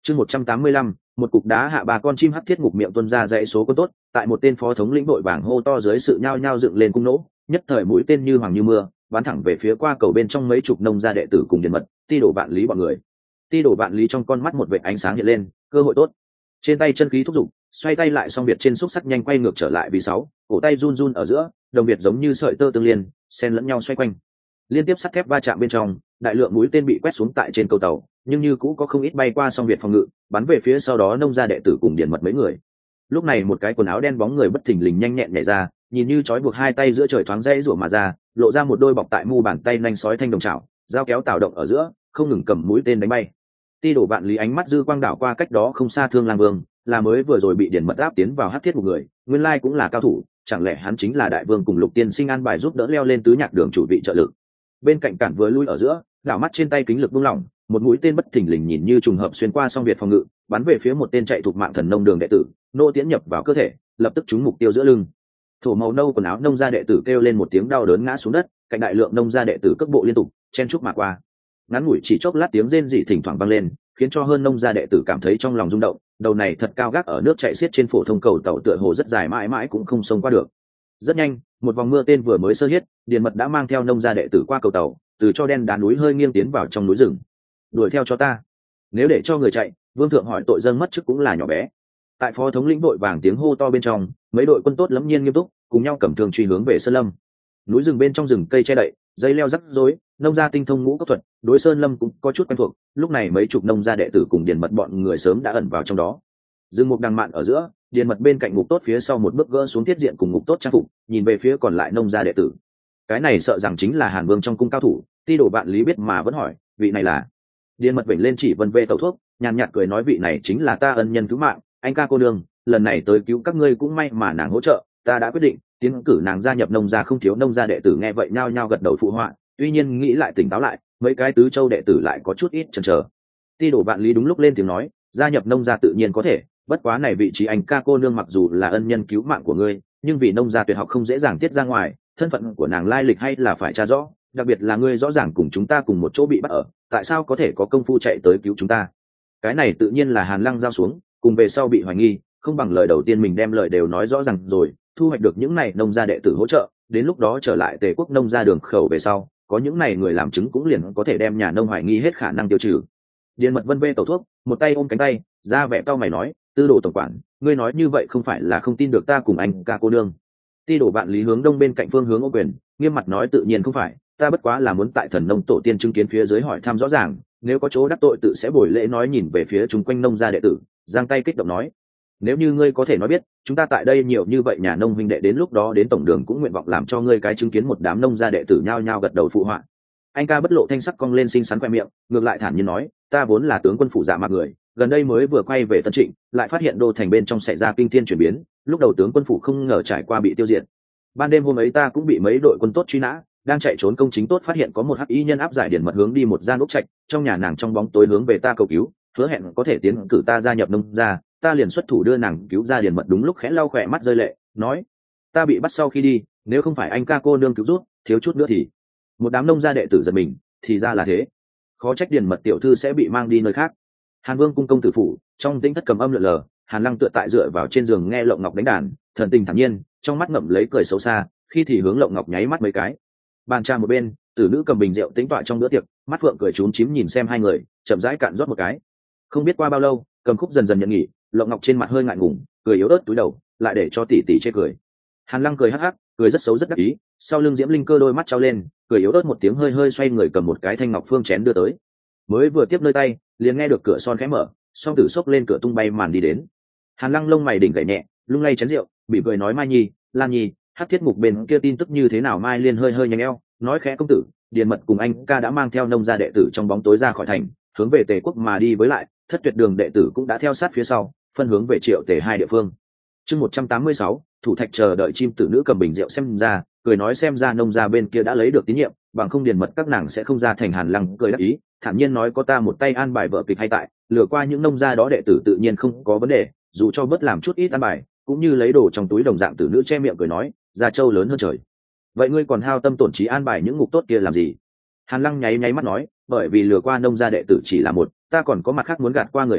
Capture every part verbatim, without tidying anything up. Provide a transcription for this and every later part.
chương một trăm tám mươi lăm, một cục đá hạ ba con chim hắc thiết ngục miệng tuân ra dãy số quân tốt, tại một tên phó thống lĩnh đội vàng hô to dưới sự nhao nhao dựng lên cung nỗ, nhất thời mũi tên như hoàng như mưa bắn thẳng về phía qua cầu bên trong mấy chục nông gia đệ tử cùng điền mật ti đổ vạn lý bọn người. Ti đổ vạn lý trong con mắt một vệt ánh sáng hiện lên, cơ hội tốt. Trên tay chân khí thúc giục, xoay tay lại xong biệt trên xúc sắc nhanh quay ngược trở lại vì sáu, cổ tay run run ở giữa, đồng biệt giống như sợi tơ tương liên, xen lẫn nhau xoay quanh. Liên tiếp sắt thép va chạm bên trong, đại lượng mũi tên bị quét xuống tại trên cầu tàu, nhưng như cũ có không ít bay qua xong biệt phòng ngự, bắn về phía sau đó nông gia đệ tử cùng điền mật mấy người. Lúc này một cái quần áo đen bóng người bất thình lình nhanh nhẹn nhảy ra, nhìn như trói buộc hai tay giữa trời thoáng dãy rủa mà ra, lộ ra một đôi bọc tại mu bàn tay nhanh sói thanh đồng chảo, dao kéo tạo động ở giữa, không ngừng cầm mũi tên đánh bay. Ti đổ vạn lý ánh mắt dư quang đảo qua cách đó không xa Thương Lang Vương, là mới vừa rồi bị điền mật áp tiến vào hắc thiết một người, nguyên lai cũng là cao thủ, chẳng lẽ hắn chính là đại vương cùng Lục Tiên Sinh an bài giúp đỡ leo lên tứ nhạc đường chủ vị trợ lực. Bên cạnh cản vừa lui ở giữa, đảo mắt trên tay kính lực buông lỏng, một mũi tên bất thình lình nhìn như trùng hợp xuyên qua song việt phòng ngự, bắn về phía một tên chạy thuộc mạng thần nông đường đệ tử, nô tiễn nhập vào cơ thể, lập tức trúng mục tiêu giữa lưng. Thổ màu nâu quần áo nông gia đệ tử kêu lên một tiếng đau đớn ngã xuống đất, cạnh đại lượng nông gia đệ tử cước bộ liên tục chen chúc mà qua. Ngắn ngủi chỉ chốc lát tiếng rên rỉ thỉnh thoảng vang lên, khiến cho hơn nông gia đệ tử cảm thấy trong lòng rung động, đầu này thật cao gác ở nước chảy xiết trên phổ thông cầu tàu tựa hồ rất dài mãi mãi cũng không xông qua được. Rất nhanh, một vòng mưa tên vừa mới sơ hiết, điền mật đã mang theo nông gia đệ tử qua cầu tàu, từ cho đen đá núi hơi nghiêng tiến vào trong núi rừng. Đuổi theo cho ta, nếu để cho người chạy, vương thượng hỏi tội dân mất chức cũng là nhỏ bé. Tại phó thống lĩnh đội vàng tiếng hô to bên trong, mấy đội quân tốt lẫm nhiên nghiêm túc, cùng nhau cầm thương truy hướng về sơn lâm. Núi rừng bên trong rừng cây che đậy, dây leo rắc rối, nông gia tinh thông ngũ cấp thuật, đối sơn lâm cũng có chút quen thuộc. Lúc này mấy chục nông gia đệ tử cùng điền mật bọn người sớm đã ẩn vào trong đó. Rừng mục đằng mạn ở giữa, điền mật bên cạnh ngục tốt phía sau một bước gỡ xuống thiết diện cùng ngục tốt trang phục, nhìn về phía còn lại nông gia đệ tử. Cái này sợ rằng chính là Hàn Vương trong cung cao thủ. Ti đổ bạn lý biết mà vẫn hỏi, vị này là? Điền mật vểnh lên chỉ vân vê tẩu thuốc, nhàn nhạt cười nói vị này chính là ta ân nhân cứu mạng, anh ca cô đương, lần này tới cứu các ngươi cũng may mà nàng hỗ trợ, ta đã quyết định tiến cử nàng gia nhập nông gia. Không thiếu nông gia đệ tử nghe vậy nhao nhao gật đầu phụ họa, tuy nhiên nghĩ lại tỉnh táo lại, mấy cái tứ châu đệ tử lại có chút ít chần chờ. Ti đổ bạn lý đúng lúc lên tiếng nói, gia nhập nông gia tự nhiên có thể, bất quá này vị trí anh ca cô nương mặc dù là ân nhân cứu mạng của ngươi, nhưng vì nông gia tuyệt học không dễ dàng tiết ra ngoài, thân phận của nàng lai lịch hay là phải tra rõ, đặc biệt là ngươi rõ ràng cùng chúng ta cùng một chỗ bị bắt ở, tại sao có thể có công phu chạy tới cứu chúng ta? Cái này tự nhiên là Hàn Lăng giao xuống, cùng về sau bị hoài nghi, không bằng lời đầu tiên mình đem lời đều nói rõ ràng rồi, thu hoạch được những này nông gia đệ tử hỗ trợ, đến lúc đó trở lại Tề quốc nông gia đường khẩu về sau, có những này người làm chứng cũng liền có thể đem nhà nông hoài nghi hết khả năng tiêu trừ. Điền mật vân vê tẩu thuốc, một tay ôm cánh tay, ra vẻ cau mày nói, tư đồ tổng quản, ngươi nói như vậy không phải là không tin được ta cùng anh ca cô nương? Ti đổ bạn lý hướng đông bên cạnh phương hướng ô quyền, nghiêm mặt nói tự nhiên không phải, ta bất quá là muốn tại thần nông tổ tiên chứng kiến phía dưới hỏi thăm rõ ràng, nếu có chỗ đắc tội tự sẽ bồi lễ. Nói nhìn về phía chúng quanh nông gia đệ tử, giang tay kích động nói, nếu như ngươi có thể nói biết, chúng ta tại đây nhiều như vậy nhà nông huynh đệ đến lúc đó đến tổng đường cũng nguyện vọng làm cho ngươi cái chứng kiến. Một đám nông gia đệ tử nhao nhao gật đầu phụ họa. Anh ca bất lộ thanh sắc cong lên xinh xắn khoe miệng, ngược lại thản nhiên nói, ta vốn là tướng quân phủ dạ mạc người, gần đây mới vừa quay về Tân Trịnh, lại phát hiện đô thành bên trong xảy ra kinh thiên chuyển biến, lúc đầu tướng quân phủ không ngờ trải qua bị tiêu diệt. Ban đêm hôm ấy ta cũng bị mấy đội quân tốt truy nã, đang chạy trốn công chính tốt phát hiện có một hắc y nhân áp giải điển mật hướng đi một gian ốc trạch, trong nhà nàng trong bóng tối hướng về ta cầu cứu, hứa hẹn có thể tiến cử ta gia nhập nông gia, ta liền xuất thủ đưa nàng cứu ra điển mật. Đúng lúc khẽ lau khỏe mắt rơi lệ, nói, ta bị bắt sau khi đi, nếu không phải anh ca cô nương cứu rút, thiếu chút nữa thì. Một đám nông gia đệ tử giật mình, thì ra là thế, khó trách điển mật tiểu thư sẽ bị mang đi nơi khác. Hàn Vương cung công tử phủ, trong tĩnh thất cầm âm lượn lờ, Hàn Lăng tựa tại dựa vào trên giường nghe Lộng Ngọc đánh đàn, thần tình thản nhiên, trong mắt ngậm lấy cười xấu xa, khi thì hướng Lộng Ngọc nháy mắt mấy cái. Bàn trà một bên, tử nữ cầm bình rượu tĩnh tọa trong bữa tiệc, mắt phượng cười trúng chím nhìn xem hai người, chậm rãi cạn rót một cái. Không biết qua bao lâu, cầm khúc dần dần nhận nghỉ, Lộng Ngọc trên mặt hơi ngại ngùng, cười yếu ớt túi đầu, lại để cho tỷ tỷ chê cười. Hàn Lăng cười hắc hắc, cười rất xấu rất đắc ý, sau lưng Diễm Linh Cơ đôi mắt trao lên, cười yếu ớt một tiếng, hơi hơi xoay người cầm một cái thanh ngọc phương chén đưa tới. Mới vừa tiếp nơi tay, liền nghe được cửa son khẽ mở, song tử xốc lên cửa tung bay màn đi đến. Hàn Lăng lông mày đỉnh gảy nhẹ, lung lay chén rượu, bị cười nói, Mai Nhi, Lan Nhi, Hắc Thiết Ngục bên kia tin tức như thế nào? Mai Liên hơi hơi nhanh eo, nói khẽ, công tử, điền mật cùng anh ca đã mang theo nông gia đệ tử trong bóng tối ra khỏi thành, hướng về Tề quốc mà đi, với lại Thất Tuyệt đường đệ tử cũng đã theo sát phía sau, phân hướng về Triệu Tề hai địa phương. Chương một trăm tám mươi sáu, thủ thạch chờ đợi chim tử nữ cầm bình rượu xem ra, cười nói, xem ra nông gia bên kia đã lấy được tín nhiệm, bằng không điền mật các nàng sẽ không ra thành. Hàn Lăng cười đáp ý, thản nhiên nói, có ta một tay an bài vợ kịch hay tại, lừa qua những nông gia đó đệ tử tự nhiên không có vấn đề, dù cho bớt làm chút ít an bài, cũng như lấy đồ trong túi đồng dạng. Tử nữ che miệng cười nói, Gia Châu lớn hơn trời, vậy ngươi còn hao tâm tổn trí an bài những ngục tốt kia làm gì? Hàn Lăng nháy nháy mắt nói, bởi vì lừa qua nông gia đệ tử chỉ là một, ta còn có mặt khác muốn gạt qua người ạ. À?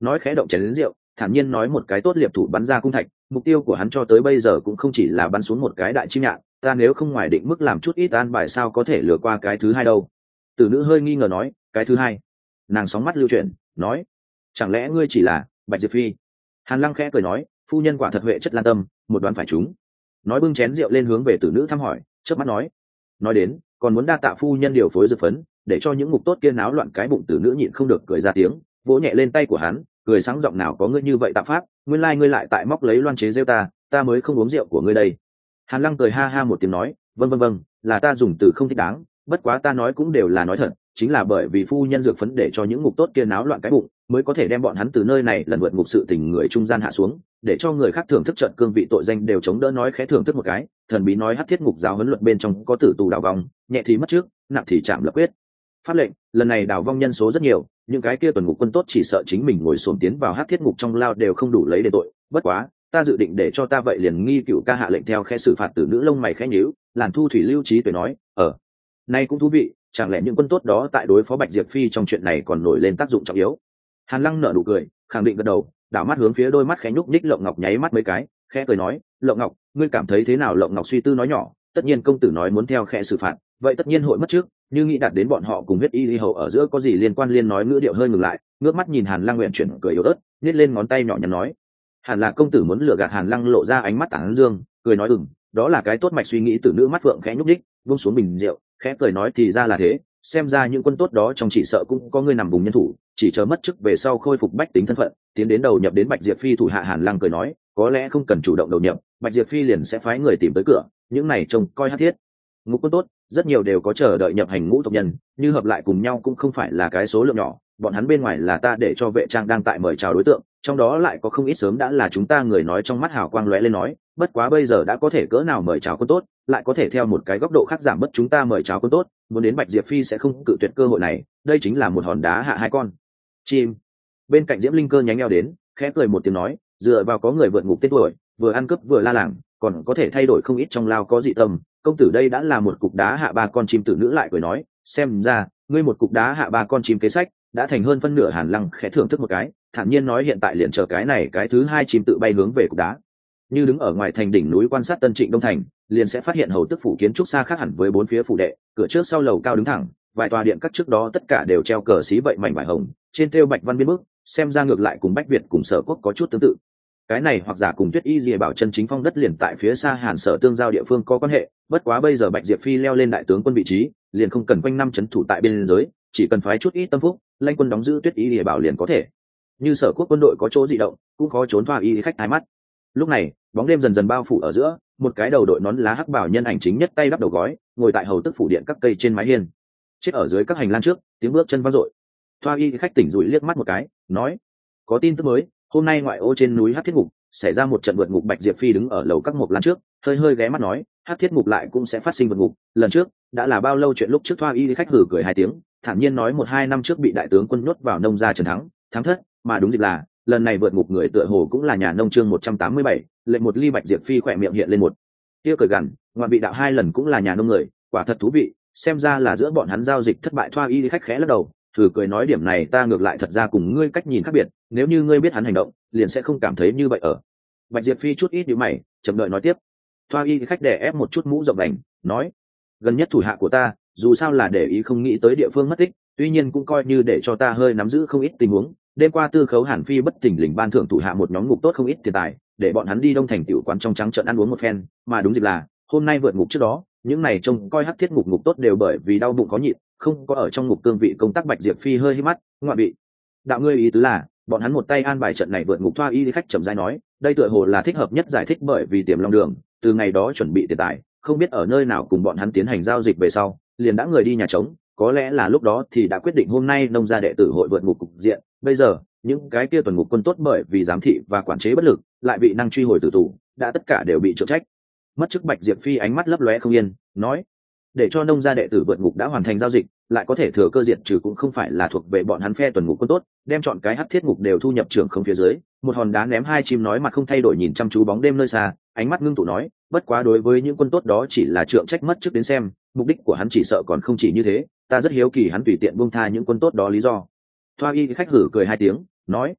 nói khẽ động chén đến rượu, thản nhiên nói một cái tốt liệp thủ bắn ra cung thạch, mục tiêu của hắn cho tới bây giờ cũng không chỉ là bắn xuống một cái đại chim nhạn, ta nếu không ngoài định mức làm chút ít an bài sao có thể lừa qua cái thứ hai đâu. Tử nữ hơi nghi ngờ nói, cái thứ hai? Nàng sóng mắt lưu chuyển, nói, chẳng lẽ ngươi chỉ là Bạch Diệp Phi? Hàn Lăng khẽ cười nói, phu nhân quả thật huệ chất lan tâm, một đoán phải chúng. Nói bưng chén rượu lên hướng về tử nữ thăm hỏi, chớp mắt nói, nói đến, còn muốn đa tạ phu nhân điều phối dược phấn, để cho những ngục tốt kia náo loạn cái bụng. Tử nữ nhịn không được cười ra tiếng, vỗ nhẹ lên tay của hắn, cười sáng giọng, nào có ngươi như vậy tạ pháp, nguyên lai ngươi lại tại móc lấy loan chế rêu ta, ta mới không uống rượu của ngươi đây. Hàn Lăng cười ha ha một tiếng nói, vâng vâng vâng, là ta dùng từ không thích đáng, bất quá ta nói cũng đều là nói thật, chính là bởi vì phu nhân dược phấn để cho những ngục tốt kia náo loạn cái bụng, mới có thể đem bọn hắn từ nơi này lần vượt ngục sự tình người trung gian hạ xuống, để cho người khác thưởng thức trận cương vị tội danh đều chống đỡ. nói khẽ thưởng thức một cái, thần bí nói, hắc thiết ngục giáo huấn luật bên trong có tử tù đào vong, nhẹ thì mất trước, nặng thì chạm lập quyết. Pháp lệnh, lần này đào vong nhân số rất nhiều, những cái kia tuần ngục quân tốt chỉ sợ chính mình ngồi xổm tiến vào hắc thiết ngục trong lao đều không đủ lấy để tội, bất quá ta dự định để cho ta vậy liền nghi cựu ca hạ lệnh theo khe xử phạt. Tử nữ lông mày khẽ nhíu, làn thu thủy lưu trí tuổi nói, ở nay cũng thú vị, chẳng lẽ những quân tốt đó tại đối phó Bạch Diệp Phi trong chuyện này còn nổi lên tác dụng trọng yếu? Hàn Lăng nở nụ cười, khẳng định gật đầu, đảo mắt hướng phía đôi mắt khẽ nhúc nhích Lộng Ngọc nháy mắt mấy cái, khẽ cười nói, Lộng Ngọc, ngươi cảm thấy thế nào? Lộng Ngọc suy tư nói nhỏ, tất nhiên công tử nói muốn theo khe xử phạt, vậy tất nhiên hội mất trước, như nghĩ đạt đến bọn họ cùng huyết y ly hầu ở giữa có gì liên quan? Liên nói ngữ điệu hơi ngừng lại, ngước mắt nhìn Hàn Lăng nguyện chuyển cười yếu ớt, nhét lên ngón tay nhỏ nhắn nói, hẳn là công tử muốn lừa gạt. Hàn Lăng lộ ra ánh mắt tảng dương, cười nói, ừm, đó là cái tốt mạch suy nghĩ. Tử nữ mắt phượng khẽ nhúc nhích, buông xuống bình rượu, khẽ cười nói, thì ra là thế, xem ra những quân tốt đó trong chỉ sợ cũng có người nằm vùng nhân thủ, chỉ chờ mất chức về sau khôi phục bách tính thân phận, tiến đến đầu nhập đến Bạch Diệp Phi thủ hạ. Hàn Lăng cười nói, có lẽ không cần chủ động đầu nhập, Bạch Diệp Phi liền sẽ phái người tìm tới cửa, những này trông coi hắc thiết ngũ quân tốt rất nhiều đều có chờ đợi nhập hành ngũ tộc nhân, như hợp lại cùng nhau cũng không phải là cái số lượng nhỏ. Bọn hắn bên ngoài là ta để cho vệ trang đang tại mời chào đối tượng, trong đó lại có không ít sớm đã là chúng ta người. Nói trong mắt hào quang lóe lên nói, bất quá bây giờ đã có thể cỡ nào mời chào quân tốt, lại có thể theo một cái góc độ khác giảm bớt chúng ta mời chào quân tốt, muốn đến Bạch Diệp Phi sẽ không cự tuyệt cơ hội này, đây chính là một hòn đá hạ hai con chim. Bên cạnh Diễm Linh Cơ nhánh eo đến, khẽ cười một tiếng nói, dựa vào có người vượt ngục tên tuổi, vừa ăn cướp vừa la làng, còn có thể thay đổi không ít trong lao có dị tâm, công tử đây đã là một cục đá hạ ba con chim. Tử nữ lại cười nói, xem ra ngươi một cục đá hạ ba con chim kế sách đã thành hơn phân nửa. Hàn Lăng khẽ thưởng thức một cái, thản nhiên nói, hiện tại liền chờ cái này cái thứ hai chim tự bay hướng về cục đá. Như đứng ở ngoài thành đỉnh núi quan sát Tân Trịnh Đông thành, liền sẽ phát hiện hầu tức phủ kiến trúc xa khác hẳn với bốn phía phủ đệ, cửa trước sau lầu cao đứng thẳng, vài tòa điện các trước đó tất cả đều treo cờ xí vậy mảnh vải hồng, trên thêu bạch văn biên bức, xem ra ngược lại cùng Bách Việt cùng Sở Quốc có chút tương tự. Cái này hoặc giả cùng Tuyết Y Diệp Bảo chân chính phong đất liền tại phía xa Hàn Sở tương giao địa phương có quan hệ, bất quá bây giờ Bạch Diệp Phi leo lên đại tướng quân vị trí, liền không cần quanh năm trấn thủ tại biên giới, chỉ cần phái chút ít tâm phúc, lãnh quân đóng giữ Tuyết Y Diệp Bảo liền có thể. Như Sở Quốc quân đội có chỗ dị động, cũng khó trốn thoa y khách hai mắt. Lúc này, bóng đêm dần dần bao phủ ở giữa, một cái đầu đội nón lá hắc bảo nhân ảnh chính nhất tay đắp đầu gói, ngồi tại hầu tức phủ điện các cây trên mái hiên. Chết ở dưới các hành lang trước, tiếng bước chân vang dội. Thoa y khách tỉnh rủi liếc mắt một cái, nói: "Có tin tức mới, hôm nay ngoại ô trên núi Hắc Thiết Ngục xảy ra một trận vượt ngục." Bạch Diệp Phi đứng ở lầu các một lan trước, hơi hơi ghé mắt nói: "Hắc Thiết Ngục lại cũng sẽ phát sinh vượt ngục, lần trước đã là bao lâu chuyện?" Lúc trước Thoa y khách hử cười hai tiếng, thản nhiên nói: "Một hai năm trước bị đại tướng quân nhốt vào nông gia Trần Thắng, thắng thất, mà đúng dịp là lần này vượt ngục người tựa hồ cũng là nhà nông." Chương một trăm tám mươi bảy, lệnh một ly. Bạch Diệp Phi khỏe miệng hiện lên một tia cười gằn, ngoại vị đạo hai lần cũng là nhà nông người, quả thật thú vị, xem ra là giữa bọn hắn giao dịch thất bại. Thoa y khách khẽ lắc đầu, thử cười nói: "Điểm này ta ngược lại thật ra cùng ngươi cách nhìn khác biệt, nếu như ngươi biết hắn hành động, liền sẽ không cảm thấy như vậy ở." Bạch Diệp Phi chút ít nhíu mày, chậm đợi nói tiếp. Thoa y khách đè ép một chút mũ rộng vành, nói: "Gần nhất thủ hạ của ta, dù sao là để ý không nghĩ tới địa phương mất tích, tuy nhiên cũng coi như để cho ta hơi nắm giữ không ít tình huống. Đêm qua Tư Khấu Hàn Phi bất thình lình ban thưởng thủ hạ một nhóm ngục tốt không ít tiền tài, để bọn hắn đi Đông Thành tiểu quán trong trắng trợn ăn uống một phen, mà đúng dịp là hôm nay vượt ngục trước đó, những này trông coi Hắc Thiết Ngục ngục tốt đều bởi vì đau bụng khó nhịn, không có ở trong ngục cương vị công tác." Bạch Diệp Phi hơi hí mắt, ngoại vị đạo ngươi ý tứ là bọn hắn một tay an bài trận này vượt ngục. Thoa y khách trầm rãi nói: "Đây tựa hồ là thích hợp nhất giải thích, bởi vì Tiềm Long Đường từ ngày đó chuẩn bị tiền tài, không biết ở nơi nào cùng bọn hắn tiến hành giao dịch về sau, liền đã người đi nhà trống, có lẽ là lúc đó thì đã quyết định hôm nay nông gia đệ tử hội vượt ngục cục diện. Bây giờ những cái kia tuần ngục quân tốt bởi vì giám thị và quản chế bất lực, lại bị năng truy hồi tử tù, đã tất cả đều bị trượng trách mất chức." Bạch Diệp Phi ánh mắt lấp lóe không yên, nói: "Để cho nông gia đệ tử vượt ngục đã hoàn thành giao dịch, lại có thể thừa cơ diệt trừ, cũng không phải là thuộc về bọn hắn phe tuần ngục quân tốt, đem chọn cái Hắc Thiết Ngục đều thu nhập trưởng không phía dưới." Một hòn đá ném hai chim nói mặt không thay đổi nhìn chăm chú bóng đêm nơi xa, ánh mắt ngưng tụ nói: "Bất quá đối với những quân tốt đó chỉ là trượng trách mất chức đến xem, mục đích của hắn chỉ sợ còn không chỉ như thế, ta rất hiếu kỳ hắn tùy tiện buông tha những quân tốt đó lý do." Thoa y khách hử cười hai tiếng, nói: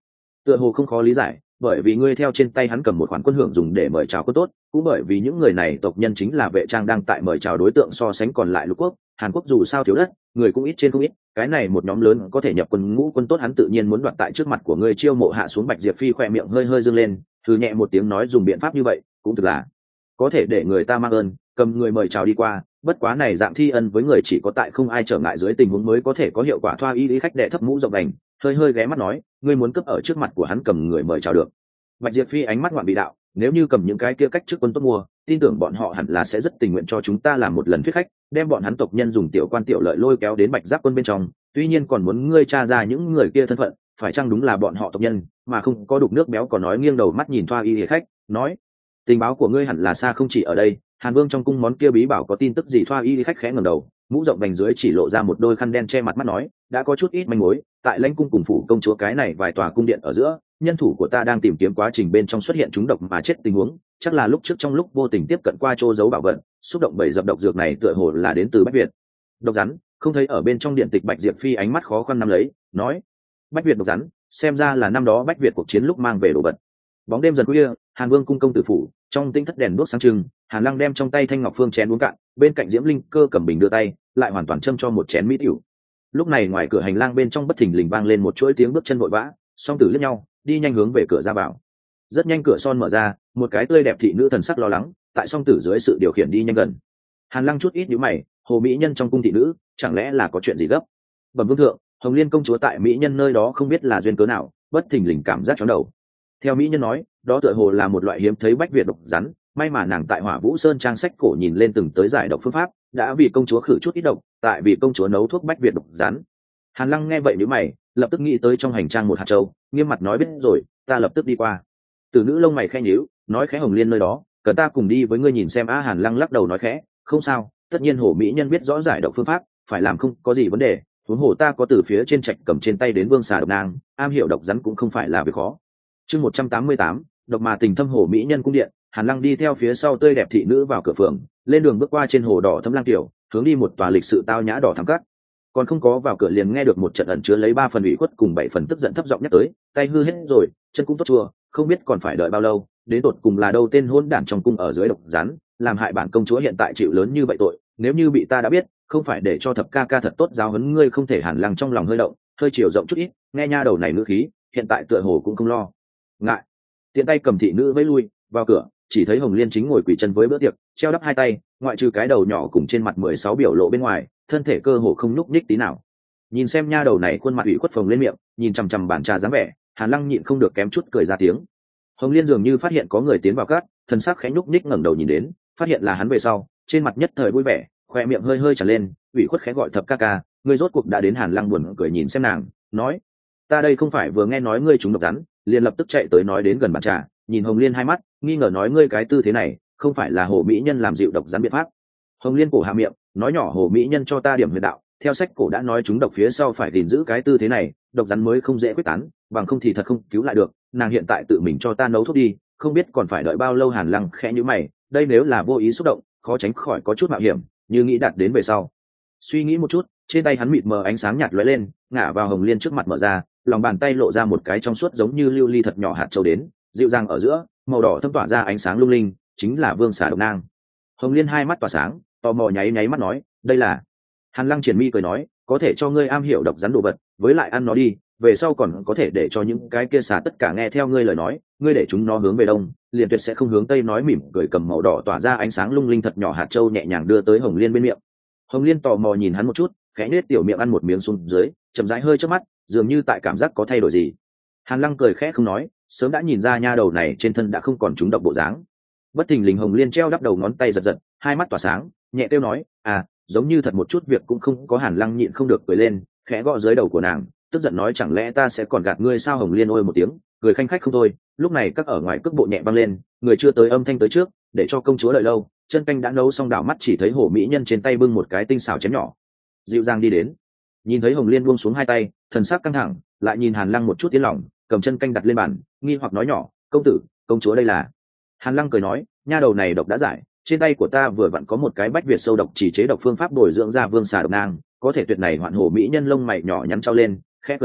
tựa hồ không khó lý giải, bởi vì ngươi theo trên tay hắn cầm một khoản quân hưởng dùng để mời chào quân tốt, cũng bởi vì những người này tộc nhân chính là vệ trang đang tại mời chào đối tượng so sánh còn lại lục quốc. Hàn Quốc dù sao thiếu đất, người cũng ít trên không ít, cái này một nhóm lớn có thể nhập quân ngũ quân tốt hắn tự nhiên muốn đoạt tại trước mặt của ngươi. Chiêu Mộ hạ xuống. Bạch Diệp Phi khỏe miệng hơi hơi dương lên, thử nhẹ một tiếng nói dùng biện pháp như vậy cũng thực là có thể để người ta mang ơn, cầm người mời chào đi qua. Bất quá này dạng thi ân với người chỉ có tại không ai trở ngại dưới tình huống mới có thể có hiệu quả. Thoa y lý khách đệ thấp mũ rộng đành, hơi hơi ghé mắt nói, ngươi muốn cướp ở trước mặt của hắn cầm người mời chào được. Bạch Diệp Phi ánh mắt ngoạn bị đạo, nếu như cầm những cái kia cách trước quân tốt mua, tin tưởng bọn họ hẳn là sẽ rất tình nguyện cho chúng ta làm một lần thuyết khách, đem bọn hắn tộc nhân dùng tiểu quan tiểu lợi lôi kéo đến Bạch Giáp quân bên trong. Tuy nhiên còn muốn ngươi tra ra những người kia thân phận, phải chăng đúng là bọn họ tộc nhân, mà không có đục nước béo. Còn nói nghiêng đầu mắt nhìn Thoa y lý khách, nói, tình báo của ngươi hẳn là xa không chỉ ở đây, Hàn Vương trong cung món kia bí bảo có tin tức gì? Thoa y lý khách khẽ ngẩng đầu, mũ rộng vành dưới chỉ lộ ra một đôi khăn đen che mặt mắt nói, đã có chút ít manh mối, tại lãnh cung cùng phủ công chúa cái này vài tòa cung điện ở giữa, nhân thủ của ta đang tìm kiếm quá trình bên trong xuất hiện trúng độc mà chết tình huống, chắc là lúc trước trong lúc vô tình tiếp cận qua chỗ giấu bảo vật, xúc động bầy dập độc dược này tựa hồ là đến từ Bách Việt. Độc rắn, không thấy ở bên trong điện tịch. Bạch Diệp Phi ánh mắt khó khăn nắm lấy, nói, Bách Việt độc rắn, xem ra là năm đó Bách Việt cuộc chiến lúc mang về đồ vật. Bóng đêm dần khuya, Hàn Vương cung công tử phủ, trong tinh thất đèn đuốc sáng trưng, Hàn Lăng đem trong tay thanh ngọc phương chén uống cạn, bên cạnh Diễm Linh Cơ cầm bình đưa tay, lại hoàn toàn châm cho một chén mỹ tiểu. Lúc này ngoài cửa hành lang bên trong bất thình lình vang lên một chuỗi tiếng bước chân vội vã, song tử liếc nhau, đi nhanh hướng về cửa ra vào. Rất nhanh cửa son mở ra, một cái tươi đẹp thị nữ thần sắc lo lắng, tại song tử dưới sự điều khiển đi nhanh gần. Hàn Lăng chút ít nhíu mày, hồ mỹ nhân trong cung thị nữ, chẳng lẽ là có chuyện gì gấp? Bẩm vương thượng, Hồng Liên công chúa tại mỹ nhân nơi đó không biết là duyên cớ nào, bất thình lình cảm giác chóng đầu. Theo mỹ nhân nói, đó tựa hồ là một loại hiếm thấy Bách Việt độc rắn, may mà nàng tại Hỏa Vũ Sơn trang sách cổ nhìn lên từng tới giải độc phương pháp, đã vì công chúa khử chút ít độc, tại vì công chúa nấu thuốc Bách Việt độc rắn. Hàn Lăng nghe vậy nhíu mày, lập tức nghĩ tới trong hành trang một hạt châu, nghiêm mặt nói biết rồi, ta lập tức đi qua. Từ nữ lông mày khẽ nhíu, nói khẽ Hồng Liên nơi đó, cần ta cùng đi với ngươi nhìn xem. A Hàn Lăng lắc đầu nói khẽ, không sao, tất nhiên hồ mỹ nhân biết rõ giải độc phương pháp, phải làm không có gì vấn đề. Huống hồ ta có từ phía trên trạch cầm trên tay đến vương xà độc nang, am hiểu độc rắn cũng không phải là việc khó. Chương một trăm tám mươi tám, độc mà tình thâm hồ mỹ nhân cung điện. Hàn Lăng đi theo phía sau tươi đẹp thị nữ vào cửa phường, lên đường bước qua trên hồ đỏ thâm lang tiểu, hướng đi một tòa lịch sự tao nhã đỏ thắm cát. Còn không có vào cửa liền nghe được một trận ẩn chứa lấy ba phần ủy khuất cùng bảy phần tức giận thấp giọng nhắc tới, tay hư hết rồi, chân cũng tốt chua, không biết còn phải đợi bao lâu, đến tột cùng là đâu tên hôn đản trong cung ở dưới độc rắn, làm hại bản công chúa hiện tại chịu lớn như vậy tội, nếu như bị ta đã biết, không phải để cho thập ca ca thật tốt giáo huấn ngươi không thể. Hàn Lăng trong lòng hơi động, hơi chiều rộng chút ít, nghe nha đầu này ngữ khí, hiện tại tựa hồ cũng không lo ngại, tiện tay cầm thị nữ vẫy lui vào cửa, chỉ thấy Hồng Liên chính ngồi quỳ chân với bữa tiệc, treo đắp hai tay, ngoại trừ cái đầu nhỏ cùng trên mặt mười sáu biểu lộ bên ngoài, thân thể cơ hồ không nhúc nhích tí nào. Nhìn xem nha đầu này khuôn mặt ủy khuất phồng lên miệng, nhìn chằm chằm bàn trà dáng vẻ, Hàn Lăng nhịn không được kém chút cười ra tiếng. Hồng Liên dường như phát hiện có người tiến vào cát, thân sắc khẽ nhúc nhích ngẩng đầu nhìn đến, phát hiện là hắn về sau, trên mặt nhất thời vui vẻ, khoe miệng hơi hơi tràn lên, ủy khuất khẽ gọi thập ca ca, ngươi rốt cuộc đã đến. Hàn Lăng buồn cười nhìn xem nàng, nói, ta đây không phải vừa nghe nói ngươi trúng độc rắn, liền lập tức chạy tới nói đến gần bàn trà, nhìn Hồng Liên hai mắt, nghi ngờ nói ngươi cái tư thế này, không phải là hồ mỹ nhân làm dịu độc rắn biện pháp. Hồng Liên cổ hạ miệng, nói nhỏ hồ mỹ nhân cho ta điểm huyền đạo, theo sách cổ đã nói trúng độc phía sau phải gìn giữ cái tư thế này, độc rắn mới không dễ quyết tán, bằng không thì thật không cứu lại được. Nàng hiện tại tự mình cho ta nấu thuốc đi, không biết còn phải đợi bao lâu. Hàn Lăng khẽ nhíu mày, đây nếu là vô ý xúc động, khó tránh khỏi có chút mạo hiểm, như nghĩ đạt đến về sau. Suy nghĩ một chút, trên tay hắn mịt mờ ánh sáng nhạt lóe lên, ngả vào Hồng Liên trước mặt mở ra, lòng bàn tay lộ ra một cái trong suốt giống như lưu ly thật nhỏ hạt châu đến, dịu dàng ở giữa, màu đỏ thâm tỏa ra ánh sáng lung linh, chính là vương xà độc nang. Hồng Liên hai mắt tỏa sáng, tò mò nháy nháy mắt nói, đây là. Hàn Lăng triển mi cười nói, có thể cho ngươi am hiểu độc rắn đồ vật, với lại ăn nó đi, về sau còn có thể để cho những cái kia xà tất cả nghe theo ngươi lời nói, ngươi để chúng nó hướng về đông, liền tuyệt sẽ không hướng tây. Nói mỉm cười cầm màu đỏ tỏa ra ánh sáng lung linh thật nhỏ hạt châu nhẹ nhàng đưa tới Hồng Liên bên miệng. Hồng Liên tò mò nhìn hắn một chút, khẽ nết tiểu miệng ăn một miếng xuống dưới, chậm rãi hơi chớp mắt, dường như tại cảm giác có thay đổi gì. Hàn Lăng cười khẽ không nói, sớm đã nhìn ra nha đầu này trên thân đã không còn trúng độc bộ dáng. Bất thình lình Hồng Liên treo đắp đầu ngón tay giật giật, hai mắt tỏa sáng, nhẹ kêu nói, à, giống như thật một chút việc cũng không có. Hàn Lăng nhịn không được cười lên, khẽ gõ dưới đầu của nàng, tức giận nói, chẳng lẽ ta sẽ còn gạt ngươi sao? Hồng Liên ôi một tiếng, cười khanh khách không thôi. Lúc này các ở ngoài cước bộ nhẹ văng lên, người chưa tới âm thanh tới trước, để cho công chúa đợi lâu, chân canh đã nấu xong, đảo mắt chỉ thấy hồ mỹ nhân trên tay bưng một cái tinh xảo chén nhỏ, dịu dàng đi đến, nhìn thấy Hồng Liên buông xuống hai tay, thần sắc căng thẳng, lại nhìn Hàn Lăng một chút tiến lòng, cầm chân canh đặt lên bàn, nghi hoặc nói nhỏ, công tử, công chúa đây là. Hàn Lăng cười nói, nha đầu này độc đã giải, trên tay của ta vừa vặn có một cái bách việt sâu độc chỉ chế độc phương pháp bồi dưỡng ra vương xà độc nang, có thể tuyệt này hoạn hổ. Mỹ nhân lông mày nhỏ nhắn trao lên, khẽ cười nói,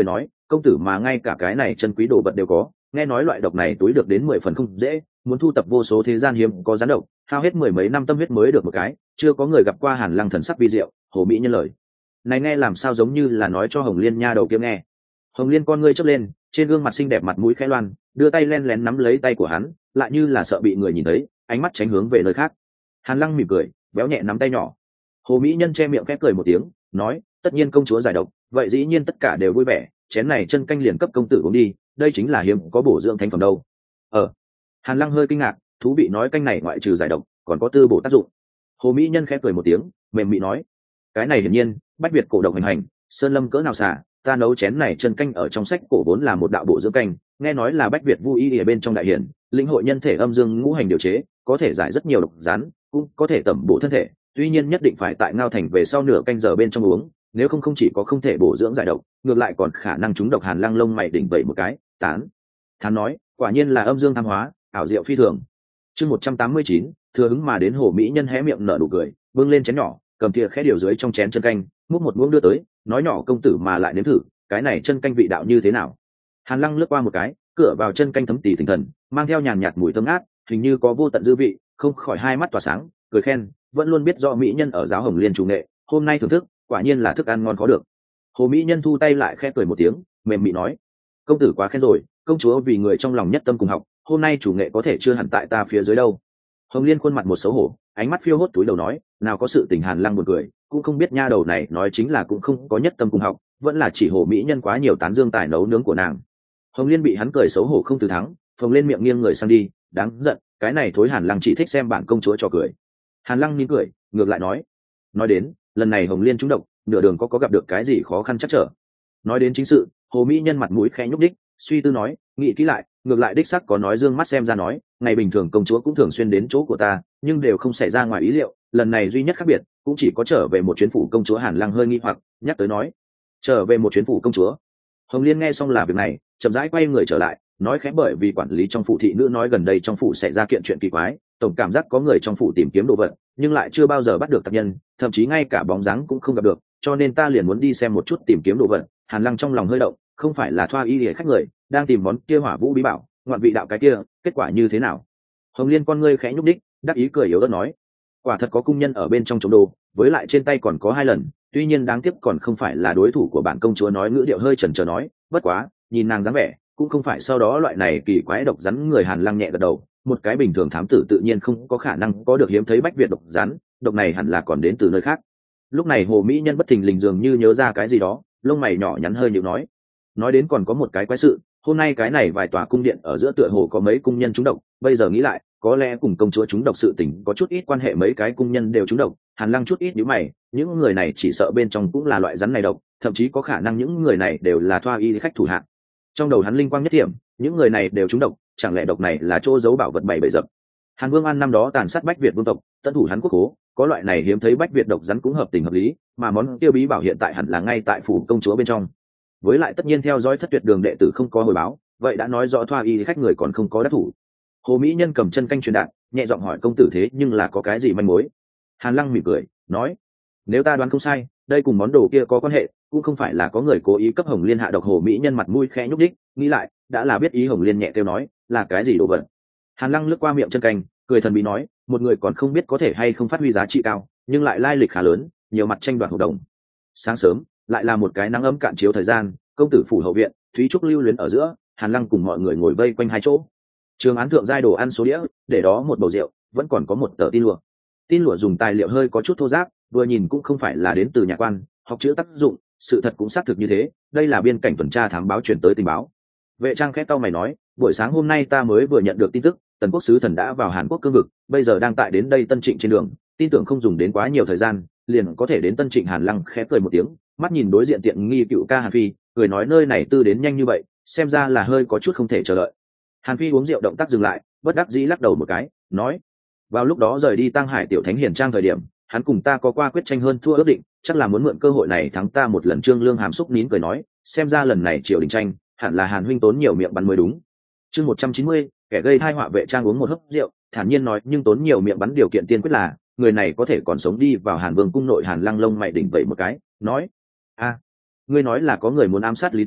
công tử mà ngay cả cái này chân quý đồ vật đều có, nghe nói loại độc này túi được đến mười phần không dễ, muốn thu tập vô số thế gian hiếm có rắn độc, hao hết mười mấy năm tâm huyết mới được một cái, chưa có người gặp qua Hàn Lăng thần sắc vi diệu. Hồ Mỹ Nhân lời này nghe làm sao giống như là nói cho Hồng Liên nha đầu kia nghe. Hồng Liên con ngươi chớp lên, trên gương mặt xinh đẹp mặt mũi khẽ loan, đưa tay len lén nắm lấy tay của hắn, lại như là sợ bị người nhìn thấy, ánh mắt tránh hướng về nơi khác. Hàn Lăng mỉm cười, béo nhẹ nắm tay nhỏ. Hồ Mỹ Nhân che miệng khẽ cười một tiếng, nói, tất nhiên công chúa giải độc, vậy dĩ nhiên tất cả đều vui vẻ, chén này chân canh liền cấp công tử uống đi, đây chính là hiếm có bổ dưỡng thánh phẩm đâu. Ờ. Hàn Lăng hơi kinh ngạc, thú vị, nói canh này ngoại trừ giải độc, còn có tư bổ tác dụng. Hồ Mỹ Nhân khẽ cười một tiếng, mềm mị nói, cái này hiển nhiên, bách việt cổ độc hành hành, sơn lâm cỡ nào xả, ta nấu chén này chân canh ở trong sách cổ vốn là một đạo bổ dưỡng canh, nghe nói là bách việt vu y ở bên trong đại hiển, lĩnh hội nhân thể âm dương ngũ hành điều chế, có thể giải rất nhiều độc rắn, cũng có thể tẩm bổ thân thể, tuy nhiên nhất định phải tại ngao thành về sau nửa canh giờ bên trong uống, nếu không không chỉ có không thể bổ dưỡng giải độc, ngược lại còn khả năng trúng độc. Hàn Lăng lông mày đỉnh vậy một cái, tán thán nói, quả nhiên là âm dương tham hóa, ảo diệu phi thường. Chương một trăm tám mươi chín, thừa hứng mà đến. Hồ Mỹ Nhân hé miệng nở nụ cười, bưng lên chén nhỏ, cầm thìa khẽ điều dưới trong chén chân canh, múc một muỗng đưa tới, nói nhỏ, công tử mà lại nếm thử, cái này chân canh vị đạo như thế nào. Hàn Lăng lướt qua một cái, cửa vào chân canh thấm tỉ tinh thần, mang theo nhàn nhạt mùi thơm ngát, hình như có vô tận dư vị, không khỏi hai mắt tỏa sáng, cười khen, vẫn luôn biết rõ mỹ nhân ở giáo Hồng Liên chủ nghệ, hôm nay thưởng thức, quả nhiên là thức ăn ngon khó được. Hồ Mỹ Nhân thu tay lại khẽ cười một tiếng, mềm mị nói, công tử quá khen rồi, công chúa vì người trong lòng nhất tâm cùng học, hôm nay chủ nghệ có thể chưa hẳn tại ta phía dưới đâu. Hồng Liên khuôn mặt một xấu hổ, ánh mắt phiêu hốt túi đầu nói, nào có sự tình. Hàn Lăng buồn cười, cũng không biết nha đầu này nói chính là cũng không có nhất tâm cùng học, vẫn là chỉ Hồ Mỹ Nhân quá nhiều tán dương tài nấu nướng của nàng. Hồng Liên bị hắn cười xấu hổ không từ thắng, phồng lên miệng nghiêng người sang đi, đáng giận, cái này thối Hàn Lăng chỉ thích xem bản công chúa trò cười. Hàn Lăng nín cười, ngược lại nói, nói đến lần này Hồng Liên trúng độc, nửa đường có có gặp được cái gì khó khăn chắc trở. Nói đến chính sự, Hồ Mỹ Nhân mặt mũi khẽ nhúc đích, suy tư nói, nghĩ kỹ lại, ngược lại đích sắc có nói dương mắt xem ra nói, ngày bình thường công chúa cũng thường xuyên đến chỗ của ta, nhưng đều không xảy ra ngoài ý liệu, lần này duy nhất khác biệt cũng chỉ có trở về một chuyến phủ công chúa. Hàn Lăng hơi nghi hoặc, nhắc tới nói, trở về một chuyến phủ công chúa. Hồng Liên nghe xong là việc này, chậm rãi quay người trở lại, nói khẽ, bởi vì quản lý trong phủ thị nữ nói gần đây trong phủ xảy ra kiện chuyện kỳ quái, tổng cảm giác có người trong phủ tìm kiếm đồ vật, nhưng lại chưa bao giờ bắt được tác nhân, thậm chí ngay cả bóng dáng cũng không gặp được, cho nên ta liền muốn đi xem một chút tìm kiếm đồ vật. Hàn Lăng trong lòng hơi động, không phải là thoa y để khách người đang tìm món kia hỏa vũ bí bảo, ngoạn vị đạo cái kia, kết quả như thế nào? Hồng Liên con ngươi khẽ nhúc đích, đắc ý cười yếu ớt nói, quả thật có cung nhân ở bên trong chống đồ, với lại trên tay còn có hai lần, tuy nhiên đáng tiếc còn không phải là đối thủ của bản công chúa. Nói ngữ điệu hơi chần chờ nói, bất quá nhìn nàng dáng vẻ cũng không phải sau đó loại này kỳ quái độc rắn người. Hàn Lăng nhẹ gật đầu, một cái bình thường thám tử tự nhiên không có khả năng có được hiếm thấy bách việt độc rắn, độc này hẳn là còn đến từ nơi khác. Lúc này Hồ Mỹ Nhân bất thình lình dường như nhớ ra cái gì đó, lông mày nhỏ nhắn hơi nhịu nói, nói đến còn có một cái quái sự, hôm nay cái này vài tòa cung điện ở giữa tựa hồ có mấy cung nhân trúng độc, bây giờ nghĩ lại có lẽ cùng công chúa trúng độc sự tình có chút ít quan hệ, mấy cái cung nhân đều trúng độc. Hàn Lăng chút ít nhíu mày, những người này chỉ sợ bên trong cũng là loại rắn này độc, thậm chí có khả năng những người này đều là thoa y khách thủ hạng. Trong đầu hắn linh quang nhất thiểm, những người này đều trúng độc, chẳng lẽ độc này là chỗ giấu bảo vật bảy bầy dập. Hàn Vương An năm đó tàn sát bách việt vương tộc, tận thủ hắn quốc cố, có loại này hiếm thấy bách việt độc rắn cũng hợp tình hợp lý, mà món tiêu bí bảo hiện tại hẳn là ngay tại phủ công chúa bên trong. Với lại tất nhiên theo dõi thất tuyệt đường đệ tử không có hồi báo, vậy đã nói rõ thoa y khách người còn không có đắc thủ. Hồ Mỹ Nhân cầm chân canh truyền đạt, nhẹ giọng hỏi, công tử thế nhưng là có cái gì manh mối? Hàn Lăng mỉm cười nói, nếu ta đoán không sai, đây cùng món đồ kia có quan hệ, cũng không phải là có người cố ý cấp Hồng Liên hạ độc. Hồ Mỹ Nhân mặt mũi khẽ nhúc đích, nghĩ lại đã là biết ý Hồng Liên nhẹ kêu nói, là cái gì đồ vật? Hàn Lăng lướt qua miệng chân canh, cười thần bí nói, một người còn không biết có thể hay không phát huy giá trị cao, nhưng lại lai lịch khá lớn, nhiều mặt tranh đoạt hợp đồng. Sáng sớm lại là một cái nắng ấm cạn chiếu thời gian, công tử phủ hậu viện, thúy trúc lưu luyến ở giữa, Hàn Lăng cùng mọi người ngồi vây quanh hai chỗ. Trường án thượng giai đồ ăn số đĩa, để đó một bầu rượu, vẫn còn có một tờ tin lụa. Tin lụa dùng tài liệu hơi có chút thô ráp, vừa nhìn cũng không phải là đến từ nhà quan, học chữ tác dụng, sự thật cũng xác thực như thế, đây là biên cảnh tuần tra thám báo chuyển tới tình báo. Vệ Trang khẽ cau mày nói, buổi sáng hôm nay ta mới vừa nhận được tin tức, Tần quốc sứ thần đã vào Hàn Quốc cương vực, bây giờ đang tại đến đây Tân Trịnh trên đường, tin tưởng không dùng đến quá nhiều thời gian, liền có thể đến Tân Trịnh. Hàn Lăng khẽ cười một tiếng, mắt nhìn đối diện tiện nghi cựu ca Hàn Phi, cười nói, nơi này tư đến nhanh như vậy, xem ra là hơi có chút không thể chờ đợi. Hàn Phi uống rượu động tác dừng lại, bất đắc dĩ lắc đầu một cái, nói, vào lúc đó rời đi Tăng Hải tiểu thánh hiền trang thời điểm, hắn cùng ta có qua quyết tranh hơn thua ước định, chắc là muốn mượn cơ hội này thắng ta một lần. Trương Lương hàm xúc nín cười nói, xem ra lần này triều đình tranh hẳn là Hàn huynh tốn nhiều miệng bắn mới đúng. Chương một trăm chín mươi, kẻ gây tai họa. Vệ Trang uống một hớp rượu, thản nhiên nói, nhưng tốn nhiều miệng bắn điều kiện tiên quyết là người này có thể còn sống đi vào Hàn Vương cung nội. Hàn Lăng lông mày đỉnh vậy một cái, nói, a, ngươi nói là có người muốn ám sát Lý Tư,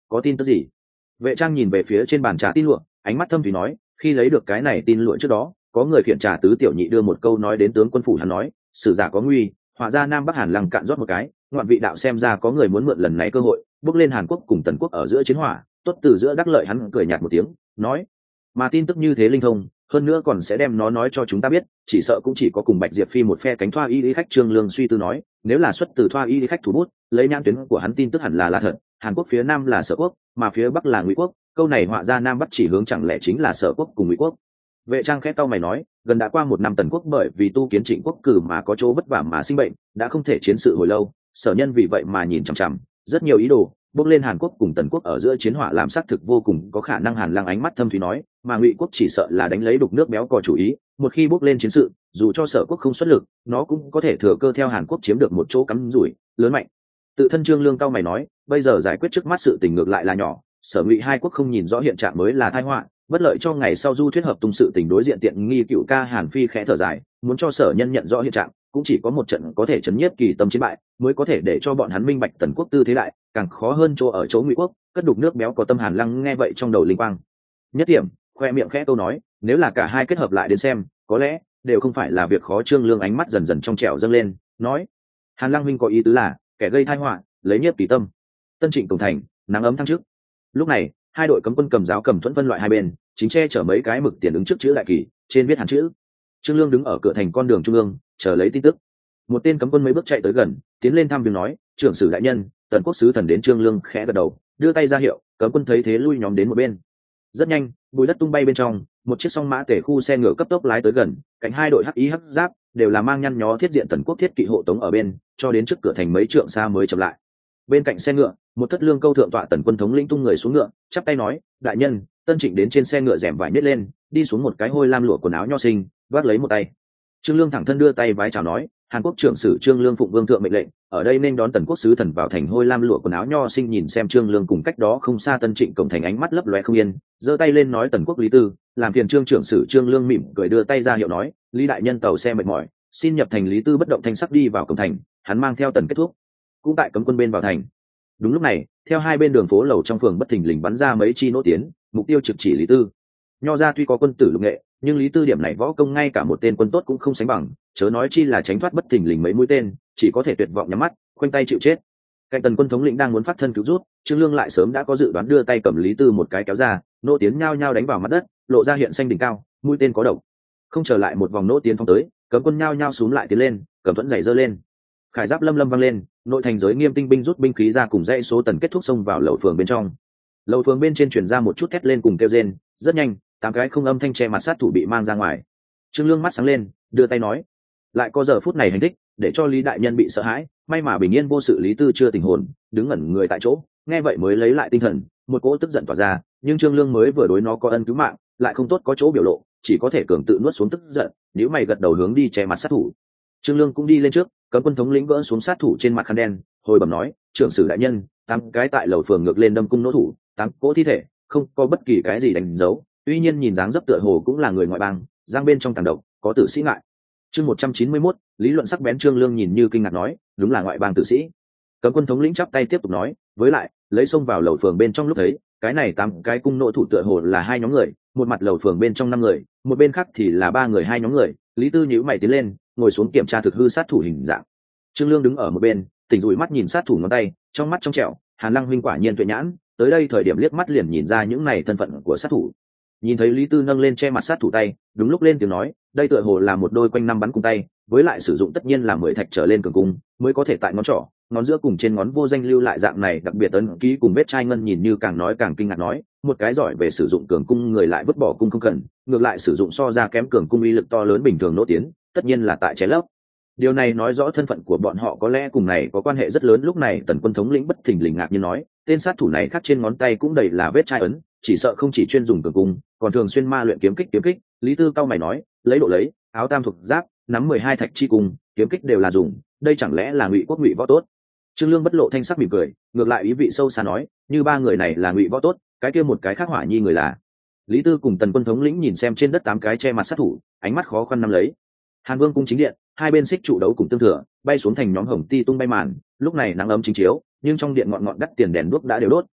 có tin tức gì? Vệ trang nhìn về phía trên bàn trà tin lụa, ánh mắt thâm thủy nói, khi lấy được cái này tin lụa trước đó, có người khiển trà tứ tiểu nhị đưa một câu nói đến tướng quân phủ, hắn nói sử giả có nguy, họa ra Nam Bắc Hàn Lăng cạn rót một cái, ngoạn vị đạo xem ra có người muốn mượn lần này cơ hội bước lên Hàn Quốc cùng Tần Quốc ở giữa chiến hỏa, tốt từ giữa đắc lợi. Hắn cười nhạt một tiếng nói, mà tin tức như thế linh thông, hơn nữa còn sẽ đem nó nói cho chúng ta biết, chỉ sợ cũng chỉ có cùng Bạch Diệp Phi một phe cánh Thoa Y Lý khách. Trương Lương suy tư nói, nếu là xuất từ Thoa Y Lý khách thủ bút, lấy nhãn tuyến của hắn tin tức hẳn là là thật. Hàn Quốc phía nam là Sở Quốc, mà phía bắc là Ngụy Quốc, câu này họa ra Nam Bắc chỉ hướng chẳng lẽ chính là Sở Quốc cùng Ngụy Quốc? Vệ trang khẽ cau mày nói, gần đã qua một năm Tần Quốc bởi vì tu kiến Trịnh Quốc cử mà có chỗ vất vả mà sinh bệnh, đã không thể chiến sự hồi lâu, Sở nhân vì vậy mà nhìn chằm chằm rất nhiều ý đồ bước lên Hàn Quốc cùng Tần Quốc ở giữa chiến hỏa, làm xác thực vô cùng có khả năng. Hàn Lăng ánh mắt thâm thúy nói, mà Ngụy Quốc chỉ sợ là đánh lấy đục nước béo cò chủ ý, một khi bước lên chiến sự, dù cho Sở Quốc không xuất lực, nó cũng có thể thừa cơ theo Hàn Quốc chiếm được một chỗ cắm rủi lớn mạnh. Tự thân Trương Lương cau mày nói, bây giờ giải quyết trước mắt sự tình ngược lại là nhỏ, Sở Ngụy hai quốc không nhìn rõ hiện trạng mới là tai họa, bất lợi cho ngày sau du thuyết hợp tung sự tình. Đối diện tiện nghi cựu ca Hàn Phi khẽ thở dài, muốn cho Sở nhân nhận rõ hiện trạng, cũng chỉ có một trận có thể chấn nhiếp kỳ tâm chiến bại, mới có thể để cho bọn hắn minh bạch Tần Quốc tư thế đại, càng khó hơn chỗ ở chỗ Ngụy Quốc cất đục nước béo có tâm. Hàn Lăng nghe vậy trong đầu linh quang nhất điểm, khoe miệng khẽ câu nói, nếu là cả hai kết hợp lại đến xem, có lẽ đều không phải là việc khó. Trương Lương ánh mắt dần dần trong trẻo dâng lên, nói, Hàn Lăng huynh có ý tứ là kẻ gây tai họa lấy nhiếp kỳ tâm. Tân Trịnh cổng thành, nắng ấm thăng trước. Lúc này hai đội cấm quân cầm giáo cầm thuẫn phân loại hai bên, chính che chở mấy cái mực tiền ứng trước chữ đại kỳ, trên viết hàn chữ. Trương Lương đứng ở cửa thành con đường trung ương, chờ lấy tin tức. Một tên cấm quân mấy bước chạy tới gần, tiến lên thăm viếng nói, trưởng sử đại nhân, Tần Quốc sứ thần đến. Trương Lương khẽ gật đầu, đưa tay ra hiệu, cấm quân thấy thế lui nhóm đến một bên. Rất nhanh, bùi đất tung bay bên trong, một chiếc song mã tể khu xe ngựa cấp tốc lái tới gần, cạnh hai đội hắc ý hắc giáp đều là mang nhăn nhó thiết diện Tần Quốc thiết kỵ hộ tống ở bên, cho đến trước cửa thành mấy trượng xa mới chậm lại. Bên cạnh xe ngựa, một thất lương câu thượng tọa Tần quân thống lĩnh tung người xuống ngựa, chắp tay nói, đại nhân. Tân Trịnh đến trên xe ngựa rèm vải nhét lên, đi xuống một cái hôi lam lụa quần áo nho sinh, vác lấy một tay. Trương Lương thẳng thân đưa tay vái chào nói, Hàn Quốc trưởng sử Trương Lương phụng vương thượng mệnh lệnh, ở đây nên đón Tần Quốc sứ thần vào thành. hôi lam lụa quần áo nho sinh nhìn xem Trương Lương cùng cách đó không xa Tân Trịnh cổng thành, ánh mắt lấp lóe không yên, giơ tay lên nói, Tần Quốc Lý Tư, làm phiền Trương trưởng sử. Trương Lương mỉm cười đưa tay ra hiệu nói, Lý đại nhân tàu xe mệt mỏi, xin nhập thành. Lý Tư bất động thanh sắc đi vào cổng thành, hắn mang theo Tần kết thúc, cũng tại cấm quân bên vào thành. Đúng lúc này, theo hai bên đường phố lầu trong phường bất thình lình bắn ra mấy chi nỗ tiến, mục tiêu trực chỉ Lý Tư. Nho ra tuy có quân tử lục nghệ, nhưng Lý Tư điểm này võ công ngay cả một tên quân tốt cũng không sánh bằng, chớ nói chi là tránh thoát bất thình lình mấy mũi tên, chỉ có thể tuyệt vọng nhắm mắt khoanh tay chịu chết. Cạnh Tần quân thống lĩnh đang muốn phát thân cứu rút, Trương Lương lại sớm đã có dự đoán, đưa tay cầm Lý Tư một cái kéo ra, nỗ tiến nhao nhao đánh vào mặt đất, lộ ra hiện xanh đỉnh cao, mũi tên có độc. Không trở lại một vòng nỗ tiến phóng tới, cấm quân nhao nhao xuống lại tiến lên, cầm thuẫn giày giơ lên, khải giáp lâm lâm vang lên, nội thành giới nghiêm tinh binh rút binh khí ra, cùng dãy số Tần kết thúc xông vào lầu phường bên trong. Lầu phường bên trên truyền ra một chút thét lên cùng kêu rên, rất nhanh tám cái không âm thanh che mặt sát thủ bị mang ra ngoài. Trương Lương mắt sáng lên, đưa tay nói, lại có giờ phút này hành thích, để cho Lý đại nhân bị sợ hãi, may mà bình yên vô sự. Lý Tư chưa tình hồn, đứng ngẩn người tại chỗ, nghe vậy mới lấy lại tinh thần, một cỗ tức giận tỏa ra, nhưng Trương Lương mới vừa đối nó có ân cứu mạng, lại không tốt có chỗ biểu lộ, chỉ có thể cường tự nuốt xuống tức giận, nếu mày gật đầu hướng đi che mặt sát thủ. Trương Lương cũng đi lên trước, cấm quân thống lĩnh gỡ xuống sát thủ trên mặt khăn đen, hồi bẩm nói, trưởng sử đại nhân, tám cái tại lầu phường ngược lên đâm cung nỗ thủ, tám cỗ thi thể, không có bất kỳ cái gì đánh dấu, tuy nhiên nhìn dáng dấp tựa hồ cũng là người ngoại bang, giang bên trong tàng độc, có tử sĩ ngại. Chương một trăm chín mươi mốt, lý luận sắc bén. Trương Lương nhìn như kinh ngạc nói, đúng là ngoại bang tử sĩ. Cấm quân thống lĩnh chắp tay tiếp tục nói, với lại lấy xông vào lầu phường bên trong lúc thấy, cái này tám cái cung nỗ thủ tựa hồ là hai nhóm người, một mặt lầu phường bên trong năm người, một bên khác thì là ba người hai nhóm người. Lý Tư nhíu mày tiến lên, ngồi xuống kiểm tra thực hư sát thủ hình dạng. Trương Lương đứng ở một bên, tỉnh dụi mắt nhìn sát thủ ngón tay, trong mắt trong trẻo. Hàn Lăng huynh quả nhiên tuệ nhãn, tới đây thời điểm liếc mắt liền nhìn ra những này thân phận của sát thủ. Nhìn thấy Lý Tư nâng lên che mặt sát thủ tay, đúng lúc lên tiếng nói, đây tựa hồ là một đôi quanh năm bắn cung tay, với lại sử dụng tất nhiên là mười thạch trở lên cường cung, mới có thể tại ngón trỏ, ngón giữa cùng trên ngón vô danh lưu lại dạng này đặc biệt ấn ký cùng vết chai ngân. Nhìn như càng nói càng kinh ngạc nói, một cái giỏi về sử dụng cường cung người lại vứt bỏ cung không cần, ngược lại sử dụng so ra kém cường cung uy lực to lớn bình thường nỗ tiến, tất nhiên là tại trái lấp. Điều này nói rõ thân phận của bọn họ có lẽ cùng này có quan hệ rất lớn. Lúc này Tần quân thống lĩnh bất thình lình ngạc nhiên nói, tên sát thủ này khắc trên ngón tay cũng đầy là vết chai ấn, chỉ sợ không chỉ chuyên dùng cường cung, còn thường xuyên ma luyện kiếm kích. Kiếm kích? Lý Tư cao mày nói, lấy độ lấy áo tam thuộc giáp, nắm mười hai thạch chi cung, kiếm kích đều là dùng, đây chẳng lẽ là Ngụy quốc Ngụy võ tốt? Trương Lương bất lộ thanh sắc mỉm cười, ngược lại ý vị sâu xa nói, như ba người này là Ngụy võ tốt, cái kia một cái khác Hỏa Nhi người là. Lý Tư cùng Tần quân thống lĩnh nhìn xem trên đất tám cái che mặt sát thủ, ánh mắt khó khăn nắm lấy. Hàn Vương cung chính điện, hai bên xích trụ đấu cùng tương thừa, bay xuống thành nhóm hồng ti tung bay màn. Lúc này nắng ấm chính chiếu, nhưng trong điện ngọn ngọn đắt tiền đèn đuốc đã đều đốt,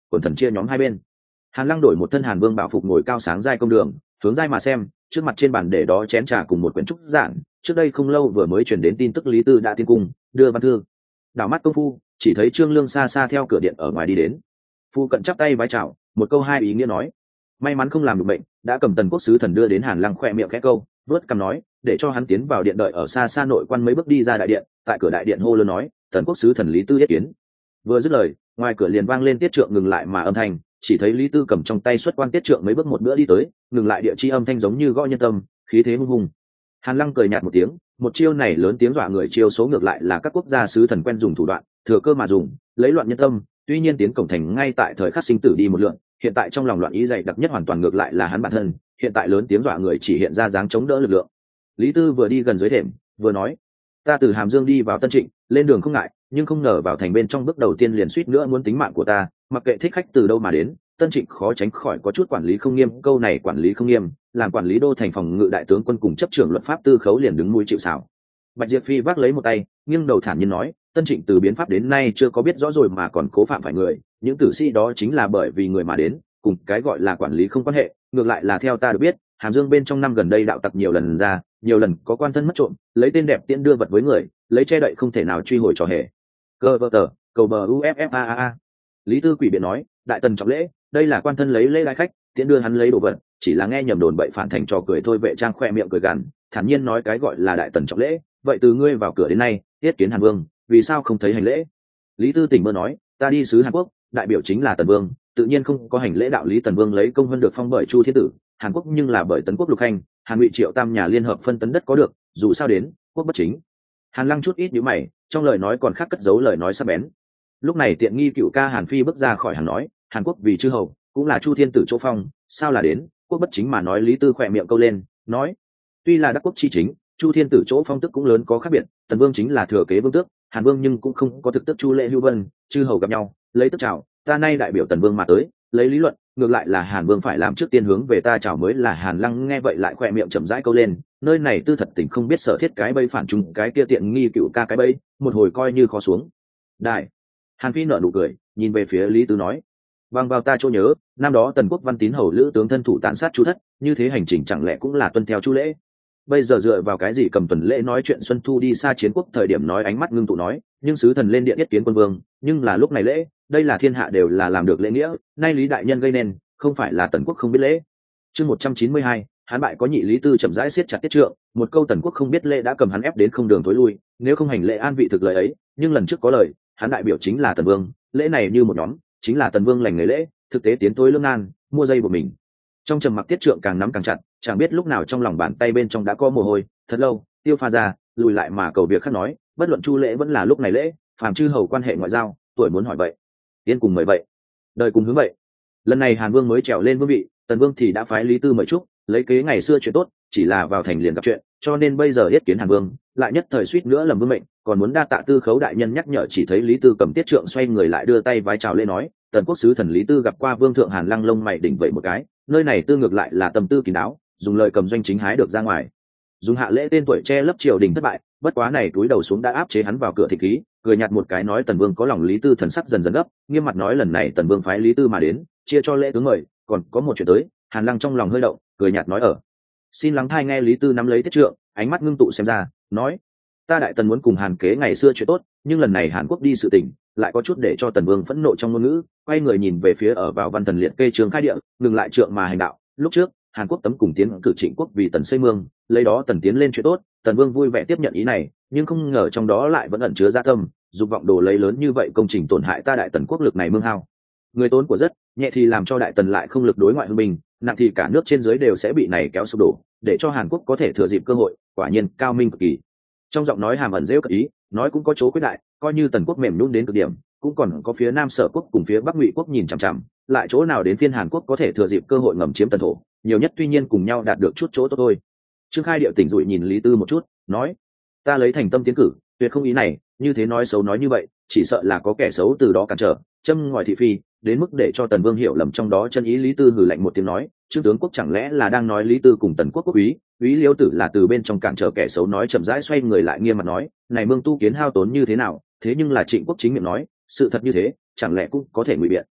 quần thần chia nhóm hai bên. Hàn Lăng đổi một thân Hàn Vương bảo phục ngồi cao sáng giai công đường, hướng giai mà xem, trước mặt trên bàn để đó chén trà cùng một quyển trúc giản, trước đây không lâu vừa mới truyền đến tin tức Lý Tư đã tiến cung, đưa văn thư. Đảo mắt công phu, chỉ thấy Trương Lương xa xa theo cửa điện ở ngoài đi đến. Phu cận chắp tay vái chào, một câu hai ý nghĩa nói: may mắn không làm được bệnh, đã cầm Tần Quốc sứ thần đưa đến. Hàn Lăng khoe miệng khẽ câu, vớt cằm nói, để cho hắn tiến vào điện đợi ở xa xa nội quan mấy bước đi ra đại điện, tại cửa đại điện hô lớn nói: Tần Quốc sứ thần Lý Tư yết kiến. Vừa dứt lời, ngoài cửa liền vang lên tiết trượng ngừng lại mà âm thanh, chỉ thấy Lý Tư cầm trong tay xuất quan tiết trượng mấy bước một bữa đi tới, ngừng lại địa chi âm thanh giống như gõ nhân tâm, khí thế hung hùng. Hàn Lăng cười nhạt một tiếng, một chiêu này lớn tiếng dọa người, chiêu số ngược lại là các quốc gia sứ thần quen dùng thủ đoạn, thừa cơ mà dùng, lấy loạn nhân tâm. Tuy nhiên tiến cổng thành ngay tại thời khắc sinh tử đi một lượng, hiện tại trong lòng loạn ý dày đặc nhất hoàn toàn ngược lại là hắn bản thân, hiện tại lớn tiếng dọa người chỉ hiện ra dáng chống đỡ lực lượng. Lý Tư vừa đi gần dưới thềm, vừa nói: ta từ Hàm Dương đi vào Tân Trịnh, lên đường không ngại, nhưng không ngờ vào thành bên trong bước đầu tiên liền suýt nữa muốn tính mạng của ta, mặc kệ thích khách từ đâu mà đến, Tân Trịnh khó tránh khỏi có chút quản lý không nghiêm. Câu này quản lý không nghiêm, làm quản lý đô thành phòng ngự đại tướng quân cùng chấp trưởng luật pháp tư khấu liền đứng mũi chịu sào. Bạch Diệp Phi vác lấy một tay, nghiêng đầu thản nhiên nói: Tân Trịnh từ biến pháp đến nay chưa có biết rõ rồi mà còn cố phạm phải người, những tử sĩ đó chính là bởi vì người mà đến, cùng cái gọi là quản lý không quan hệ. Ngược lại là theo ta được biết, Hàm Dương bên trong năm gần đây đạo tặc nhiều lần ra, nhiều lần có quan thân mất trộm, lấy tên đẹp tiễn đưa vật với người, lấy che đậy không thể nào truy hồi trò hề. Cơ vợ tờ, cầu bờ uffaa. Lý Tư quỷ biện nói: đại tần trọng lễ, đây là quan thân lấy lễ đái khách, tiễn đưa hắn lấy đồ vật, chỉ là nghe nhầm đồn bậy phản thành trò cười thôi. Vệ Trang khoe miệng cười gằn, thản nhiên nói: cái gọi là đại tần trọng lễ, vậy từ ngươi vào cửa đến nay, tiết kiến Hàn Vương, vì sao không thấy hành lễ? Lý Tư tỉnh mơ nói: ta đi sứ Hàn Quốc, đại biểu chính là Tần Vương, tự nhiên không có hành lễ đạo lý. Tần Vương lấy công hơn được phong bởi Chu Thiên Tử, Hàn Quốc nhưng là bởi Tấn Quốc Lục Hành, Hàn Ngụy Triệu tam nhà liên hợp phân tấn đất có được, dù sao đến quốc bất chính. Hàn Lăng chút ít nhíu mày, trong lời nói còn khác cất giấu lời nói sắc bén. Lúc này tiện nghi cựu ca Hàn Phi bước ra khỏi hàng nói: Hàn Quốc vì chư hầu, cũng là Chu Thiên Tử chỗ phong, sao là đến quốc bất chính mà nói? Lý Tư khỏe miệng câu lên, nói: tuy là đắc quốc chi chính, Chu Thiên Tử chỗ phong tức cũng lớn có khác biệt. Tần Vương chính là thừa kế vương tước, Hàn Vương nhưng cũng không có thực tước Chu lệ hưu vân, chư hầu gặp nhau lấy tước chào, ta nay đại biểu Tần Vương mà tới, lấy lý luận ngược lại là Hàn Vương phải làm trước tiên hướng về ta chào mới là. Hàn Lăng nghe vậy lại khỏe miệng chậm rãi câu lên, nơi này tư thật tình không biết sở thiết cái bẫy phản trùng, cái kia tiện nghi cựu ca cái bẫy, một hồi coi như khó xuống. Đại Hàn Phi nở nụ cười, nhìn về phía Lý Tư nói: bằng vào ta chỗ nhớ, năm đó Tần Quốc văn tín hầu lữ tướng thân thủ tàn sát Chu thất, như thế hành trình chẳng lẽ cũng là tuân theo Chu lễ? Bây giờ dựa vào cái gì cầm tuần lễ nói chuyện Xuân Thu đi xa chiến quốc thời điểm nói? Ánh mắt ngưng tụ nói: nhưng sứ thần lên điện yết kiến quân vương, nhưng là lúc này lễ, đây là thiên hạ đều là làm được lễ nghĩa, nay Lý đại nhân gây nên, không phải là Tần Quốc không biết lễ. Chương một trăm chín mươi hai, hắn bại có nhị. Lý Tư chậm rãi siết chặt tiết trượng, một câu Tần Quốc không biết lễ đã cầm hắn ép đến không đường tối lui, nếu không hành lễ an vị thực lời ấy, nhưng lần trước có lời, hắn đại biểu chính là Tần Vương, lễ này như một nhóm, chính là Tần Vương lành nghề lễ, thực tế tiến tối lương nan, mua dây của mình. Trong trầm mặc tiết trượng càng nắm càng chặt, chẳng biết lúc nào trong lòng bàn tay bên trong đã có mồ hôi. Thật lâu, tiêu pha ra, lùi lại mà cầu việc khác nói: bất luận Chu lễ vẫn là lúc này lễ, phàm chư hầu quan hệ ngoại giao, tuổi muốn hỏi vậy, tiên cùng mời vậy, đời cùng hướng vậy. Lần này Hàn Vương mới trèo lên vương vị, Tần Vương thì đã phái Lý Tư mời chúc, lấy kế ngày xưa chuyện tốt, chỉ là vào thành liền gặp chuyện, cho nên bây giờ yết kiến Hàn Vương, lại nhất thời suýt nữa lầm vương mệnh, còn muốn đa tạ Tư khấu đại nhân nhắc nhở. Chỉ thấy Lý Tư cầm tiết trượng xoay người lại đưa tay vái chào lễ nói: Tần Quốc sứ thần Lý Tư gặp qua vương thượng. Hàn Lăng lông mày đỉnh vậy một cái, nơi này Tư ngược lại là tâm tư kín đáo, dùng lời cầm doanh chính hái được ra ngoài, dùng hạ lễ tên tuổi che lấp triều đình thất bại. Bất quá này túi đầu xuống đã áp chế hắn vào cửa thị khí, cười nhạt một cái nói: Tần Vương có lòng. Lý Tư thần sắc dần dần gấp, nghiêm mặt nói: lần này Tần Vương phái Lý Tư mà đến, chia cho lễ tướng mời, còn có một chuyện tới. Hàn Lăng trong lòng hơi động, cười nhạt nói: ở xin lắng thai nghe. Lý Tư nắm lấy tiết trượng, ánh mắt ngưng tụ xem ra, nói: ta đại tần muốn cùng Hàn kế ngày xưa chuyện tốt, nhưng lần này Hàn Quốc đi sự tình, lại có chút để cho Tần Vương phẫn nộ trong ngôn ngữ. Quay người nhìn về phía ở vào văn thần liệt kê trường khai địa, ngừng lại trượng mà hành đạo. Lúc trước Hàn Quốc tấm cùng tiến cử Trịnh Quốc vì Tần xây mương, lấy đó Tần tiến lên chuyện tốt, Tần Vương vui vẻ tiếp nhận ý này, nhưng không ngờ trong đó lại vẫn ẩn chứa gia tâm, dục vọng đồ lấy lớn như vậy công trình tổn hại ta đại tần quốc lực này mương hao. Người tốn của rất nhẹ thì làm cho đại tần lại không lực đối ngoại hưng bình, nặng thì cả nước trên dưới đều sẽ bị này kéo sụp đổ, để cho Hàn Quốc có thể thừa dịp cơ hội, quả nhiên cao minh cực kỳ. Trong giọng nói hàm ẩn rêu cực ý, nói cũng có chỗ quyết đại, coi như Tần quốc mềm nhũn đến cực điểm, cũng còn có phía Nam Sở quốc cùng phía Bắc Ngụy quốc nhìn chằm chằm, lại chỗ nào đến phiên Hàn Quốc có thể thừa dịp cơ hội ngầm chiếm tần thổ, nhiều nhất tuy nhiên cùng nhau đạt được chút chỗ tốt thôi. Trương Khai điệu tỉnh dụi nhìn Lý Tư một chút, nói: ta lấy thành tâm tiến cử, tuyệt không ý này, như thế nói xấu nói như vậy, chỉ sợ là có kẻ xấu từ đó cản trở, châm ngòi thị phi, đến mức để cho Tần Vương hiểu lầm trong đó chân ý. Lý Tư hừ lạnh một tiếng nói: Trương tướng quốc chẳng lẽ là đang nói Lý Tư cùng Tần quốc quốc úy, úy Liêu tử là từ bên trong cản trở kẻ xấu? Nói chậm rãi xoay người lại nghiêm mặt nói: này mương tu kiến hao tốn như thế nào, thế nhưng là Trịnh quốc chính miệng nói, sự thật như thế, chẳng lẽ cũng có thể ngụy biện?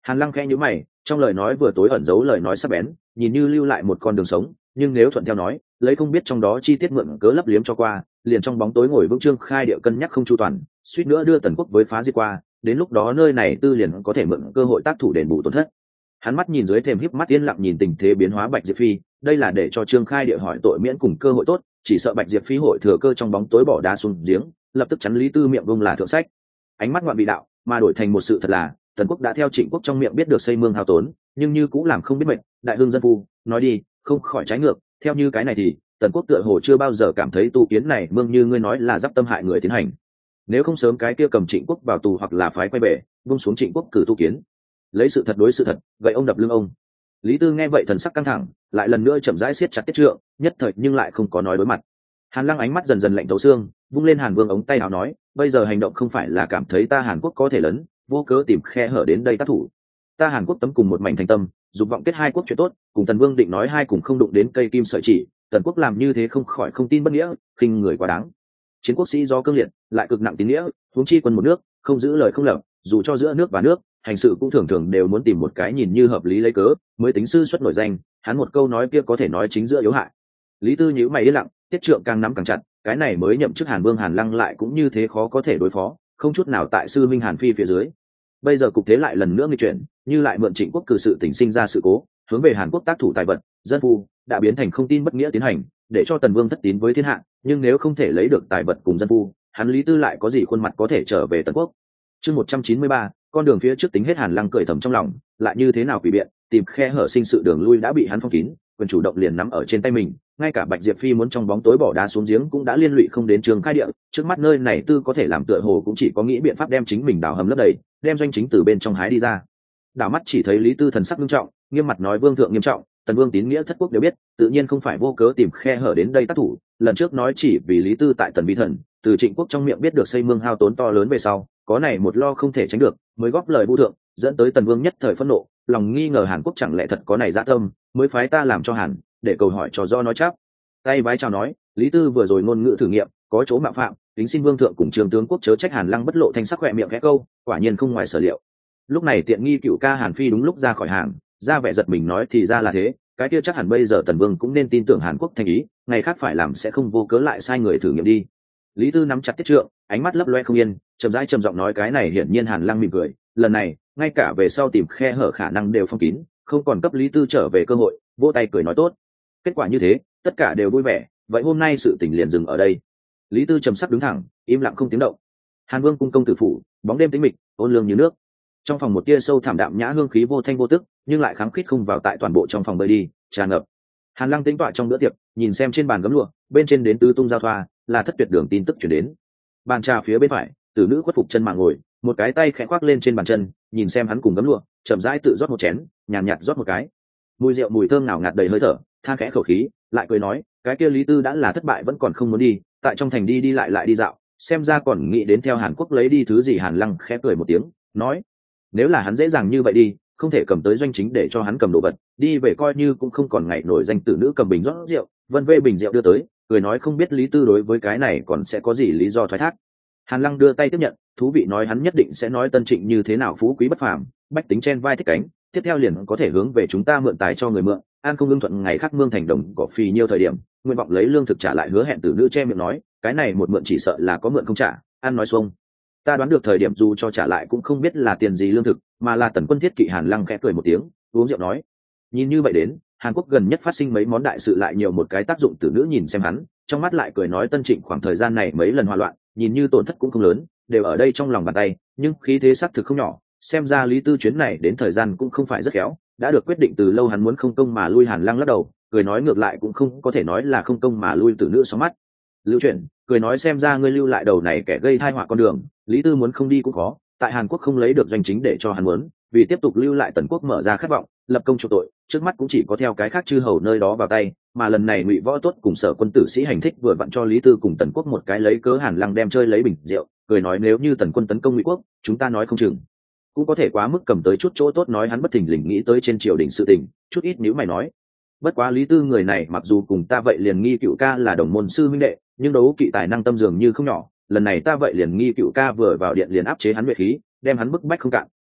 Hàn Lăng khẽ nhíu mày, trong lời nói vừa tối ẩn giấu lời nói sắc bén, nhìn như lưu lại một con đường sống, nhưng nếu thuận theo nói, lấy không biết trong đó chi tiết mượn cớ lấp liếm cho qua, liền trong bóng tối ngồi vững trương khai địa cân nhắc không chu toàn, suýt nữa đưa Tần Quốc với phá diệt qua, đến lúc đó nơi này tư liền có thể mượn cơ hội tác thủ đền bù tổn thất. Hắn mắt nhìn dưới thềm híp mắt yên lặng nhìn tình thế biến hóa Bạch Diệp Phi, đây là để cho trương khai địa hỏi tội miễn cùng cơ hội tốt, chỉ sợ Bạch Diệp Phi hội thừa cơ trong bóng tối bỏ đá xuống giếng, lập tức chắn Lý Tư miệng vung là thượng sách. Ánh mắt ngoạn vị đạo, mà đổi thành một sự thật là Tần Quốc đã theo Trịnh Quốc trong miệng biết được xây mương hao tốn, nhưng như cũng làm không biết mệnh, đại hương dân phu, nói đi, không khỏi trái ngược, theo như cái này thì Tần Quốc tựa hồ chưa bao giờ cảm thấy tu kiến này mương như ngươi nói là giáp tâm hại người tiến hành. Nếu không sớm cái kia cầm Trịnh Quốc vào tù hoặc là phái quay bể, buông xuống Trịnh Quốc cử tu kiến. Lấy sự thật đối sự thật, gậy ông đập lưng ông. Lý Tư nghe vậy thần sắc căng thẳng, lại lần nữa chậm rãi siết chặt tiết trượng, nhất thời nhưng lại không có nói đối mặt. Hàn Lăng ánh mắt dần dần lạnh thấu xương, vung lên Hàn Vương ống tay áo nói, bây giờ hành động không phải là cảm thấy ta Hàn Quốc có thể lớn, vô cớ tìm khe hở đến đây tác thủ. Ta Hàn Quốc tấm cùng một mảnh thành tâm, dục vọng kết hai quốc chuyện tốt, cùng Tần Vương định nói hai cùng không đụng đến cây kim sợi chỉ, Tần Quốc làm như thế không khỏi không tin bất nghĩa, khinh người quá đáng. Chiến quốc sĩ do cương liệt, lại cực nặng tín nghĩa, huống chi quân một nước, không giữ lời không lập, dù cho giữa nước và nước, hành sự cũng thường thường đều muốn tìm một cái nhìn như hợp lý lấy cớ, mới tính sư xuất nổi danh, hắn một câu nói kia có thể nói chính giữa yếu hại. Lý Tư nhíu mày yên lặng, tiết trượng càng nắm càng chặt, cái này mới nhậm chức Hàn Vương Hàn Lăng lại cũng như thế khó có thể đối phó, không chút nào tại sư minh Hàn Phi phía dưới. Bây giờ cục thế lại lần nữa nghịch chuyển, như lại mượn Trịnh Quốc cử sự tình sinh ra sự cố, hướng về Hàn Quốc tác thủ tài vật, dân phu đã biến thành không tin bất nghĩa tiến hành, để cho Tần Vương thất tín với thiên hạ, nhưng nếu không thể lấy được tài vật cùng dân phu, hắn Lý Tư lại có gì khuôn mặt có thể trở về Tần Quốc. Chương một trăm chín mươi ba, con đường phía trước tính hết Hàn Lăng cười thầm trong lòng, lại như thế nào quỷ biện, tìm khe hở sinh sự đường lui đã bị hắn phong kín, quyền chủ động liền nắm ở trên tay mình, ngay cả Bạch Diệp Phi muốn trong bóng tối bỏ đá xuống giếng cũng đã liên lụy không đến trường khai địa, trước mắt nơi này tư có thể làm tựa hồ cũng chỉ có nghĩ biện pháp đem chính mình đào hầm lấp đầy, đem doanh chính từ bên trong hái đi ra. Đảo mắt chỉ thấy Lý Tư thần sắc nghiêm trọng, nghiêm mặt nói vương thượng nghiêm trọng, Tần Vương tín nghĩa thất quốc đều biết, tự nhiên không phải vô cớ tìm khe hở đến đây tác thủ, lần trước nói chỉ vì Lý Tư tại Tần Vi Thần, từ Trịnh Quốc trong miệng biết được xây mương hao tốn to lớn về sau, có này một lo không thể tránh được, mới góp lời vu thượng, dẫn tới Tần Vương nhất thời phẫn nộ, lòng nghi ngờ Hàn Quốc chẳng lẽ thật có này dạ tâm, mới phái ta làm cho Hàn, để cầu hỏi cho do nói chắc. Tay vái chào nói, Lý Tư vừa rồi ngôn ngữ thử nghiệm, có chỗ mạo phạm, kính xin vương thượng cùng trường tướng quốc chớ trách. Hàn Lăng bất lộ thanh sắc khỏe miệng khẽ câu, quả nhiên không ngoài sở liệu. Lúc này tiện nghi cựu ca Hàn Phi đúng lúc ra khỏi hàng, ra vẻ giật mình nói thì ra là thế, cái kia chắc hẳn bây giờ Tần Vương cũng nên tin tưởng Hàn Quốc thành ý, ngày khác phải làm sẽ không vô cớ lại sai người thử nghiệm đi. Lý Tư nắm chặt tiết trượng, ánh mắt lấp loe không yên, chậm rãi trầm giọng nói, cái này hiển nhiên Hàn Lăng mỉm cười, lần này ngay cả về sau tìm khe hở khả năng đều phong kín, không còn cấp Lý Tư trở về cơ hội, vỗ tay cười nói tốt. Kết quả như thế, tất cả đều vui vẻ, vậy hôm nay sự tình liền dừng ở đây. Lý Tư trầm sắc đứng thẳng, im lặng không tiếng động. Hàn Vương cung công tử phủ, bóng đêm tĩnh mịch, ôn lương như nước. Trong phòng một tia sâu thảm đạm nhã hương khí vô thanh vô tức, nhưng lại kháng khít không vào tại toàn bộ trong phòng bơi đi, tràn ngập. Hàn Lăng tĩnh tọa trong bữa tiệc, nhìn xem trên bàn gấm lụa, bên trên đến tứ tung giao thoa, là thất tuyệt đường tin tức chuyển đến. Bàn trà phía bên phải, tử nữ khuất phục chân mà ngồi, một cái tay khẽ khoác lên trên bàn chân, nhìn xem hắn cùng gấm lụa, chậm rãi tự rót một chén, nhàn nhạt, nhạt rót một cái. Mùi rượu mùi thơm ngào ngạt đầy hơi thở, than khẽ khẩu khí, lại cười nói, cái kia Lý Tư đã là thất bại vẫn còn không muốn đi, tại trong thành đi đi lại lại đi dạo, xem ra còn nghĩ đến theo Hàn Quốc lấy đi thứ gì. Hàn Lăng khẽ cười một tiếng, nói, nếu là hắn dễ dàng như vậy đi, không thể cầm tới doanh chính để cho hắn cầm đồ vật, đi về coi như cũng không còn ngày nổi danh tử nữ cầm bình rót rượu, vân vê bình rượu đưa tới, cười nói không biết Lý Tư đối với cái này còn sẽ có gì lý do thoái thác. Hàn Lăng đưa tay tiếp nhận, thú vị nói, hắn nhất định sẽ nói Tân Trịnh như thế nào phú quý bất phàm, bách tính chen vai thích cánh, tiếp theo liền có thể hướng về chúng ta mượn tài cho người mượn, an không ưng thuận ngày khác mương thành đồng cỏ phì nhiều thời điểm, nguyện vọng lấy lương thực trả lại hứa hẹn. Tử nữ che miệng nói, cái này một mượn chỉ sợ là có mượn không trả, ăn nói xuông. Ta đoán được thời điểm dù cho trả lại cũng không biết là tiền gì lương thực, mà là Tần quân thiết kỵ. Hàn Lăng khẽ cười một tiếng, uống rượu nói, nhìn như vậy đến Hàn Quốc gần nhất phát sinh mấy món đại sự lại nhiều một cái tác dụng. Tử nữ nhìn xem hắn, trong mắt lại cười nói, Tân Trịnh khoảng thời gian này mấy lần hoa loạn, nhìn như tổn thất cũng không lớn, đều ở đây trong lòng bàn tay, nhưng khí thế xác thực không nhỏ, xem ra Lý Tư chuyến này đến thời gian cũng không phải rất khéo, đã được quyết định từ lâu, hắn muốn không công mà lui. Hàn Lăng lắc đầu, cười nói, ngược lại cũng không có thể nói là không công mà lui. Tử nữ xóa mắt lưu chuyển, cười nói, xem ra ngươi lưu lại đầu này kẻ gây tai họa con đường, Lý Tư muốn không đi cũng khó, tại Hàn Quốc không lấy được doanh chính để cho hắn muốn, vì tiếp tục lưu lại Tần Quốc mở ra khát vọng, lập công chuộc tội, trước mắt cũng chỉ có theo cái khác chư hầu nơi đó vào tay, mà lần này Ngụy Võ Tốt cùng Sở quân tử sĩ hành thích vừa vặn cho Lý Tư cùng Tần Quốc một cái lấy cớ. Hàn Lăng đem chơi lấy bình rượu, cười nói, nếu như Tần quân tấn công Ngụy Quốc, chúng ta nói không chừng cũng có thể quá mức cầm tới chút chỗ tốt. Nói hắn bất thình lình nghĩ tới trên triều đình sự tình, chút ít nếu mày nói, bất quá Lý Tư người này mặc dù cùng ta vậy liền nghi cựu ca là đồng môn sư minh đệ, nhưng đấu kỵ tài năng tâm dường như không nhỏ, lần này ta vậy liền nghi cựu ca vừa vào điện liền áp chế hắn nhuệ khí, đem hắn bức bách không cạn,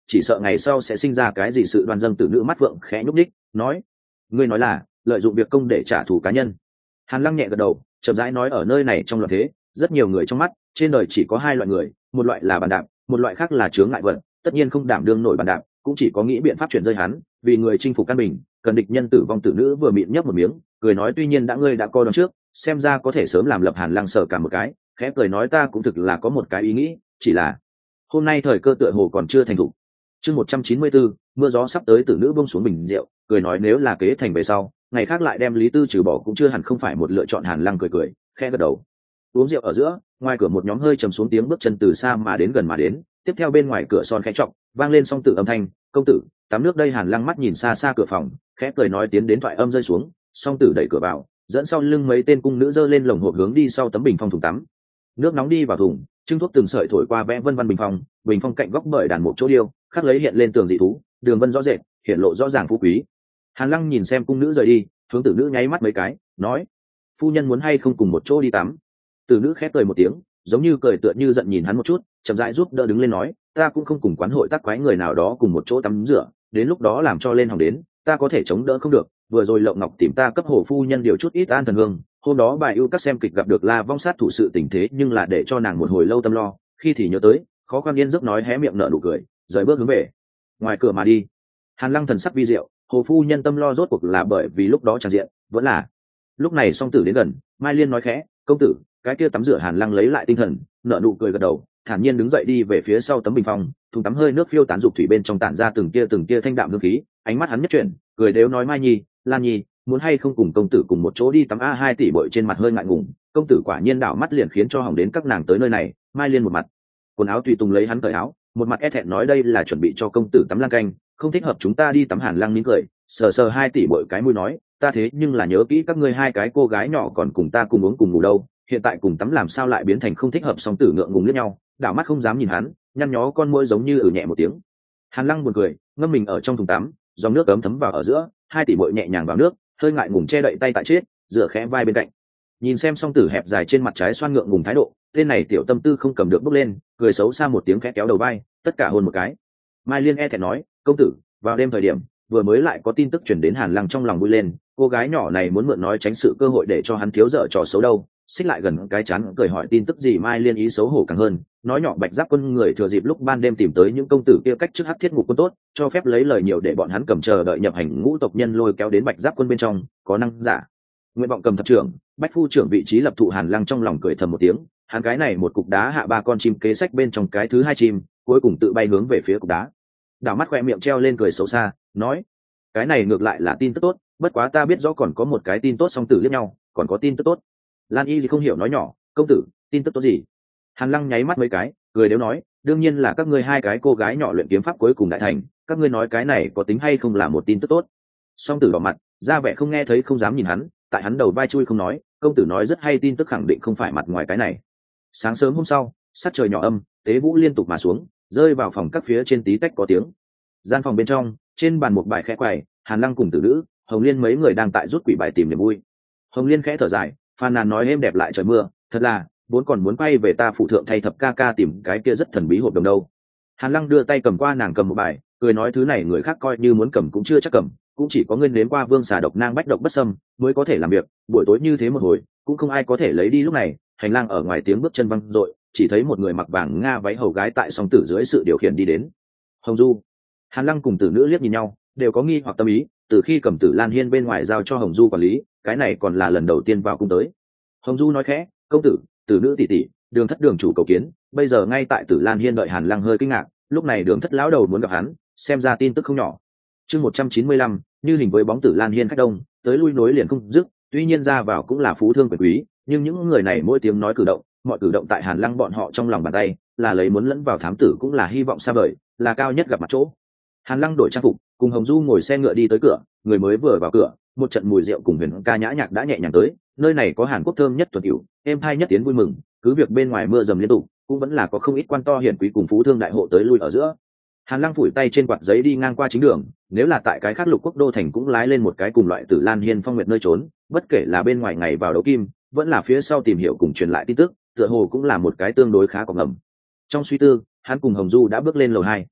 chỉ sợ ngày sau sẽ sinh ra cái gì sự đoan dâng. Tử nữ mắt vượng khẽ nhúc nhích nói, ngươi nói là lợi dụng việc công để trả thù cá nhân? Hàn Lăng nhẹ gật đầu, chậm rãi nói, ở nơi này trong loạn thế, rất nhiều người trong mắt trên đời chỉ có hai loại người, một loại là bàn đạp, một loại khác là chướng ngại vật, tất nhiên không đảm đương nổi bàn đạp, cũng chỉ có nghĩ biện pháp chuyển rơi hắn, vì người chinh phục căn bình, cần địch nhân tử vong. Tử nữ vừa mịn nhấp một miếng, cười nói, tuy nhiên đã ngươi đã coi đón trước, xem ra có thể sớm làm lập. Hàn Lăng sờ cả một cái, khẽ cười nói, ta cũng thực là có một cái ý nghĩ, chỉ là hôm nay thời cơ tựa hồ còn chưa thành thục. Chương một trăm chín mươi bốn, mưa gió sắp tới. Tử nữ buông xuống bình rượu, cười nói, nếu là kế thành về sau, ngày khác lại đem Lý Tư trừ bỏ cũng chưa hẳn không phải một lựa chọn. Hàn Lăng cười cười, khẽ gật đầu. Uống rượu ở giữa, ngoài cửa một nhóm hơi trầm xuống tiếng bước chân từ xa mà đến gần mà đến, tiếp theo bên ngoài cửa son khẽ trọng vang lên song tử âm thanh, công tử tắm nước đây. Hàn Lăng mắt nhìn xa xa cửa phòng, khẽ cười nói, tiến đến thoại âm rơi xuống, song tử đẩy cửa vào, dẫn sau lưng mấy tên cung nữ giơ lên lồng hộp hướng đi sau tấm bình phong thùng tắm. Nước nóng đi vào thùng, trưng thuốc từng sợi thổi qua vẽ vân vân bình phong, bình phong cạnh góc bởi đàn một chỗ điêu khắc lấy hiện lên tường dị thú, đường vân rõ rệt, hiện lộ rõ ràng phú quý. Hàn Lăng nhìn xem cung nữ rời đi, hướng tử nữ nháy mắt mấy cái, nói, phu nhân muốn hay không cùng một chỗ đi tắm? Tử nữ khép cười một tiếng, giống như cười tựa như giận nhìn hắn một chút, chậm rãi giúp đỡ đứng lên nói, ta cũng không cùng quán hội tác quái người nào đó cùng một chỗ tắm rửa, đến lúc đó làm cho lên hỏng đến, ta có thể chống đỡ không được. Vừa rồi Lộng Ngọc tìm ta cấp hồ phu nhân điều chút ít an thần hương, hôm đó bài ưu các xem kịch gặp được La Vong sát thủ sự tình thế, nhưng là để cho nàng một hồi lâu tâm lo, khi thì nhớ tới, khó khăn yên giấc nói, hé miệng nở nụ cười, rời bước hướng về ngoài cửa mà đi. Hàn Lăng thần sắc vi diệu, hồ phu nhân tâm lo rốt cuộc là bởi vì lúc đó tràn diện, vẫn là lúc này song tử đến gần, Mai Liên nói khẽ, công tử cái kia tắm rửa. Hàn Lăng lấy lại tinh thần, nở nụ cười gật đầu, thản nhiên đứng dậy đi về phía sau tấm bình phong, thùng tắm hơi nước phiêu tán dục thủy bên trong tản ra từng tia từng tia thanh đạm hương khí. Ánh mắt hắn nhất chuyển, cười đếu nói, Mai Nhi, Lan Nhi, muốn hay không cùng công tử cùng một chỗ đi tắm? A hai tỷ bội trên mặt hơi ngại ngùng, công tử quả nhiên đảo mắt liền khiến cho hỏng đến các nàng tới nơi này. Mai Liên một mặt quần áo tùy tùng lấy hắn cởi áo, một mặt e thẹn nói, đây là chuẩn bị cho công tử tắm lan canh, không thích hợp chúng ta đi tắm. Hàn Lăng nín cười, sờ sờ hai tỷ bội cái mũi nói, ta thế nhưng là nhớ kỹ các ngươi hai cái cô gái nhỏ còn cùng ta cùng uống cùng ngủ đâu, hiện tại cùng tắm làm sao lại biến thành không thích hợp? Song tử ngượng ngùng liếc nhau, đảo mắt không dám nhìn hắn, nhăn nhó con môi giống như ử nhẹ một tiếng. Hàn Lăng buồn cười, ngâm mình ở trong thùng tắm, dòng nước ấm thấm vào ở giữa, hai tỷ bội nhẹ nhàng vào nước, hơi ngại ngùng che đậy tay tại chết, dựa khẽ vai bên cạnh, nhìn xem song tử hẹp dài trên mặt trái xoan ngượng ngùng thái độ, tên này tiểu tâm tư không cầm được bốc lên, cười xấu xa một tiếng, khẽ kéo đầu vai, tất cả hôn một cái. Mai Liên e thẹn nói, công tử vào đêm thời điểm vừa mới lại có tin tức chuyển đến. Hàn Lăng trong lòng vui lên, cô gái nhỏ này muốn mượn nói tránh sự cơ hội để cho hắn thiếu dở trò xấu đâu. Xích lại gần cái chán cười hỏi, tin tức gì? Mai Liên ý xấu hổ càng hơn, nói nhỏ, Bạch Giáp quân người thừa dịp lúc ban đêm tìm tới những công tử kia cách trước hắc thiết ngục quân tốt, cho phép lấy lời nhiều để bọn hắn cầm chờ đợi nhập hành ngũ tộc nhân lôi kéo đến Bạch Giáp quân bên trong, có năng giả nguyện vọng cầm thập trưởng bách phu trưởng vị trí lập thụ. Hàn Lăng trong lòng cười thầm một tiếng, hắn cái này một cục đá hạ ba con chim kế sách bên trong cái thứ hai chim cuối cùng tự bay hướng về phía cục đá, đảo mắt khoe miệng treo lên cười xấu xa, nói, cái này ngược lại là tin tức tốt, bất quá ta biết rõ còn có một cái tin tốt. Song tử liếc nhau, còn có tin tức tốt? Lan Y thì không hiểu nói nhỏ, công tử tin tức tốt gì? Hàn Lăng nháy mắt mấy cái, cười đếu nói, đương nhiên là các ngươi hai cái cô gái nhỏ luyện kiếm pháp cuối cùng đại thành, các ngươi nói cái này có tính hay không là một tin tức tốt? Song tử đỏ mặt, ra vẻ không nghe thấy không dám nhìn hắn, tại hắn đầu vai chui không nói, công tử nói rất hay, tin tức khẳng định không phải mặt ngoài cái này. Sáng sớm hôm sau, sắc trời nhỏ âm, tế vũ liên tục mà xuống, rơi vào phòng các phía trên tí tách có tiếng. Gian phòng bên trong, trên bàn một bài khẽ quầy, Hàn Lăng cùng tử nữ, Hồng Liên mấy người đang tại rút quỷ bài tìm niềm vui. Hồng Liên khẽ thở dài, phàn nàn nói, êm đẹp lại trời mưa, thật là vốn còn muốn quay về ta phụ thượng thay thập ca ca tìm cái kia rất thần bí hộp đồng đâu. Hàn Lăng đưa tay cầm qua, nàng cầm một bài, cười nói, thứ này người khác coi như muốn cầm cũng chưa chắc cầm, cũng chỉ có ngươi nếm qua vương xà độc nang bách độc bất xâm mới có thể làm việc, buổi tối như thế một hồi cũng không ai có thể lấy đi. Lúc này hành lang ở ngoài tiếng bước chân văng dội, chỉ thấy một người mặc vàng nga váy hầu gái tại song tử dưới sự điều khiển đi đến. Hồng Du. Hàn Lăng cùng tử nữ liếc nhìn nhau, đều có nghi hoặc tâm ý, từ khi cầm Tử Lan Hiên bên ngoài giao cho Hồng Du quản lý, cái này còn là lần đầu tiên vào cung tới. Hồng Du nói khẽ, công tử, tử nữ tỷ tỷ, đường thất đường chủ cầu kiến, bây giờ ngay tại Tử Lan Hiên đợi. Hàn Lăng hơi kinh ngạc, lúc này đường thất lão đầu muốn gặp hắn, xem ra tin tức không nhỏ. Chương một trăm chín mươi lăm, như hình với bóng Tử Lan Hiên khách đông, tới lui nối liền không dứt, tuy nhiên ra vào cũng là phú thương quyền quý, nhưng những người này mỗi tiếng nói cử động, mọi cử động tại Hàn Lăng bọn họ trong lòng bàn tay, là lấy muốn lẫn vào thám tử cũng là hy vọng xa vời, là cao nhất gặp mặt chỗ. Hàn Lăng đổi trang phục, cùng Hồng Du ngồi xe ngựa đi tới cửa, người mới vừa vào cửa, một trận mùi rượu cùng huyền ca nhã nhạc đã nhẹ nhàng tới, nơi này có Hàn Quốc thơm nhất tuần hữu, êm thai nhất tiến vui mừng, cứ việc bên ngoài mưa dầm liên tục, cũng vẫn là có không ít quan to hiển quý cùng phú thương đại hộ tới lui ở giữa. Hàn Lăng phủi tay trên quạt giấy đi ngang qua chính đường, nếu là tại cái khác lục quốc đô thành cũng lái lên một cái cùng loại Tử Lan Hiên phong nguyệt nơi trốn, bất kể là bên ngoài ngày vào đấu kim, vẫn là phía sau tìm hiểu cùng truyền lại tin tức, tựa hồ cũng là một cái tương đối khá có ngầm. Trong suy tư, hắn cùng Hồng Du đã bước lên lầu hai.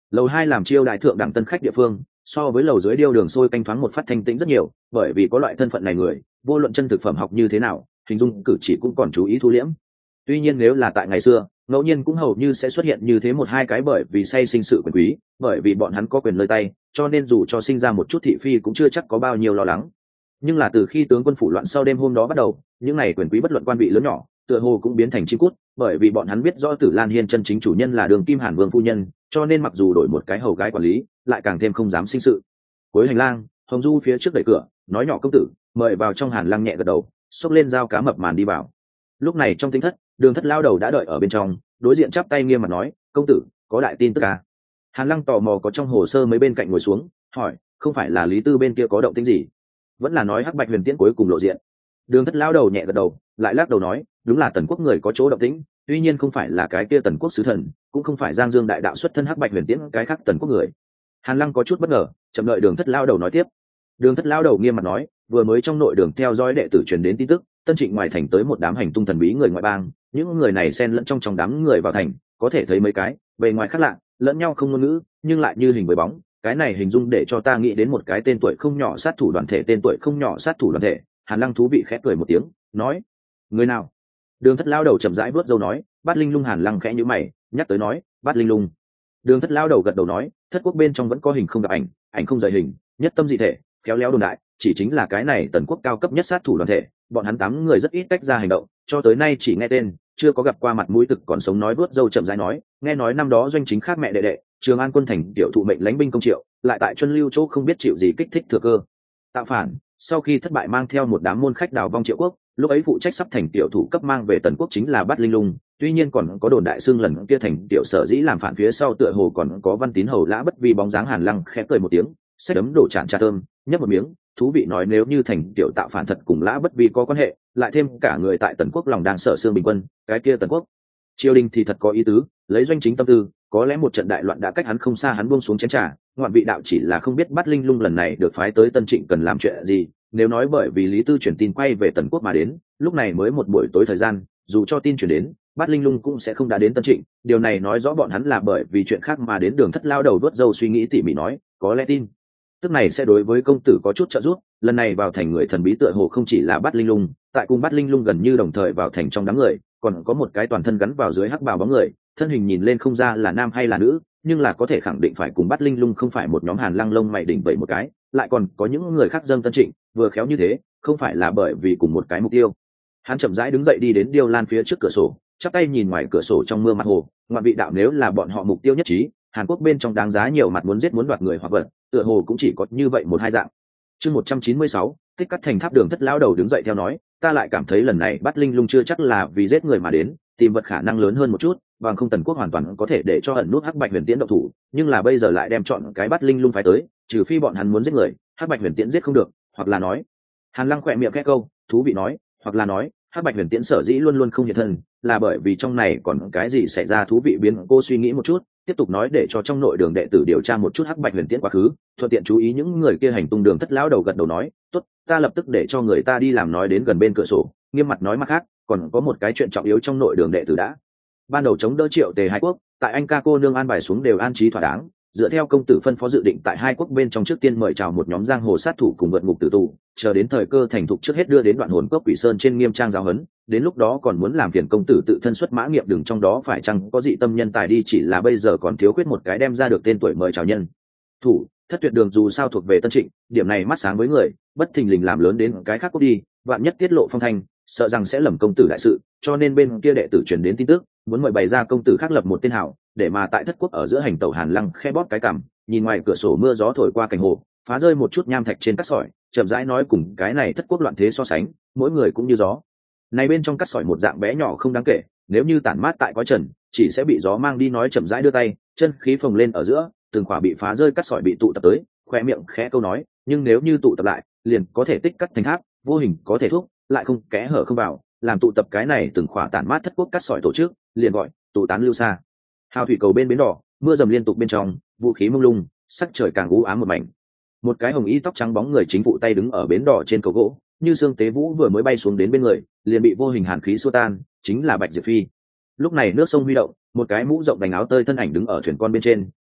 Lầu hai làm chiêu đại thượng đẳng tân khách địa phương, so với lầu dưới điêu đường sôi canh thoáng một phát thanh tĩnh rất nhiều, bởi vì có loại thân phận này người, vô luận chân thực phẩm học như thế nào, hình dung cử chỉ cũng còn chú ý thu liễm. Tuy nhiên nếu là tại ngày xưa, ngẫu nhiên cũng hầu như sẽ xuất hiện như thế một hai cái, bởi vì say sinh sự quyền quý, bởi vì bọn hắn có quyền lời tay, cho nên dù cho sinh ra một chút thị phi cũng chưa chắc có bao nhiêu lo lắng. Nhưng là từ khi tướng quân phủ loạn sau đêm hôm đó bắt đầu, những này quyền quý bất luận quan vị lớn nhỏ, tựa hồ cũng biến thành chim cút, bởi vì bọn hắn biết rõ Tử Lan Hiên chân chính chủ nhân là Đường Kim Hàn Vương phu nhân, cho nên mặc dù đổi một cái hầu gái quản lý, lại càng thêm không dám sinh sự. Cuối hành lang, Hồng Du phía trước đẩy cửa, nói nhỏ công tử, mời vào trong. Hàn Lăng nhẹ gật đầu, xốc lên dao cá mập màn đi vào. Lúc này trong tính thất, Đường Thất lao đầu đã đợi ở bên trong, đối diện chắp tay nghiêm mặt nói, công tử, có đại tin tức à? Hàn Lăng tò mò có trong hồ sơ mấy bên cạnh ngồi xuống, hỏi, không phải là Lý Tư bên kia có động tĩnh gì, vẫn là nói Hắc Bạch Huyền Tiễn cuối cùng lộ diện? Đường Thất lao đầu nhẹ gật đầu, lại lắc đầu nói, đúng là Tần Quốc người có chỗ động tĩnh, tuy nhiên không phải là cái kia Tần Quốc sứ thần, cũng không phải Giang Dương đại đạo xuất thân Hắc Bạch Huyền Tiễn, cái khác Tần Quốc người. Hàn Lăng có chút bất ngờ, chậm đợi Đường Thất lao đầu nói tiếp. Đường Thất lao đầu nghiêm mặt nói, vừa mới trong nội đường theo dõi đệ tử truyền đến tin tức, Tân Trịnh ngoài thành tới một đám hành tung thần bí người ngoại bang, những người này xen lẫn trong trong đám người vào thành, có thể thấy mấy cái, bề ngoài khác lạ, lẫn nhau không ngôn ngữ, nhưng lại như hình với bóng. Cái này hình dung để cho ta nghĩ đến một cái tên tuổi không nhỏ sát thủ đoàn thể, tên tuổi không nhỏ sát thủ đoàn thể. Hàn Lăng thú vị khẽ cười một tiếng, nói, người nào? Đường Thất lao đầu chậm rãi vuốt râu nói, Bát Linh Lung. Hàn Lăng khẽ nhíu mày, nhắc tới nói, Bát Linh Lung. Đường Thất lao đầu gật đầu nói, Thất Quốc bên trong vẫn có hình không gặp ảnh, ảnh không rời hình, nhất tâm dị thể, khéo léo đồn đại, chỉ chính là cái này Tần Quốc cao cấp nhất sát thủ đoàn thể, bọn hắn tám người rất ít tách ra hành động, cho tới nay chỉ nghe tên, chưa có gặp qua mặt mũi thực còn sống. Nói vuốt râu chậm rãi nói, nghe nói năm đó doanh chính khác mẹ đệ đệ, Trường An quân thành tiểu thụ mệnh lãnh binh công triệu, lại tại Chuân Lưu chỗ không biết chịu gì kích thích thừa cơ tạo phản, sau khi thất bại mang theo một đám môn khách đào vong Triệu Quốc, lúc ấy phụ trách sắp thành tiểu thủ cấp mang về Tần Quốc chính là Bát Linh Lung. Tuy nhiên còn có đồn đại xương lần kia thành tiểu sở dĩ làm phản phía sau tựa hồ còn có Văn Tín hầu Lã Bất Vi bóng dáng. Hàn Lăng khẽ cười một tiếng, xách đấm đổ chản trà thơm, nhấp một miếng, thú vị nói, nếu như thành tiểu tạo phản thật cùng Lã Bất Vi có quan hệ, lại thêm cả người tại Tần Quốc lòng đang sợ xương bình quân, cái kia Tần Quốc triều đình thì thật có ý tứ, lấy doanh chính tâm tư, có lẽ một trận đại loạn đã cách hắn không xa. Hắn buông xuống chén trà, ngoạn vị đạo, chỉ là không biết Bát Linh Lung lần này được phái tới Tân Trịnh cần làm chuyện gì. Nếu nói bởi vì Lý Tư chuyển tin quay về Tần Quốc mà đến, lúc này mới một buổi tối thời gian, dù cho tin chuyển đến, Bát Linh Lung cũng sẽ không đã đến Tân Trịnh. Điều này nói rõ bọn hắn là bởi vì chuyện khác mà đến. Đường Thất lao đầu vuốt râu suy nghĩ tỉ mỉ nói, có lẽ tin tức này sẽ đối với công tử có chút trợ giúp. Lần này vào thành người thần bí tựa hồ không chỉ là Bát Linh Lung, tại cùng Bát Linh Lung gần như đồng thời vào thành trong đám người, còn có một cái toàn thân gắn vào dưới hắc bào bóng người, thân hình nhìn lên không ra là nam hay là nữ, nhưng là có thể khẳng định phải cùng Bát Linh Lung không phải một nhóm. Hàn Lăng lông mày đỉnh vậy một cái, lại còn có những người khác dâng Tân Trịnh, vừa khéo như thế, không phải là bởi vì cùng một cái mục tiêu. Hắn chậm rãi đứng dậy đi đến điêu lan phía trước cửa sổ, chắp tay nhìn ngoài cửa sổ trong mưa mặt hồ, ngoạn vị đạo, nếu là bọn họ mục tiêu nhất trí, Hàn Quốc bên trong đáng giá nhiều mặt muốn giết muốn đoạt người hoặc vật, tựa hồ cũng chỉ có như vậy một hai dạng. Chương một trăm chín mươi sáu, tích cắt thành tháp. Đường Thất lão đầu đứng dậy theo nói, ta lại cảm thấy lần này Bát Linh Lung chưa chắc là vì giết người mà đến, tìm vật khả năng lớn hơn một chút, bằng không Tần Quốc hoàn toàn có thể để cho ẩn nút Hắc Bạch Huyền Tiễn động thủ, nhưng là bây giờ lại đem chọn cái Bát Linh Lung phái tới, trừ phi bọn hắn muốn giết người, Hắc Bạch Huyền Tiễn giết không được, hoặc là nói, Hàn Lăng khẽ miệng khẽ câu, thú vị nói, hoặc là nói, Hắc Bạch Huyền Tiễn sở dĩ luôn luôn không hiện thân, là bởi vì trong này còn cái gì xảy ra thú vị biến. Cô suy nghĩ một chút, tiếp tục nói, để cho trong nội đường đệ tử điều tra một chút Hắc Bạch Huyền Tiễn quá khứ, thuận tiện chú ý những người kia hành tung. Đường Thất lão đầu gật đầu nói, tốt, ta lập tức để cho người ta đi làm. Nói đến gần bên cửa sổ, nghiêm mặt nói, mặt khác còn có một cái chuyện trọng yếu trong nội đường đệ tử đã ban đầu chống đỡ Triệu Tề hai quốc, tại anh ca cô nương an bài xuống đều an trí thỏa đáng, dựa theo công tử phân phó dự định tại hai quốc bên trong trước tiên mời chào một nhóm giang hồ sát thủ cùng vượt ngục tử tù, chờ đến thời cơ thành thục trước hết đưa đến Đoạn Hồn Cốc Quỷ Sơn trên nghiêm trang giáo huấn. Đến lúc đó còn muốn làm phiền công tử tự thân xuất mã nghiệm đường trong đó phải chăng có dị tâm nhân tài đi, chỉ là bây giờ còn thiếu khuyết một cái đem ra được tên tuổi mời chào nhân thủ. Thất Tuyệt Đường dù sao thuộc về Tân Trịnh, điểm này mắt sáng với người, bất thình lình làm lớn đến cái khác quốc đi, vạn nhất tiết lộ phong thanh, sợ rằng sẽ lầm công tử đại sự, cho nên bên kia đệ tử truyền đến tin tức, muốn mời bày ra công tử khác lập một tên hảo, để mà tại Thất Quốc ở giữa hành tẩu. Hàn Lăng khẽ bóp cái cằm, nhìn ngoài cửa sổ mưa gió thổi qua cành hồ, phá rơi một chút nham thạch trên cát sỏi, chậm rãi nói, cùng cái này Thất Quốc loạn thế so sánh, mỗi người cũng như gió. Này bên trong cát sỏi một dạng bé nhỏ không đáng kể, nếu như tản mát tại cõi trần, chỉ sẽ bị gió mang đi. Nói chậm rãi đưa tay, chân khí phồng lên ở giữa, từng khỏa bị phá rơi cát sỏi bị tụ tập tới, khoe miệng khẽ câu nói, nhưng nếu như tụ tập lại, liền có thể tích cắt thành tháp, vô hình có thể thúc, lại không kẽ hở không vào, làm tụ tập cái này từng khỏa tản mát Thất Quốc cát sỏi tổ chức, liền gọi tụ tán lưu xa. Hào thủy cầu bên bến đỏ, mưa dầm liên tục bên trong, vũ khí mông lung, sắc trời càng u ám một mảnh. Một cái hồng y tóc trắng bóng người chính vụ tay đứng ở bến đỏ trên cầu gỗ, như xương tế vũ vừa mới bay xuống đến bên người, liền bị vô hình hàn khí xua tan, chính là Bạch Diệp Phi. Lúc này nước sông huy động, một cái mũ rộng đành áo tơi thân ảnh đứng ở thuyền con bên trên,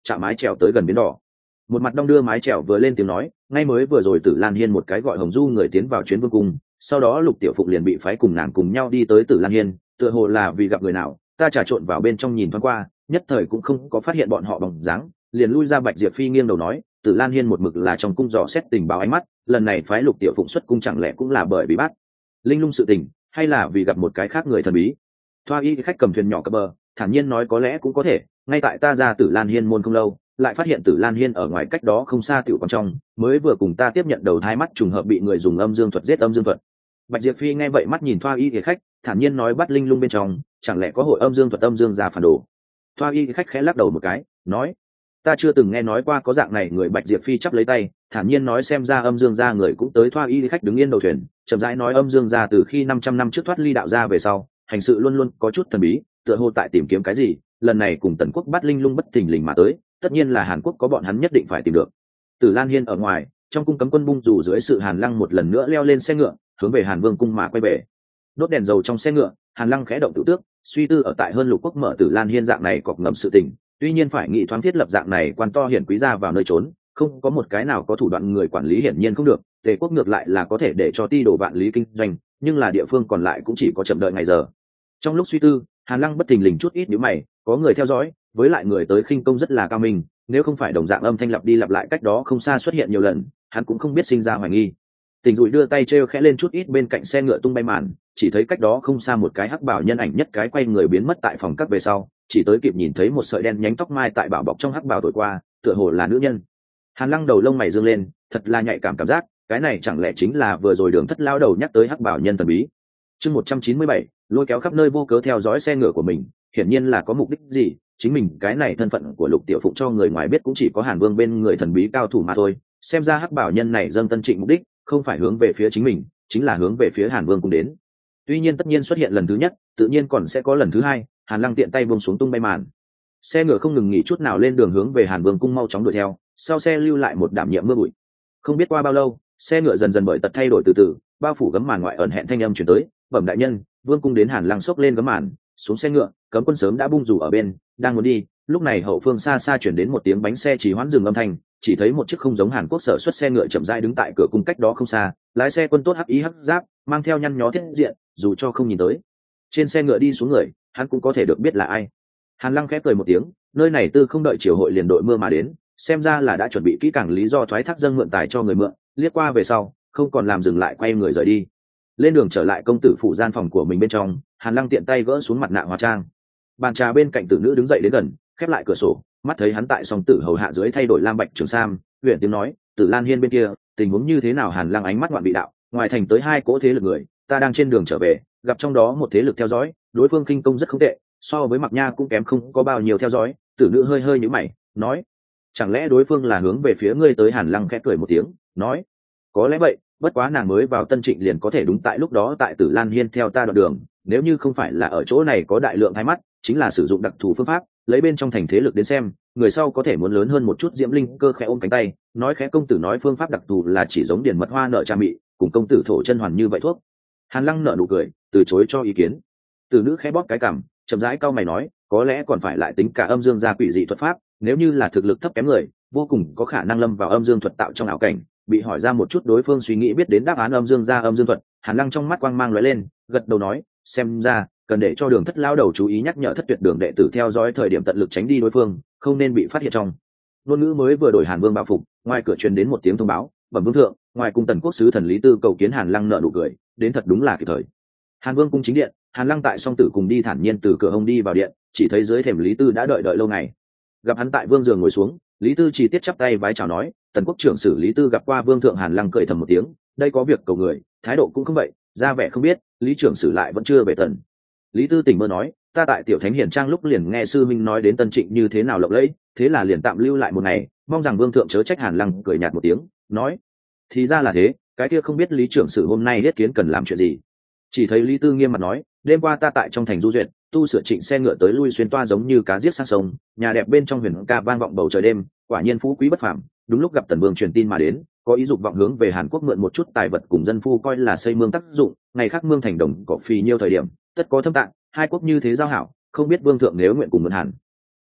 chạm mái chèo tới gần bến đỏ. Một mặt đong đưa mái chèo vừa lên tiếng nói, ngay mới vừa rồi Tử Lan Hiên một cái gọi Hồng Du người tiến vào chuyến vương cung, sau đó Lục Tiểu Phụng liền bị phái cùng nàng cùng nhau đi tới Tử Lan Hiên, tựa hồ là vì gặp người nào, ta trà trộn vào bên trong nhìn thoáng qua, nhất thời cũng không có phát hiện bọn họ bóng dáng, liền lui ra. Bạch Diệp Phi nghiêng đầu nói, Tử Lan Hiên một mực là trong cung dò xét tình báo ánh mắt, lần này phái Lục Tiểu Phụng xuất cung chẳng lẽ cũng là bởi vì bắt linh lung sự tình, hay là vì gặp một cái khác người thần bí. Thoa Y khách cầm thuyền nhỏ cập bờ, thản nhiên nói có lẽ cũng có thể, ngay tại ta ra Tử Lan Hiên môn không lâu, lại phát hiện Tử Lan Hiên ở ngoài cách đó không xa tiểu quan trong, mới vừa cùng ta tiếp nhận đầu hai mắt trùng hợp bị người dùng âm dương thuật giết âm dương thuật. Bạch Diệp Phi nghe vậy mắt nhìn Thoa Y khách, thản nhiên nói bắt linh lung bên trong, chẳng lẽ có hội âm dương thuật âm dương gia phản đồ. Thoa Y khách khẽ lắc đầu một cái, nói ta chưa từng nghe nói qua có dạng này người. Bạch Diệp Phi chắp lấy tay, thản nhiên nói xem ra âm dương gia người cũng tới. Thoa Y khách đứng yên đầu thuyền, chậm rãi nói âm dương gia từ khi năm trăm năm trước thoát ly đạo gia về sau, hành sự luôn luôn có chút thần bí, tựa hồ tại tìm kiếm cái gì, lần này cùng Tần Quốc bắt linh lung bất thình lình mà tới, tất nhiên là Hàn Quốc có bọn hắn nhất định phải tìm được. Tử Lan Hiên ở ngoài, trong cung cấm quân bung dù dưới sự Hàn Lăng một lần nữa leo lên xe ngựa, hướng về Hàn Vương cung mà quay về. Đốt đèn dầu trong xe ngựa, Hàn Lăng khẽ động tự tước, suy tư ở tại hơn Lục Quốc mở Tử Lan Hiên dạng này cọc ngầm sự tình, tuy nhiên phải nghị thoáng thiết lập dạng này quan to hiển quý ra vào nơi trốn, không có một cái nào có thủ đoạn người quản lý hiển nhiên không được. Tề Quốc ngược lại là có thể để cho ti đồ vạn lý kinh doanh, nhưng là địa phương còn lại cũng chỉ có chậm đợi ngày giờ. Trong lúc suy tư, Hàn Lăng bất thình lình chút ít nhíu mày, có người theo dõi, với lại người tới khinh công rất là cao minh, nếu không phải đồng dạng âm thanh lặp đi lặp lại cách đó không xa xuất hiện nhiều lần, hắn cũng không biết sinh ra hoài nghi. Tình Dụi đưa tay treo khẽ lên chút ít bên cạnh xe ngựa tung bay màn, chỉ thấy cách đó không xa một cái hắc bảo nhân ảnh nhất cái quay người biến mất tại phòng các về sau, chỉ tới kịp nhìn thấy một sợi đen nhánh tóc mai tại bảo bọc trong hắc bảo thổi qua, tựa hồ là nữ nhân. Hàn Lăng đầu lông mày dương lên, thật là nhạy cảm cảm giác, cái này chẳng lẽ chính là vừa rồi Đường Thất lao đầu nhắc tới hắc bảo nhân thần bí. Chương một trăm chín mươi bảy, lôi kéo khắp nơi vô cớ theo dõi xe ngựa của mình, hiển nhiên là có mục đích gì, chính mình cái này thân phận của Lục Tiểu Phụng cho người ngoài biết cũng chỉ có Hàn Vương bên người thần bí cao thủ mà thôi, xem ra hắc bảo nhân này dâng Tân Trịnh mục đích không phải hướng về phía chính mình, chính là hướng về phía Hàn Vương cùng đến. Tuy nhiên tất nhiên xuất hiện lần thứ nhất, tự nhiên còn sẽ có lần thứ hai. Hàn Lăng tiện tay buông xuống tung bay màn, xe ngựa không ngừng nghỉ chút nào lên đường hướng về Hàn Vương cung mau chóng đuổi theo, sau xe lưu lại một đảm nhiệm mưa bụi. Không biết qua bao lâu, xe ngựa dần dần bởi tật thay đổi từ từ, bao phủ gấm màn ngoại ẩn hẹn thanh âm chuyển tới, bẩm đại nhân, Vương cung đến. Hàn Lăng xốc lên gấm màn, xuống xe ngựa, cấm quân sớm đã bung dù ở bên, đang muốn đi. Lúc này hậu phương xa xa chuyển đến một tiếng bánh xe trì hoãn dừng âm thanh, chỉ thấy một chiếc không giống Hàn Quốc sở xuất xe ngựa chậm rãi đứng tại cửa cung cách đó không xa, lái xe quân tốt hắc ý hắc giáp, mang theo nhăn nhó thiết diện, dù cho không nhìn tới trên xe ngựa đi xuống người, hắn cũng có thể được biết là ai. Hàn Lăng khép cười một tiếng, nơi này tư không đợi triều hội liền đội mưa mà đến, xem ra là đã chuẩn bị kỹ càng lý do thoái thác dâng mượn tài cho người mượn. Liếc qua về sau, không còn làm dừng lại, quay người rời đi. Lên đường trở lại công tử phủ gian phòng của mình bên trong, Hàn Lăng tiện tay gỡ xuống mặt nạ hóa trang. Bàn trà bên cạnh tử nữ đứng dậy đến gần, khép lại cửa sổ, mắt thấy hắn tại song tử hầu hạ dưới thay đổi lam bạch trường sam, huyền tiếng nói, Tử Lan Hiên bên kia tình huống như thế nào? Hàn Lăng ánh mắt ngoạn vị đạo, ngoài thành tới hai cỗ thế lực người, ta đang trên đường trở về, gặp trong đó một thế lực theo dõi, đối phương khinh công rất không tệ, so với Mặc Nha cũng kém không có bao nhiêu theo dõi. Tử nữ hơi hơi nhíu mày, nói, chẳng lẽ đối phương là hướng về phía ngươi tới? Hàn Lăng khẽ cười một tiếng, nói, có lẽ vậy, bất quá nàng mới vào Tân Trịnh liền có thể đúng tại lúc đó tại Tử Lan Hiên theo ta đoạn đường, nếu như không phải là ở chỗ này có đại lượng hai mắt, chính là sử dụng đặc thù phương pháp, lấy bên trong thành thế lực đến xem, người sau có thể muốn lớn hơn một chút. Diễm Linh cơ khẽ ôm cánh tay, nói khẽ, công tử nói phương pháp đặc thù là chỉ giống điển mật hoa nợ cha mị, cùng công tử thổ chân hoàn như vậy thuốc. Hàn Lăng nở nụ cười, từ chối cho ý kiến. Tử nữ khẽ bóp cái cằm, chậm rãi cau mày nói, có lẽ còn phải lại tính cả âm dương gia quỷ dị thuật pháp, nếu như là thực lực thấp kém người, vô cùng có khả năng lâm vào âm dương thuật tạo trong ảo cảnh. Bị hỏi ra một chút đối phương suy nghĩ biết đến đáp án âm dương gia âm dương thuật, Hàn Lăng trong mắt quang mang lóe lên, gật đầu nói, xem ra cần để cho Đường Thất lão đầu chú ý nhắc nhở Thất Tuyệt Đường đệ tử theo dõi thời điểm tận lực tránh đi đối phương, không nên bị phát hiện. Trong ngôn ngữ mới vừa đổi Hàn Vương bảo phục, ngoài cửa truyền đến một tiếng thông báo, bẩm vương thượng, ngoài cung Tần Quốc sứ thần Lý Tư cầu kiến. Hàn Lăng nở nụ cười, đến thật đúng là kịp thời. Hàn Vương cung chính điện, Hàn Lăng tại song tử cùng đi thản nhiên từ cửa hông đi vào điện, chỉ thấy dưới thềm Lý Tư đã đợi đợi lâu ngày. Gặp hắn tại vương giường ngồi xuống, Lý Tư chỉ tiết chắp tay vái chào nói, Tần Quốc trưởng sử Lý Tư gặp qua vương thượng. Hàn Lăng cười thầm một tiếng, đây có việc cầu người, thái độ cũng không vậy, ra vẻ không biết, Lý trưởng sử lại vẫn chưa về tần. Lý Tư tỉnh mơ nói, ta tại tiểu thánh hiển trang lúc liền nghe sư minh nói đến Tân Trịnh như thế nào lộng lẫy, thế là liền tạm lưu lại một ngày, mong rằng vương thượng chớ trách. Hàn Lăng cười nhạt một tiếng, nói, thì ra là thế, cái kia không biết Lý trưởng sử hôm nay yết kiến cần làm chuyện gì. Chỉ thấy Lý Tư nghiêm mặt nói, đêm qua ta tại trong thành du duyệt, tu sửa Trịnh xe ngựa tới lui xuyên toa giống như cá giết sang sông, nhà đẹp bên trong huyền ca vang vọng bầu trời đêm, quả nhiên phú quý bất phàm. Đúng lúc gặp Tần Vương truyền tin mà đến, có ý dục vọng hướng về Hàn Quốc mượn một chút tài vật cùng dân phu coi là xây mương tác dụng, ngày khác mương thành đồng cỏ phì nhiêu thời điểm tất có thâm tạng, hai quốc như thế giao hảo, không biết vương thượng nếu nguyện cùng mượn Hàn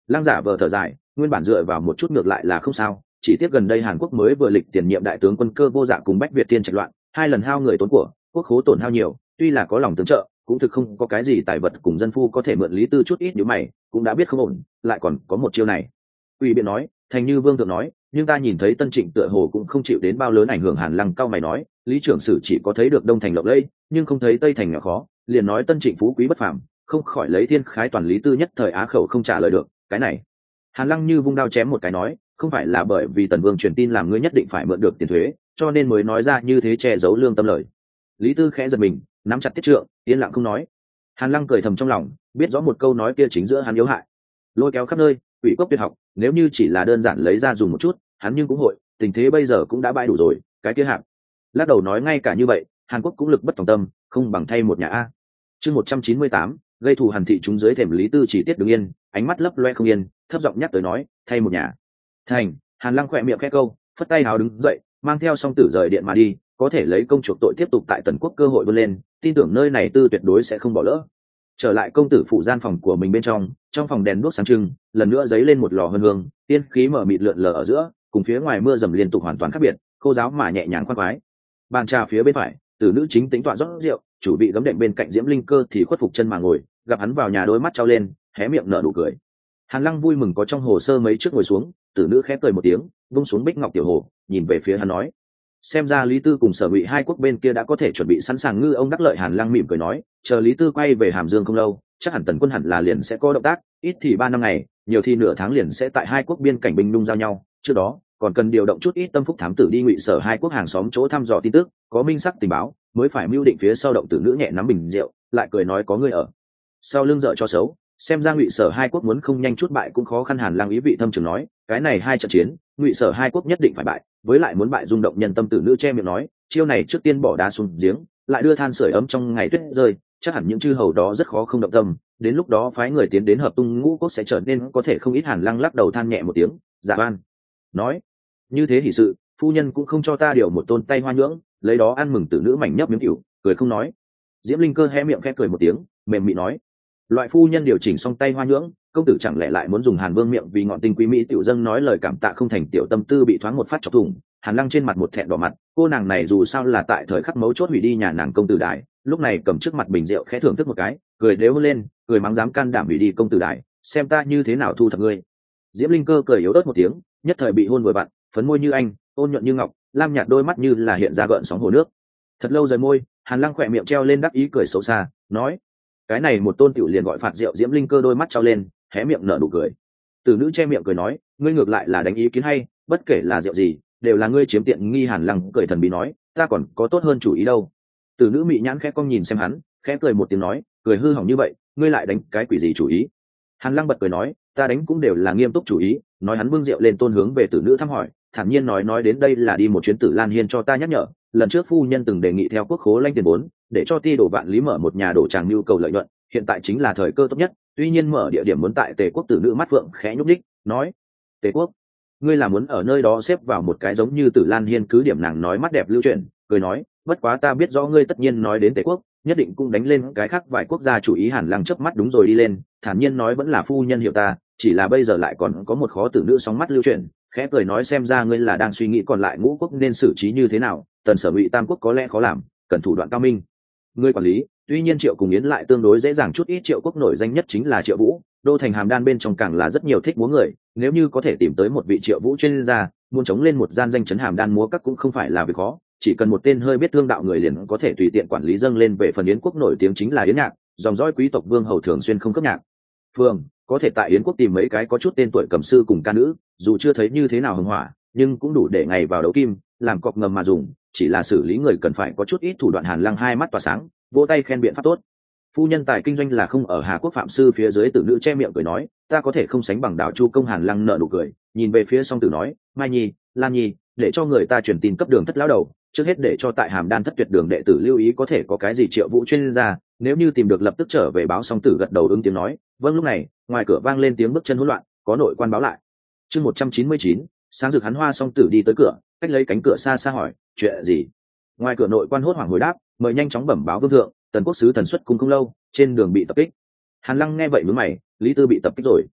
Lăng giả vờ thở dài, nguyên bản dựa vào một chút ngược lại là không sao, chỉ tiếc gần đây Hàn Quốc mới vừa lịch tiền nhiệm đại tướng quân Cơ Vô Dạ cùng Bách Việt Tiên trạch loạn, hai lần hao người tốn của, quốc khố tổn hao nhiều, tuy là có lòng tương trợ, cũng thực không có cái gì tài vật cùng dân phu có thể mượn Lý Tư chút ít nếu mày, cũng đã biết không ổn, lại còn có một chiêu này. Ủy biện nói, thành như Vương thượng nói, nhưng ta nhìn thấy Tân Trịnh tựa hồ cũng không chịu đến bao lớn ảnh hưởng. Hàn Lăng cao mày nói, Lý trưởng sử chỉ có thấy được Đông Thành lộng lẫy, nhưng không thấy Tây Thành nghèo khó, liền nói Tân Trịnh phú quý bất phàm, không khỏi lấy thiên khái toàn. Lý Tư nhất thời á khẩu không trả lời được, cái này. Hàn Lăng như vung đao chém một cái nói, không phải là bởi vì Tần Vương truyền tin làm ngươi nhất định phải mượn được tiền thuế, cho nên mới nói ra như thế che giấu lương tâm lời. Lý Tư khẽ giật mình, nắm chặt tiết trượng, yên lặng không nói. Hàn Lăng cười thầm trong lòng, biết rõ một câu nói kia chính giữa hắn yếu hại, lôi kéo khắp nơi, quỷ cốc tuyệt học, nếu như chỉ là đơn giản lấy ra dùng một chút, hắn nhưng cũng hội, tình thế bây giờ cũng đã bãi đủ rồi, cái kia hạng. Lắc đầu nói ngay cả như vậy, Hàn Quốc cũng lực bất tòng tâm, không bằng thay một nhà a. Chương một trăm chín mươi tám, gây thù Hàn thị chúng dưới thềm. Lý Tư chỉ tiết đứng yên, ánh mắt lấp loe không yên, thấp giọng nhắc tới nói, thay một nhà. Thành. Hàn Lăng khẽ miệng khẽ câu, phất tay hào đứng dậy, mang theo song tử rời điện mà đi, có thể lấy công chuộc tội tiếp tục tại Tần Quốc cơ hội vươn lên, tin tưởng nơi này Tư tuyệt đối sẽ không bỏ lỡ. Trở lại công tử phụ gian phòng của mình bên trong, trong phòng đèn đuốc sáng trưng, lần nữa dấy lên một lò hương hương, tiên khí mở mịt lượn lờ ở giữa, cùng phía ngoài mưa dầm liên tục hoàn toàn khác biệt, khô giáo mà nhẹ nhàng khoan khoái. Bàn trà phía bên phải, Tử nữ chính tính tọa rót rượu, chủ bị gấm đệm bên cạnh Diễm Linh Cơ thì khuất phục chân mà ngồi, gặp hắn vào nhà đôi mắt trao lên, hé miệng nở nụ cười. Hàn Lăng vui mừng có trong hồ sơ mấy trước ngồi xuống, Tử nữ khẽ cười một tiếng, vung xuống bích ngọc tiểu hồ, nhìn về phía hắn nói, xem ra Lý Tư cùng Sở Ngụy hai quốc bên kia đã có thể chuẩn bị sẵn sàng ngư ông đắc lợi. Hàn Lăng mỉm cười nói, chờ Lý Tư quay về Hàm Dương không lâu, chắc hẳn Tần quân hẳn là liền sẽ có động tác, ít thì ba năm ngày, nhiều thì nửa tháng liền sẽ tại hai quốc biên cảnh binh đung giao nhau. Trước đó còn cần điều động chút ít tâm phúc thám tử đi Ngụy Sở hai quốc hàng xóm chỗ thăm dò tin tức, có minh sắc tình báo mới phải mưu định. Phía sau động tử nữ nhẹ nắm bình rượu, lại cười nói, có người ở sau lưng dợ cho xấu, xem ra Ngụy Sở hai quốc muốn không nhanh chút bại cũng khó khăn. Hàn Lăng ý vị thâm trường nói, cái này hai trận chiến, Ngụy Sở hai quốc nhất định phải bại, với lại muốn bại rung động nhân tâm. Tử nữ che miệng nói, chiêu này trước tiên bỏ đá xuống giếng, lại đưa than sưởi ấm trong ngày tuyết rơi, chắc hẳn những chư hầu đó rất khó không động tâm, đến lúc đó phái người tiến đến hợp tung ngũ quốc sẽ trở nên có thể không ít. Hàn Lăng lắc đầu than nhẹ một tiếng, dạ oan nói, như thế hỷ sự, phu nhân cũng không cho ta điều một tôn tay hoa nhưỡng, lấy đó ăn mừng. Tử nữ mảnh nhấp miếng cửu, cười không nói. Diễm Linh Cơ hé miệng khẽ cười một tiếng, mềm mị nói, loại phu nhân điều chỉnh xong tay hoa nhưỡng, công tử chẳng lẽ lại muốn dùng Hàn Vương miệng vì ngọn tinh quý mỹ tiểu dâng nói lời cảm tạ không thành. Tiểu tâm tư bị thoáng một phát chọc thủng, Hàn Lăng trên mặt một thẹn đỏ mặt, cô nàng này dù sao là tại thời khắc mấu chốt hủy đi nhà nàng công tử đài, lúc này cầm trước mặt bình rượu khẽ thưởng thức một cái, cười đếu lên, cười mắng dám can đảm hủy đi công tử đài, xem ta như thế nào thu thập ngươi. Diễm Linh Cơ cười yếu ớt một tiếng, nhất thời bị hôn vừa vặn, phấn môi như anh, ôn nhuận như ngọc, lam nhạt đôi mắt như là hiện ra gợn sóng hồ nước. Thật lâu rời môi, Hàn Lăng khỏe miệng treo lên đắc ý cười xấu xa, nói, cái này một tôn tiểu liền gọi phạt rượu. Diễm Linh Cơ đôi mắt trao lên, hé miệng nở nụ cười. Tử nữ che miệng cười nói, ngươi ngược lại là đánh ý kiến hay, bất kể là rượu gì, đều là ngươi chiếm tiện nghi. Hàn Lăng cười thần bí nói, ta còn có tốt hơn chủ ý đâu. Tử nữ mị nhãn khẽ cong nhìn xem hắn, khẽ cười một tiếng nói, cười hư hỏng như vậy, ngươi lại đánh cái quỷ gì chủ ý. Hàn Lăng bật cười nói, ta đánh cũng đều là nghiêm túc chủ ý. Nói hắn bưng rượu lên tôn hướng về Tử nữ thăm hỏi, thản nhiên nói, nói đến đây là đi một chuyến Tử Lan Hiên cho ta nhắc nhở, lần trước phu nhân từng đề nghị theo quốc khố lanh tiền vốn, để cho ti đổ vạn lý mở một nhà đổ tràng nhu cầu lợi nhuận, hiện tại chính là thời cơ tốt nhất. Tuy nhiên mở địa điểm muốn tại Tề quốc. Tử nữ mắt phượng khẽ nhúc đích, nói, Tề quốc, ngươi là muốn ở nơi đó xếp vào một cái giống như Tử Lan Hiên cứ điểm. Nàng nói mắt đẹp lưu chuyển, cười nói, bất quá ta biết rõ ngươi tất nhiên nói đến Tề quốc, nhất định cũng đánh lên cái khác vài quốc gia chủ ý. Hàn Lăng chớp mắt đúng rồi đi lên, thản nhiên nói, vẫn là phu nhân hiểu ta, chỉ là bây giờ lại còn có một khó. Tử nữ sóng mắt lưu chuyển, khẽ cười nói, xem ra ngươi là đang suy nghĩ còn lại ngũ quốc nên xử trí như thế nào. Tần Sở Ngụy tam quốc có lẽ khó làm, cần thủ đoạn cao minh, ngươi quản lý. Tuy nhiên Triệu cùng Yến lại tương đối dễ dàng chút ít. Triệu quốc nổi danh nhất chính là Triệu Vũ, đô thành Hàm Đan bên trong càng là rất nhiều thích múa người, nếu như có thể tìm tới một vị Triệu Vũ chuyên gia, muốn chống lên một gian danh chấn Hàm Đan múa các cũng không phải là việc khó, chỉ cần một tên hơi biết thương đạo người liền có thể tùy tiện quản lý dâng lên. Về phần Yến quốc nổi tiếng chính là Yến nhạc, dòng dõi quý tộc vương hầu thường xuyên không cấp nhạc phương, có thể tại Yến quốc tìm mấy cái có chút tên tuổi cầm sư cùng ca nữ, dù chưa thấy như thế nào hưng hỏa, nhưng cũng đủ để ngày vào đấu kim, làm cọc ngầm mà dùng, chỉ là xử lý người cần phải có chút ít thủ đoạn. Hàn Lăng hai mắt tỏa sáng, vỗ tay khen biện pháp tốt. Phu nhân tài kinh doanh là không ở Hà Quốc phạm sư phía dưới. Tử nữ che miệng cười nói, ta có thể không sánh bằng đảo Chu công. Hàn Lăng nở nụ cười, nhìn về phía song tử nói, Mai Nhi, Lan Nhi, để cho người ta truyền tin cấp đường thất lão đầu, trước hết để cho tại Hàm Đan thất tuyệt đường đệ tử lưu ý có thể có cái gì Triệu Vũ chuyên gia, nếu như tìm được lập tức trở về báo. Song tử gật đầu ứng tiếng nói, vâng. Lúc này ngoài cửa vang lên tiếng bước chân hỗn loạn, có nội quan báo lại. Chương một trăm chín mươi chín, sáng rực hắn hoa. Song tử đi tới cửa, cách lấy cánh cửa xa xa hỏi, chuyện gì? Ngoài cửa nội quan hốt hoảng hồi đáp, mời nhanh chóng bẩm báo vương thượng, Tần quốc sứ thần xuất cung không lâu, trên đường bị tập kích. Hàn Lăng nghe vậy nhướng mày, Lý Tư bị tập kích rồi?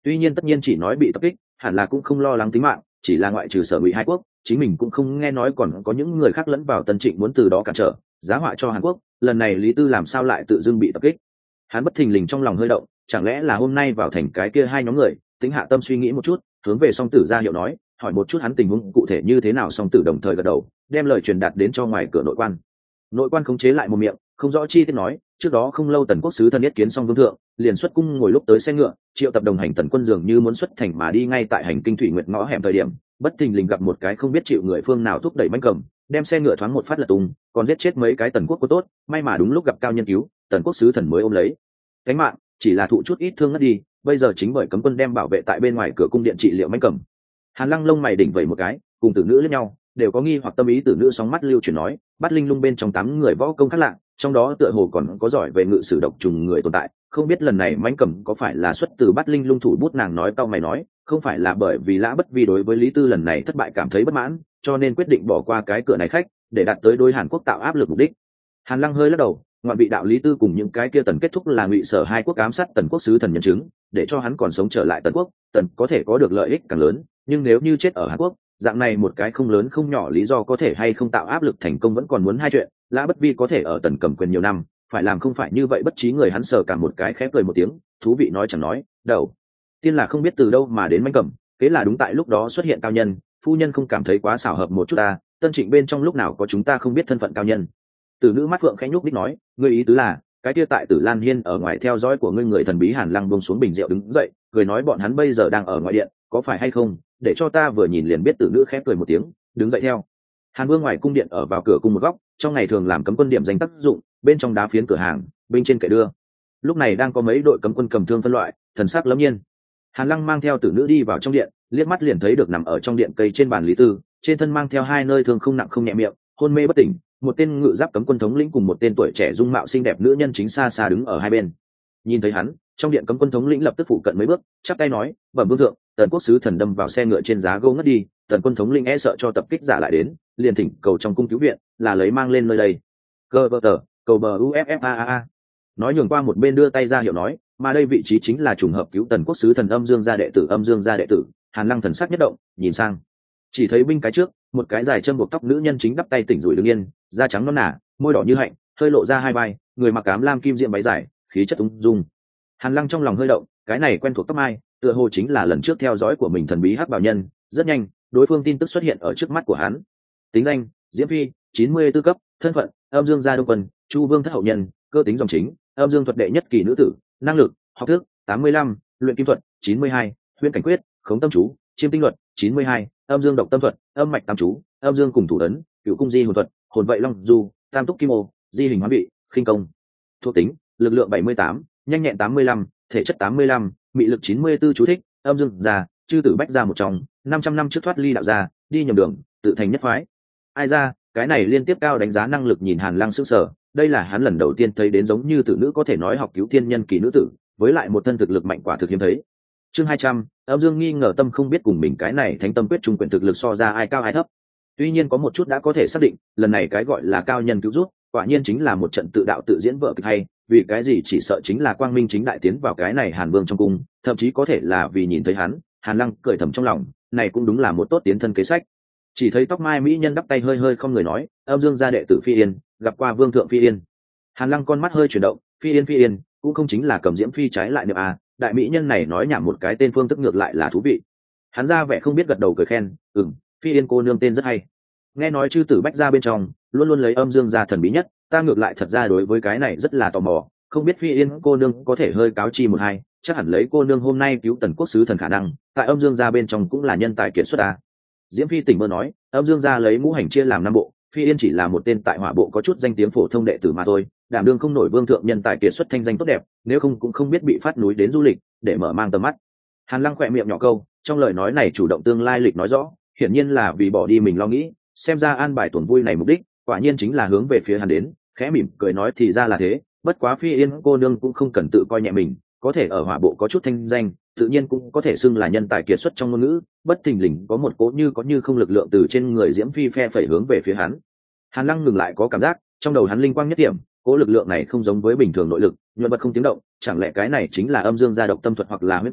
Tuy nhiên tất nhiên chỉ nói bị tập kích, hẳn là cũng không lo lắng tính mạng, chỉ là ngoại trừ Sở Ngụy hai quốc, chính mình cũng không nghe nói còn có những người khác lẫn vào Tân Trịnh muốn từ đó cản trở, giá họa cho Hàn Quốc. Lần này Lý Tư làm sao lại tự dưng bị tập kích? Hắn bất thình lình trong lòng hơi động, chẳng lẽ là hôm nay vào thành cái kia hai nhóm người? Tính hạ tâm suy nghĩ một chút, hướng về Song Tử ra hiệu nói, hỏi một chút hắn tình huống cụ thể như thế nào. Song Tử đồng thời gật đầu, đem lời truyền đạt đến cho ngoài cửa nội quan. Nội quan khống chế lại một miệng, không rõ chi tiết nói, trước đó không lâu Tần quốc sứ thân yết kiến xong vương thượng, liền xuất cung ngồi lúc tới xe ngựa, triệu tập đồng hành Tần quân dường như muốn xuất thành mà đi. Ngay tại hành kinh thủy nguyệt ngõ hẻm thời điểm, bất thình lình gặp một cái không biết chịu người phương nào thúc đẩy manh cầm, đem xe ngựa thoáng một phát lật tung, còn giết chết mấy cái Tần quốc có tốt. May mà đúng lúc gặp cao nhân cứu, Tần quốc sứ thần mới ôm lấy cánh mạng, chỉ là thụ chút ít thương ngất đi. Bây giờ chính bởi cấm quân đem bảo vệ tại bên ngoài cửa cung điện trị liệu manh cầm. Hàn Lăng lông mày đỉnh vẩy một cái, cùng tử nữ lẫn nhau đều có nghi hoặc tâm ý. Tử nữ sóng mắt lưu chuyển nói, bắt linh lung bên trong tám người võ công khác lạ, trong đó tựa hồ còn có giỏi về ngự sử độc trùng người tồn tại, không biết lần này mãnh cầm có phải là xuất từ bắt linh lung thủ bút. Nàng nói tao mày nói, không phải là bởi vì Lã Bất Vi đối với Lý Tư lần này thất bại cảm thấy bất mãn, cho nên quyết định bỏ qua cái cửa này khách, để đạt tới đối Hàn Quốc tạo áp lực mục đích. Hàn Lăng hơi lắc đầu, ngoại vị đạo Lý Tư cùng những cái kia Tần kết thúc là Ngụy Sở hai quốc ám sát Tần quốc sứ thần nhân chứng, để cho hắn còn sống trở lại Tần quốc, Tần có thể có được lợi ích càng lớn, nhưng nếu như chết ở Hàn Quốc, dạng này một cái không lớn không nhỏ lý do có thể hay không tạo áp lực thành công vẫn còn muốn hai chuyện. Lã Bất Vi có thể ở Tần cầm quyền nhiều năm, phải làm không phải như vậy bất trí người. Hắn sờ cả một cái khép cười một tiếng, thú vị nói chẳng nói, đầu tiên là không biết từ đâu mà đến manh cầm, kế là đúng tại lúc đó xuất hiện cao nhân, phu nhân không cảm thấy quá xảo hợp một chút ta? Tân Trịnh bên trong lúc nào có chúng ta không biết thân phận cao nhân? Tử nữ mắt phượng khẽ nhúc đích nói, ngươi ý tứ là cái kia tại Tử Lan Hiên ở ngoài theo dõi của ngươi người thần bí? Hàn Lăng buông xuống bình rượu đứng dậy, cười nói, bọn hắn bây giờ đang ở ngoài điện, có phải hay không? Để cho ta vừa nhìn liền biết. Tử nữ khẽ cười một tiếng, đứng dậy theo Hàn Vương ngoài cung điện, ở vào cửa cung một góc, trong ngày thường làm cấm quân điểm danh tác dụng, bên trong đá phiến cửa hàng, bên trên kệ đưa. Lúc này đang có mấy đội cấm quân cầm thương phân loại, thần sắc lâm nhiên. Hàn Lăng mang theo Tử nữ đi vào trong điện, liếc mắt liền thấy được nằm ở trong điện cây trên bàn Lý Tư, trên thân mang theo hai nơi thương không nặng không nhẹ, miệng hôn mê bất tỉnh. Một tên ngự giáp cấm quân thống lĩnh cùng một tên tuổi trẻ dung mạo xinh đẹp nữ nhân chính xa xa đứng ở hai bên. Nhìn thấy hắn, trong điện cấm quân thống lĩnh lập tức phụ cận mấy bước, chắp tay nói, bẩm vương thượng, Tần quốc sứ thần đâm vào xe ngựa trên giá gỗ ngất đi. Tần quân thống lĩnh e sợ cho tập kích giả lại đến, liền thỉnh cầu trong cung cứu viện, là lấy mang lên nơi đây. Cơ bờ tờ, cầu bờ uffaa. Nói nhường qua một bên đưa tay ra hiệu nói, mà đây vị trí chính là trùng hợp cứu Tần quốc sứ thần Âm Dương gia đệ tử. Âm Dương gia đệ tử? Hàn Lăng thần sắc nhất động, nhìn sang, chỉ thấy binh cái trước, một cái dài châm buộc tóc nữ nhân chính đắp tay tỉnh rủi đứng yên, da trắng non nả, môi đỏ như hạnh, hơi lộ ra hai vai, người mặc ám lam kim diệm váy dài, khí chất ung dung. Hàn Lăng trong lòng hơi động, cái này quen thuộc tóc mai, tựa hồ chính là lần trước theo dõi của mình thần bí hắc bảo nhân. Rất nhanh, đối phương tin tức xuất hiện ở trước mắt của hắn. Tính danh: Diễm Phi, chín mươi tư cấp, thân phận: Âm Dương gia đông quân, Chu Vương thất hậu nhân, cơ tính dòng chính, Âm Dương thuật đệ nhất kỳ nữ tử, năng lực: học thức tám mươi lăm, luyện kim thuật chín mươi hai, huyễn cảnh quyết, khống tâm chú, chiêm tinh luật chín mươi hai, Âm Dương độc tâm thuật, âm mạch tam chú, Âm Dương cùng thủ ấn, cựu cung di hồn thuật, hồn vậy long du, tam túc kim ô, di hình hóa vị, khinh công. Thuộc tính: lực lượng bảy mươi tám, nhanh nhẹn tám mươi lăm, thể chất tám mươi lăm, mị lực chín mươi tư. Chú thích: Âm Dương gia, chư tử bách gia một trong, năm trăm năm trước thoát ly đạo gia, đi nhầm đường, tự thành nhất phái. Ai ra, cái này liên tiếp cao đánh giá năng lực. Nhìn Hàn Lăng sững sờ, đây là hắn lần đầu tiên thấy đến giống như tử nữ có thể nói học cứu thiên nhân kỳ nữ tử, với lại một thân thực lực mạnh quả thực hiếm thấy. Chương hai trăm, Âm Dương nghi ngờ tâm không biết cùng mình cái này thánh tâm quyết trung quyền thực lực so ra ai cao ai thấp. Tuy nhiên có một chút đã có thể xác định, lần này cái gọi là cao nhân cứu giúp, quả nhiên chính là một trận tự đạo tự diễn vở kịch hay. Vì cái gì? Chỉ sợ chính là quang minh chính đại tiến vào cái này Hàn Vương trong cung, thậm chí có thể là vì nhìn thấy hắn. Hàn Lăng cười thầm trong lòng, này cũng đúng là một tốt tiến thân kế sách. Chỉ thấy tóc mai mỹ nhân đắp tay hơi hơi không người nói, Âm Dương gia đệ tử Phi Yên, gặp qua vương thượng. Phi Yên. Hàn Lăng con mắt hơi chuyển động, Phi Yên Phi Yên cũng không chính là Cầm Diễm Phi trái lại niệm à? Đại mỹ nhân này nói nhảm một cái tên phương thức ngược lại là thú vị. Hắn ra vẻ không biết gật đầu cười khen, ừm, Phi Yên cô nương tên rất hay. Nghe nói chư tử bách gia bên trong luôn luôn lấy Âm Dương gia thần bí nhất, ta ngược lại thật ra đối với cái này rất là tò mò, không biết Phi Yên cô nương có thể hơi cáo chi một hai. Chắc hẳn lấy cô nương hôm nay cứu Tần quốc sứ thần khả năng, tại Âm Dương gia bên trong cũng là nhân tài kiệt xuất à? Diễm Phi tỉnh mơ nói, Âm Dương gia lấy ngũ hành chia làm năm bộ, Phi Yên chỉ là một tên tại hỏa bộ có chút danh tiếng phổ thông đệ tử mà thôi, đảm đương không nổi vương thượng nhân tài kiệt xuất thanh danh tốt đẹp, nếu không cũng không biết bị phát núi đến du lịch để mở mang tầm mắt. Hàn Lăng khỏe miệng nhỏ câu, trong lời nói này chủ động tương lai lịch nói rõ, hiển nhiên là vì bỏ đi mình lo nghĩ, xem ra an bài tuần vui này mục đích quả nhiên chính là hướng về phía hắn đến. Khẽ mỉm cười nói, thì ra là thế, bất quá Phi Yên cô nương cũng không cần tự coi nhẹ mình, có thể ở hỏa bộ có chút thanh danh, tự nhiên cũng có thể xưng là nhân tài kiệt xuất trong ngôn ngữ. Bất thình lình có một cỗ như có như không lực lượng từ trên người Diễm Phi phe phẩy hướng về phía hắn. Hàn Lăng ngừng lại, có cảm giác trong đầu hắn linh quang nhất điểm, cỗ lực lượng này không giống với bình thường nội lực, nhuận bật không tiếng động, chẳng lẽ cái này chính là Âm Dương gia độc tâm thuật hoặc là huyễn cảnh?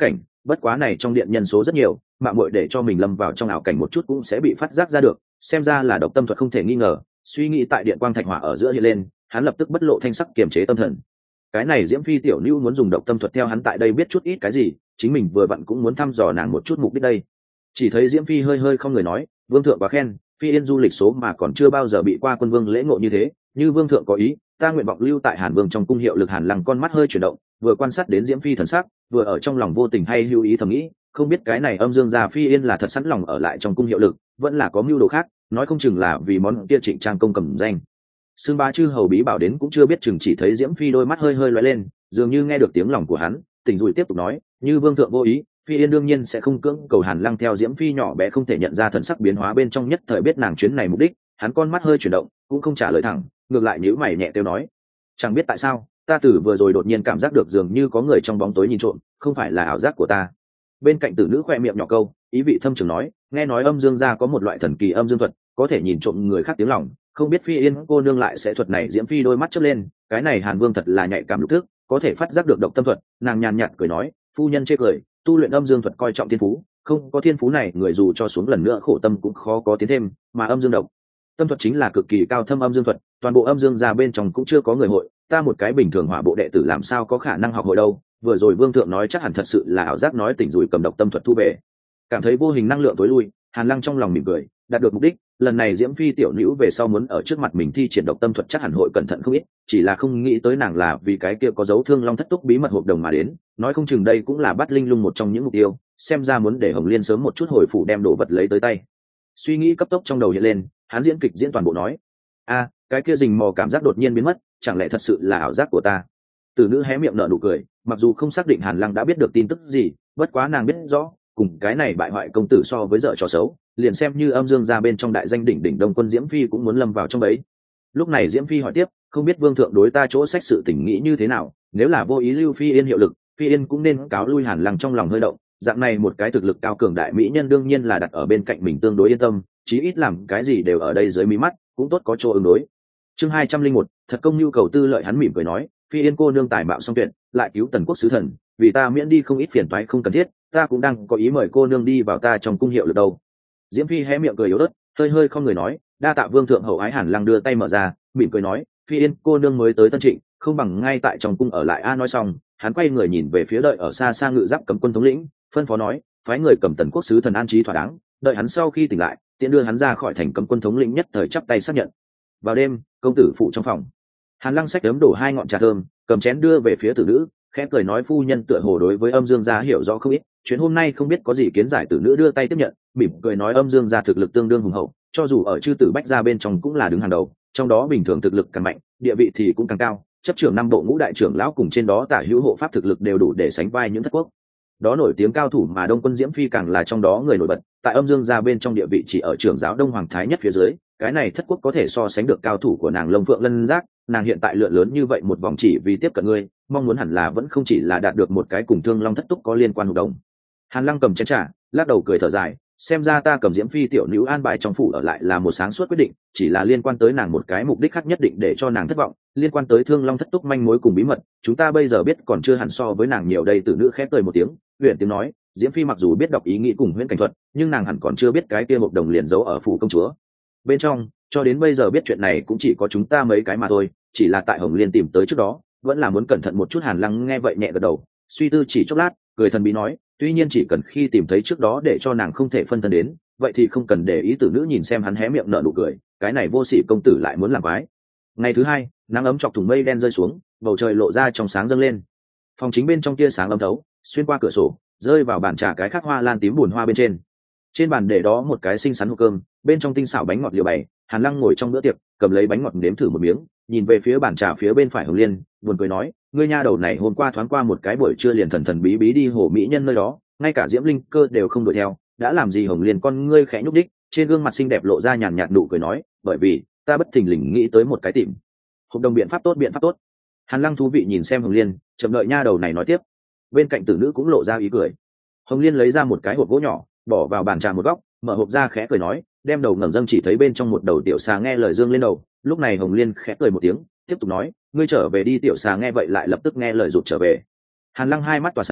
bất quá này trong điện nhân số rất nhiều, mạng muội để cho mình lâm vào trong ảo cảnh một chút cũng sẽ bị phát giác ra được, xem ra là độc tâm thuật không thể nghi ngờ. Suy nghĩ tại điện quang thạch hỏa ở giữa hiện lên, hắn lập tức bất lộ thanh sắc kiềm chế tâm thần. Cái này Diễm Phi tiểu nữ muốn dùng độc tâm thuật theo hắn tại đây biết chút ít cái gì, chính mình vừa vặn cũng muốn thăm dò nàng một chút mục đích đây. Chỉ thấy Diễm Phi hơi hơi không người nói, vương thượng quá khen, Phi Yên du lịch số mà còn chưa bao giờ bị qua quân vương lễ ngộ như thế, như vương thượng có ý, ta nguyện vọng lưu tại Hàn Vương trong cung hiệu lực. Hàn Lăng con mắt hơi chuyển động, vừa quan sát đến Diễm Phi thần sắc, vừa ở trong lòng vô tình hay lưu ý thầm nghĩ, không biết cái này âm dương gia Phi Yên là thật sẵn lòng ở lại trong cung hiệu lực, vẫn là có mưu đồ khác, nói không chừng là vì món kia Trịnh Trang công cầm danh. Sương Bá chư hầu bí bảo đến cũng chưa biết chừng, chỉ thấy Diễm Phi đôi mắt hơi hơi lóe lên, dường như nghe được tiếng lòng của hắn, tỉnh rủi tiếp tục nói, như vương thượng vô ý, Phi Yên đương nhiên sẽ không cưỡng cầu. Hàn Lăng theo Diễm Phi nhỏ bé không thể nhận ra thần sắc biến hóa bên trong, nhất thời biết nàng chuyến này mục đích, hắn con mắt hơi chuyển động, cũng không trả lời thẳng, ngược lại nhíu mày nhẹ tiêu nói, chẳng biết tại sao ta tử vừa rồi đột nhiên cảm giác được dường như có người trong bóng tối nhìn trộm, không phải là ảo giác của ta. Bên cạnh tử nữ khoe miệng nhỏ câu, ý vị thâm trường nói, nghe nói âm dương gia có một loại thần kỳ âm dương thuật, có thể nhìn trộm người khác tiếng lòng, không biết Phi Yên cô nương lại sẽ thuật này. Diễm Phi đôi mắt chớp lên, cái này Hàn Vương thật là nhạy cảm lục thức, có thể phát giác được độc tâm thuật. Nàng nhàn nhạt cười nói, phu nhân chê cười, tu luyện âm dương thuật coi trọng thiên phú, không có thiên phú này người dù cho xuống lần nữa khổ tâm cũng khó có tiến thêm, mà âm dương độc tâm thuật chính là cực kỳ cao thâm âm dương thuật, toàn bộ âm dương gia bên trong cũng chưa có người hội, ta một cái bình thường hỏa bộ đệ tử làm sao có khả năng học hội đâu. Vừa rồi vương thượng nói chắc hẳn thật sự là ảo giác, nói tỉnh rồi cầm độc tâm thuật thu về. Cảm thấy vô hình năng lượng tối lui, Hàn Lăng trong lòng mỉm cười, đạt được mục đích, lần này Diễm Phi tiểu nữ về sau muốn ở trước mặt mình thi triển độc tâm thuật chắc hẳn hội cẩn thận không ít, chỉ là không nghĩ tới nàng là vì cái kia có dấu thương long thất túc bí mật hộp đồng mà đến, nói không chừng đây cũng là bắt linh lung một trong những mục tiêu, xem ra muốn để Hồng Liên sớm một chút hồi phủ đem đồ vật lấy tới tay. Suy nghĩ cấp tốc trong đầu hiện lên, hắn diễn kịch diễn toàn bộ nói, a cái kia rình mò cảm giác đột nhiên biến mất, chẳng lẽ thật sự là ảo giác của ta. Tử nữ hé miệng nở nụ cười, mặc dù không xác định Hàn Lăng đã biết được tin tức gì, bất quá nàng biết rõ cùng cái này bại hoại công tử so với dở trò xấu, liền xem như âm dương gia bên trong đại danh đỉnh đỉnh Đông Quân Diễm Phi cũng muốn lâm vào trong bẫy. Lúc này Diễm Phi hỏi tiếp, không biết vương thượng đối ta chỗ sách sự tình nghĩ như thế nào, nếu là vô ý lưu Phi Yên hiệu lực, Phi Yên cũng nên cáo lui. Hàn Lăng trong lòng hơi động, dạng này một cái thực lực cao cường đại mỹ nhân đương nhiên là đặt ở bên cạnh mình tương đối yên tâm, chí ít làm cái gì đều ở đây dưới mí mắt, cũng tốt có chỗ ứng đối. Chương hai trăm linh một, thật công nhu cầu tư lợi. Hắn mỉm cười nói, Phi Yên cô nương tài mạo song tuyệt, lại cứu tần quốc sứ thần, vì ta miễn đi không ít phiền toái không cần thiết, ta cũng đang có ý mời cô nương đi vào ta trong cung hiệu lực đâu. Diễm Phi hé miệng cười yếu ớt, hơi hơi không người nói, đa tạ vương thượng hậu ái. Hàn Lăng đưa tay mở ra, mỉm cười nói, Phi Yên cô nương mới tới Tân Trịnh, không bằng ngay tại trong cung ở lại a. Nói xong, hắn quay người nhìn về phía đợi ở xa xa ngự giáp cấm quân thống lĩnh, phân phó nói, phái người cầm tần quốc sứ thần an trí thỏa đáng, đợi hắn sau khi tỉnh lại, tiện đưa hắn ra khỏi thành cấm quân. Thống lĩnh nhất thời chắp tay xác nhận. Vào đêm, công tử phụ trong phòng, Hàn Lăng xách ấm đổ hai ngọn trà thơm, cầm chén đưa về phía tử nữ, khẽ cười nói, phu nhân tựa hồ đối với âm dương gia hiểu rõ không ít, chuyện hôm nay không biết có gì kiến giải. Tử nữ đưa tay tiếp nhận, mỉm cười nói, âm dương gia thực lực tương đương hùng hậu, cho dù ở chư tử bách gia bên trong cũng là đứng hàng đầu, trong đó bình thường thực lực càng mạnh, địa vị thì cũng càng cao, chấp trưởng năm bộ ngũ đại trưởng lão cùng trên đó tả hữu hộ pháp thực lực đều đủ để sánh vai những thất quốc đó nổi tiếng cao thủ, mà Đông Quân Diễm Phi càng là trong đó người nổi bật, tại âm dương gia bên trong địa vị chỉ ở trưởng giáo Đông Hoàng Thái nhất phía dưới, cái này thất quốc có thể so sánh được cao thủ của nàng Long Phượng Lân Giác. Nàng hiện tại lượn lớn như vậy một vòng chỉ vì tiếp cận ngươi, mong muốn hẳn là vẫn không chỉ là đạt được một cái cùng Thương Long thất túc có liên quan hợp đồng. Hàn Lăng cầm chén trà, lắc đầu cười thở dài, xem ra ta cầm Diễm Phi tiểu nữ an bài trong phủ ở lại là một sáng suốt quyết định, chỉ là liên quan tới nàng một cái mục đích khác nhất định để cho nàng thất vọng, liên quan tới Thương Long thất túc manh mối cùng bí mật, chúng ta bây giờ biết còn chưa hẳn so với nàng nhiều đây. Tử nữ khép cười một tiếng, huyền tiếng nói, Diễm Phi mặc dù biết đọc ý nghĩ cùng huyễn cảnh thuật, nhưng nàng hẳn còn chưa biết cái kia hợp đồng liền giấu ở phủ công chúa bên trong, cho đến bây giờ biết chuyện này cũng chỉ có chúng ta mấy cái mà thôi, chỉ là tại Hồng Liên tìm tới trước đó, vẫn là muốn cẩn thận một chút. Hàn Lăng nghe vậy nhẹ gật đầu, suy tư chỉ chốc lát, cười thần bí nói, tuy nhiên chỉ cần khi tìm thấy trước đó để cho nàng không thể phân thân đến, vậy thì không cần để ý. Tử nữ nhìn xem hắn hé miệng nở nụ cười, cái này vô sỉ công tử lại muốn làm quái. Ngày thứ hai, nắng ấm chọc thùng mây đen rơi xuống, bầu trời lộ ra trong sáng dâng lên, phòng chính bên trong tia sáng ấm thấu xuyên qua cửa sổ rơi vào bàn trà cái khắc hoa lan tím buồn hoa bên trên. Trên bàn để đó một cái xinh xắn hộp cơm, bên trong tinh xảo bánh ngọt liều bày. Hàn Lăng ngồi trong bữa tiệc, cầm lấy bánh ngọt nếm thử một miếng, nhìn về phía bàn trà phía bên phải Hồng Liên, buồn cười nói, ngươi nha đầu này hôm qua thoáng qua một cái buổi trưa liền thần thần bí bí đi hồ mỹ nhân nơi đó, ngay cả Diễm Linh Cơ đều không đuổi theo, đã làm gì? Hồng Liên con ngươi khẽ nhúc đích, trên gương mặt xinh đẹp lộ ra nhàn nhạt nụ cười nói, bởi vì ta bất thình lình nghĩ tới một cái tìm hợp đồng biện pháp tốt biện pháp tốt. Hàn Lăng thú vị nhìn xem Hồng Liên, chậm đợi nha đầu này nói tiếp. Bên cạnh tử nữ cũng lộ ra ý cười. Hồng Liên lấy ra một cái hộp gỗ nhỏ, bỏ vào bàn trà một góc, mở hộp ra khẽ cười nói, đem đầu ngẩng dâng chỉ thấy bên trong một đầu tiểu xà nghe lời dương lên đầu. Lúc này Hồng Liên khẽ cười một tiếng, tiếp tục nói, ngươi trở về đi. Tiểu xà nghe vậy lại lập tức nghe lời rụt trở về. Hàn Lăng hai mắt tỏa sáng,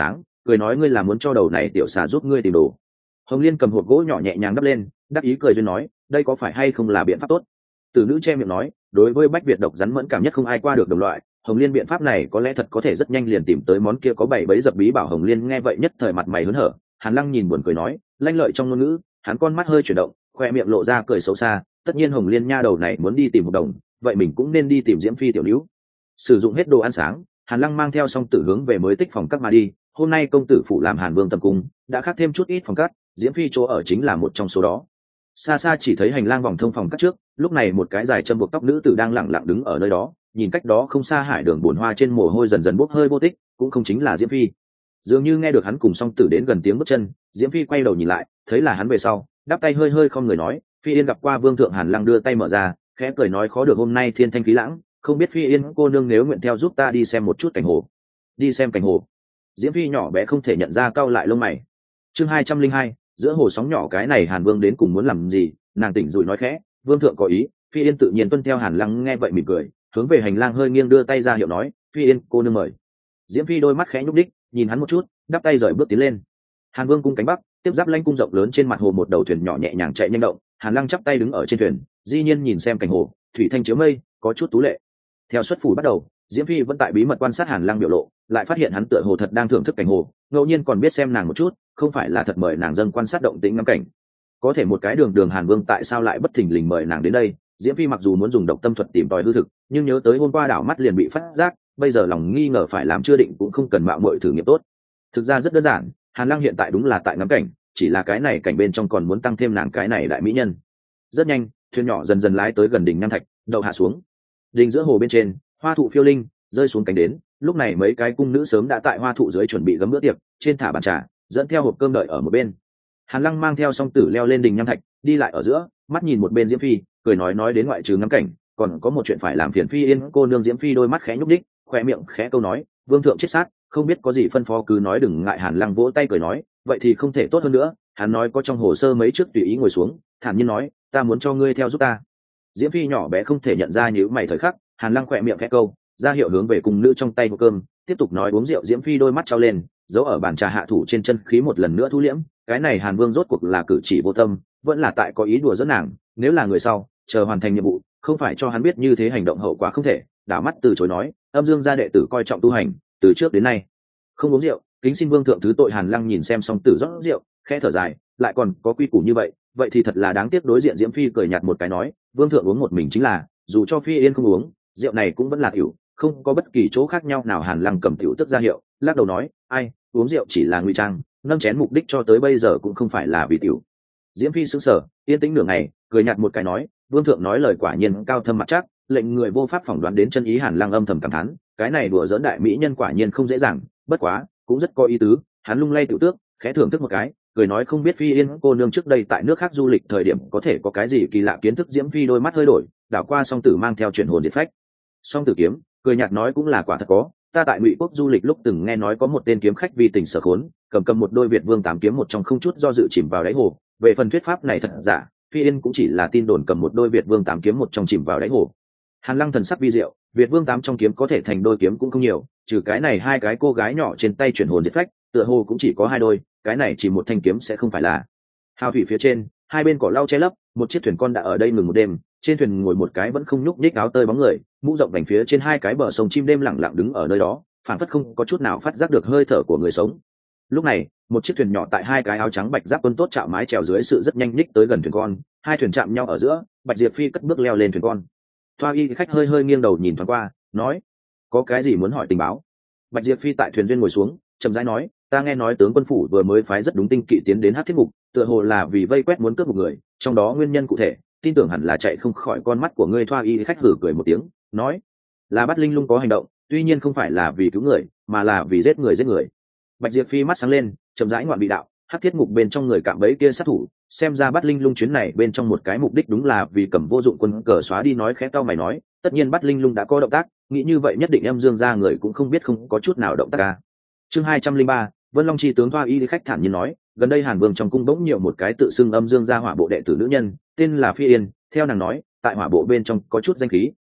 cười nói ngươi là muốn cho đầu này tiểu xà giúp ngươi tìm đồ. Hồng Liên cầm hộp gỗ nhỏ nhẹ nhàng đắp lên, đắc ý cười duyên nói, đây có phải hay không là biện pháp tốt? Tử nữ che miệng nói, đối với bách việt độc rắn mẫn cảm nhất không ai qua được đồng loại, Hồng Liên biện pháp này có lẽ thật có thể rất nhanh liền tìm tới món kia có bảy bẫy dập bí bảo. Hồng Liên nghe vậy nhất thời mặt mày hớn hở. Hàn Lăng nhìn buồn cười nói, lanh lợi trong ngôn ngữ, hắn con mắt hơi chuyển động, khoe miệng lộ ra cười xấu xa. Tất nhiên Hồng Liên nha đầu này muốn đi tìm một đồng, vậy mình cũng nên đi tìm Diễm Phi tiểu nữ. Sử dụng hết đồ ăn sáng, Hàn Lăng mang theo song tử hướng về mới tích phòng các mà đi. Hôm nay công tử phụ làm Hàn Vương tâm cung, đã khắc thêm chút ít phòng cát, Diễm Phi chỗ ở chính là một trong số đó. Xa xa chỉ thấy hành lang vòng thông phòng cát trước, lúc này một cái dài châm buộc tóc nữ tử đang lặng lặng đứng ở nơi đó, nhìn cách đó không xa hải đường buồn hoa trên mồ hôi dần dần bốc hơi vô tích, cũng không chính là Diễm Phi. Dường như nghe được hắn cùng song tử đến gần tiếng bước chân, Diễm Phi quay đầu nhìn lại, thấy là hắn về sau, đáp tay hơi hơi không người nói, Phi Yên gặp qua Vương thượng. Hàn Lăng đưa tay mở ra, khẽ cười nói, khó được hôm nay thiên thanh khí lãng, không biết Phi Yên cô nương nếu nguyện theo giúp ta đi xem một chút cảnh hồ. Đi xem cảnh hồ. Diễm Phi nhỏ bé không thể nhận ra, cau lại lông mày. Chương hai trăm linh hai, giữa hồ sóng nhỏ, cái này Hàn Vương đến cùng muốn làm gì? Nàng tỉnh rủi nói khẽ, Vương thượng có ý. Phi Yên tự nhiên tuân theo. Hàn Lăng nghe vậy mỉm cười, hướng về hành lang hơi nghiêng đưa tay ra hiệu nói, Phi Yên cô nương mời. Diễm Phi đôi mắt khẽ nhúc đích, nhìn hắn một chút, đắp tay rời bước tiến lên. Hàn Vương cung cánh bắc, tiếp giáp lanh cung rộng lớn, trên mặt hồ một đầu thuyền nhỏ nhẹ nhàng chạy nhanh động. Hàn Lăng chắp tay đứng ở trên thuyền, di nhiên nhìn xem cảnh hồ, thủy thanh chiếu mây, có chút tú lệ. Theo xuất phủ bắt đầu, Diễm Phi vẫn tại bí mật quan sát Hàn Lăng biểu lộ, lại phát hiện hắn tựa hồ thật đang thưởng thức cảnh hồ, ngẫu nhiên còn biết xem nàng một chút, không phải là thật mời nàng dâng quan sát động tĩnh ngắm cảnh. Có thể một cái đường đường Hàn Vương tại sao lại bất thình lình mời nàng đến đây? Diễm Phi mặc dù muốn dùng độc tâm thuật tìm tòi hư thực, nhưng nhớ tới hôm qua đảo mắt liền bị phát giác, bây giờ lòng nghi ngờ phải làm chưa định, cũng không cần mạo muội thử nghiệm tốt. Thực ra rất đơn giản, Hàn Lăng hiện tại đúng là tại ngắm cảnh, chỉ là cái này cảnh bên trong còn muốn tăng thêm nàng cái này đại mỹ nhân. Rất nhanh, thuyền nhỏ dần dần lái tới gần đỉnh Nam Thạch, đậu hạ xuống. Đỉnh giữa hồ bên trên, hoa thụ phiêu linh, rơi xuống cánh đến. Lúc này mấy cái cung nữ sớm đã tại hoa thụ dưới chuẩn bị gấm bữa tiệc, trên thả bàn trà, dẫn theo hộp cơm đợi ở một bên. Hàn Lăng mang theo song tử leo lên đỉnh Nam Thạch, đi lại ở giữa, mắt nhìn một bên Diễm Phi, cười nói nói đến ngoại trừ ngắm cảnh, còn có một chuyện phải làm phiền Phi Yên cô nương. Diễm Phi đôi mắt khẽ nhúc đích, khoe miệng khẽ câu nói, Vương thượng chết sát, không biết có gì phân phó cứ nói đừng ngại. Hàn Lăng vỗ tay cười nói, vậy thì không thể tốt hơn nữa. Hắn nói có trong hồ sơ mấy trước tùy ý ngồi xuống, thản nhiên nói, ta muốn cho ngươi theo giúp ta. Diễm Phi nhỏ bé không thể nhận ra nhíu mày thời khắc, Hàn Lăng khỏe miệng khẽ câu, ra hiệu hướng về cung nữ trong tay hộp cơm, tiếp tục nói uống rượu. Diễm Phi đôi mắt trao lên, giấu ở bàn trà hạ thủ trên chân khí một lần nữa thu liễm. Cái này Hàn Vương rốt cuộc là cử chỉ vô tâm, vẫn là tại có ý đùa dẫn nàng. Nếu là người sau, chờ hoàn thành nhiệm vụ, không phải cho hắn biết như thế hành động hậu quả không thể. Đảo mắt từ chối nói, âm dương gia đệ tử coi trọng tu hành, từ trước đến nay không uống rượu, kính xin Vương thượng thứ tội. Hàn Lăng nhìn xem song tử rót rượu, khẽ thở dài, lại còn có quy củ như vậy, vậy thì thật là đáng tiếc. Đối diện Diễm Phi cười nhạt một cái nói, Vương thượng uống một mình chính là, dù cho Phi Yên không uống, rượu này cũng vẫn là tiểu, không có bất kỳ chỗ khác nhau nào. Hàn Lăng cầm tiểu tức ra hiệu, lắc đầu nói, ai, uống rượu chỉ là ngụy trang, nâng chén mục đích cho tới bây giờ cũng không phải là vì tiểu. Diễm Phi sững sờ, yên tĩnh nửa ngày, cười nhạt một cái nói, Vương thượng nói lời quả nhiên cao thâm mặt chắc, lệnh người vô pháp phỏng đoán đến chân ý. Hàn Lăng âm thầm cảm thán, cái này đùa giỡn đại mỹ nhân quả nhiên không dễ dàng, bất quá cũng rất có ý tứ. Hắn lung lay tiểu tước, khẽ thưởng thức một cái, cười nói, không biết Phi Yên cô nương trước đây tại nước khác du lịch thời điểm có thể có cái gì kỳ lạ kiến thức. Diễm Phi đôi mắt hơi đổi, đảo qua song tử mang theo chuyển hồn diệt phách. Song tử kiếm, cười nhạt nói, cũng là quả thật có, ta tại Ngụy quốc du lịch lúc từng nghe nói có một tên kiếm khách vì tình sở khốn, cầm cầm một đôi Việt Vương tám kiếm, một trong không chút do dự chìm vào đáy hồ. Về phần thuyết pháp này thật giả, Phi Yên cũng chỉ là tin đồn, cầm một đôi Việt Vương tám kiếm, một trong chìm vào đáy hồ. Hàn Lăng thần sắc vi diệu, Việt Vương tám trong kiếm có thể thành đôi kiếm cũng không nhiều, trừ cái này hai cái cô gái nhỏ trên tay chuyển hồn diệt phách, tựa hồ cũng chỉ có hai đôi, cái này chỉ một thanh kiếm sẽ không phải là. Hào thủy phía trên, hai bên cỏ lau che lấp, một chiếc thuyền con đã ở đây ngừng một đêm. Trên thuyền ngồi một cái vẫn không nhúc nhích áo tơi bóng người, mũ rộng vành phía trên hai cái bờ sông chim đêm lặng lặng đứng ở nơi đó, phảng phất không có chút nào phát giác được hơi thở của người sống. Lúc này, một chiếc thuyền nhỏ tại hai cái áo trắng bạch giáp quân tốt chạm mái chèo dưới sự rất nhanh nhích tới gần thuyền con, hai thuyền chạm nhau ở giữa, Bạch Diệp Phi cất bước leo lên thuyền con. Thoa Y khách hơi hơi nghiêng đầu nhìn thoáng qua, nói, có cái gì muốn hỏi tình báo? Bạch Diệp Phi tại thuyền duyên ngồi xuống, chậm rãi nói, ta nghe nói tướng quân phủ vừa mới phái rất đúng tinh kỵ tiến đến Hắc Thiết Ngục, tựa hồ là vì vây quét muốn cướp một người, trong đó nguyên nhân cụ thể, tin tưởng hẳn là chạy không khỏi con mắt của ngươi. Thoa Y khách hử cười một tiếng, nói, là Bát Linh Lung có hành động, tuy nhiên không phải là vì cứu người, mà là vì giết người giết người. Bạch Diệp Phi mắt sáng lên, chậm rãi ngoạn vị đạo, Hắc Thiết Ngục bên trong người cạm bẫy kia sát thủ, xem ra Bát Linh Lung chuyến này bên trong một cái mục đích đúng là vì cầm vô dụng quân cờ xóa đi. Nói khẽ cau mày nói, tất nhiên Bát Linh Lung đã có động tác, nghĩ như vậy nhất định em Dương gia người cũng không biết không có chút nào động tác ca. Chương hai trăm linh ba, Vân Long chi tướng. Thoa Y khách thản nhiên nói, gần đây Hàn Vương trong cung bỗng nhiều một cái tự xưng âm Dương gia hỏa bộ đệ tử nữ nhân, tên là Phi Yên, theo nàng nói, tại hỏa bộ bên trong có chút danh khí,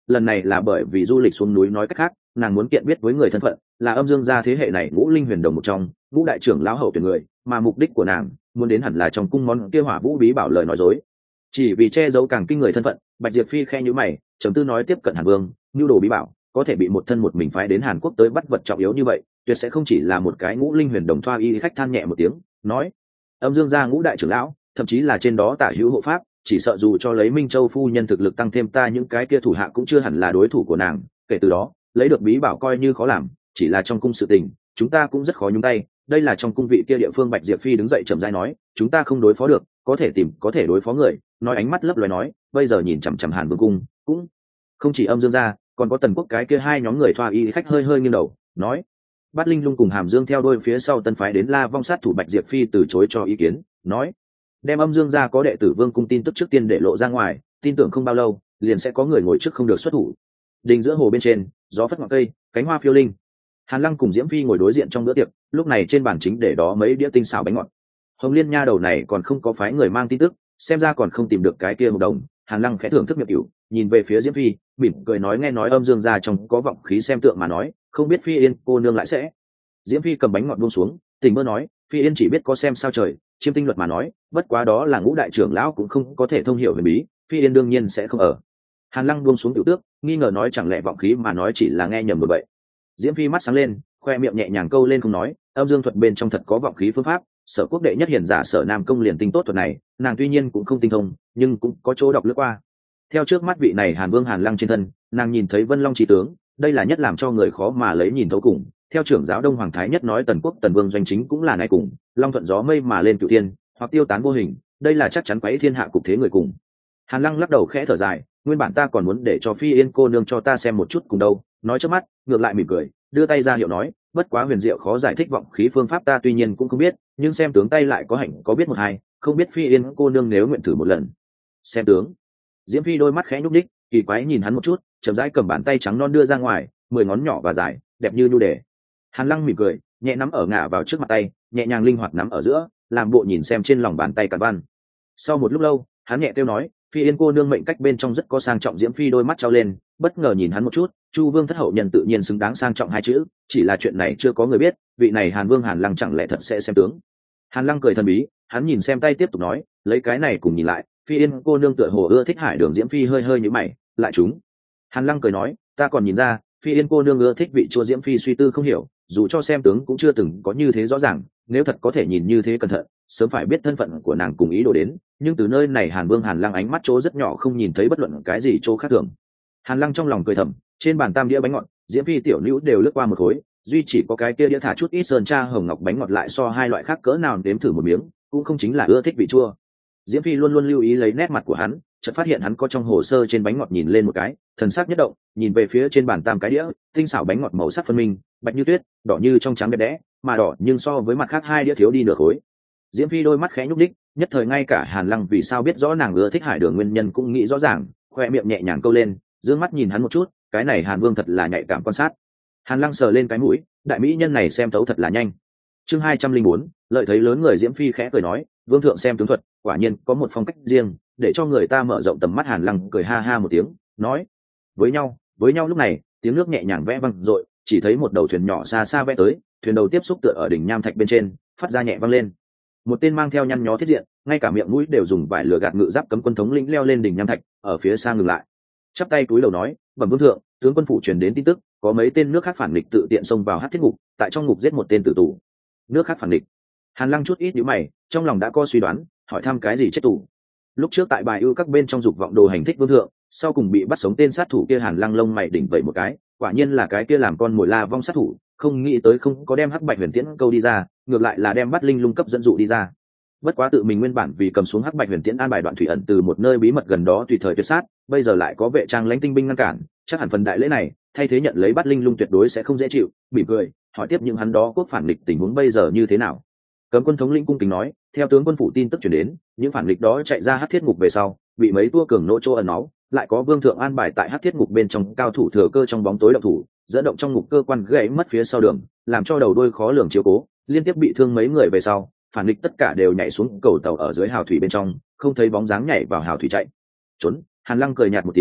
lần này là bởi vì du lịch xuống núi, nói cách khác nàng muốn kiện biết với người thân phận là âm dương gia thế hệ này ngũ linh huyền đồng một trong ngũ đại trưởng lão hậu tuyển người, mà mục đích của nàng muốn đến hẳn là trong cung món kia hỏa vũ bí bảo lời nói dối. Chỉ vì che giấu càng kinh người thân phận, Bạch Diệp Phi khe nhíu mày chấm tư nói tiếp cận Hàn Vương nhu đồ bí bảo có thể bị một thân một mình phái đến Hàn Quốc tới bắt vật trọng yếu như vậy, tuyệt sẽ không chỉ là một cái ngũ linh huyền đồng thoa y. Khách than nhẹ một tiếng nói, âm dương gia ngũ đại trưởng lão thậm chí là trên đó tả hữu hộ pháp, chỉ sợ dù cho lấy Minh Châu phu nhân thực lực tăng thêm ta những cái kia thủ hạ cũng chưa hẳn là đối thủ của nàng. Kể từ đó lấy được bí bảo coi như khó làm, chỉ là trong cung sự tình chúng ta cũng rất khó nhúng tay. Đây là trong cung vị kia địa phương. Bạch Diệp Phi đứng dậy chậm rãi nói, chúng ta không đối phó được, có thể tìm có thể đối phó người. Nói ánh mắt lấp loé nói, bây giờ nhìn chằm chằm Hàn Vương cung cũng không chỉ âm dương gia, còn có Tần Quốc cái kia hai nhóm người thoa y. Khách hơi hơi nghiêng đầu nói, Bát Linh Lung cùng Hàm Dương theo đôi phía sau tân phái đến La Vong sát thủ. Bạch Diệp Phi từ chối cho ý kiến nói, đem âm dương gia có đệ tử Vương cung tin tức trước tiên để lộ ra ngoài, tin tưởng không bao lâu liền sẽ có người ngồi trước không được xuất thủ. Đình giữa hồ bên trên, gió phất ngọn cây, cánh hoa phiêu linh. Hàn Lăng cùng Diễm Phi ngồi đối diện trong bữa tiệc, lúc này trên bàn chính để đó mấy đĩa tinh xảo bánh ngọt. Hồng Liên nha đầu này còn không có phái người mang tin tức, xem ra còn không tìm được cái kia một đồng. Hàn Lăng khẽ thưởng thức miệng cửu, nhìn về phía Diễm Phi, mỉm cười nói, nghe nói âm dương gia trong có vọng khí xem tượng mà nói, không biết Phi Yên cô nương lại sẽ. Diễm Phi cầm bánh ngọt buông xuống, tình mơ nói, Phi Yên chỉ biết có xem sao trời, chiêm tinh luật mà nói, bất quá đó là ngũ đại trưởng lão cũng không có thể thông hiểu huyền bí, Phi Yên đương nhiên sẽ không ở. Hàn Lăng buông xuống tiểu tước, nghi ngờ nói, chẳng lẽ vọng khí mà nói chỉ là nghe nhầm một vậy. Diễm Phi mắt sáng lên, khoe miệng nhẹ nhàng câu lên không nói, âm dương thuật bên trong thật có vọng khí phương pháp, Sở Quốc đệ nhất hiển giả Sở Nam công liền tinh tốt thuật này, nàng tuy nhiên cũng không tinh thông, nhưng cũng có chỗ đọc lướt qua. Theo trước mắt vị này Hàn Vương Hàn Lăng trên thân, nàng nhìn thấy Vân Long chi tướng, đây là nhất làm cho người khó mà lấy nhìn thấu cùng. Theo trưởng giáo Đông Hoàng Thái nhất nói, Tần Quốc Tần Vương doanh chính cũng là này cùng, long thuận gió mây mà lên cửu thiên, hoặc tiêu tán vô hình, đây là chắc chắn quấy thiên hạ cục thế người cùng. Hàn Lăng lắc đầu khẽ thở dài, nguyên bản ta còn muốn để cho Phi Yên cô nương cho ta xem một chút cùng đâu, nói trước mắt ngược lại mỉm cười, đưa tay ra hiệu nói, bất quá huyền diệu khó giải thích vọng khí phương pháp ta tuy nhiên cũng không biết, nhưng xem tướng tay lại có hạnh có biết một hai, không biết Phi Yên cô nương nếu nguyện thử một lần. Xem tướng. Diễm Phi đôi mắt khẽ nhúc nhích, kỳ quái nhìn hắn một chút, chậm rãi cầm bàn tay trắng non đưa ra ngoài, mười ngón nhỏ và dài, đẹp như nhu đề. Hàn Lăng mỉm cười, nhẹ nắm ở ngả vào trước mặt tay, nhẹ nhàng linh hoạt nắm ở giữa, làm bộ nhìn xem trên lòng bàn tay cản văn. Sau một lúc lâu, hắn nhẹ kêu nói, Phi Yên cô nương mệnh cách bên trong rất có sang trọng. Diễm Phi đôi mắt trao lên, bất ngờ nhìn hắn một chút, Chu Vương thất hậu nhân tự nhiên xứng đáng sang trọng hai chữ, chỉ là chuyện này chưa có người biết, vị này Hàn Vương Hàn Lăng chẳng lẽ thật sẽ xem tướng. Hàn Lăng cười thần bí, hắn nhìn xem tay tiếp tục nói, lấy cái này cùng nhìn lại, Phi Yên cô nương tựa hồ ưa thích Hải Đường. Diễm Phi hơi hơi nhíu mày, lại chúng. Hàn Lăng cười nói, ta còn nhìn ra, Phi Yên cô nương ưa thích vị chúa. Diễm Phi suy tư không hiểu, dù cho xem tướng cũng chưa từng có như thế rõ ràng, nếu thật có thể nhìn như thế cẩn thận, sớm phải biết thân phận của nàng cùng ý đồ đến, nhưng từ nơi này Hàn Vương Hàn Lăng ánh mắt chỗ rất nhỏ, không nhìn thấy bất luận cái gì chỗ khác thường. Hàn Lăng trong lòng cười thầm, trên bàn tam đĩa bánh ngọt, Diễm Phi tiểu nữ đều lướt qua một khối, duy chỉ có cái kia đĩa thả chút ít sơn tra hồng ngọc bánh ngọt lại so hai loại khác cỡ nào nếm thử một miếng, cũng không chính là ưa thích vị chua. Diễm Phi luôn luôn lưu ý lấy nét mặt của hắn, chợt phát hiện hắn có trong hồ sơ trên bánh ngọt nhìn lên một cái, thần sắc nhất động, nhìn về phía trên bàn tam cái đĩa, tinh xảo bánh ngọt màu sắc phân minh, bạch như tuyết, đỏ như trong trắng đẹp đẽ, mà đỏ nhưng so với mặt khác hai đĩa thiếu đi nửa khối. Diễm Phi đôi mắt khẽ nhúc đích, nhất thời ngay cả Hàn Lăng vì sao biết rõ nàng ưa thích Hải Đường nguyên nhân cũng nghĩ rõ ràng, khoe miệng nhẹ nhàng câu lên, dương mắt nhìn hắn một chút, cái này Hàn Vương thật là nhạy cảm quan sát. Hàn Lăng sờ lên cái mũi, đại mỹ nhân này xem thấu thật là nhanh. Chương hai trăm linh bốn, lợi thấy lớn người. Diễm Phi khẽ cười nói, vương thượng xem tướng thuật, quả nhiên có một phong cách riêng, để cho người ta mở rộng tầm mắt. Hàn Lăng cười ha ha một tiếng, nói, với nhau, với nhau. Lúc này, tiếng nước nhẹ nhàng vẽ vang dội, chỉ thấy một đầu thuyền nhỏ xa xa vẽ tới, thuyền đầu tiếp xúc tựa ở đỉnh nham thạch bên trên, phát ra nhẹ vang lên. Một tên mang theo nhăn nhó thiết diện, ngay cả miệng mũi đều dùng vải lửa gạt ngự giáp cấm quân thống lĩnh leo lên đỉnh nham thạch, ở phía xa ngừng lại, chắp tay cúi đầu nói, bẩm vương thượng, tướng quân phủ truyền đến tin tức, có mấy tên nước khác phản nghịch tự tiện xông vào Hắc Thiết Ngục, tại trong ngục giết một tên tử tù. Nước khác phản nghịch? Hàn Lăng chút ít nhíu mày, trong lòng đã có suy đoán, hỏi thăm cái gì chết tù. Lúc trước tại bài ưu các bên trong dục vọng đồ hành thích vương thượng, sau cùng bị bắt sống tên sát thủ kia. Hàn Lăng lông mày đỉnh vậy một cái, quả nhiên là cái kia làm con mồi La Vong sát thủ, không nghĩ tới không có đem Hắc Bạch Huyền Tiễn câu đi ra, ngược lại là đem Bắt Linh Lung cấp dẫn dụ đi ra. Bất quá tự mình nguyên bản vì cầm xuống Hắc Bạch Huyền Tiễn an bài đoạn thủy ẩn từ một nơi bí mật gần đó tùy thời tuyệt sát, bây giờ lại có vệ trang lãnh tinh binh ngăn cản, chắc hẳn phần đại lễ này thay thế nhận lấy Bắt Linh Lung tuyệt đối sẽ không dễ chịu. Mỉm cười hỏi tiếp, những hắn đó quốc phản địch tình huống bây giờ như thế nào? Cấm quân thống lĩnh cung kính nói, theo tướng quân phủ tin tức truyền đến, những phản địch đó chạy ra Hắc Thiết Ngục về sau, bị mấy tua cường nỗ chỗ ẩn náu, lại có vương thượng an bài tại Hắc Thiết Ngục bên trong cao thủ thừa cơ trong bóng tối động thủ, dẫn động trong ngục cơ quan gãy mất phía sau đường, làm cho đầu đuôi khó lường chiếu cố, liên tiếp bị thương mấy người về sau, phản địch tất cả đều nhảy xuống cầu tàu ở dưới hào thủy bên trong, không thấy bóng dáng nhảy vào hào thủy chạy trốn. Hàn Lăng cười nhạt một tiếng,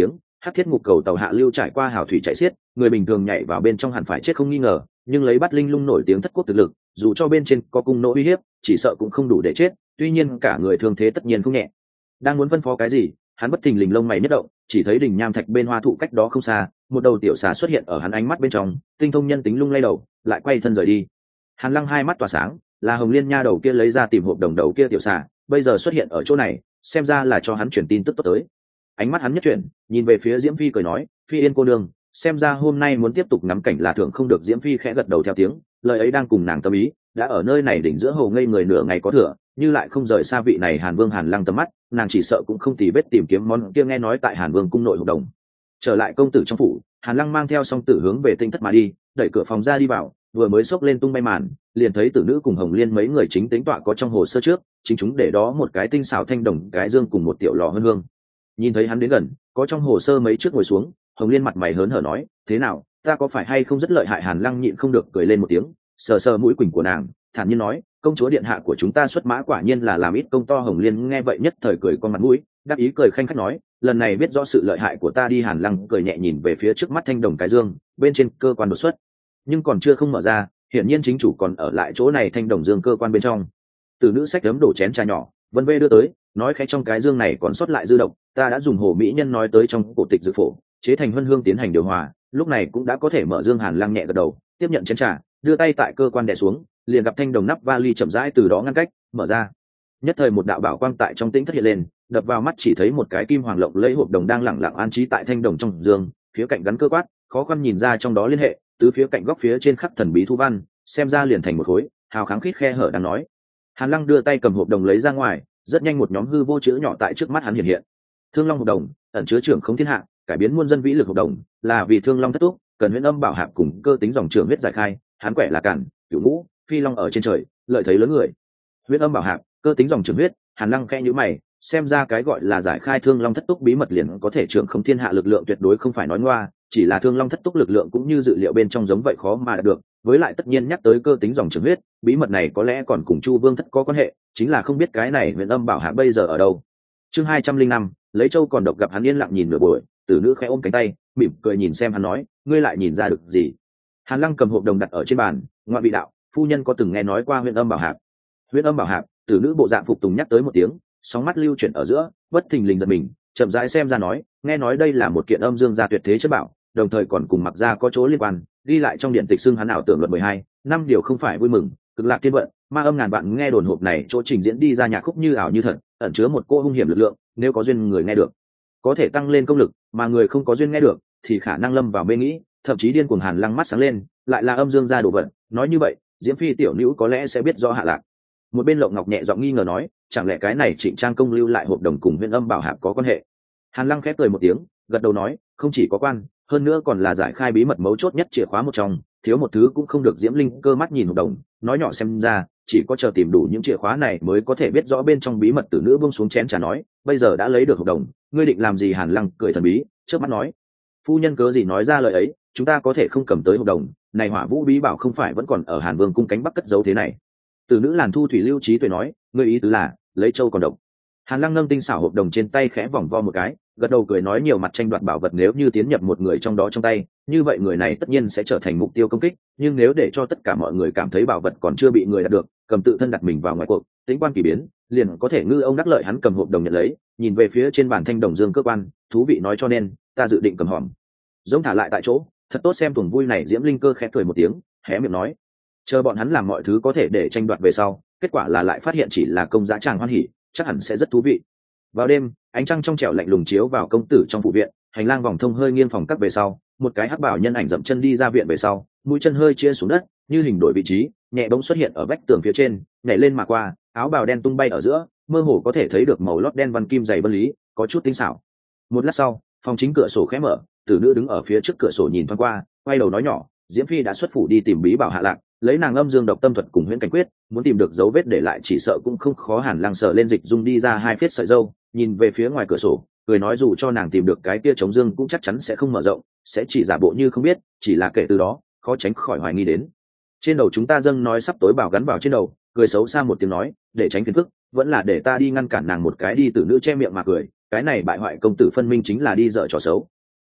Hắc thiết ngục cầu tàu hạ lưu trải qua hào thủy chạy xiết, người bình thường nhảy vào bên trong hẳn phải chết không nghi ngờ, nhưng lấy Bát Linh Lung nổi tiếng thất quốc thực lực, dù cho bên trên có cung nỗ uy hiếp, chỉ sợ cũng không đủ để chết, tuy nhiên cả người thương thế tất nhiên không nhẹ. Đang muốn phân phó cái gì, hắn bất thình lình lông mày nhất động, chỉ thấy đỉnh nham thạch bên hoa thụ cách đó không xa, một đầu tiểu xà xuất hiện ở hắn ánh mắt bên trong, tinh thông nhân tính lung lay đầu, lại quay thân rời đi. Hàn Lăng hai mắt tỏa sáng, là Hồng Liên nha đầu kia lấy ra tìm hộp đồng đầu kia tiểu xà, bây giờ xuất hiện ở chỗ này, xem ra là cho hắn truyền tin tức tốt tới. Ánh mắt hắn nhất chuyển, nhìn về phía Diễm Phi cười nói, Phi Yên cô nương, xem ra hôm nay muốn tiếp tục ngắm cảnh là thưởng không được. Diễm Phi khẽ gật đầu theo tiếng, lời ấy đang cùng nàng tâm ý, đã ở nơi này đỉnh giữa hồ ngây người nửa ngày có thừa, như lại không rời xa vị này Hàn Vương Hàn Lăng tầm mắt, nàng chỉ sợ cũng không tì vết tìm kiếm món kia nghe nói tại Hàn Vương cung nội hộp đồng. Trở lại công tử trong phủ, Hàn Lăng mang theo song tử hướng về tinh thất mà đi, đẩy cửa phòng ra đi vào, vừa mới xốc lên tung bay màn, liền thấy tử nữ cùng Hồng Liên mấy người chính tính tọa có trong hồ sơ trước, chính chúng để đó một cái tinh xảo thanh đồng cái dương cùng một tiểu lò hương hương. Nhìn thấy hắn đến gần, có trong hồ sơ mấy trước ngồi xuống, Hồng Liên mặt mày hớn hở nói, thế nào, ta có phải hay không rất lợi hại? Hàn Lăng nhịn không được cười lên một tiếng, sờ sờ mũi quỳnh của nàng, thản nhiên nói, công chúa điện hạ của chúng ta xuất mã quả nhiên là làm ít công to. Hồng Liên nghe vậy nhất thời cười con mặt mũi, đáp ý cười khanh khách nói, lần này biết rõ sự lợi hại của ta đi. Hàn Lăng cười nhẹ nhìn về phía trước mắt thanh đồng cái dương, bên trên cơ quan đột xuất, nhưng còn chưa không mở ra, hiển nhiên chính chủ còn ở lại chỗ này. Thanh đồng dương cơ quan bên trong, từ nữ sách ấm đổ chén trà nhỏ, vân vê đưa tới, nói khẽ, trong cái dương này còn sót lại dư độc, ta đã dùng hồ mỹ nhân nói tới trong cổ tịch dự phổ, chế thành huân hương tiến hành điều hòa, lúc này cũng đã có thể mở dương. Hàn Lăng nhẹ gật đầu, tiếp nhận chén trà, đưa tay tại cơ quan đè xuống, liền gặp thanh đồng nắp vali chậm rãi từ đó ngăn cách mở ra. Nhất thời một đạo bảo quang tại trong tĩnh thất hiện lên, đập vào mắt chỉ thấy một cái kim hoàng lộng lẫy hộp đồng đang lẳng lặng an trí tại thanh đồng trong dương, phía cạnh gắn cơ quát, khó khăn nhìn ra trong đó liên hệ, tứ phía cạnh góc phía trên khắc thần bí thu văn, xem ra liền thành một khối hào kháng khít khe hở đang nói. Hàn Lăng đưa tay cầm hộp đồng lấy ra ngoài, rất nhanh một nhóm hư vô chữ nhỏ tại trước mắt hắn hiện hiện. Thương Long hộp đồng, ẩn chứa trưởng không thiên hạ, cải biến muôn dân vĩ lực hộp đồng, là vì Thương Long thất túc, cần huyễn âm bảo hạp cùng cơ tính dòng trường huyết giải khai, hắn quẻ là cản, cửu ngũ, phi long ở trên trời, lợi thấy lớn người. Huyễn âm bảo hạp, cơ tính dòng trường huyết, Hàn Lăng khẽ nhíu mày, xem ra cái gọi là giải khai Thương Long thất túc bí mật liền có thể trưởng không thiên hạ lực lượng tuyệt đối không phải nói ngoa, chỉ là Thương Long thất túc lực lượng cũng như dự liệu bên trong giống vậy khó mà đạt được, với lại tất nhiên nhắc tới cơ tính dòng trường huyết, bí mật này có lẽ còn cùng Chu Vương thất có quan hệ, chính là không biết cái này huyễn âm bảo hạp bây giờ ở đâu. Chương hai trăm linh năm, lấy châu còn độc. Gặp hắn yên lặng nhìn nửa buổi, tử nữ khẽ ôm cánh tay, mỉm cười nhìn xem hắn nói, ngươi lại nhìn ra được gì? Hàn Lăng cầm hộp đồng đặt ở trên bàn, ngoại vị đạo, phu nhân có từng nghe nói qua huyễn âm bảo hạp? Huyễn âm bảo hạp, tử nữ bộ dạng phục tùng nhắc tới một tiếng, sóng mắt lưu chuyển ở giữa, bất thình lình giật mình, chậm rãi xem ra nói, nghe nói đây là một kiện âm dương gia tuyệt thế chất bảo, đồng thời còn cùng Mặc gia có chỗ liên quan, ghi lại trong điện tịch xưng hắn ảo tưởng luật mười hai, năm điều không phải vui mừng, cực lạc thiên vận, ma âm ngàn vạn. Nghe đồn hộp này chỗ trình diễn đi ra nhạc khúc như ảo như thật, ẩn chứa một cô hung hiểm lực lượng, nếu có duyên người nghe được, có thể tăng lên công lực, mà người không có duyên nghe được, thì khả năng lâm vào mê nghĩ, thậm chí điên cuồng. Hàn Lăng mắt sáng lên, lại là âm dương gia đồ vật, nói như vậy, Diễm Phi tiểu nữ có lẽ sẽ biết rõ hạ lạc. Một bên Lộng Ngọc nhẹ giọng nghi ngờ nói, chẳng lẽ cái này Trịnh Trang công lưu lại hộp đồng cùng huyễn âm bảo hạp có quan hệ? Hàn Lăng khép cười một tiếng, gật đầu nói, không chỉ có quan, hơn nữa còn là giải khai bí mật mấu chốt nhất, chìa khóa một trong, thiếu một thứ cũng không được. Diễm Linh cơ mắt nhìn hộp đồng, nói nhỏ, xem ra chỉ có chờ tìm đủ những chìa khóa này mới có thể biết rõ bên trong bí mật. Tử nữ buông xuống chén trà nói, bây giờ đã lấy được hộp đồng, ngươi định làm gì? Hàn Lăng cười thần bí, trước mắt nói, phu nhân cớ gì nói ra lời ấy, chúng ta có thể không cầm tới hộp đồng này? Hỏa vũ bí bảo không phải vẫn còn ở Hàn Vương cung cánh bắc cất giấu thế này? Tử nữ làn thu thủy lưu trí tuệ nói, ngươi ý tứ là lấy châu còn độc. Hàn Lăng nâng tinh xảo hộp đồng trên tay khẽ vòng vo một cái, gật đầu cười nói, nhiều mặt tranh đoạt bảo vật, nếu như tiến nhập một người trong đó trong tay, như vậy người này tất nhiên sẽ trở thành mục tiêu công kích, nhưng nếu để cho tất cả mọi người cảm thấy bảo vật còn chưa bị người đạt được, cầm tự thân đặt mình vào ngoài cuộc, tính quan kỳ biến, liền có thể ngư ông đắc lợi. Hắn cầm hộp đồng nhận lấy, nhìn về phía trên bàn thanh đồng dương cơ quan, thú vị nói, cho nên ta dự định cầm hòm giống thả lại tại chỗ, thật tốt xem tuồng vui này. Diễm Linh cơ khẽ cười một tiếng, hé miệng nói, chờ bọn hắn làm mọi thứ có thể để tranh đoạt về sau, kết quả là lại phát hiện chỉ là công giá tràng hoan hỉ, chắc hẳn sẽ rất thú vị. Vào đêm, ánh trăng trong trẻo lạnh lùng chiếu vào công tử trong phủ viện, hành lang vòng thông hơi nghiêng phòng các về sau, một cái hắc bảo nhân ảnh dậm chân đi ra viện về sau, mũi chân hơi chia xuống đất, như hình đổi vị trí, nhẹ bỗng xuất hiện ở vách tường phía trên, nhảy lên mà qua, áo bào đen tung bay ở giữa, mơ hồ có thể thấy được màu lót đen văn kim dày vân lý, có chút tinh xảo. Một lát sau, phòng chính cửa sổ khẽ mở, tử nữ đứng ở phía trước cửa sổ nhìn thoáng qua, quay đầu nói nhỏ, Diễm Phi đã xuất phủ đi tìm bí bảo hạ lạc, lấy nàng âm dương độc tâm thuật cùng huyễn cảnh quyết, muốn tìm được dấu vết để lại chỉ sợ cũng không khó. Hàn Lăng sờ lên dịch dung đi ra hai phết sợi dâu, nhìn về phía ngoài cửa sổ, cười nói, dù cho nàng tìm được cái kia chống dương cũng chắc chắn sẽ không mở rộng, sẽ chỉ giả bộ như không biết, chỉ là kể từ đó khó tránh khỏi hoài nghi đến. Trên đầu chúng ta dâng nói sắp tối bảo gắn vào trên đầu, cười xấu xa một tiếng nói, để tránh phiền phức, vẫn là để ta đi ngăn cản nàng một cái đi. Tử nữ che miệng mà cười, cái này bại hoại công tử phân minh chính là đi dở trò xấu.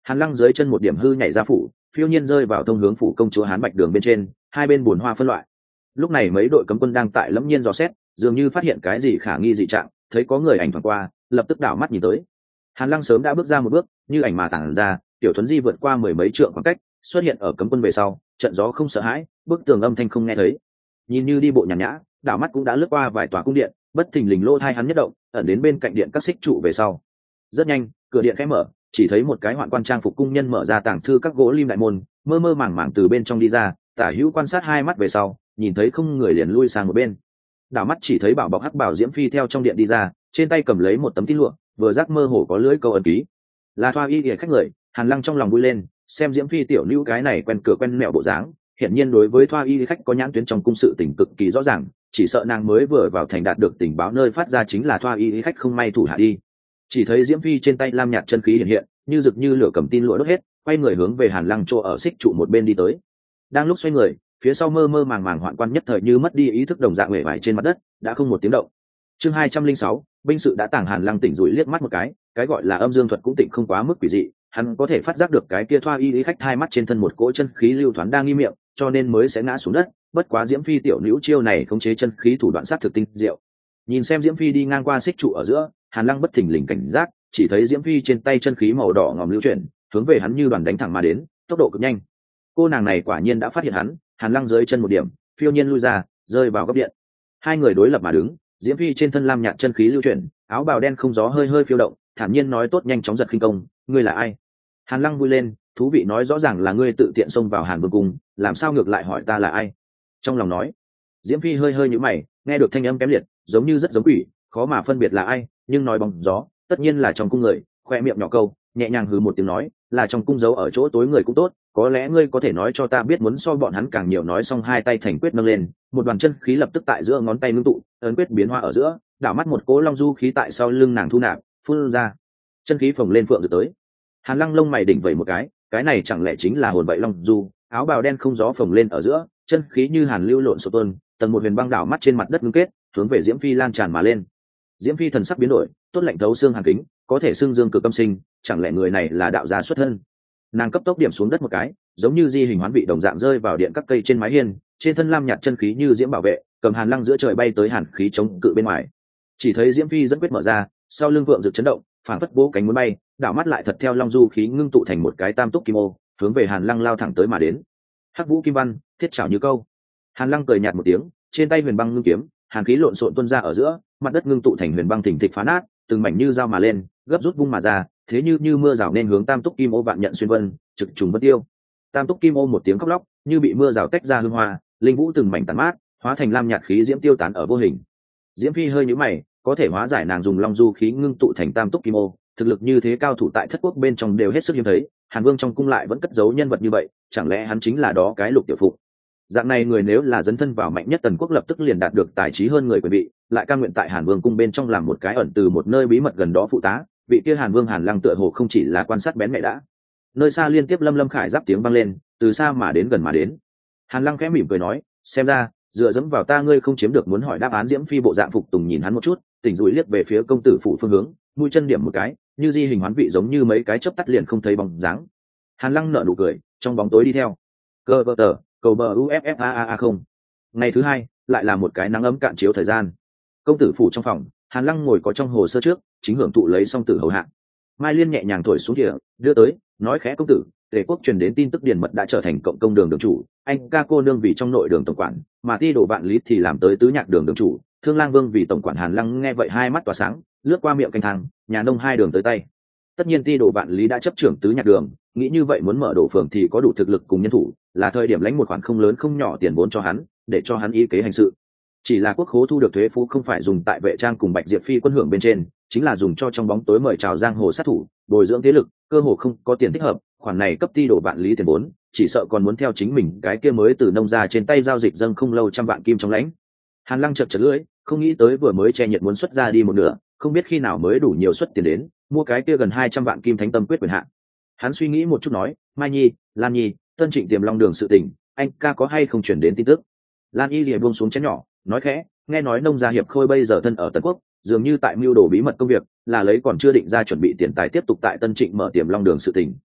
Hàn Lăng dưới chân một điểm hư nhảy ra phủ, phiêu nhiên rơi vào thông hướng phủ công chúa Hán Bạch đường bên trên, hai bên buồn hoa phân loại. Lúc này mấy đội cấm quân đang tại lẫm nhiên dò xét, dường như phát hiện cái gì khả nghi dị trạng, thấy có người ảnh thoáng qua, lập tức đảo mắt nhìn tới. Hàn Lăng sớm đã bước ra một bước, như ảnh mà tản ra, tiểu thuấn di vượt qua mười mấy trượng khoảng cách, xuất hiện ở cấm quân về sau, trận gió không sợ hãi, bức tường âm thanh không nghe thấy. Nhìn như đi bộ nhàn nhã, đảo mắt cũng đã lướt qua vài tòa cung điện, bất thình lình lô thai hắn nhất động, ẩn đến bên cạnh điện các xích trụ về sau. Rất nhanh, cửa điện khẽ mở, chỉ thấy một cái hoạn quan trang phục cung nhân mở ra tàng thư các gỗ lim đại môn, mơ mơ màng màng từ bên trong đi ra, tả hữu quan sát hai mắt về sau, nhìn thấy không người liền lui sang một bên. Đảo mắt chỉ thấy bảo bọc hắc bảo Diễm Phi theo trong điện đi ra, trên tay cầm lấy một tấm tin lụa, vừa rắc mơ hồ có lưỡi câu ấn ký. Là Thoa Y Y khách người. Hàn Lăng trong lòng vui lên, xem Diễm Phi tiểu lưu cái này quen cửa quen mẹo bộ dáng, hiện nhiên đối với Thoa Y khách có nhãn tuyến trong cung sự tình cực kỳ rõ ràng, chỉ sợ nàng mới vừa vào thành đạt được tình báo nơi phát ra chính là Thoa Y khách không may thủ hạ đi. Chỉ thấy Diễm Phi trên tay lam nhạt chân khí hiện hiện, như rực như lửa cầm tin lụa đốt hết, quay người hướng về Hàn Lăng chỗ ở xích trụ một bên đi tới. Đang lúc xoay người, phía sau mơ mơ màng màng hoạn quan nhất thời như mất đi ý thức đồng dạng uể oải trên mặt đất, đã không một tiếng động. Chương hai trăm linh sáu, binh sự đã tàng. Hàn Lăng tỉnh rủi liếc mắt một cái, cái gọi là âm dương thuật cũng tỉnh không quá mức quỷ dị, hắn có thể phát giác được cái kia Thoa Y Y khách hai mắt trên thân một cỗ chân khí lưu thoáng đang nghi miệng, cho nên mới sẽ ngã xuống đất. Bất quá Diễm Phi tiểu nữ chiêu này khống chế chân khí thủ đoạn sát thực tinh diệu. Nhìn xem Diễm Phi đi ngang qua xích trụ ở giữa, Hàn Lăng bất thình lình cảnh giác, chỉ thấy Diễm Phi trên tay chân khí màu đỏ ngòm lưu chuyển, hướng về hắn như đoàn đánh thẳng mà đến, tốc độ cực nhanh. Cô nàng này quả nhiên đã phát hiện hắn. Hàn Lăng dưới chân một điểm, phiêu nhiên lui ra, rơi vào góc điện. Hai người đối lập mà đứng, Diễm Phi trên thân lam nhạt chân khí lưu chuyển, áo bào đen không gió hơi hơi phiêu động, thản nhiên nói tốt nhanh chóng giật khinh công, ngươi là ai? Hàn Lăng vui lên, thú vị nói rõ ràng là ngươi tự tiện xông vào Hàn Vương cung, làm sao ngược lại hỏi ta là ai? Trong lòng nói. Diễm Phi hơi hơi nhíu mày, nghe được thanh âm kém liệt, giống như rất giống quỷ, khó mà phân biệt là ai, nhưng nói bóng gió, tất nhiên là trong cung người, khoe miệng nhỏ câu, nhẹ nhàng hừ một tiếng nói, là trong cung giấu ở chỗ tối người cũng tốt, có lẽ ngươi có thể nói cho ta biết muốn so bọn hắn càng nhiều. Nói xong hai tay thành quyết nâng lên, một đoàn chân khí lập tức tại giữa ngón tay ngưng tụ, ấn quyết biến hóa ở giữa, đảo mắt một cỗ long du khí tại sau lưng nàng thu nạp, phun ra, chân khí phồng lên phượng rực tới. Hàn Lăng lông mày đỉnh vẩy một cái, cái này chẳng lẽ chính là hồn vậy long du? Áo bào đen không gió phồng lên ở giữa, chân khí như hàn lưu lộn xộn tuôn, tầng một huyền băng đảo mắt trên mặt đất ngưng kết, hướng về Diễm Phi lan tràn mà lên. Diễm Phi thần sắc biến đổi, tốt lạnh thấu xương hàn kính, có thể xưng dương cực âm sinh, chẳng lẽ người này là đạo gia xuất thân? Nàng cấp tốc điểm xuống đất một cái, giống như di hình hoán vị đồng dạng rơi vào điện các cây trên mái hiên, trên thân lam nhạt chân khí như diễm bảo vệ, cầm Hàn Lăng giữa trời bay tới hàn khí chống cự bên ngoài. Chỉ thấy Diễm Phi dẫn quyết mở ra, sau lưng vượng rực chấn động, phảng phất bố cánh muốn bay, đảo mắt lại thật theo long du khí ngưng tụ thành một cái tam túc kim ô, hướng về Hàn Lăng lao thẳng tới mà đến. Hắc vũ kim văn, thiết trảo như câu. Hàn Lăng cười nhạt một tiếng, trên tay huyền băng ngưng kiếm, hàn khí lộn xộn tuôn ra ở giữa, mặt đất ngưng tụ thành huyền băng thình thịch phá nát, từng mảnh như dao mà lên, gấp rút vung mà ra, thế như như mưa rào nên hướng tam túc kim ô vạn nhận xuyên vân, trực trùng bất tiêu. Tam túc kim ô một tiếng khóc lóc, như bị mưa rào tách ra hương hoa, linh vũ từng mảnh tàn mát, hóa thành lam nhạt khí diễm tiêu tán ở vô hình. Diễm Phi hơi nhíu mày, có thể hóa giải nàng dùng long du khí ngưng tụ thành tam túc kim ô, thực lực như thế cao thủ tại thất quốc bên trong đều hết sức hiếm thấy, Hàn Vương trong cung lại vẫn cất giấu nhân vật như vậy, chẳng lẽ hắn chính là đó cái Lục Tiểu Phụng? Dạng này người nếu là dấn thân vào mạnh nhất tần quốc lập tức liền đạt được tài trí hơn người quyền vị, lại cam nguyện tại Hàn Vương cung bên trong làm một cái ẩn từ một nơi bí mật gần đó phụ tá, vị kia Hàn Vương Hàn Lăng tựa hồ không chỉ là quan sát bén mẹ đã. Nơi xa liên tiếp lâm lâm khải giáp tiếng vang lên, từ xa mà đến gần mà đến. Hàn Lăng khẽ mỉm cười nói, xem ra dựa dẫm vào ta ngươi không chiếm được muốn hỏi đáp án. Diễm Phi bộ dạng phục tùng nhìn hắn một chút, tỉnh rủi liếc về phía công tử phủ phương hướng, mũi chân điểm một cái, như di hình hoán vị giống như mấy cái chớp tắt liền không thấy bóng dáng. Hàn Lăng nở nụ cười, trong bóng tối đi theo. Cơ vợ tờ, cầu bờ uffaa không. Ngày thứ hai lại là một cái nắng ấm cạn chiếu thời gian. Công tử phủ trong phòng, Hàn Lăng ngồi có trong hồ sơ trước, chính hưởng thụ lấy song tử hầu hạ. Mai Liên nhẹ nhàng thổi xuống thìa, đưa tới, nói khẽ, công tử, Tề quốc truyền đến tin tức Điền Mật đã trở thành cộng công đường đường chủ, anh ca cô nương vì trong nội đường tổng quản, mà Ti Đổ Vạn Lý thì làm tới tứ nhạc đường đường chủ, Thương Lang Vương vì tổng quản. Hàn Lăng nghe vậy hai mắt tỏa sáng, lướt qua miệng canh thang, nhà nông hai đường tới tay. Tất nhiên Ti Đổ Vạn Lý đã chấp trưởng tứ nhạc đường, nghĩ như vậy muốn mở đổ phường thì có đủ thực lực cùng nhân thủ, là thời điểm lãnh một khoản không lớn không nhỏ tiền vốn cho hắn, để cho hắn y kế hành sự. Chỉ là quốc khố thu được thuế phú không phải dùng tại vệ trang cùng Bạch Diệp Phi quân hưởng bên trên, chính là dùng cho trong bóng tối mời chào giang hồ sát thủ, bồi dưỡng thế lực, cơ hồ không có tiền thích hợp. Khoản này cấp Ti Đổ Vạn Lý tiền vốn, chỉ sợ còn muốn theo chính mình cái kia mới từ nông gia trên tay giao dịch dâng không lâu trăm vạn kim trong lãnh. Hàn Lăng chợt chợt lưỡi, không nghĩ tới vừa mới che nhiệt muốn xuất ra đi một nửa, không biết khi nào mới đủ nhiều xuất tiền đến mua cái kia gần hai trăm vạn kim thánh tâm quyết quyền hạn. Hắn suy nghĩ một chút nói, Mai Nhi, Lan Nhi, Tân Trịnh Tiềm Long đường sự tình, anh ca có hay không chuyển đến tin tức? Lan Y lìa buông xuống chén nhỏ, nói khẽ, nghe nói nông gia hiệp khôi bây giờ thân ở Tân Quốc, dường như tại mưu đồ bí mật công việc, là lấy còn chưa định ra chuẩn bị tiền tài tiếp tục tại Tân Trịnh mở Tiềm Long đường sự tình.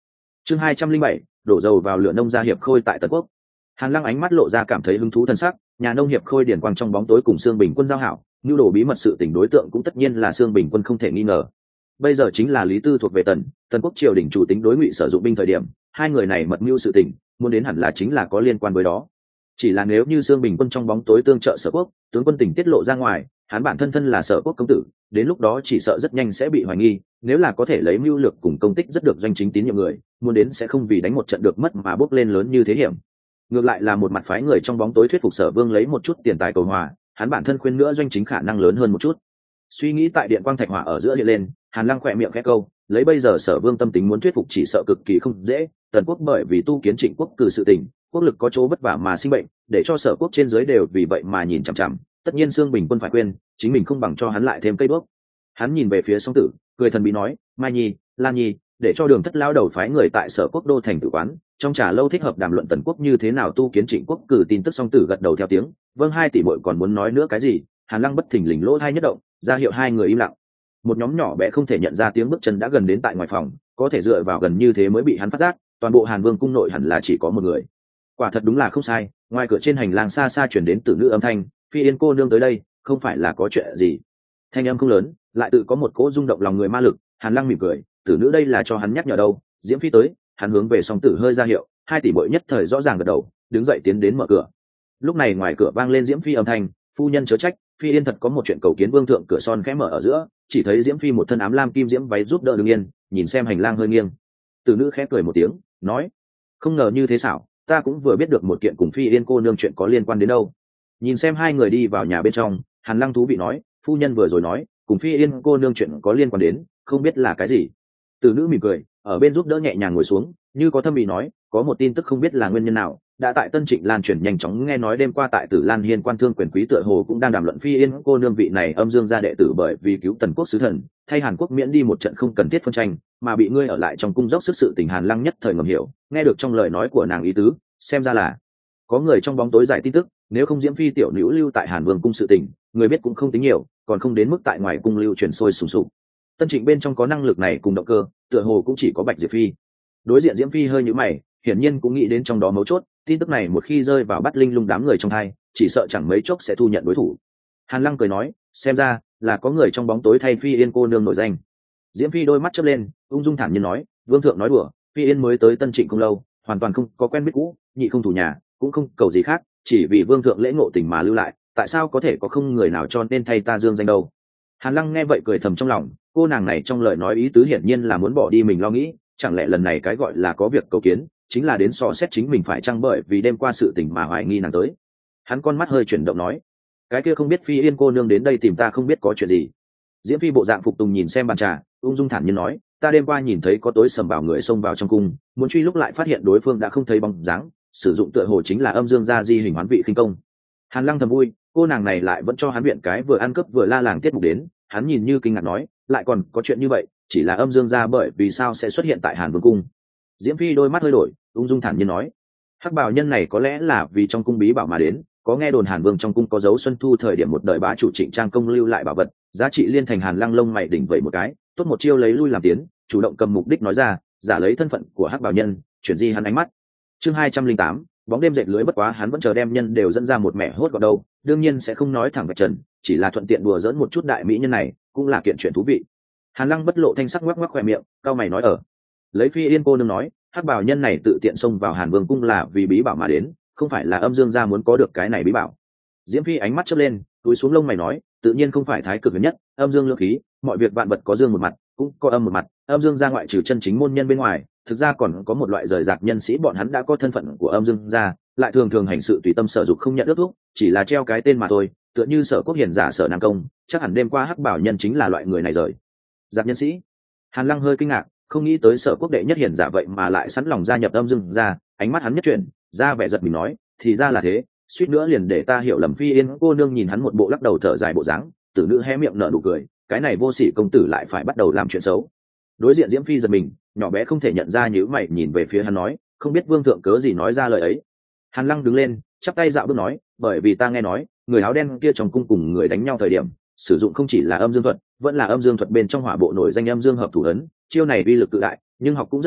chương hai trăm linh bảy đổ dầu vào lửa nông gia hiệp khôi tại Tần Quốc. Hàn Lăng ánh mắt lộ ra cảm thấy hứng thú thân sắc, nhà nông hiệp khôi điển quang trong bóng tối cùng Sương Bình Quân giao hảo, nhu đồ bí mật sự tình đối tượng cũng tất nhiên là Sương Bình Quân không thể nghi ngờ. Bây giờ chính là Lý Tư thuộc về Tần, Tần Quốc triều đình chủ tính đối ngụy sử dụng binh thời điểm, hai người này mật mưu sự tình, muốn đến hẳn là chính là có liên quan với đó. Chỉ là nếu như Sương Bình Quân trong bóng tối tương trợ Sở Quốc, tướng quân tình tiết lộ ra ngoài, hắn bản thân thân là Sở Quốc công tử, đến lúc đó chỉ sợ rất nhanh sẽ bị hoài nghi, nếu là có thể lấy mưu lược cùng công tích rất được doanh chính tín nhiệm người, muốn đến sẽ không vì đánh một trận được mất mà bước lên lớn như thế hiểm. Ngược lại là một mặt phái người trong bóng tối thuyết phục Sở Vương lấy một chút tiền tài cầu hòa, hắn bản thân khuyên nữa doanh chính khả năng lớn hơn một chút. Suy nghĩ tại điện quang thạch hỏa ở giữa hiện lên, Hàn Lăng khỏe miệng khẽ câu, lấy bây giờ Sở Vương tâm tính muốn thuyết phục chỉ sợ cực kỳ không dễ. Tần Quốc bởi vì tu kiến Trịnh Quốc cử sự tình, quốc lực có chỗ vất vả mà sinh bệnh, để cho Sở Quốc trên dưới đều vì vậy mà nhìn chằm chằm. Tất nhiên Sương Bình Quân phải khuyên, chính mình không bằng cho hắn lại thêm cây bước. Hắn nhìn về phía Song Tử, cười thần bí nói, Mai Nhi, Lan Nhi, để cho Đường Thất lao đầu phái người tại Sở Quốc đô thành tử quán, trong trà lâu thích hợp đàm luận Tần Quốc như thế nào tu kiến Trịnh Quốc cử tin tức. Song Tử gật đầu theo tiếng, vâng. Hai tỷ muội còn muốn nói nữa cái gì? Hàn Lăng bất thình lình lỗ tai nhất động, ra hiệu hai người im lặng. Một nhóm nhỏ bé không thể nhận ra tiếng bước chân đã gần đến tại ngoài phòng, có thể dựa vào gần như thế mới bị hắn phát giác, toàn bộ Hàn Vương cung nội hẳn là chỉ có một người. Quả thật đúng là không sai, ngoài cửa trên hành lang xa xa truyền đến tử nữ âm thanh, Phi Yên cô nương tới đây, không phải là có chuyện gì. Thanh âm không lớn, lại tự có một cỗ rung động lòng người ma lực. Hàn Lăng mỉm cười, tử nữ đây là cho hắn nhắc nhở đâu. Diễm Phi tới. Hắn hướng về Song Tử hơi ra hiệu, hai tỷ muội nhất thời rõ ràng gật đầu, đứng dậy tiến đến mở cửa. Lúc này ngoài cửa vang lên Diễm Phi âm thanh, phu nhân chớ trách, Phi Yên thật có một chuyện cầu kiến vương thượng. Cửa son khẽ mở ở giữa, chỉ thấy Diễm Phi một thân ám lam kim diễm váy giúp đỡ đứng yên, nhìn xem hành lang hơi nghiêng. Tử nữ khẽ cười một tiếng, nói, không ngờ như thế xảo, ta cũng vừa biết được một kiện cùng Phi Yên cô nương chuyện có liên quan đến đâu. Nhìn xem hai người đi vào nhà bên trong, Hàn Lăng thú vị nói, phu nhân vừa rồi nói cùng Phi Yên cô nương chuyện có liên quan đến, không biết là cái gì. Tử nữ mỉm cười, ở bên giúp đỡ nhẹ nhàng ngồi xuống, như có thâm ý nói, có một tin tức không biết là nguyên nhân nào, đã tại Tân Trịnh lan truyền nhanh chóng. Nghe nói đêm qua tại Tử Lan Hiên quan thương quyền quý tựa hồ cũng đang đàm luận Phi Yên cô nương vị này âm dương gia đệ tử bởi vì cứu Tần Quốc sứ thần, thay Hàn Quốc miễn đi một trận không cần thiết phân tranh, mà bị ngươi ở lại trong cung dốc sức sự tình. Hàn Lăng nhất thời ngầm hiểu, nghe được trong lời nói của nàng ý tứ, xem ra là có người trong bóng tối giải tin tức, nếu không Diễm Phi tiểu nữ lưu tại Hàn Vương cung sự tình, người biết cũng không tính nhiều, còn không đến mức tại ngoài cung lưu truyền sôi sùng sục. Tân Trịnh bên trong có năng lực này cùng động cơ, tựa hồ cũng chỉ có Bạch Diệp Phi. Đối diện Diễm Phi hơi nhíu mày, hiển nhiên cũng nghĩ đến trong đó mấu chốt, tin tức này một khi rơi vào bắt linh lung đám người trong hai, chỉ sợ chẳng mấy chốc sẽ thu nhận đối thủ. Hàn Lăng cười nói, xem ra là có người trong bóng tối thay Phi Yên cô nương nổi danh. Diễm Phi đôi mắt chớp lên, ung dung thản nhiên nói, vương thượng nói đùa, Phi Yên mới tới Tân Trịnh không lâu, hoàn toàn không có quen biết cũ, nhị không thủ nhà, cũng không cầu gì khác, chỉ vì vương thượng lễ ngộ tình mà lưu lại, tại sao có thể có không người nào cho nên thay ta dương danh đâu. Hàn Lăng nghe vậy cười thầm trong lòng, cô nàng này trong lời nói ý tứ hiển nhiên là muốn bỏ đi mình lo nghĩ, chẳng lẽ lần này cái gọi là có việc cầu kiến, chính là đến so xét chính mình phải chăng bởi vì đêm qua sự tình mà hoài nghi nàng tới. Hắn con mắt hơi chuyển động nói, cái kia không biết Phi Yên cô nương đến đây tìm ta không biết có chuyện gì. Diễm Phi bộ dạng phục tùng nhìn xem bàn trà, ung dung thản nhiên nói, ta đêm qua nhìn thấy có tối sầm bảo người xông vào trong cung, muốn truy lúc lại phát hiện đối phương đã không thấy bóng dáng, sử dụng tựa hồ chính là âm dương gia di hình hoán vị khinh công. Hàn Lăng thầm vui, cô nàng này lại vẫn cho hắn viện cái vừa ăn cướp vừa la làng tiết mục đến. Hắn nhìn như kinh ngạc nói, lại còn có chuyện như vậy, chỉ là âm dương gia bởi vì sao sẽ xuất hiện tại Hàn Vương cung. Diễm Phi đôi mắt hơi đổi, ung dung thản nhiên nói, hắc bào nhân này có lẽ là vì trong cung bí bảo mà đến, có nghe đồn Hàn Vương trong cung có dấu Xuân Thu thời điểm một đời bá chủ Trịnh Trang công lưu lại bảo vật, giá trị liên thành. Hàn Lăng lông mày đỉnh vậy một cái, tốt một chiêu lấy lui làm tiến, chủ động cầm mục đích nói ra, giả lấy thân phận của hắc bào nhân, chuyển di hắn ánh mắt. Chương hai trăm linh tám, bóng đêm dệt lưới. Bất quá hắn vẫn chờ đem nhân đều dẫn ra một mẻ hốt gọn đâu, đương nhiên sẽ không nói thẳng vạch trần, chỉ là thuận tiện đùa dỡn một chút đại mỹ nhân này, cũng là kiện chuyện thú vị. Hàn Lăng bất lộ thanh sắc ngoắc ngoắc khỏe miệng, cao mày nói, ở lấy Phi Yên cô nương nói, hắc bào nhân này tự tiện xông vào Hàn Vương cung là vì bí bảo mà đến, không phải là âm dương gia muốn có được cái này bí bảo. Diễm Phi ánh mắt chớp lên, túi xuống lông mày nói, tự nhiên không phải thái cực nhất, âm dương lưỡng khí, mọi việc vạn vật có dương một mặt, cũng có âm một mặt, âm dương gia ngoại trừ chân chính môn nhân bên ngoài, thực ra còn có một loại rời rạc nhân sĩ, bọn hắn đã có thân phận của âm dương gia, lại thường thường hành sự tùy tâm sở dục, không nhận ước thúc, chỉ là treo cái tên mà thôi, tựa như Sở Quốc hiền giả Sở Nam Công, chắc hẳn đêm qua hắc bảo nhân chính là loại người này rồi. Giặc nhân sĩ. Hàn Lăng hơi kinh ngạc, không nghĩ tới Sở Quốc đệ nhất hiền giả vậy mà lại sẵn lòng gia nhập âm dương gia, ánh mắt hắn nhất chuyển, ra vẻ giật mình nói, thì ra là thế, suýt nữa liền để ta hiểu lầm. Phi Yên cô nương nhìn hắn một bộ lắc đầu thở dài bộ dáng, tử nữ hé miệng nở nụ cười, cái này vô sỉ công tử lại phải bắt đầu làm chuyện xấu. Đối diện Diễm Phi giật mình, nhỏ bé không thể nhận ra, nhíu mày nhìn về phía hắn nói, không biết vương thượng cớ gì nói ra lời ấy. Hàn Lăng đứng lên, chắp tay dạo bước nói, bởi vì ta nghe nói người áo đen kia trong cung cùng người đánh nhau thời điểm sử dụng không chỉ là âm dương thuật, vẫn là âm dương thuật bên trong hỏa bộ nổi danh âm dương hợp thủ ấn, chiêu này uy lực cự đại, nhưng học cũng rất khó,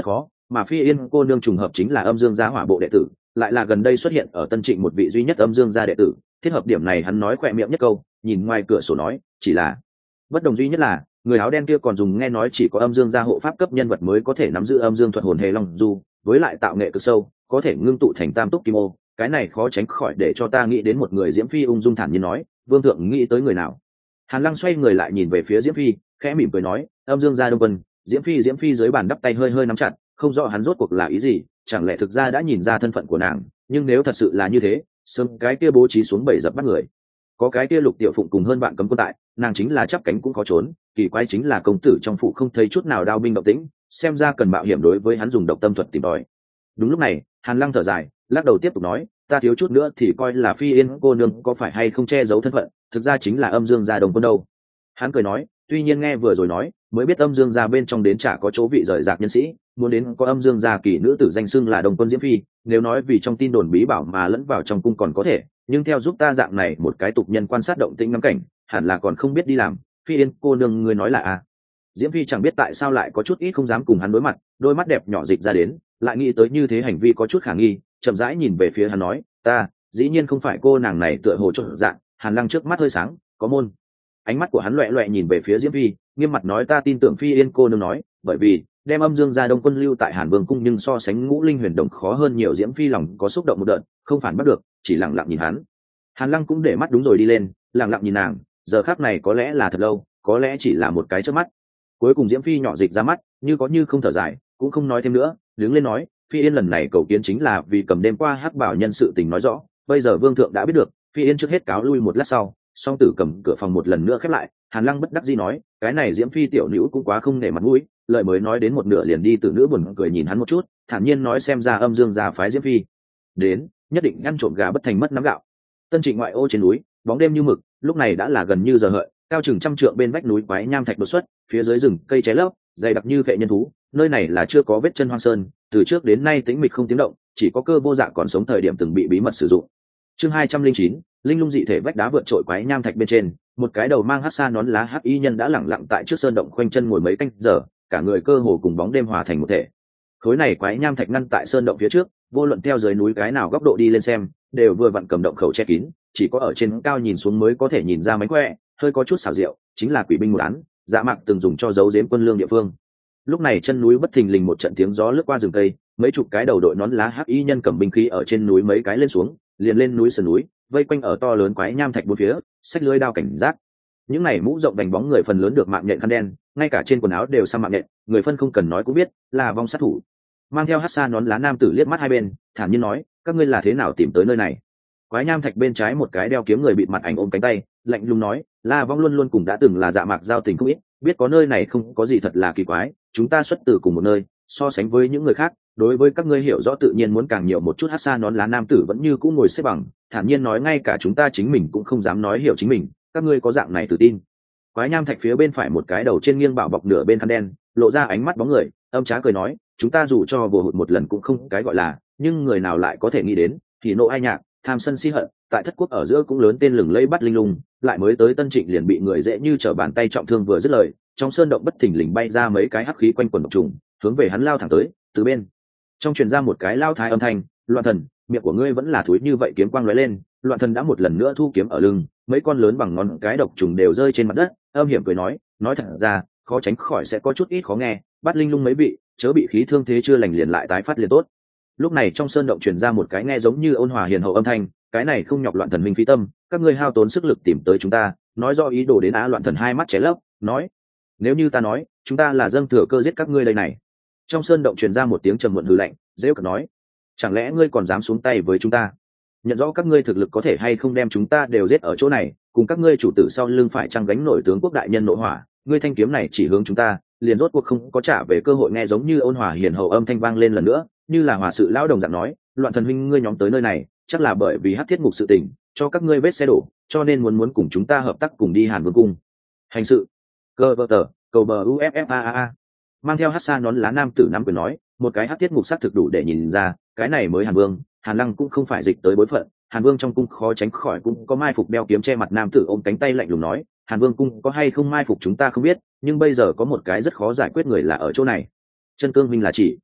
mà Phi Yên cô nương trùng hợp chính là Âm Dương gia hỏa bộ đệ tử, lại là gần đây xuất hiện ở Tân Trịnh một vị duy nhất Âm Dương gia đệ tử. Thiết hợp điểm này hắn nói khỏe miệng nhất câu, nhìn ngoài cửa sổ nói, chỉ là bất đồng duy nhất là người áo đen kia còn dùng nghe nói chỉ có Âm Dương gia hộ pháp cấp nhân vật mới có thể nắm giữ âm dương thuật hồn hề long du, với lại tạo nghệ cực sâu, có thể ngưng tụ thành tam túc kim ô. Cái này khó tránh khỏi để cho ta nghĩ đến một người. Diễm Phi ung dung thản nhiên nói, vương thượng nghĩ tới người nào? Hàn Lăng xoay người lại nhìn về phía Diễm Phi, khẽ mỉm cười nói, Âm Dương gia Đông Quân. Diễm Phi Diễm Phi dưới bàn đắp tay hơi hơi nắm chặt, không rõ hắn rốt cuộc là ý gì, chẳng lẽ thực ra đã nhìn ra thân phận của nàng, nhưng nếu thật sự là như thế, sớm cái kia bố trí xuống bầy dập bắt người. Có cái kia Lục Tiểu Phụng cùng hơn bạn cấm quân tại, nàng chính là chắp cánh cũng khó trốn, kỳ quái chính là công tử trong phủ không thấy chút nào đao binh động tĩnh, xem ra cần mạo hiểm đối với hắn dùng độc tâm thuật tìm tòi. Đúng lúc này, Hàn Lăng thở dài, lắc đầu tiếp tục nói, ta thiếu chút nữa thì coi là Phi Yên cô nương có phải hay không che giấu thân phận, thực ra chính là Âm Dương gia Đông Quân đâu. Hắn cười nói, tuy nhiên nghe vừa rồi nói, mới biết Âm Dương gia bên trong đến chả có chỗ vị rời rạc nhân sĩ, muốn đến có Âm Dương gia kỳ nữ tử danh xưng là Đông Quân Diễm Phi, nếu nói vì trong tin đồn bí bảo mà lẫn vào trong cung còn có thể, nhưng theo giúp ta dạng này một cái tục nhân quan sát động tĩnh ngắm cảnh, hẳn là còn không biết đi làm. Phi Yên cô nương ngươi nói là a? Diễm Phi chẳng biết tại sao lại có chút ít không dám cùng hắn đối mặt, đôi mắt đẹp nhỏ dịch ra đến, lại nghĩ tới như thế hành vi có chút khả nghi, chậm rãi nhìn về phía hắn nói, ta dĩ nhiên không phải cô nàng này tựa hồ trộn dạng. Hàn Lăng trước mắt hơi sáng, có môn. Ánh mắt của hắn loẹt loẹt nhìn về phía Diễm Phi, nghiêm mặt nói, ta tin tưởng Phi Yên cô nương nói, bởi vì đem Âm Dương gia Đông Quân lưu tại Hàn Vương cung nhưng so sánh Ngũ Linh Huyền Đồng khó hơn nhiều. Diễm Phi lòng có xúc động một đợt, không phản bắt được, chỉ lặng lặng nhìn hắn. Hàn Lăng cũng để mắt đúng rồi đi lên, lặng lặng nhìn nàng, giờ khắc này có lẽ là thật lâu, có lẽ chỉ là một cái chớp mắt. Cuối cùng Diễm Phi nhỏ dịch ra mắt, như có như không thở dài, cũng không nói thêm nữa, đứng lên nói, Phi Yên lần này cầu kiến chính là vì cầm đêm qua Hắc Bảo nhân sự tình nói rõ, bây giờ vương thượng đã biết được, Phi Yên trước hết cáo lui một lát sau, song tử cầm cửa phòng một lần nữa khép lại. Hàn Lăng bất đắc dĩ nói, cái này Diễm Phi tiểu nữ cũng quá không nể mặt mũi, lời mới nói đến một nửa liền đi. Tử nữ buồn cười nhìn hắn một chút, thản nhiên nói, xem ra Âm Dương gia phái Diễm Phi đến, nhất định ngăn trộm gà bất thành mất nắm gạo. Tân Trịnh ngoại ô trên núi, bóng đêm như mực, lúc này đã là gần như giờ hợi, cao chừng trăm trượng bên vách núi quái nham thạch đột xuất, phía dưới rừng cây cháy lấp, dày đặc như vệ nhân thú. Nơi này là chưa có vết chân hoang sơn, từ trước đến nay tĩnh mịch không tiếng động, chỉ có Cơ Vô Dạ còn sống thời điểm từng bị bí mật sử dụng. Chương hai trăm linh chín, linh lung dị thể vách đá vượt trội quái nham thạch bên trên, một cái đầu mang hắc sa nón lá hắc y nhân đã lẳng lặng tại trước sơn động khoanh chân ngồi mấy canh giờ, cả người cơ hồ cùng bóng đêm hòa thành một thể. Khối này quái nham thạch ngăn tại sơn động phía trước, vô luận theo dưới núi cái nào góc độ đi lên xem, đều vừa vặn cầm động khẩu che kín, chỉ có ở trên cao nhìn xuống mới có thể nhìn ra mánh khỏe, hơi có chút xảo diệu, chính là quỷ binh một án, Dạ Mạc từng dùng cho giấu giếm quân lương địa phương. Lúc này chân núi bất thình lình một trận tiếng gió lướt qua rừng cây, mấy chục cái đầu đội nón lá hắc y nhân cầm binh khí ở trên núi mấy cái lên xuống, liền lên núi sườn núi, vây quanh ở to lớn quái nham thạch bốn phía, xách lưới đao cảnh giác. Những này mũ rộng đánh bóng người phần lớn được mạng nhện khăn đen, ngay cả trên quần áo đều xăm mạng nhện, người phân không cần nói cũng biết là vong sát thủ. Mang theo hắc sa nón lá nam tử liếc mắt hai bên, thản nhiên nói, các ngươi là thế nào tìm tới nơi này? Quái nham thạch bên trái một cái đeo kiếm người bịt mặt ảnh ôm cánh tay, lạnh lùng nói, La Vong luôn luôn cùng đã từng là Dạ Mạc giao tình không ít, biết có nơi này không có gì thật là kỳ quái, chúng ta xuất từ cùng một nơi, so sánh với những người khác, đối với các ngươi hiểu rõ tự nhiên muốn càng nhiều một chút. Hắc sa nón lá nam tử vẫn như cũ ngồi xếp bằng, thản nhiên nói, ngay cả chúng ta chính mình cũng không dám nói hiểu chính mình, các ngươi có dạng này tự tin? Quái nham thạch phía bên phải một cái đầu trên nghiêng bảo bọc nửa bên khăn đen, lộ ra ánh mắt bóng người, âm trá cười nói, chúng ta dù cho vừa hụt một lần cũng không cái gọi là, nhưng người nào lại có thể nghĩ đến, thì nộ ai nhạc, tham sân si hận, tại thất quốc ở giữa cũng lớn tên lừng lẫy bắt linh lung, lại mới tới Tân Trịnh liền bị người dễ như trở bàn tay trọng thương. Vừa dứt lời, trong sơn động bất thình lình bay ra mấy cái hắc khí quanh quần độc trùng, hướng về hắn lao thẳng tới. Từ bên trong truyền ra một cái lao thái âm thanh, Loạn Thần, miệng của ngươi vẫn là thúi như vậy. Kiếm quang lóe lên, Loạn Thần đã một lần nữa thu kiếm ở lưng, mấy con lớn bằng ngón cái độc trùng đều rơi trên mặt đất. Âm hiểm cười nói, nói thật ra, khó tránh khỏi sẽ có chút ít khó nghe, bắt linh lung mấy vị, chớ bị khí thương thế chưa lành liền lại tái phát liền tốt. Lúc này trong sơn động truyền ra một cái nghe giống như ôn hòa hiền hậu âm thanh, cái này không nhọc Loạn Thần minh phí tâm, các ngươi hao tốn sức lực tìm tới chúng ta, nói do ý đồ đến á. Loạn Thần hai mắt chảy lấp, nói, nếu như ta nói chúng ta là dâng thừa cơ giết các ngươi đây này. Trong sơn động truyền ra một tiếng trầm muộn hừ lạnh, dễ cợt nói, chẳng lẽ ngươi còn dám xuống tay với chúng ta? Nhận rõ các ngươi thực lực có thể hay không đem chúng ta đều giết ở chỗ này, cùng các ngươi chủ tử sau lưng phải chăng gánh nổi tướng quốc đại nhân nội hỏa, ngươi thanh kiếm này chỉ hướng chúng ta, liền rốt cuộc không có trả về cơ hội. Nghe giống như ôn hòa hiền hậu âm thanh vang lên lần nữa, như là hòa sự lão đồng dạng nói, Loạn Thần huynh, ngươi nhóm tới nơi này chắc là bởi vì Hắc Thiết Ngục sự tình cho các ngươi vết xe đổ, cho nên muốn muốn cùng chúng ta hợp tác cùng đi Hàn Vương cung hành sự. Cơ vợ tờ cầu bờ uffaa. Mang theo hắc sa nón lá nam tử nắm quyền nói, một cái Hắc Thiết Ngục xác thực đủ để nhìn ra, cái này mới Hàn Vương, Hàn Lăng cũng không phải dịch tới bối phận. Hàn Vương trong cung khó tránh khỏi cũng có mai phục đeo kiếm che mặt nam tử ôm cánh tay lạnh lùng nói, Hàn Vương cung có hay không mai phục chúng ta không biết, nhưng bây giờ có một cái rất khó giải quyết người là ở chỗ này. Chân Cương huynh là chỉ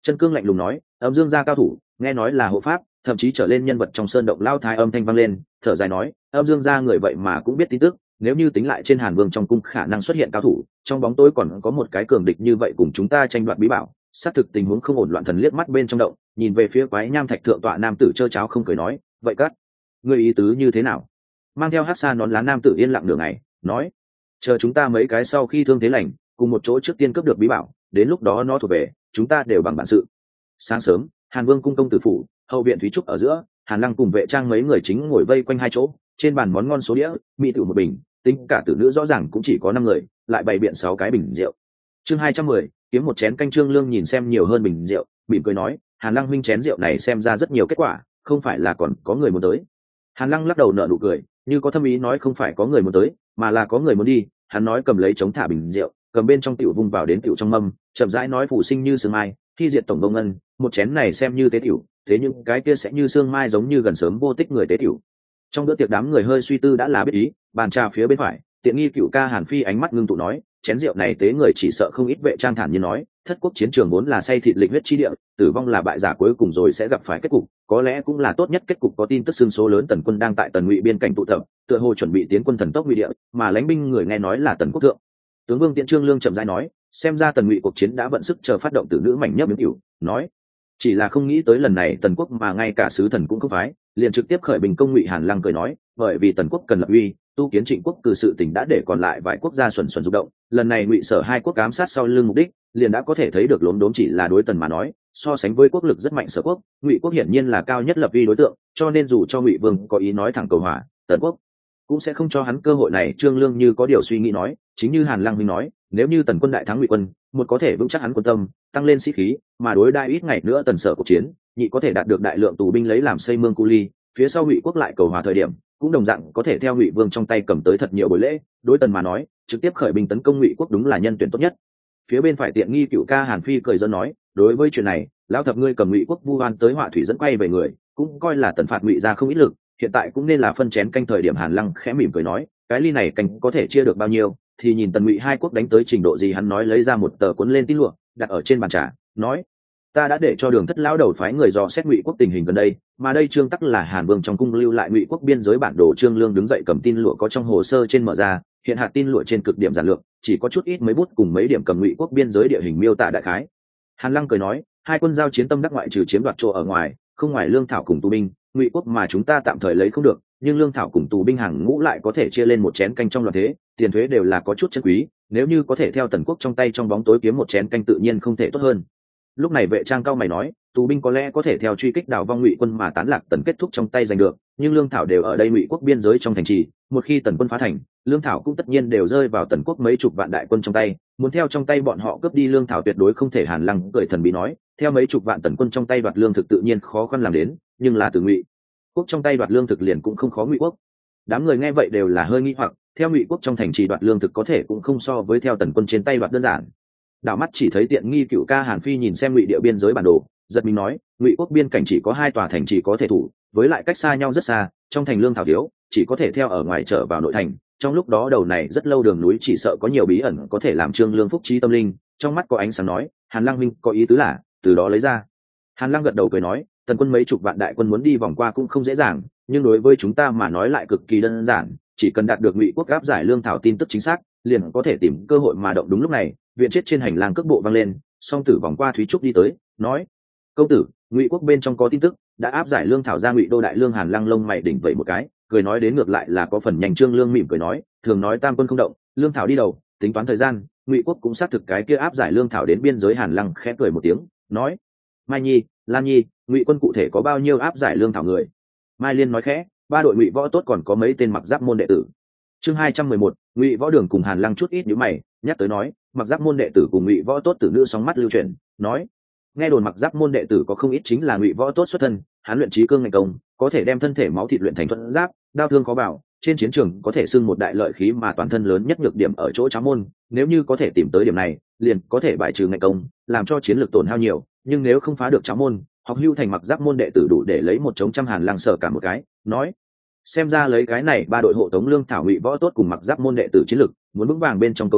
Chân Cương lạnh lùng nói, âm dương gia cao thủ nghe nói là hộ pháp, thậm chí trở lên nhân vật trong sơn động lao thái. Âm thanh vang lên, thở dài nói, âm dương gia người vậy mà cũng biết tin tức, nếu như tính lại trên Hàn Vương trong cung khả năng xuất hiện cao thủ, trong bóng tối còn có một cái cường địch như vậy cùng chúng ta tranh đoạt bí bảo. Xác thực tình huống không ổn. Loạn Thần liếc mắt bên trong động, nhìn về phía quái nham thạch thượng tọa nam tử trơ cháo không cười nói, vậy các ngươi ý tứ như thế nào? Mang theo hắc sa nón lá nam tử yên lặng nửa ngày, nói, chờ chúng ta mấy cái sau khi thương thế lành, cùng một chỗ trước tiên cướp được bí bảo, đến lúc đó nó thuộc về chúng ta đều bằng bản sự. Sáng sớm, Hàn Vương cung công tử phủ, hậu viện thúy trúc ở giữa, Hàn Lăng cùng vệ trang mấy người chính ngồi vây quanh hai chỗ, trên bàn món ngon số đĩa, mỹ tử một bình, tính cả tử nữ rõ ràng cũng chỉ có năm người, lại bày biện sáu cái bình rượu. Chương hai trăm mười, kiếm một chén canh. Trương Lương nhìn xem nhiều hơn bình rượu, mỉm cười nói, Hàn Lăng huynh chén rượu này xem ra rất nhiều kết quả, không phải là còn có người muốn tới. Hàn Lăng lắc đầu nở nụ cười, như có thâm ý nói không phải có người muốn tới, mà là có người muốn đi. Hắn nói cầm lấy chống thả bình rượu, cầm bên trong tiểu vung vào đến tiểu trong mâm, chậm rãi nói phủ sinh như sương mai, khi diệt tổng đông ngân, một chén này xem như tế tiểu, thế nhưng cái kia sẽ như sương mai giống như gần sớm vô tích người tế tiểu. Trong bữa tiệc đám người hơi suy tư đã là biết ý, bàn trà phía bên phải, tiện nghi cựu ca Hàn Phi ánh mắt ngưng tụ nói, chén rượu này tế người chỉ sợ không ít. Vệ trang thản như nói, thất quốc chiến trường vốn là say thịt lịch huyết chi địa, tử vong là bại giả cuối cùng rồi sẽ gặp phải kết cục, có lẽ cũng là tốt nhất kết cục. Có tin tức xương số lớn tần quân đang tại Tần Ngụy biên cảnh tụ tập, tựa hồ chuẩn bị tiến quân thần tốc Ngụy địa, mà lãnh binh người nghe nói là Tần quốc thượng tướng Vương Tiễn. Trương Lương chậm rãi nói, xem ra Tần Ngụy cuộc chiến đã vận sức chờ phát động. Tử nữ mảnh nhấp miếng cửu, nói, chỉ là không nghĩ tới lần này Tần quốc mà ngay cả sứ thần cũng không phái, liền trực tiếp khởi bình công Ngụy. Hàn Lăng cười nói, bởi vì Tần quốc cần lập uy, tu kiến Trịnh quốc cử sự tình đã để còn lại vài quốc gia xuẩn xuẩn rụng động, lần này Ngụy Sở hai quốc ám sát sau lưng mục đích, liền đã có thể thấy được lốm đốm. Chỉ là đối Tần mà nói, so sánh với quốc lực rất mạnh Sở quốc, Ngụy quốc hiển nhiên là cao nhất lập uy đối tượng, cho nên dù cho Ngụy Vương có ý nói thẳng cầu hòa, Tần quốc cũng sẽ không cho hắn cơ hội này. Trương Lương như có điều suy nghĩ nói, chính như Hàn Lăng huynh nói, nếu như Tần quân đại thắng Ngụy quân, một có thể vững chắc hắn quân tâm, tăng lên sĩ khí, mà đối đai ít ngày nữa Tần Sở cuộc chiến, nhị có thể đạt được đại lượng tù binh lấy làm xây mương cu ly, phía sau Ngụy quốc lại cầu hòa thời điểm, cũng đồng dạng có thể theo Ngụy Vương trong tay cầm tới thật nhiều buổi lễ. Đối Tần mà nói, trực tiếp khởi binh tấn công Ngụy quốc đúng là nhân tuyển tốt nhất. Phía bên phải tiện nghi cựu ca Hàn Phi cười giỡn nói, đối với chuyện này, lão thập ngươi cầm Ngụy quốc vu oan tới họa thủy dẫn quay về người, cũng coi là Tần phạt Ngụy ra không ít lực, hiện tại cũng nên là phân chén canh thời điểm. Hàn Lăng khẽ mỉm cười nói, cái ly này canh có thể chia được bao nhiêu thì nhìn Tần Ngụy hai quốc đánh tới trình độ gì. Hắn nói lấy ra một tờ cuốn lên tin lụa, đặt ở trên bàn trà, nói, ta đã để cho Đường Thất lão đầu phái người dò xét Ngụy quốc tình hình gần đây, mà đây Trương Tắc là Hàn Vương trong cung lưu lại Ngụy quốc biên giới bản đồ. Trương Lương đứng dậy cầm tin lụa có trong hồ sơ trên mở ra, hiện hạt tin lụa trên cực điểm giản lược, chỉ có chút ít mấy bút cùng mấy điểm cầm Ngụy quốc biên giới địa hình miêu tả đại khái. Hàn Lăng cười nói, hai quân giao chiến tâm đắc ngoại trừ chiếm đoạt chỗ ở ngoài, không ngoài lương thảo cùng tù binh, Ngụy quốc mà chúng ta tạm thời lấy không được, nhưng lương thảo cùng tù binh hàng ngũ lại có thể chia lên một chén canh trong loạt thế, tiền thuế đều là có chút chân quý, nếu như có thể theo Tần quốc trong tay trong bóng tối kiếm một chén canh tự nhiên không thể tốt hơn. Lúc này vệ trang cao mày nói, tù binh có lẽ có thể theo truy kích đào vong Ngụy quân mà tán lạc Tần kết thúc trong tay giành được, nhưng lương thảo đều ở đây Ngụy quốc biên giới trong thành trì, một khi Tần quân phá thành, lương thảo cũng tất nhiên đều rơi vào Tần quốc mấy chục vạn đại quân trong tay, muốn theo trong tay bọn họ cướp đi lương thảo tuyệt đối không thể. Hàn Lăng cười thần bí nói, theo mấy chục vạn Tần quân trong tay đoạt lương thực tự nhiên khó khăn làm đến, nhưng là từ Ngụy quốc trong tay đoạt lương thực liền cũng không khó. Ngụy quốc đám người nghe vậy đều là hơi nghi hoặc, theo Ngụy quốc trong thành trì đoạt lương thực có thể cũng không so với theo Tần quân trên tay đoạt đơn giản. Đảo mắt chỉ thấy tiện nghi cựu ca Hàn Phi nhìn xem Ngụy địa biên giới bản đồ, giật mình nói, Ngụy quốc biên cảnh chỉ có hai tòa thành trì có thể thủ, với lại cách xa nhau rất xa, trong thành lương thảo thiếu, chỉ có thể theo ở ngoài trở vào nội thành, trong lúc đó đầu này rất lâu đường núi chỉ sợ có nhiều bí ẩn có thể làm Trương Lương phúc trí tâm linh. Trong mắt có ánh sáng nói, Hàn Lăng minh có ý tứ là từ đó lấy ra. Hàn Lăng gật đầu cười nói, Tần quân mấy chục vạn đại quân muốn đi vòng qua cũng không dễ dàng, nhưng đối với chúng ta mà nói lại cực kỳ đơn giản, chỉ cần đạt được Ngụy quốc áp giải lương thảo tin tức chính xác, liền có thể tìm cơ hội mà động. Đúng lúc này, viện chết trên hành lang cước bộ vang lên, song tử vòng qua Thúy Trúc đi tới, nói, công tử, Ngụy quốc bên trong có tin tức, đã áp giải lương thảo ra Ngụy đô đại lương. Hàn Lăng lông mày đỉnh vậy một cái, cười nói đến ngược lại là có phần nhanh. Trương Lương mỉm cười nói, thường nói tam quân không động, lương thảo đi đầu, tính toán thời gian, Ngụy quốc cũng xác thực cái kia áp giải lương thảo đến biên giới. Hàn Lăng khẽ cười một tiếng, nói, Mai Nhi, Lan Nhi, Ngụy quân cụ thể có bao nhiêu áp giải lương thảo người? Mai Liên nói khẽ, ba đội Ngụy võ tốt còn có mấy tên mặc giáp môn đệ tử. Chương hai trăm mười một, Ngụy võ đường cùng Hàn Lăng chút ít nhíu mày, nhắc tới nói, mặc giáp môn đệ tử cùng Ngụy võ tốt tử nữ sóng mắt lưu truyền, nói, nghe đồn mặc giáp môn đệ tử có không ít chính là Ngụy võ tốt xuất thân, hắn luyện trí cương ngạnh công, có thể đem thân thể máu thịt luyện thành thuận giáp, đao thương khó bảo, trên chiến trường có thể xưng một đại lợi khí, mà toàn thân lớn nhất nhược điểm ở chỗ cháo môn, nếu như có thể tìm tới điểm này, liền có thể bài trừ ngạnh công, làm cho chiến lược tổn hao nhiều, nhưng nếu không phá được cháo môn, học hưu thành mặc giáp môn đệ tử đủ để lấy một chống trăm. Hàn Lăng sở cả một cái, nói, xem ra lấy cái này ba đội hộ tống lương thảo Ngụy võ tốt cùng mặc giáp môn đệ tử chiến lược muốn vững vàng bên trong câu thắng,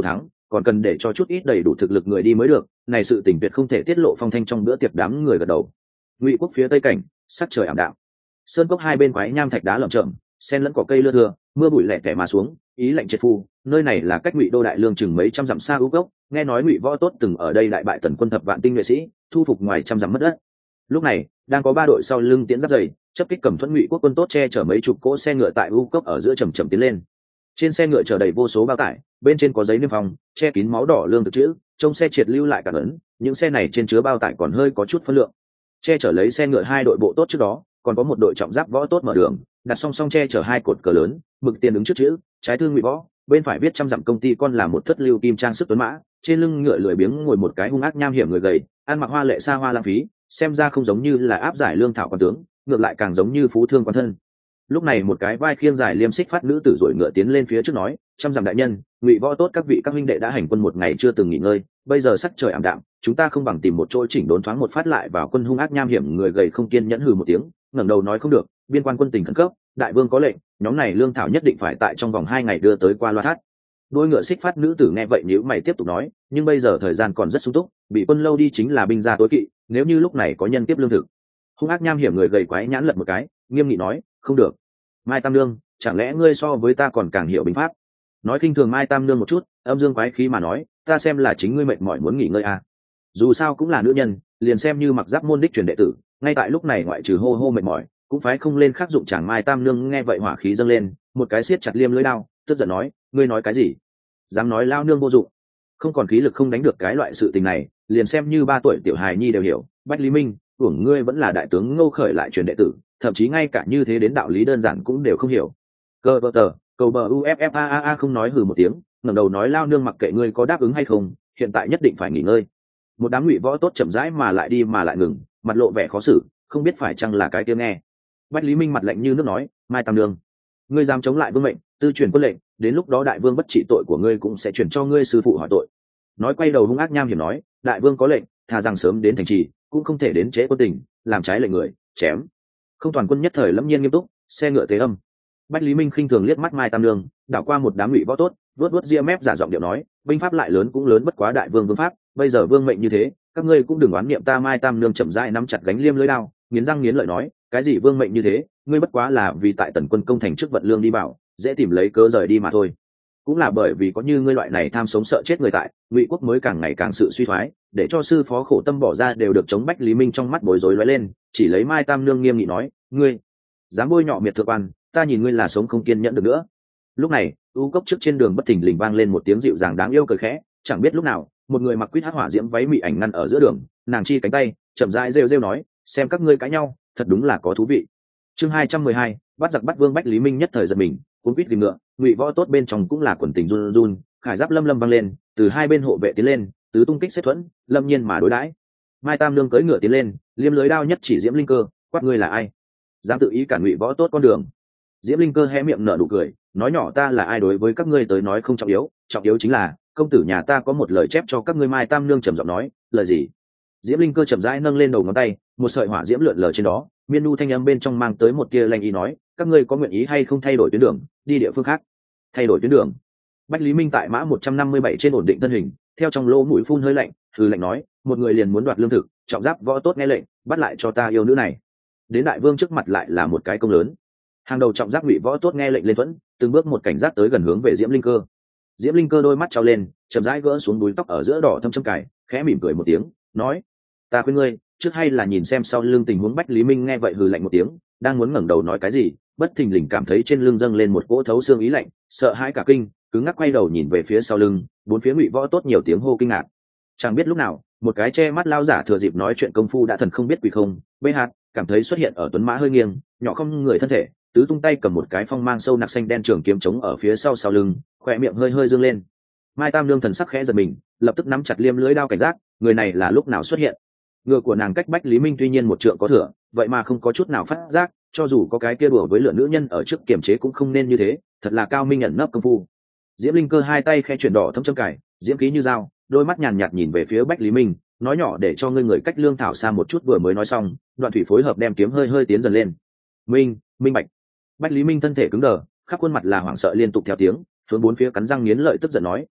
còn cần để cho chút ít đầy đủ thực lực người đi mới được, này sự tình tuyệt không thể tiết lộ phong thanh trong bữa tiệc đám người gật đầu. Ngụy quốc phía tây cảnh, sắc trời ảm đạm, sơn cốc hai bên quái nham thạch đá lởm chởm, xen lẫn cỏ cây lưa thưa, mưa bụi lẹ tẻ mà xuống, ý lạnh triệt phu. Nơi này là cách Ngụy đô đại lương chừng mấy trăm dặm xa ưu cốc, nghe nói Ngụy võ tốt từng ở đây đại bại tần quân thập vạn tinh nhuệ sĩ, thu phục ngoài trăm dặm mất đất. Lúc này đang có ba đội sau lưng tiễn giáp dày chấp kích cầm thuẫn Ngụy quốc quân tốt che chở mấy chục cỗ xe ngựa tại ưu cốc ở giữa chầm chậm tiến lên. Trên xe ngựa chở đầy vô số bao tải, bên trên có giấy niêm phong che kín máu đỏ lương thực chữ, trong xe triệt lưu lại cả ấn, những xe này trên chứa bao tải còn hơi có chút phân lượng. Che chở lấy xe ngựa hai đội bộ tốt trước đó, còn có một đội trọng giáp võ tốt mở đường, đặt song song che chở hai cột cờ lớn, mực tiền đứng trước chữ trái thương Ngụy võ, bên phải viết trăm dặm công ty con là một thất lưu kim trang sức tuấn mã, trên lưng ngựa lười biếng ngồi một cái hung ác nham hiểm người gầy, ăn mặc hoa lệ xa hoa lãng phí, xem ra không giống như là áp giải lương thảo quan tướng, ngược lại càng giống như phú thương quan thân. Lúc này một cái vai khiêng dài liêm xích phát nữ tử rỗi ngựa tiến lên phía trước nói, trăm dặm đại nhân, Ngụy võ tốt các vị các huynh đệ đã hành quân một ngày chưa từng nghỉ ngơi, bây giờ sắc trời ảm đạm, chúng ta không bằng tìm một chỗ chỉnh đốn thoáng một phát lại vào quân. Hung ác nham hiểm người gầy không kiên nhẫn hừ một tiếng, ngẩng đầu nói không được, biên quan quân tình khẩn cấp, đại vương có lệnh, nhóm này lương thảo nhất định phải tại trong vòng hai ngày đưa tới qua loa thát. Đôi ngựa xích phát nữ tử nghe vậy nhíu mày tiếp tục nói, nhưng bây giờ thời gian còn rất sung túc, bị quân lâu đi chính là binh gia tối kỵ, nếu như lúc này có nhân tiếp lương thực. Hung ác nham hiểm người gầy quái nhãn lật một cái, nghiêm nghị nói, không được. Mai Tam Nương, chẳng lẽ ngươi so với ta còn càng hiểu binh pháp? Nói khinh thường Mai Tam Nương một chút, âm dương quái khí mà nói, ta xem là chính ngươi mệt mỏi muốn nghỉ ngơi à. Dù sao cũng là nữ nhân, liền xem như mặc giáp môn đích truyền đệ tử, ngay tại lúc này ngoại trừ hô hô mệt mỏi, cũng phải không lên khắc dụng. Chàng Mai Tam Nương nghe vậy hỏa khí dâng lên, một cái siết chặt liêm lưỡi đao, tức giận nói, ngươi nói cái gì? Dám nói lao nương vô dụng, không còn khí lực không đánh được cái loại sự tình này, liền xem như ba tuổi tiểu hài nhi đều hiểu. Bách Lý Minh, tưởng ngươi vẫn là đại tướng Ngô Khởi lại truyền đệ tử, thậm chí ngay cả như thế đến đạo lý đơn giản cũng đều không hiểu. Cơ bờ tờ, cầu bờ uffaa không nói hừ một tiếng, ngẩng đầu nói, lao nương mặc kệ ngươi có đáp ứng hay không, hiện tại nhất định phải nghỉ ngơi. Một đám Ngụy võ tốt chậm rãi mà lại đi mà lại ngừng, mặt lộ vẻ khó xử, không biết phải chăng là cái tiếng nghe. Bách Lý Minh mặt lạnh như nước nói, Mai Tam Nương, ngươi dám chống lại vương mệnh, tư truyền quân lệnh, đến lúc đó đại vương bất trị tội của ngươi cũng sẽ chuyển cho ngươi sư phụ hỏi tội. Nói quay đầu hung ác nham hiểm nói, đại vương có lệnh, thà rằng sớm đến thành trì, cũng không thể đến trễ quân tình, làm trái lệnh người, chém. Không toàn quân nhất thời lâm nhiên nghiêm túc, xe ngựa thế âm. Bách Lý Minh khinh thường liếc mắt Mai Tam Nương, đảo qua một đám Ngụy võ tốt, vuốt vuốt ria mép giả giọng điệu nói, binh pháp lại lớn cũng lớn bất quá đại vương vương pháp, bây giờ vương mệnh như thế, các ngươi cũng đừng oán niệm ta. Mai Tam Nương chậm rãi nắm chặt gánh liêm lưỡi đao, nghiến răng nghiến lợi nói, cái gì vương mệnh như thế, ngươi bất quá là vì tại tần quân công thành trước vận lương đi bảo, dễ tìm lấy cớ rời đi mà thôi. Cũng là bởi vì có như ngươi loại này tham sống sợ chết người tại, Ngụy quốc mới càng ngày càng sự suy thoái, để cho sư phó khổ tâm bỏ ra đều được chống. Bách Lý Minh trong mắt bối rối lóe lên, chỉ lấy Mai Tam Nương nghiêm nghị nói, ngươi dám bôi nhọ miệt thượng quan, ta nhìn ngươi là sống không kiên nhẫn được nữa. Lúc này u cốc trước trên đường bất thình lình vang lên một tiếng dịu dàng đáng yêu cười khẽ, chẳng biết lúc nào một người mặc quýt hắc hỏa diễm váy mị ảnh ngăn ở giữa đường, nàng chi cánh tay chậm rãi rêu rêu nói, xem các ngươi cãi nhau thật đúng là có thú vị. Chương hai trăm mười hai, bắt giặc bắt vương. Bách Lý Minh nhất thời giật mình, cuốn quýt tìm ngựa, Ngụy võ tốt bên trong cũng là quần tình run run, khải giáp lâm lâm vang lên, từ hai bên hộ vệ tiến lên, tứ tung kích xếp thuẫn, lâm nhiên mà đối đãi. Mai Tam Nương cưỡi ngựa tiến lên, liêm lưới đao nhất chỉ Diễm Linh Cơ, quát, ngươi là ai, dám tự ý cản Ngụy võ tốt con đường? Diễm Linh Cơ hé miệng nở nụ cười, nói nhỏ, ta là ai đối với các ngươi tới nói không trọng yếu, trọng yếu chính là công tử nhà ta có một lời chép cho các ngươi. Mai Tam Nương trầm giọng nói, lời gì? Diễm Linh Cơ chậm rãi nâng lên đầu ngón tay, một sợi hỏa diễm lượn lờ trên đó, miên nu thanh âm bên trong mang tới một tia lanh ý nói, các ngươi có nguyện ý hay không thay đổi tuyến đường, đi địa phương khác? Thay đổi tuyến đường? Bách Lý Minh tại mã một trăm năm mươi bảy trên ổn định thân hình, theo trong lỗ mũi phun hơi lạnh, hừ lạnh nói, một người liền muốn đoạt lương thực, trọng giáp võ tốt nghe lệnh, bắt lại cho ta yêu nữ này. Đến đại vương trước mặt lại là một cái công lớn. Hàng đầu trọng giáp Ngụy võ tốt nghe lệnh lên thuẫn, từng bước một cảnh giác tới gần hướng về Diễm Linh Cơ. Diễm Linh Cơ đôi mắt trao lên, chậm rãi gỡ xuống đuôi tóc ở giữa đỏ thâm châm cài, khẽ mỉm cười một tiếng, nói, ta khuyên ngươi trước hay là nhìn xem sau lưng tình huống. Bách Lý Minh nghe vậy hừ lạnh một tiếng, đang muốn ngẩng đầu nói cái gì, bất thình lình cảm thấy trên lưng dâng lên một cỗ thấu xương ý lạnh, sợ hãi cả kinh, cứng ngắc quay đầu nhìn về phía sau lưng, bốn phía Ngụy võ tốt nhiều tiếng hô kinh ngạc. Chẳng biết lúc nào một cái che mắt lao giả thừa dịp nói chuyện công phu đã thần không biết quỷ không bê hạt, cảm thấy xuất hiện ở tuấn mã hơi nghiêng, nhỏ không người thân thể, tứ tung tay cầm một cái phong mang sâu nặc xanh đen trường kiếm chống ở phía sau sau lưng, khỏe miệng hơi hơi dương lên. Mai Tam Nương thần sắc khẽ giật mình, lập tức nắm chặt liêm lưới đao cảnh giác, người này là lúc nào xuất hiện? Ngựa của nàng cách Bách Lý Minh tuy nhiên một trượng có thừa, vậy mà không có chút nào phát giác, cho dù có cái kia đùa với lửa nữ nhân ở trước kiềm chế cũng không nên như thế, thật là cao minh ẩn nấp công phu. Diễm Linh Cơ hai tay khẽ chuyển đỏ thâm châm cài, diễm khí như dao, đôi mắt nhàn nhạt nhìn về phía Bách Lý Minh, nói nhỏ, để cho ngươi người cách lương thảo xa một chút. Vừa mới nói xong, Đoạn Thủy phối hợp đem kiếm hơi hơi tiến dần lên. Minh, minh bạch. Bách Lý Minh thân thể cứng đờ, khắp khuôn mặt là hoảng sợ liên tục theo tiếng, hướng bốn phía cắn răng nghiến lợi tức giận nói,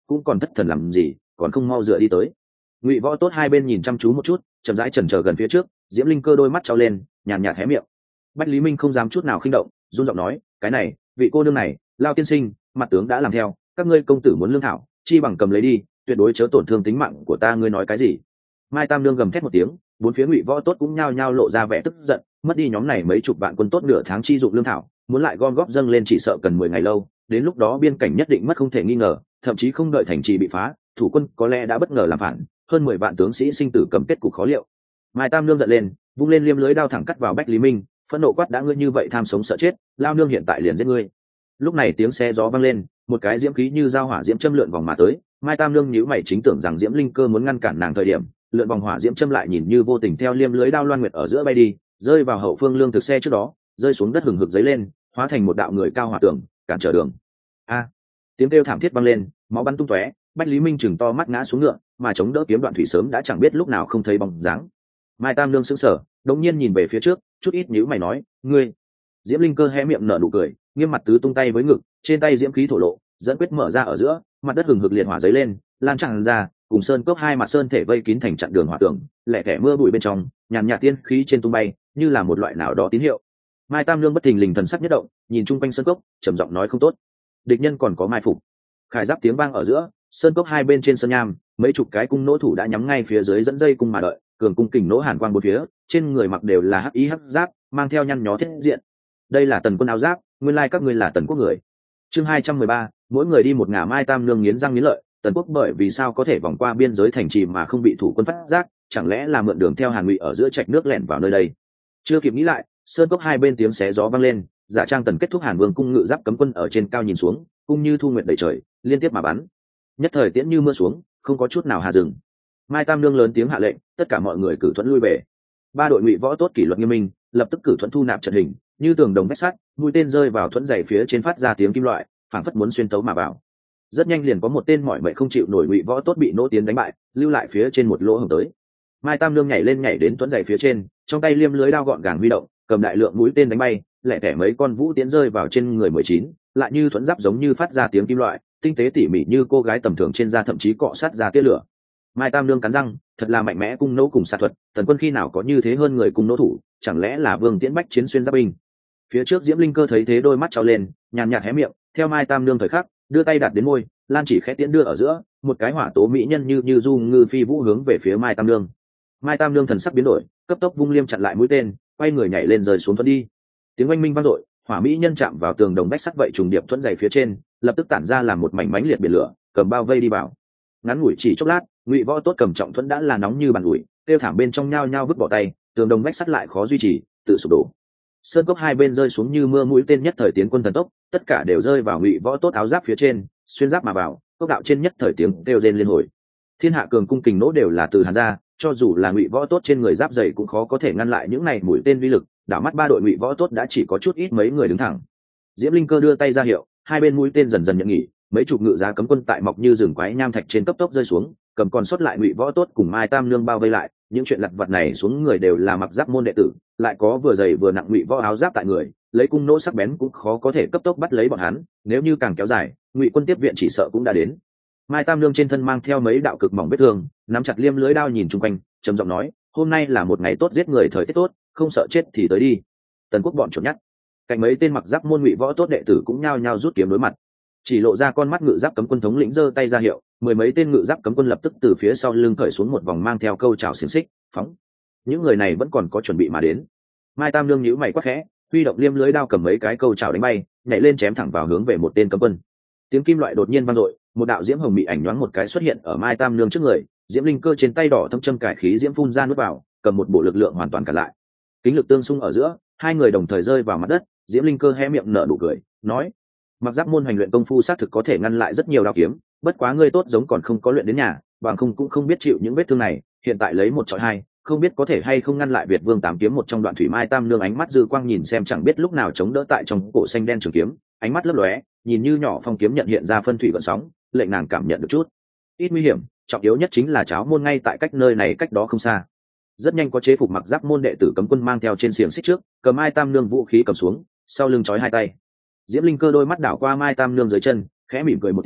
cũng còn thất thần làm gì, còn không mau dựa đi tới. Ngụy Võ Tốt hai bên nhìn chăm chú một chút, chậm rãi chần chờ gần phía trước. Diễm Linh Cơ đôi mắt trao lên, nhàn nhạt hé miệng. Bách Lý Minh không dám chút nào khinh động, run giọng nói, cái này, vị cô nương này, Lao tiên sinh, mặt tướng đã làm theo, các ngươi công tử muốn lương thảo, chi bằng cầm lấy đi, tuyệt đối chớ tổn thương tính mạng của ta. Ngươi nói cái gì? Mai Tam Nương gầm thét một tiếng, bốn phía Ngụy Võ Tốt cũng nhao nhao lộ ra vẻ tức giận, mất đi nhóm này mấy chục vạn quân tốt nửa tháng chi dụng lương thảo, muốn lại gom góp dâng lên chỉ sợ cần mười ngày lâu, đến lúc đó biên cảnh nhất định mất không thể nghi ngờ, thậm chí không đợi thành trì bị phá, thủ quân có lẽ đã bất ngờ làm phản, hơn mười vạn tướng sĩ sinh tử cầm kết cục khó liệu. Mai Tam Nương giận lên, vung lên liêm lưới đao thẳng cắt vào Bách Lý Minh, phẫn nộ quát, đã ngươi như vậy tham sống sợ chết, lao nương hiện tại liền giết ngươi. Lúc này tiếng xe gió vang lên, một cái diễm khí như dao hỏa diễm châm lượn vòng mà tới. Mai Tam Nương nhíu mày, chính tưởng rằng Diễm Linh Cơ muốn ngăn cản nàng thời điểm, lượn vòng hỏa diễm châm lại nhìn như vô tình theo liêm lưới đao loan nguyệt ở giữa bay đi, rơi vào hậu phương lương thực xe trước đó, rơi xuống đất hừng hực giấy lên, hóa thành một đạo người cao hỏa tường cản trở đường. A! Tiếng kêu thảm thiết vang lên, máu bắn tung tóe, Bách Lý Minh chừng to mắt ngã xuống ngựa, mà chống đỡ kiếm Đoạn Thủy sớm đã chẳng biết lúc nào không thấy bóng dáng. Mai Tam Nương sững sờ, đột nhiên nhìn về phía trước, chút ít nhíu mày nói, ngươi. Diễm Linh Cơ hé miệng nở nụ cười, nghiêm mặt tứ tung tay với ngực, trên tay diễm khí thổ lộ, dẫn quyết mở ra ở giữa, mặt đất hừng hực liệt hỏa giấy lên, lan tràn ra, cùng sơn cốc hai mặt sơn thể vây kín thành chặn đường hỏa tường, lẻ tẻ mưa bụi bên trong, nhàn nhạt tiên khí trên tung bay, như là một loại nào đó tín hiệu. Mai Tam Nương bất thình lình thần sắc nhất động, nhìn chung quanh sơn cốc, trầm giọng nói, không tốt, địch nhân còn có mai phục. Khải giáp tiếng vang ở giữa, sơn cốc hai bên trên sơn nham, mấy chục cái cung nỗ thủ đã nhắm ngay phía dưới dẫn dây cung mà đợi, cường cung kình nỗ hàn quang bốn phía, trên người mặc đều là hắc ý hắc giáp, mang theo nhăn nhó thiết diện. Đây là Tần quân áo giáp, nguyên lai các ngươi là Tần quốc người. Chương hai trăm mười ba, mỗi người đi một ngả. Mai Tam Nương nghiến răng nghiến lợi, Tần quốc bởi vì sao có thể vòng qua biên giới thành trì mà không bị thủ quân phát giác, chẳng lẽ là mượn đường theo Hàn Ngụy ở giữa trạch nước lẻn vào nơi đây? Chưa kịp nghĩ lại, sơn cốc hai bên tiếng xé gió vang lên, giả trang Tần kết thúc Hàn Vương cung ngự giáp cấm quân ở trên cao nhìn xuống, cung như thu nguyệt đầy trời, liên tiếp mà bắn. Nhất thời tiễn như mưa xuống, không có chút nào hà dừng. Mai Tam Nương lớn tiếng hạ lệnh, tất cả mọi người cử thuẫn lui về. Ba đội Ngụy Võ Tốt kỷ luật nghiêm minh, lập tức cử thuẫn thu nạp trận hình, như tường đồng vách sắt, mũi tên rơi vào thuẫn dày phía trên phát ra tiếng kim loại, phảng phất muốn xuyên tấu mà vào. Rất nhanh liền có một tên mỏi mệt không chịu nổi Ngụy Võ Tốt bị nỗ tiến đánh bại, lưu lại phía trên một lỗ hổng tới. Mai Tam Nương nhảy lên nhảy đến thuẫn dày phía trên, trong tay liêm lưới đao gọn gàng huy động, cầm đại lượng mũi tên đánh bay, lẻ tẻ mấy con vũ tiễn rơi vào trên người mười chín, lại như thuẫn giáp giống như phát ra tiếng kim loại, tinh tế tỉ mỉ như cô gái tầm thường trên da, thậm chí cọ sát ra tia lửa. Mai Tam Nương cắn răng, thật là mạnh mẽ cung nỗ cùng xạ thuật, Tần quân khi nào có như thế hơn người cung nỗ thủ, chẳng lẽ là Vương Tiễn bách chiến xuyên giáp binh? Phía trước Diễm Linh Cơ thấy thế đôi mắt trao lên, nhàn nhạt hé miệng, theo Mai Tam Nương thời khắc, đưa tay đặt đến môi, lan chỉ khẽ tiễn đưa ở giữa, một cái hỏa tố mỹ nhân như như du ngư phi vũ hướng về phía Mai Tam Nương. Mai Tam Nương thần sắc biến đổi, cấp tốc vung liêm chặn lại mũi tên, quay người nhảy lên rơi xuống thuẫn đi. Tiếng oanh minh vang dội, hỏa mỹ nhân chạm vào tường đồng bách sắt vậy trùng điệp thuẫn dày phía trên, lập tức tản ra làm một mảnh mánh liệt biển lửa, cầm bao vây đi vào. Ngắn ngủi chỉ chốc lát, Ngụy Võ Tốt cầm trọng thuẫn đã là nóng như bàn ủi, tiêu thảm bên trong nhao nhao vứt bỏ tay, tường đồng vách sắt lại khó duy trì, tự sụp đổ. Sơn cốc hai bên rơi xuống như mưa mũi tên, nhất thời tiến quân thần tốc, tất cả đều rơi vào Ngụy Võ Tốt áo giáp phía trên, xuyên giáp mà vào, cốc đạo trên nhất thời tiếng kêu rên liên hồi. Thiên hạ cường cung kình nỗ đều là từ Hàn gia, cho dù là Ngụy Võ Tốt trên người giáp dày cũng khó có thể ngăn lại những này mũi tên vi lực. Đảo mắt ba đội Ngụy Võ Tốt đã chỉ có chút ít mấy người đứng thẳng. Diễm Linh Cơ đưa tay ra hiệu, hai bên mũi tên dần dần nhận nghỉ, mấy chục ngự giá cấm quân tại mọc như rừng quái nham thạch trên cấp tốc rơi xuống, cầm còn sót lại Ngụy Võ Tốt cùng Mai Tam Nương bao vây lại. Những chuyện lặt vặt này xuống người đều là mặc giáp môn đệ tử, lại có vừa dày vừa nặng Ngụy Võ áo giáp tại người, lấy cung nỗ sắc bén cũng khó có thể cấp tốc bắt lấy bọn hắn, nếu như càng kéo dài, Ngụy quân tiếp viện chỉ sợ cũng đã đến. Mai Tam Nương trên thân mang theo mấy đạo cực mỏng vết thương, nắm chặt liêm lưới đao nhìn chung quanh, trầm giọng nói, hôm nay là một ngày tốt giết người, thời tiết tốt, không sợ chết thì tới đi. Tần quốc bọn chuột nhắt. Cạnh mấy tên mặc giáp môn Ngụy Võ Tốt đệ tử cũng nhao nhao rút kiếm đối mặt, chỉ lộ ra con mắt ngự giáp cấm quân thống lĩnh giơ tay ra hiệu, mười mấy tên ngự giáp cấm quân lập tức từ phía sau lưng cởi xuống một vòng mang theo câu chảo xiềng xích, phóng. Những người này vẫn còn có chuẩn bị mà đến. Mai Tam Nương nhíu mày quắc khẽ, huy động liêm lưới đao cầm mấy cái câu chảo đánh bay, nhảy lên chém thẳng vào hướng về một tên cấm quân. Tiếng kim loại đột nhiên vang dội, một đạo diễm hồng bị ảnh nhoáng một cái xuất hiện ở Mai Tam Nương trước người, Diễm Linh Cơ trên tay đỏ thâm châm cải khí diễm phun ra nuốt vào, cầm một bộ lực lượng hoàn toàn cản lại. Kính lực tương xung ở giữa, hai người đồng thời rơi vào mặt đất. Diễm Linh Cơ hé miệng nở nụ cười, nói: mặc giáp môn hành luyện công phu xác thực có thể ngăn lại rất nhiều đao kiếm, bất quá ngươi tốt giống còn không có luyện đến nhà, bằng không cũng không biết chịu những vết thương này, hiện tại lấy một chọi hai, không biết có thể hay không ngăn lại Việt Vương tám kiếm một trong đoạn thủy. Mai Tam Nương ánh mắt dư quang nhìn xem chẳng biết lúc nào chống đỡ tại trong cổ xanh đen trường kiếm, ánh mắt lấp lóe, nhìn như nhỏ phong kiếm nhận hiện ra phân thủy gợn sóng, lệnh nàng cảm nhận được chút ít nguy hiểm, trọng yếu nhất chính là cháo môn ngay tại cách nơi này cách đó không xa. Rất nhanh có chế phục mặc giáp môn đệ tử cấm quân mang theo trên xiềng xích trước, cầm Mai Tam Nương vũ khí cầm xuống, sau lưng trói hai tay. Diễm Linh Cơ đôi mắt đảo qua Mai Tam Nương dưới chân, khẽ mỉm cười một tiếng,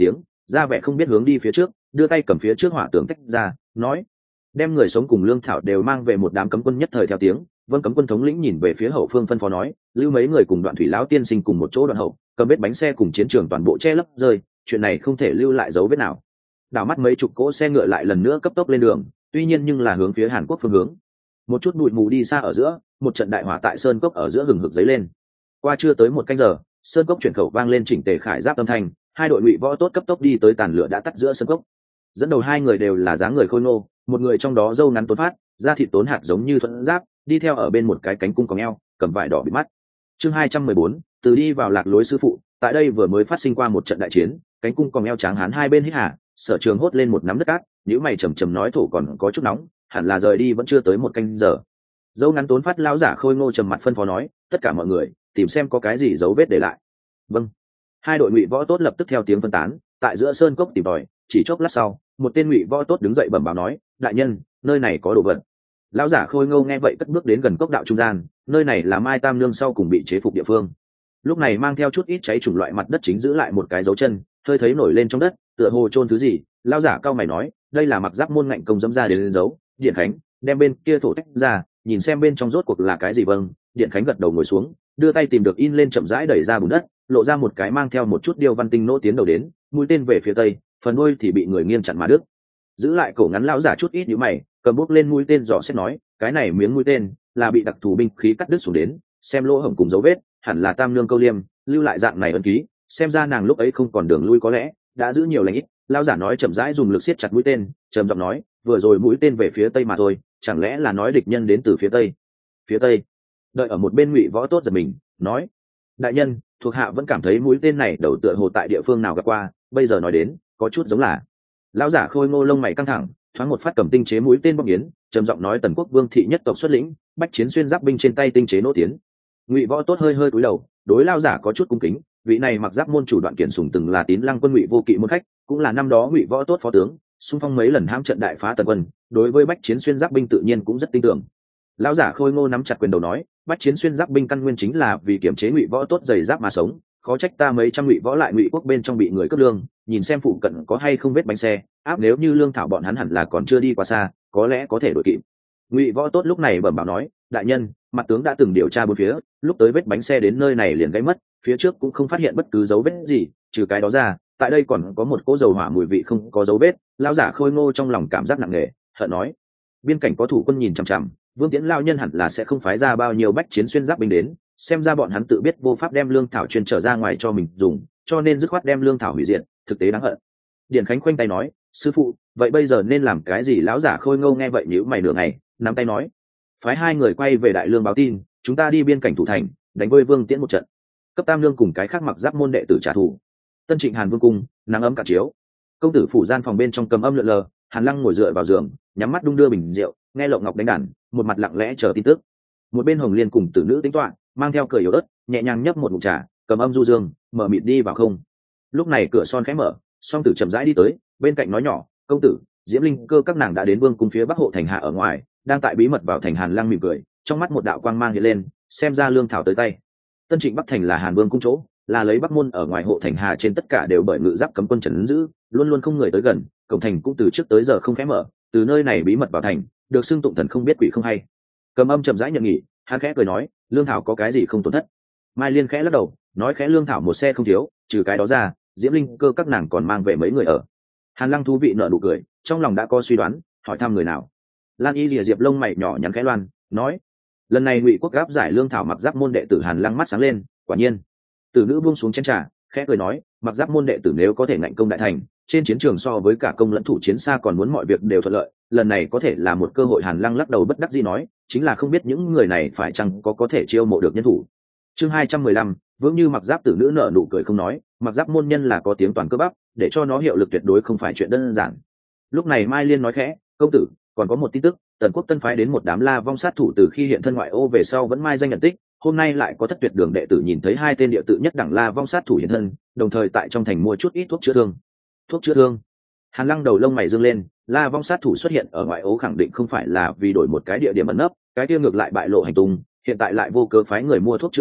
ra vẻ không biết hướng đi phía trước, đưa tay cầm phía trước hỏa tường tách ra, nói: đem người sống cùng lương thảo đều mang về. Một đám cấm quân nhất thời theo tiếng. Vân cấm quân thống lĩnh nhìn về phía hậu phương phân phó nói: lưu mấy người cùng Đoạn Thủy lão tiên sinh cùng một chỗ đoạn hậu, cầm vết bánh xe cùng chiến trường toàn bộ che lấp rơi, chuyện này không thể lưu lại dấu vết nào. Đảo mắt mấy chục cỗ xe ngựa lại lần nữa cấp tốc lên đường, tuy nhiên nhưng là hướng phía Hàn Quốc phương hướng. Một chút bụi mù đi xa ở giữa, một trận đại hỏa tại sơn cốc ở giữa hừng hực dấy lên. Qua chưa tới một canh giờ, sơn cốc chuyển khẩu vang lên chỉnh tề khải giáp âm thanh, hai đội ngụy võ tốt cấp tốc đi tới tàn lửa đã tắt giữa sơn cốc. Dẫn đầu hai người đều là dáng người khôi ngô, một người trong đó râu ngắn tốn phát, da thịt tốn hạt giống như thuẫn giáp, đi theo ở bên một cái cánh cung còng eo, cầm vải đỏ bịt mắt. Chương hai trăm mười bốn, từ đi vào lạc lối sư phụ. Tại đây vừa mới phát sinh qua một trận đại chiến, cánh cung còng eo tráng hán hai bên hít hà, Sở Trường hốt lên một nắm đất cát, nhíu mày trầm trầm nói: thổ còn có chút nóng, hẳn là rời đi vẫn chưa tới một canh giờ. Dâu ngắn tốn phát lão giả khôi ngô trầm mặt phân phó nói: tất cả mọi người tìm xem có cái gì dấu vết để lại. Vâng. Hai đội ngụy võ tốt lập tức theo tiếng phân tán, tại giữa sơn cốc tìm tòi. Chỉ chốc lát sau, một tên ngụy võ tốt đứng dậy bẩm báo nói: đại nhân, nơi này có đồ vật. Lão giả khôi ngô nghe vậy cất bước đến gần cốc đạo trung gian, nơi này là Mai Tam Nương sau cùng bị chế phục địa phương. Lúc này mang theo chút ít cháy chủng loại mặt đất chính giữ lại một cái dấu chân, hơi thấy nổi lên trong đất, tựa hồ chôn thứ gì. Lão giả cao mày nói: đây là mặc giáp môn ngạnh công dẫm ra đến lên dấu. Điện Khánh, đem bên kia thổ tách ra, nhìn xem bên trong rốt cuộc là cái gì. Vâng. Điện Khánh gật đầu ngồi xuống, đưa tay tìm được in lên chậm rãi đẩy ra bùn đất, lộ ra một cái mang theo một chút điêu văn tinh nỗ tiến đầu đến, mũi tên về phía tây, phần đuôi thì bị người nghiêng chặn mà đứt. Giữ lại cổ ngắn lão giả chút ít nhíu mày, cầm bút lên mũi tên dò xét nói: cái này miếng mũi tên là bị đặc thù binh khí cắt đứt xuống đến, xem lỗ hổng cùng dấu vết, hẳn là Tam Nương câu liêm lưu lại dạng này ấn ký, xem ra nàng lúc ấy không còn đường lui, có lẽ đã giữ nhiều lành ít. Lão giả nói chậm rãi dùng lực siết chặt mũi tên, trầm giọng nói: vừa rồi mũi tên về phía tây mà thôi, chẳng lẽ là nói địch nhân đến từ phía tây? Phía tây? Đợi ở một bên ngụy võ tốt giật mình, nói: đại nhân, thuộc hạ vẫn cảm thấy mũi tên này đầu tựa hồ tại địa phương nào gặp qua, bây giờ nói đến có chút giống là. Lão giả khôi ngô lông mày căng thẳng, thoáng một phát cầm tinh chế mũi tên bóc nghiến, trầm giọng nói: tần quốc vương thị nhất tộc xuất lĩnh, bách chiến xuyên giáp binh trên tay tinh chế nỗ tiến. Ngụy võ tốt hơi hơi cúi đầu, đối lão giả có chút cung kính. Vị này mặc giáp môn chủ Đoạn Kiển Sùng từng là Tín Lăng quân ngụy vô kỵ môn khách, cũng là năm đó ngụy võ tốt phó tướng, xung phong mấy lần hãm trận đại phá tần quân, đối với bách chiến xuyên giáp binh tự nhiên cũng rất tin tưởng. Lão giả khôi ngô nắm chặt quyền đầu nói: bách chiến xuyên giáp binh căn nguyên chính là vì kiểm chế ngụy võ tốt dày giáp mà sống, khó trách ta mấy trăm ngụy võ lại ngụy quốc bên trong bị người cướp lương, nhìn xem phụ cận có hay không vết bánh xe áp, nếu như lương thảo bọn hắn hẳn là còn chưa đi quá xa, có lẽ có thể đuổi kịp. Ngụy võ tốt lúc này bẩm báo nói: đại nhân, mặt tướng đã từng điều tra bốn phía, lúc tới vết bánh xe đến nơi này liền gãy mất, phía trước cũng không phát hiện bất cứ dấu vết gì, trừ cái đó ra, tại đây còn có một cỗ dầu hỏa mùi vị không có dấu vết. Lão giả khôi ngô trong lòng cảm giác nặng nề, hận nói: biên cảnh có thủ quân nhìn chằm chằm, Vương Tiễn lao nhân hẳn là sẽ không phái ra bao nhiêu bách chiến xuyên giáp binh đến, xem ra bọn hắn tự biết vô pháp đem lương thảo truyền trở ra ngoài cho mình dùng, cho nên dứt khoát đem lương thảo hủy diệt, thực tế đáng hận. Điển Khánh khoanh tay nói: sư phụ, vậy bây giờ nên làm cái gì? Lão giả khôi ngô nghe vậy nhíu mày nửa ngày, nắm tay nói: phái hai người quay về Đại Lương báo tin, chúng ta đi biên cảnh thủ thành, đánh với Vương Tiễn một trận, cấp Tam Lương cùng cái khác mặc giáp môn đệ tử trả thù. Tân Trịnh Hàn Vương cung, nắng ấm cả chiếu, công tử phủ gian phòng bên trong cầm âm lượn lờ, Hàn Lăng ngồi dựa vào giường, nhắm mắt đung đưa bình rượu, nghe Lộ Ngọc đánh đàn, một mặt lặng lẽ chờ tin tức. Một bên Hồng Liên cùng tử nữ tính toán, mang theo cười yếu ớt, nhẹ nhàng nhấp một ngụm trà, cầm âm du dương, mở mịt đi vào không. Lúc này cửa son khẽ mở, Song Tử chậm rãi đi tới, bên cạnh nói nhỏ: công tử, Diễm Linh Cơ các nàng đã đến Vương cung phía Bắc hộ thành hạ ở ngoài, đang tại bí mật vào thành. Hàn Lăng mỉm cười, trong mắt một đạo quang mang hiện lên, xem ra lương thảo tới tay. Tân Trịnh Bắc thành là Hàn Vương cung chỗ, là lấy Bắc môn ở ngoài hộ thành hà trên tất cả đều bởi ngự giáp cấm quân trấn giữ, luôn luôn không người tới gần, cổng thành cũng từ trước tới giờ không khẽ mở, từ nơi này bí mật vào thành, được xưng tụng thần không biết quỷ không hay. Cầm âm chậm rãi nhận nghỉ, hắn khẽ cười nói: lương thảo có cái gì không tổn thất? Mai Liên khẽ lắc đầu, nói khẽ: lương thảo một xe không thiếu, trừ cái đó ra, Diễm Linh Cơ các nàng còn mang về mấy người ở. Hàn Lăng thú vị nở nụ cười, trong lòng đã có suy đoán, hỏi thăm người nào. Lan Y lìa diệp lông mày nhỏ nhắn khẽ loan, nói: lần này Ngụy quốc gáp giải lương thảo mặc giáp môn đệ tử. Hàn Lăng mắt sáng lên, quả nhiên. Tử nữ buông xuống chén trà, khẽ cười nói: mặc giáp môn đệ tử nếu có thể ngạnh công đại thành, trên chiến trường so với cả công lẫn thủ chiến xa còn muốn mọi việc đều thuận lợi, lần này có thể là một cơ hội. Hàn Lăng lắc đầu bất đắc dĩ nói: chính là không biết những người này phải chăng có có thể chiêu mộ được nhân thủ. Chương hai trăm mười lăm, vững như mặc giáp. Tử nữ nở nụ cười không nói: mặc giáp môn nhân là có tiếng toàn cơ bắp, để cho nó hiệu lực tuyệt đối không phải chuyện đơn giản. Lúc này Mai Liên nói khẽ: công tử, còn có một tin tức, Tần quốc tân phái đến một đám La Vong sát thủ, từ khi hiện thân ngoại ô về sau vẫn mai danh nhận tích, hôm nay lại có thất tuyệt đường đệ tử nhìn thấy hai tên địa tự nhất đẳng La Vong sát thủ hiện thân, đồng thời tại trong thành mua chút ít thuốc chữa thương. Thuốc chữa thương? Hàn Lăng đầu lông mày dương lên, La Vong sát thủ xuất hiện ở ngoại ô khẳng định không phải là vì đổi một cái địa điểm ẩn nấp, cái kia ngược lại bại lộ hành tung, hiện tại lại vô cớ phái người mua thuốc chữa thương,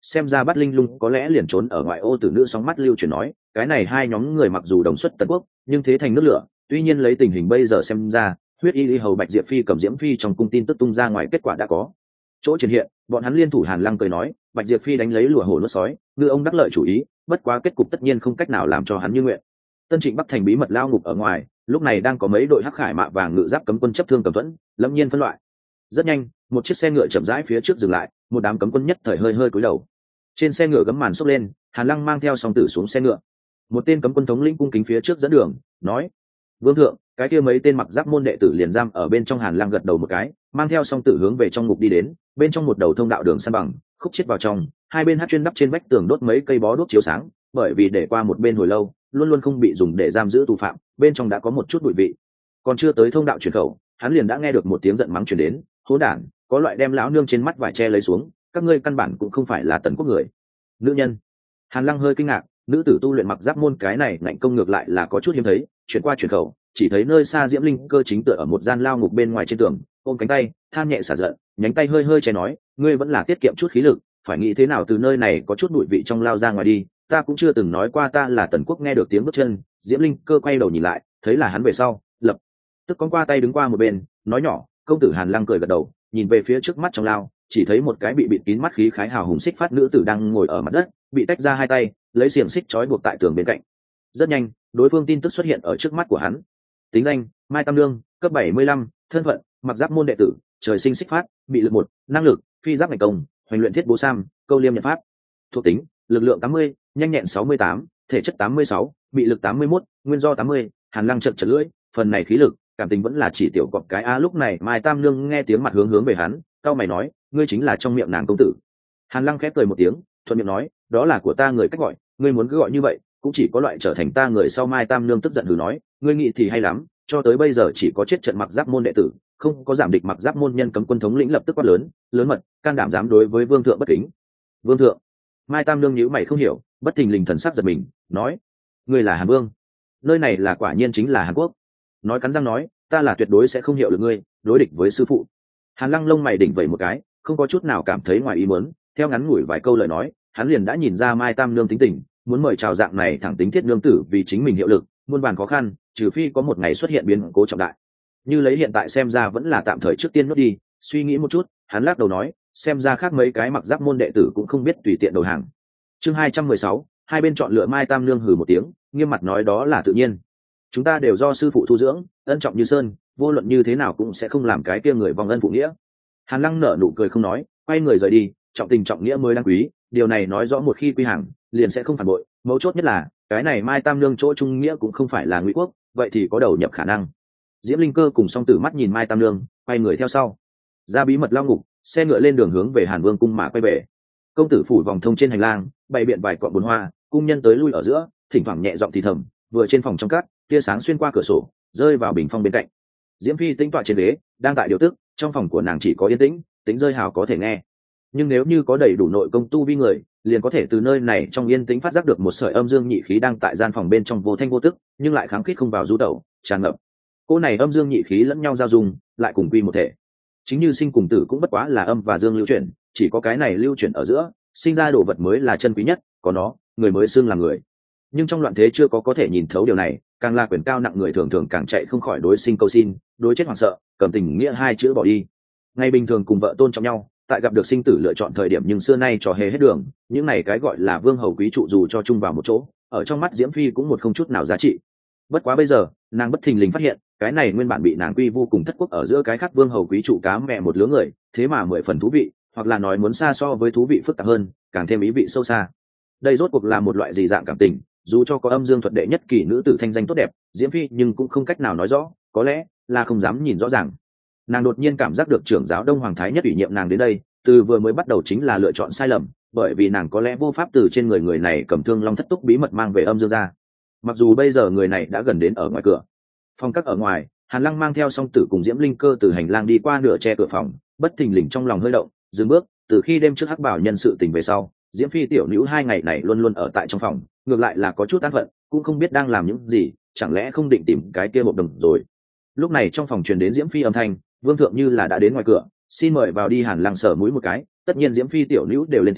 xem ra Bát Linh Lung có lẽ liền trốn ở ngoại ô. Tử nữ sóng mắt lưu chuyển nói, cái này hai nhóm người mặc dù đồng xuất tần quốc nhưng thế thành nước lửa. Tuy nhiên lấy tình hình bây giờ xem ra, huyết y y hầu Bạch Diệp Phi cầm Diễm Phi trong cung tin tức tung ra ngoài, kết quả đã có chỗ triển hiện. Bọn hắn liên thủ. Hàn Lăng cười nói, Bạch Diệp Phi đánh lấy lùa hổ nuốt sói, ngư ông đắc lợi chủ ý, bất quá kết cục tất nhiên không cách nào làm cho hắn như nguyện. Tân Trịnh Bắc thành bí mật lao ngục ở ngoài, lúc này đang có mấy đội hắc khải mạ vàng ngự giáp cấm quân chấp thương cầm thuẫn, lâm nhiên phân loại. Rất nhanh, một chiếc xe ngựa chậm rãi phía trước dừng lại, một đám cấm quân nhất thời hơi hơi cúi đầu. Trên xe ngựa gấm màn xốc lên, Hàn Lăng mang theo song tử xuống xe ngựa. Một tên cấm quân thống lĩnh cung kính phía trước dẫn đường, nói: "Vương thượng, cái kia mấy tên mặc giáp môn đệ tử liền giam ở bên trong." Hàn Lăng gật đầu một cái, mang theo song tử hướng về trong ngục đi đến. Bên trong một đầu thông đạo đường san bằng, khúc chết vào trong, hai bên hát chuyên đắp trên vách tường đốt mấy cây bó đuốc chiếu sáng, bởi vì để qua một bên hồi lâu, luôn luôn không bị dùng để giam giữ tù phạm, bên trong đã có một chút bụi vị. Còn chưa tới thông đạo chuyển khẩu, hắn liền đã nghe được một tiếng giận mắng truyền đến: "Hỗn đản, có loại đem lão nương trên mắt vải che lấy xuống, các ngươi căn bản cũng không phải là tần quốc người." Nữ nhân. Hàn Lăng hơi kinh ngạc, nữ tử tu luyện mặc giáp môn cái này ngạnh công ngược lại là có chút hiếm thấy. Chuyển qua chuyển khẩu, chỉ thấy nơi xa Diễm Linh Cơ chính tựa ở một gian lao ngục bên ngoài trên tường, ôm cánh tay, than nhẹ xả giận, nhánh tay hơi hơi che nói: "Ngươi vẫn là tiết kiệm chút khí lực, phải nghĩ thế nào từ nơi này có chút bụi vị trong lao ra ngoài đi. Ta cũng chưa từng nói qua ta là tần quốc." Nghe được tiếng bước chân, Diễm Linh Cơ quay đầu nhìn lại, thấy là hắn về sau, lập tức con qua tay đứng qua một bên, nói nhỏ: "Công tử." Hàn Lăng cười gật đầu, nhìn về phía trước mắt trong lao, chỉ thấy một cái bị bịt kín mắt khí khái hào hùng xích phát nữ tử đang ngồi ở mặt đất, bị tách ra hai tay, lấy xiềng xích trói buộc tại tường bên cạnh. Rất nhanh, đối phương tin tức xuất hiện ở trước mắt của hắn. Tính danh: Mai Tam Nương, cấp bảy mươi lăm, thân phận: mặc giáp môn đệ tử, trời sinh xích phát, bị lực một, năng lực: phi giáp ngành công, hoành luyện thiết bố sam, câu liêm nhật pháp. Thuộc tính: lực lượng tám mươi, nhanh nhẹn sáu mươi tám, thể chất tám mươi sáu, bị lực tám mươi mốt, nguyên do tám mươi. Hàn Lăng chật chật lưỡi, phần này khí lực, cảm tình vẫn là chỉ tiểu cọp cái a. Lúc này Mai Tam Nương nghe tiếng mặt hướng hướng về hắn, cao mày nói: "Ngươi chính là trong miệng nàng công tử?" Hàn Lăng khép cười một tiếng, thuận miệng nói: "Đó là của ta người cách gọi, ngươi muốn cứ gọi như vậy, cũng chỉ có loại trở thành ta người sau." Mai Tam Nương tức giận hừ nói: "Ngươi nghĩ thì hay lắm, cho tới bây giờ chỉ có chết trận mặc giáp môn đệ tử, không có giảm địch mặc giáp môn nhân." Cấm quân thống lĩnh lập tức quát lớn: "Lớn mật, can đảm dám đối với vương thượng bất kính!" "Vương thượng?" Mai Tam Nương nhíu mày không hiểu, bất thình lình thần sắc giật mình, nói: "Ngươi là Hàn Vương? Nơi này là quả nhiên chính là Hàn Quốc." Nói cắn răng nói: "Ta là tuyệt đối sẽ không hiệu lực ngươi, đối địch với sư phụ." Hàn Lăng lông mày đỉnh vẩy một cái, không có chút nào cảm thấy ngoài ý muốn. Theo ngắn ngủi vài câu lời nói, hắn liền đã nhìn ra Mai Tam Nương tính tình, muốn mời chào dạng này thẳng tính thiết nương tử vì chính mình hiệu lực, muôn vàn khó khăn, trừ phi có một ngày xuất hiện biến cố trọng đại. Như lấy hiện tại xem ra vẫn là tạm thời trước tiên nuốt đi. Suy nghĩ một chút, hắn lắc đầu nói: "Xem ra khác mấy cái mặc giáp môn đệ tử cũng không biết tùy tiện đầu hàng." Chương hai trăm mười sáu, hai bên chọn lựa. Mai Tam Nương hừ một tiếng, nghiêm mặt nói: "Đó là tự nhiên. Chúng ta đều do sư phụ thu dưỡng, ân trọng như sơn, vô luận như thế nào cũng sẽ không làm cái kia người vong ân phụ nghĩa." Hàn Lăng nở nụ cười không nói, quay người rời đi. Trọng tình trọng nghĩa mới đáng quý, điều này nói rõ một khi quy hàng, liền sẽ không phản bội. Mấu chốt nhất là cái này Mai Tam Nương chỗ trung nghĩa cũng không phải là Ngụy quốc, vậy thì có đầu nhập khả năng. Diễm Linh Cơ cùng song tử mắt nhìn Mai Tam Nương, quay người theo sau ra bí mật lao ngục, xe ngựa lên đường hướng về Hàn Vương cung mà quay về. Công tử phủ vòng thông trên hành lang, bày biện vài cọn bồn hoa, cung nhân tới lui ở giữa, thỉnh thoảng nhẹ giọng thì thầm. Vừa trên phòng trong cát, tia sáng xuyên qua cửa sổ, rơi vào bình phong bên cạnh. Diễm Phi tĩnh tọa trên ghế, đang tại điều tức. Trong phòng của nàng chỉ có yên tĩnh, tính rơi hào có thể nghe, nhưng nếu như có đầy đủ nội công tu vi người, liền có thể từ nơi này trong yên tĩnh phát giác được một sợi âm dương nhị khí đang tại gian phòng bên trong vô thanh vô tức, nhưng lại kháng khít không vào du tẩu, tràn ngập. Cô này âm dương nhị khí lẫn nhau giao dung, lại cùng quy một thể. Chính như sinh cùng tử cũng bất quá là âm và dương lưu chuyển, chỉ có cái này lưu chuyển ở giữa, sinh ra đồ vật mới là chân quý nhất, có nó, người mới xưng là người. Nhưng trong loạn thế chưa có có thể nhìn thấu điều này, càng là quyền cao nặng người thường thường càng chạy không khỏi đối sinh cầu xin, đối chết hoảng sợ, cầm tình nghĩa hai chữ bỏ đi. Ngày bình thường cùng vợ tôn trọng nhau, tại gặp được sinh tử lựa chọn thời điểm, nhưng xưa nay trò hề hết đường. Những này cái gọi là vương hầu quý trụ dù cho chung vào một chỗ, ở trong mắt Diễm Phi cũng một không chút nào giá trị. Bất quá bây giờ, nàng bất thình lình phát hiện, cái này nguyên bản bị nàng quy vô cùng thất quốc ở giữa cái khác vương hầu quý trụ cá mẹ một lứa người, thế mà mười phần thú vị, hoặc là nói muốn xa so với thú vị phức tạp hơn, càng thêm ý vị sâu xa. Đây rốt cuộc là một loại gì dạng cảm tình, dù cho có âm dương thuật đệ nhất kỳ nữ tử thanh danh tốt đẹp, Diễm Phi nhưng cũng không cách nào nói rõ, có lẽ là không dám nhìn rõ ràng. Nàng đột nhiên cảm giác được trưởng giáo Đông Hoàng Thái Nhất ủy nhiệm nàng đến đây, từ vừa mới bắt đầu chính là lựa chọn sai lầm, bởi vì nàng có lẽ vô pháp từ trên người người này cầm Thương Long thất túc bí mật mang về âm dương ra. Mặc dù bây giờ người này đã gần đến ở ngoài cửa. Phòng các ở ngoài, Hàn Lăng mang theo song tử cùng Diễm Linh Cơ từ hành lang đi qua nửa che cửa phòng, bất thình lình trong lòng hơi động, dừng bước. Từ khi đêm trước hắc bảo nhân sự tình về sau, Diễm Phi tiểu nữ hai ngày này luôn luôn ở tại trong phòng, ngược lại là có chút an phận, cũng không biết đang làm những gì, chẳng lẽ không định tìm cái kia một đồng rồi. Lúc này trong phòng truyền đến Diễm Phi âm thanh, vương thượng như là đã đến ngoài cửa, xin mời vào đi. Hàn Lăng sờ mũi một cái, tất nhiên Diễm Phi tiểu nữ đều lên tiếng,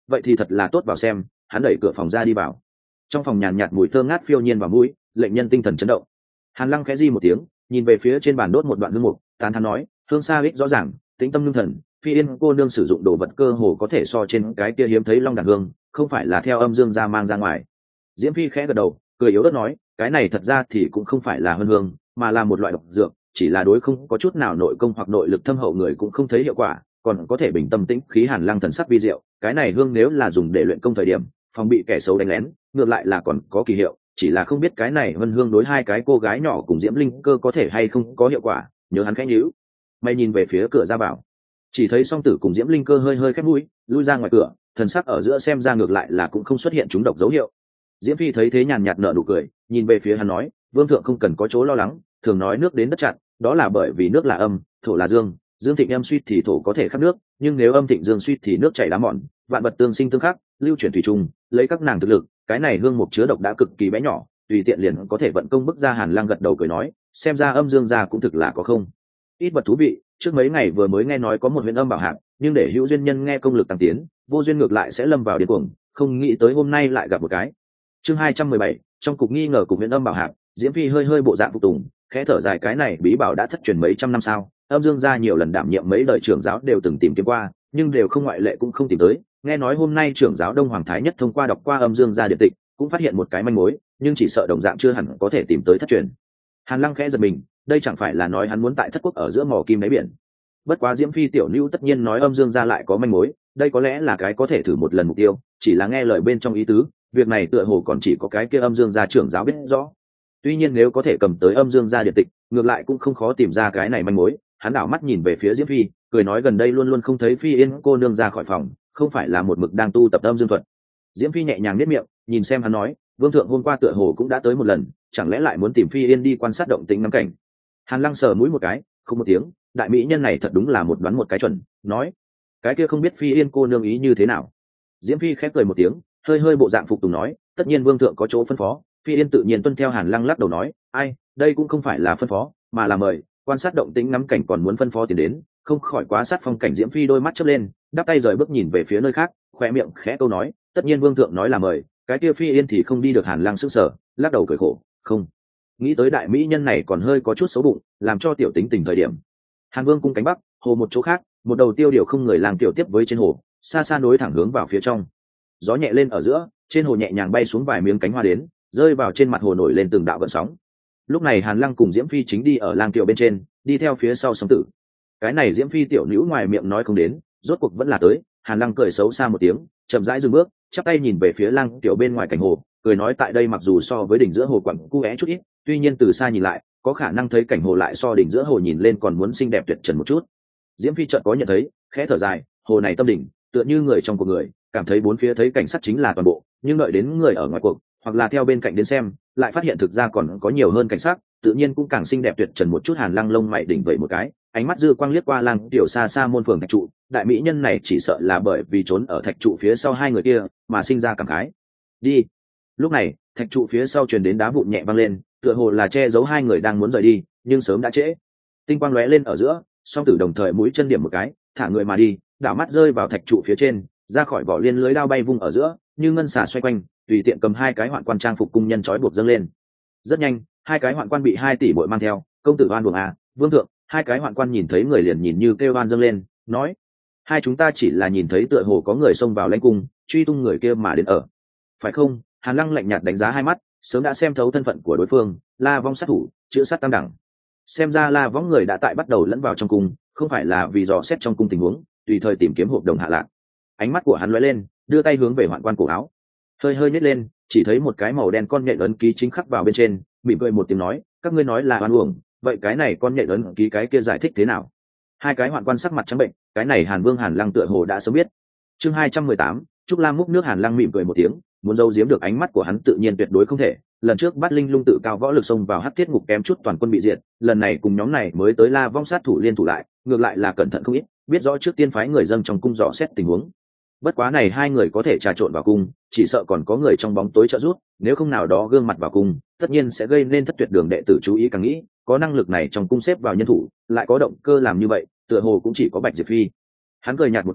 vậy thì thật là tốt, vào xem. Hắn đẩy cửa phòng ra đi vào. Trong phòng nhàn nhạt mùi thơm ngát phiêu nhiên vào mũi, lệnh nhân tinh thần chấn động. Hàn Lăng khẽ di một tiếng, nhìn về phía trên bàn đốt một đoạn hương mục, tán thán nói, hương xa ích rõ ràng, tĩnh tâm lương thần. Phi Yên cô nương sử dụng đồ vật cơ hồ có thể so trên cái kia hiếm thấy long đàn hương, không phải là theo âm dương gia mang ra ngoài. Diễm Phi khẽ gật đầu, cười yếu ớt nói, cái này thật ra thì cũng không phải là hương hương, mà là một loại độc dược, chỉ là đối không có chút nào nội công hoặc nội lực thâm hậu người cũng không thấy hiệu quả, còn có thể bình tâm tĩnh khí. Hàn Lăng thần sắc vi diệu, cái này hương nếu là dùng để luyện công thời điểm phòng bị kẻ xấu đánh lén, ngược lại là còn có kỳ hiệu, chỉ là không biết cái này vân hương đối hai cái cô gái nhỏ cùng Diễm Linh Cơ có thể hay không có hiệu quả. Nhớ hắn khẽ nhíu mày nhìn về phía cửa ra vào, chỉ thấy song tử cùng Diễm Linh Cơ hơi hơi khép mũi lui ra ngoài cửa, thần sắc ở giữa xem ra ngược lại là cũng không xuất hiện trúng độc dấu hiệu. Diễm Phi thấy thế nhàn nhạt nở nụ cười, nhìn về phía hắn nói, vương thượng không cần có chỗ lo lắng, thường nói nước đến đất chặn, đó là bởi vì nước là âm, thổ là dương, dương thịnh âm suy thì thổ có thể khắc nước, nhưng nếu âm thịnh dương suy thì nước chảy đá mòn, vạn vật tương sinh tương khắc, lưu chuyển thủy chung, lấy các nàng thực lực, cái này hương mục chứa độc đã cực kỳ bé nhỏ, tùy tiện liền có thể vận công bức ra. Hàn Lăng gật đầu cười nói, xem ra âm dương gia cũng thực là có không ít vật thú vị. Trước mấy ngày vừa mới nghe nói có một huyện âm bảo hạc, nhưng để hữu duyên nhân nghe công lực tăng tiến, vô duyên ngược lại sẽ lâm vào điên cuồng, không nghĩ tới hôm nay lại gặp một cái. Chương hai trăm mười bảy, trong cục nghi ngờ cùng huyện âm bảo hạc. Diễm Phi hơi hơi bộ dạng phục tùng, khẽ thở dài, cái này bí bảo đã thất truyền mấy trăm năm sao? Âm dương gia nhiều lần đảm nhiệm mấy đời trưởng giáo đều từng tìm kiếm qua, nhưng đều không ngoại lệ cũng không tìm tới. Nghe nói hôm nay trưởng giáo Đông Hoàng Thái Nhất thông qua đọc qua âm dương gia điện tịch, cũng phát hiện một cái manh mối, nhưng chỉ sợ đồng dạng chưa hẳn có thể tìm tới thất truyền. Hàn Lăng khẽ giật mình, đây chẳng phải là nói hắn muốn tại thất quốc ở giữa mỏ kim đáy biển? Bất quá Diễm Phi tiểu nữ tất nhiên nói âm dương gia lại có manh mối, đây có lẽ là cái có thể thử một lần mục tiêu, chỉ là nghe lời bên trong ý tứ, việc này tựa hồ còn chỉ có cái kia âm dương gia trưởng giáo biết rõ. Tuy nhiên nếu có thể cầm tới âm dương gia điện tịch, ngược lại cũng không khó tìm ra cái này manh mối. Hắn đảo mắt nhìn về phía Diễm Phi, cười nói, gần đây luôn luôn không thấy Phi Yên cô nương ra khỏi phòng, không phải là một mực đang tu tập âm dương thuật? Diễm Phi nhẹ nhàng nhếch miệng, nhìn xem hắn nói, vương thượng hôm qua tựa hồ cũng đã tới một lần, chẳng lẽ lại muốn tìm Phi Yên đi quan sát động tĩnh ngắm cảnh? Hàn Lăng sờ mũi một cái, không một tiếng, đại mỹ nhân này thật đúng là một đoán một cái chuẩn, nói, cái kia không biết Phi Yên cô nương ý như thế nào? Diễm Phi khép cười một tiếng, hơi hơi bộ dạng phục tùng nói, tất nhiên vương thượng có chỗ phân phó, Phi Yên tự nhiên tuân theo. Hàn Lăng lắc đầu nói, ai, đây cũng không phải là phân phó, mà là mời, quan sát động tĩnh ngắm cảnh còn muốn phân phó tiền đến, không khỏi quá sát phong cảnh. Diễm Phi đôi mắt chớp lên, đắp tay rời bước nhìn về phía nơi khác, khoe miệng khẽ câu nói, tất nhiên vương thượng nói là mời, cái kia Phi Yên thì không đi được. Hàn Lăng sững sờ, lắc đầu cười khổ, không nghĩ tới đại mỹ nhân này còn hơi có chút xấu bụng, làm cho tiểu tính tình thời điểm. Hàn Vương cung cánh bắc, hồ một chỗ khác, một đầu tiêu điều không người làng tiểu tiếp với trên hồ, xa xa nối thẳng hướng vào phía trong. Gió nhẹ lên ở giữa, trên hồ nhẹ nhàng bay xuống vài miếng cánh hoa đến, rơi vào trên mặt hồ nổi lên từng đạo gợn sóng. Lúc này Hàn Lăng cùng Diễm Phi chính đi ở lang tiểu bên trên, đi theo phía sau sóng tử. Cái này Diễm Phi tiểu nữ ngoài miệng nói không đến, rốt cuộc vẫn là tới. Hàn Lăng cười xấu xa một tiếng, chậm rãi dừng bước, chắp tay nhìn về phía lang tiểu bên ngoài cảnh hồ, cười nói, tại đây mặc dù so với đỉnh giữa hồ quặng cu é chút ít, tuy nhiên từ xa nhìn lại, có khả năng thấy cảnh hồ lại so đỉnh giữa hồ nhìn lên còn muốn xinh đẹp tuyệt trần một chút. Diễm Phi chợt có nhận thấy, khẽ thở dài, hồ này tâm đỉnh, tựa như người trong cuộc người, cảm thấy bốn phía thấy cảnh sắc chính là toàn bộ, nhưng đợi đến người ở ngoài cuộc, hoặc là theo bên cạnh đến xem, lại phát hiện thực ra còn có nhiều hơn cảnh sắc, tự nhiên cũng càng xinh đẹp tuyệt trần một chút. Hàn Lăng lông mày đỉnh vậy một cái, ánh mắt dư quang liếc qua lang tiểu xa xa môn phường thạch trụ, đại mỹ nhân này chỉ sợ là bởi vì trốn ở thạch trụ phía sau hai người kia mà sinh ra cảm khái. Đi. Lúc này, thạch trụ phía sau truyền đến đá vụn nhẹ vang lên, tựa hồ là che giấu hai người đang muốn rời đi, nhưng sớm đã trễ. Tinh quang lóe lên ở giữa, song tử đồng thời mũi chân điểm một cái, thả người mà đi, đảo mắt rơi vào thạch trụ phía trên, ra khỏi vỏ liên lưới đao bay vung ở giữa, như ngân xà xoay quanh, tùy tiện cầm hai cái hoạn quan trang phục cung nhân trói buộc dâng lên. Rất nhanh, hai cái hoạn quan bị hai tỷ bội mang theo, công tử oan buồng à, vương thượng. Hai cái hoạn quan nhìn thấy người liền nhìn như kêu oan dâng lên, nói, hai chúng ta chỉ là nhìn thấy tựa hồ có người xông vào lãnh cung, truy tung người kia mà đến ở, phải không? Hàn Lăng lạnh nhạt đánh giá hai mắt, sớm đã xem thấu thân phận của đối phương, La Vong sát thủ, chữ sát tam đẳng. Xem ra La Vong người đã tại bắt đầu lẫn vào trong cung, không phải là vì dò xét trong cung tình huống, tùy thời tìm kiếm hợp đồng hạ lạc. Ánh mắt của hắn lóe lên, đưa tay hướng về hoạn quan cổ áo, hơi hơi nhếch lên, chỉ thấy một cái màu đen con nhện ấn ký chính khắc vào bên trên, mỉm cười một tiếng nói, các ngươi nói là oan uổng, vậy cái này con nhện ấn ký cái kia giải thích thế nào? Hai cái hoạn quan sắc mặt trắng bệnh, cái này Hàn Vương Hàn Lăng tựa hồ đã sớm biết. Chương hai trăm mười tám, Trúc Lam múc nước. Hàn Lăng mỉm cười một tiếng, muốn giấu giếm được ánh mắt của hắn tự nhiên tuyệt đối không thể. Lần trước bắt linh lung tự cao võ lực xông vào hắc thiết ngục kém chút toàn quân bị diệt, lần này cùng nhóm này mới tới La Vong sát thủ liên thủ lại, ngược lại là cẩn thận không ít, biết rõ trước tiên phái người dâng trong cung dò xét tình huống. Bất quá này hai người có thể trà trộn vào cung, chỉ sợ còn có người trong bóng tối trợ giúp, nếu không nào đó gương mặt vào cung, tất nhiên sẽ gây nên thất tuyệt đường đệ tử chú ý. Càng nghĩ, có năng lực này trong cung xếp vào nhân thủ, lại có động cơ làm như vậy, tựa hồ cũng chỉ có Bạch Diệp Phi. Hắn cười nhạt một tiếng,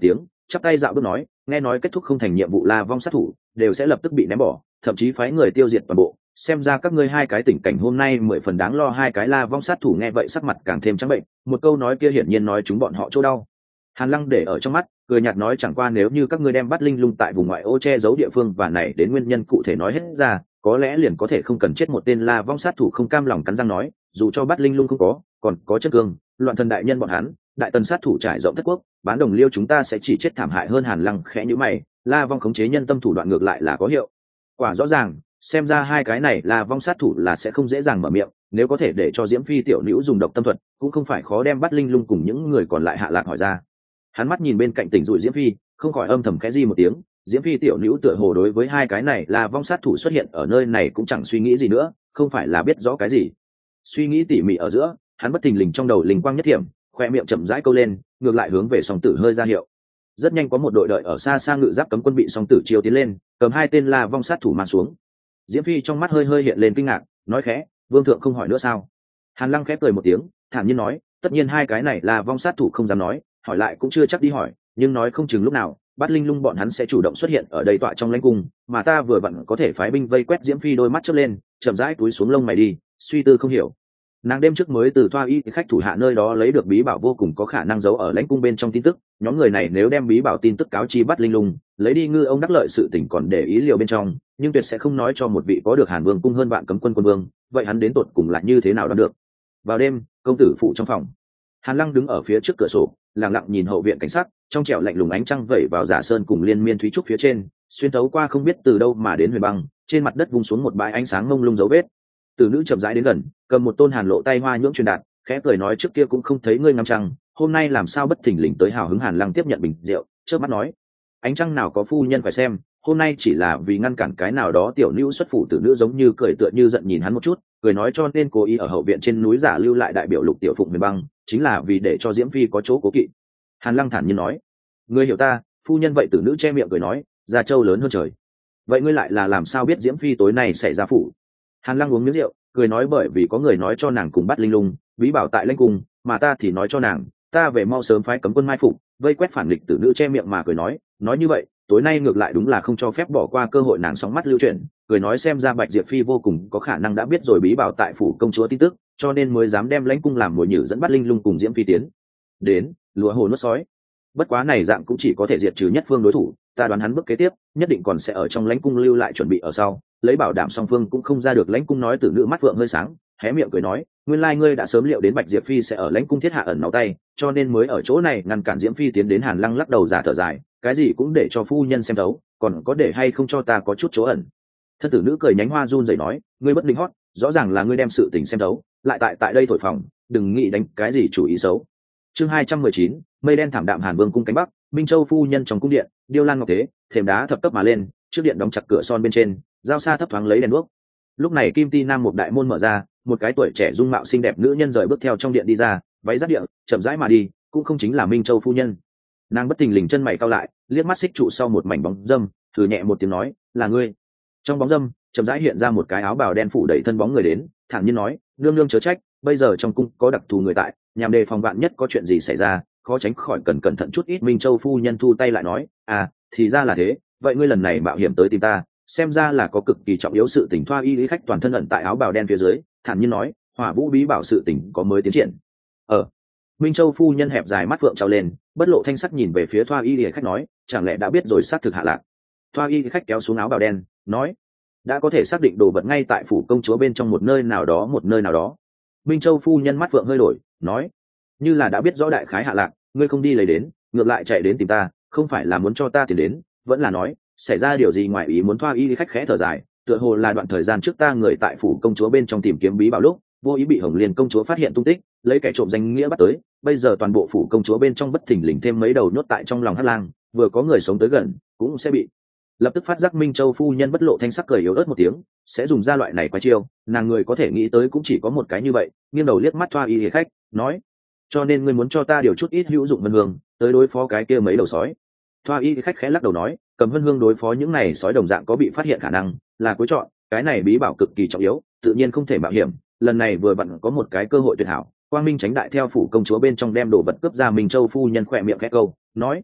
chắp tay dạo bước nói, nghe nói kết thúc không thành nhiệm vụ La Vong sát thủ đều sẽ lập tức bị ném bỏ, thậm chí phái người tiêu diệt toàn bộ. Xem ra các ngươi hai cái tình cảnh hôm nay mười phần đáng lo. Hai cái La Vong sát thủ nghe vậy sắc mặt càng thêm trắng bệnh, một câu nói kia hiển nhiên nói chúng bọn họ chỗ đau. Hàn Lăng để ở trong mắt, cười nhạt nói, chẳng qua nếu như các ngươi đem bắt linh lung tại vùng ngoại ô che giấu địa phương và này đến nguyên nhân cụ thể nói hết ra, có lẽ liền có thể không cần chết một tên La Vong sát thủ. Không cam lòng cắn răng nói, dù cho bắt linh lung không có, còn có chân cương, loạn thần đại nhân bọn hắn, đại tần sát thủ trải rộng thất quốc, bán đồng liêu chúng ta sẽ chỉ chết thảm hại hơn. Hàn Lăng khẽ nhíu mày, La Vong khống chế nhân tâm thủ đoạn ngược lại là có hiệu quả rõ ràng, xem ra hai cái này La Vong sát thủ là sẽ không dễ dàng mở miệng, nếu có thể để cho Diễm Phi tiểu nữ dùng độc tâm thuật, cũng không phải khó đem bắt linh lung cùng những người còn lại hạ lạc hỏi ra. Hắn mắt nhìn bên cạnh tỉnh dụi Diễm Phi, không khỏi âm thầm khẽ di một tiếng. Diễm Phi tiểu nữ tựa hồ đối với hai cái này La Vong sát thủ xuất hiện ở nơi này cũng chẳng suy nghĩ gì nữa, không phải là biết rõ cái gì. Suy nghĩ tỉ mỉ ở giữa, hắn bất thình lình trong đầu linh quang nhất thiểm, khoe miệng chậm rãi câu lên, ngược lại hướng về Song Tử hơi ra hiệu. Rất nhanh có một đội đợi ở xa xa ngự giáp cấm quân bị Song Tử chiêu tiến lên, cầm hai tên La Vong sát thủ mang xuống. Diễm Phi trong mắt hơi hơi hiện lên kinh ngạc, nói khẽ, vương thượng không hỏi nữa sao? Hàn Lăng khép cười một tiếng, thản nhiên nói, tất nhiên hai cái này La Vong sát thủ không dám nói, hỏi lại cũng chưa chắc đi hỏi, nhưng nói không chừng lúc nào bắt linh lung bọn hắn sẽ chủ động xuất hiện ở đây tọa trong lãnh cung, mà ta vừa vặn có thể phái binh vây quét. Diễm Phi đôi mắt chớp lên, chậm rãi túi xuống lông mày đi, suy tư không hiểu. Nàng đêm trước mới từ Thoa Y khách thủ hạ nơi đó lấy được bí bảo vô cùng có khả năng giấu ở lãnh cung bên trong tin tức, nhóm người này nếu đem bí bảo tin tức cáo chi bắt linh lung, lấy đi ngư ông đắc lợi sự tình còn để ý liều bên trong, nhưng tuyệt sẽ không nói cho một vị có được Hàn Vương cung hơn vạn cấm quân quân vương, vậy hắn đến tột cùng là như thế nào đoán được. Vào đêm, công tử phụ trong phòng, Hàn Lăng đứng ở phía trước cửa sổ, lặng lặng nhìn hậu viện cảnh sắc, trong trẻo lạnh lùng ánh trăng vẩy vào Giả Sơn cùng liên miên thúy trúc phía trên, xuyên thấu qua không biết từ đâu mà đến huyền băng, trên mặt đất vung xuống một bãi ánh sáng mông lung dấu vết. Từ nữ chậm rãi đến gần, cầm một tôn hàn lộ tay hoa nhưỡng truyền đạt, khẽ cười nói, trước kia cũng không thấy ngươi ngắm trăng, hôm nay làm sao bất thình lình tới hào hứng. Hàn Lăng tiếp nhận bình rượu, chớp mắt nói, ánh trăng nào có phu nhân phải xem, hôm nay chỉ là vì ngăn cản cái nào đó tiểu nữ xuất phủ. Tử nữ giống như cười tựa như giận nhìn hắn một chút, cười nói, cho nên cố ý ở hậu viện trên núi giả lưu lại đại biểu Lục tiểu phụng huyền băng, chính là vì để cho Diễm Phi có chỗ cố kỵ. Hàn Lăng thản nhiên nói, ngươi hiểu ta, phu nhân. Vậy tử nữ che miệng cười nói, Gia Châu lớn hơn trời, vậy ngươi lại là làm sao biết Diễm Phi tối nay xảy ra phủ? Hàn Lăng uống miếng rượu, cười nói, bởi vì có người nói cho nàng cùng bắt linh lung bí bảo tại lãnh cung, mà ta thì nói cho nàng ta về mau sớm phái cấm quân mai phục vây quét phản nghịch. Tử nữ che miệng mà cười nói, nói như vậy tối nay ngược lại đúng là không cho phép bỏ qua cơ hội. Nàng sóng mắt lưu chuyển, cười nói, xem ra Bạch Diệp Phi vô cùng có khả năng đã biết rồi bí bảo tại phủ công chúa tin tức, cho nên mới dám đem lãnh cung làm mồi nhử dẫn bắt linh lung cùng Diễm Phi tiến đến lúa hồ nuốt sói. Bất quá này dạng cũng chỉ có thể diệt trừ nhất phương đối thủ, ta đoán hắn bước kế tiếp nhất định còn sẽ ở trong lãnh cung lưu lại chuẩn bị ở sau, lấy bảo đảm song phương cũng không ra được lãnh cung. Nói tử nữ mắt phượng hơi sáng, hé miệng cười nói, nguyên lai ngươi đã sớm liệu đến Bạch Diệp Phi sẽ ở lãnh cung thiết hạ ẩn náu tay, cho nên mới ở chỗ này ngăn cản Diễm Phi tiến đến. Hàn Lăng lắc đầu giả thở dài, cái gì cũng để cho phu nhân xem thấu, còn có để hay không cho ta có chút chỗ ẩn? Thân tử nữ cười nhánh hoa run rẩy nói, ngươi bất linh hót, rõ ràng là ngươi đem sự tình xem thấu, lại tại tại đây thổi phồng, đừng nghĩ đánh cái gì chủ ý xấu. Chương hai trăm mười chín, mây đen thảm đạm. Hàn Vương cung cánh bắc, Minh Châu phu nhân trong cung điện, điêu lan ngọc thế, thềm đá thập cấp mà lên, trước điện đóng chặt cửa son bên trên, giao xa thấp thoáng lấy đèn đuốc. Lúc này Kim Ti Nam một đại môn mở ra, một cái tuổi trẻ dung mạo xinh đẹp nữ nhân rời bước theo trong điện đi ra, váy giáp điện, chậm rãi mà đi, cũng không chính là Minh Châu phu nhân. Nàng bất thình lình chân mày cau lại, liếc mắt xích trụ sau một mảnh bóng dâm, thử nhẹ một tiếng nói, là ngươi. Trong bóng dâm chậm rãi hiện ra một cái áo bào đen phủ đẩy thân bóng người đến, thản nhiên nói, nương nương chớ trách, bây giờ trong cung có đặc thù người tại, nhằm đề phòng vạn nhất có chuyện gì xảy ra, khó tránh khỏi cần cẩn thận chút ít. Minh Châu phu nhân thu tay lại nói, à thì ra là thế, vậy ngươi lần này mạo hiểm tới tìm ta, xem ra là có cực kỳ trọng yếu sự tình. Thoa Y lý khách toàn thân ẩn tại áo bào đen phía dưới, thản nhiên nói, Hỏa Vũ bí bảo sự tình có mới tiến triển. Ờ Minh Châu phu nhân hẹp dài mắt phượng trao lên, bất lộ thanh sắc nhìn về phía Thoa Y lý khách nói, chẳng lẽ đã biết rồi xác thực hạ lạc? Thoa Y lý khách kéo xuống áo bào đen, nói, đã có thể xác định đồ vật ngay tại phủ công chúa bên trong một nơi nào đó một nơi nào đó. Minh Châu phu nhân mắt phượng hơi đổi, nói, như là đã biết rõ đại khái hạ lạc, ngươi không đi lấy đến, ngược lại chạy đến tìm ta, không phải là muốn cho ta tiền đến, vẫn là nói xảy ra điều gì ngoài ý muốn? Thoa Y khách khẽ thở dài, tựa hồ là đoạn thời gian trước ta người tại phủ công chúa bên trong tìm kiếm bí bảo lúc vô ý bị Hồng Liên công chúa phát hiện tung tích, lấy kẻ trộm danh nghĩa bắt tới, bây giờ toàn bộ phủ công chúa bên trong bất thình lình thêm mấy đầu nhốt tại trong lòng hắc lang, vừa có người sống tới gần cũng sẽ bị. Lập tức phát giác Minh Châu phu nhân bất lộ thanh sắc cười yếu ớt một tiếng, sẽ dùng ra loại này quái chiêu, nàng người có thể nghĩ tới cũng chỉ có một cái như vậy, nghiêng đầu liếc mắt Thoa Y khách, nói, cho nên ngươi muốn cho ta điều chút ít hữu dụng vân hương tới đối phó cái kia mấy đầu sói. Thoa Y khách khẽ lắc đầu nói, cầm vân hương đối phó những này sói đồng dạng có bị phát hiện khả năng, là cuối chọn, cái này bí bảo cực kỳ trọng yếu, tự nhiên không thể mạo hiểm, lần này vừa vặn có một cái cơ hội tuyệt hảo. Quang Minh tránh đại theo phủ công chúa bên trong đem đồ vật cướp ra. Minh Châu phu nhân khỏe miệng khẽ câu, nói,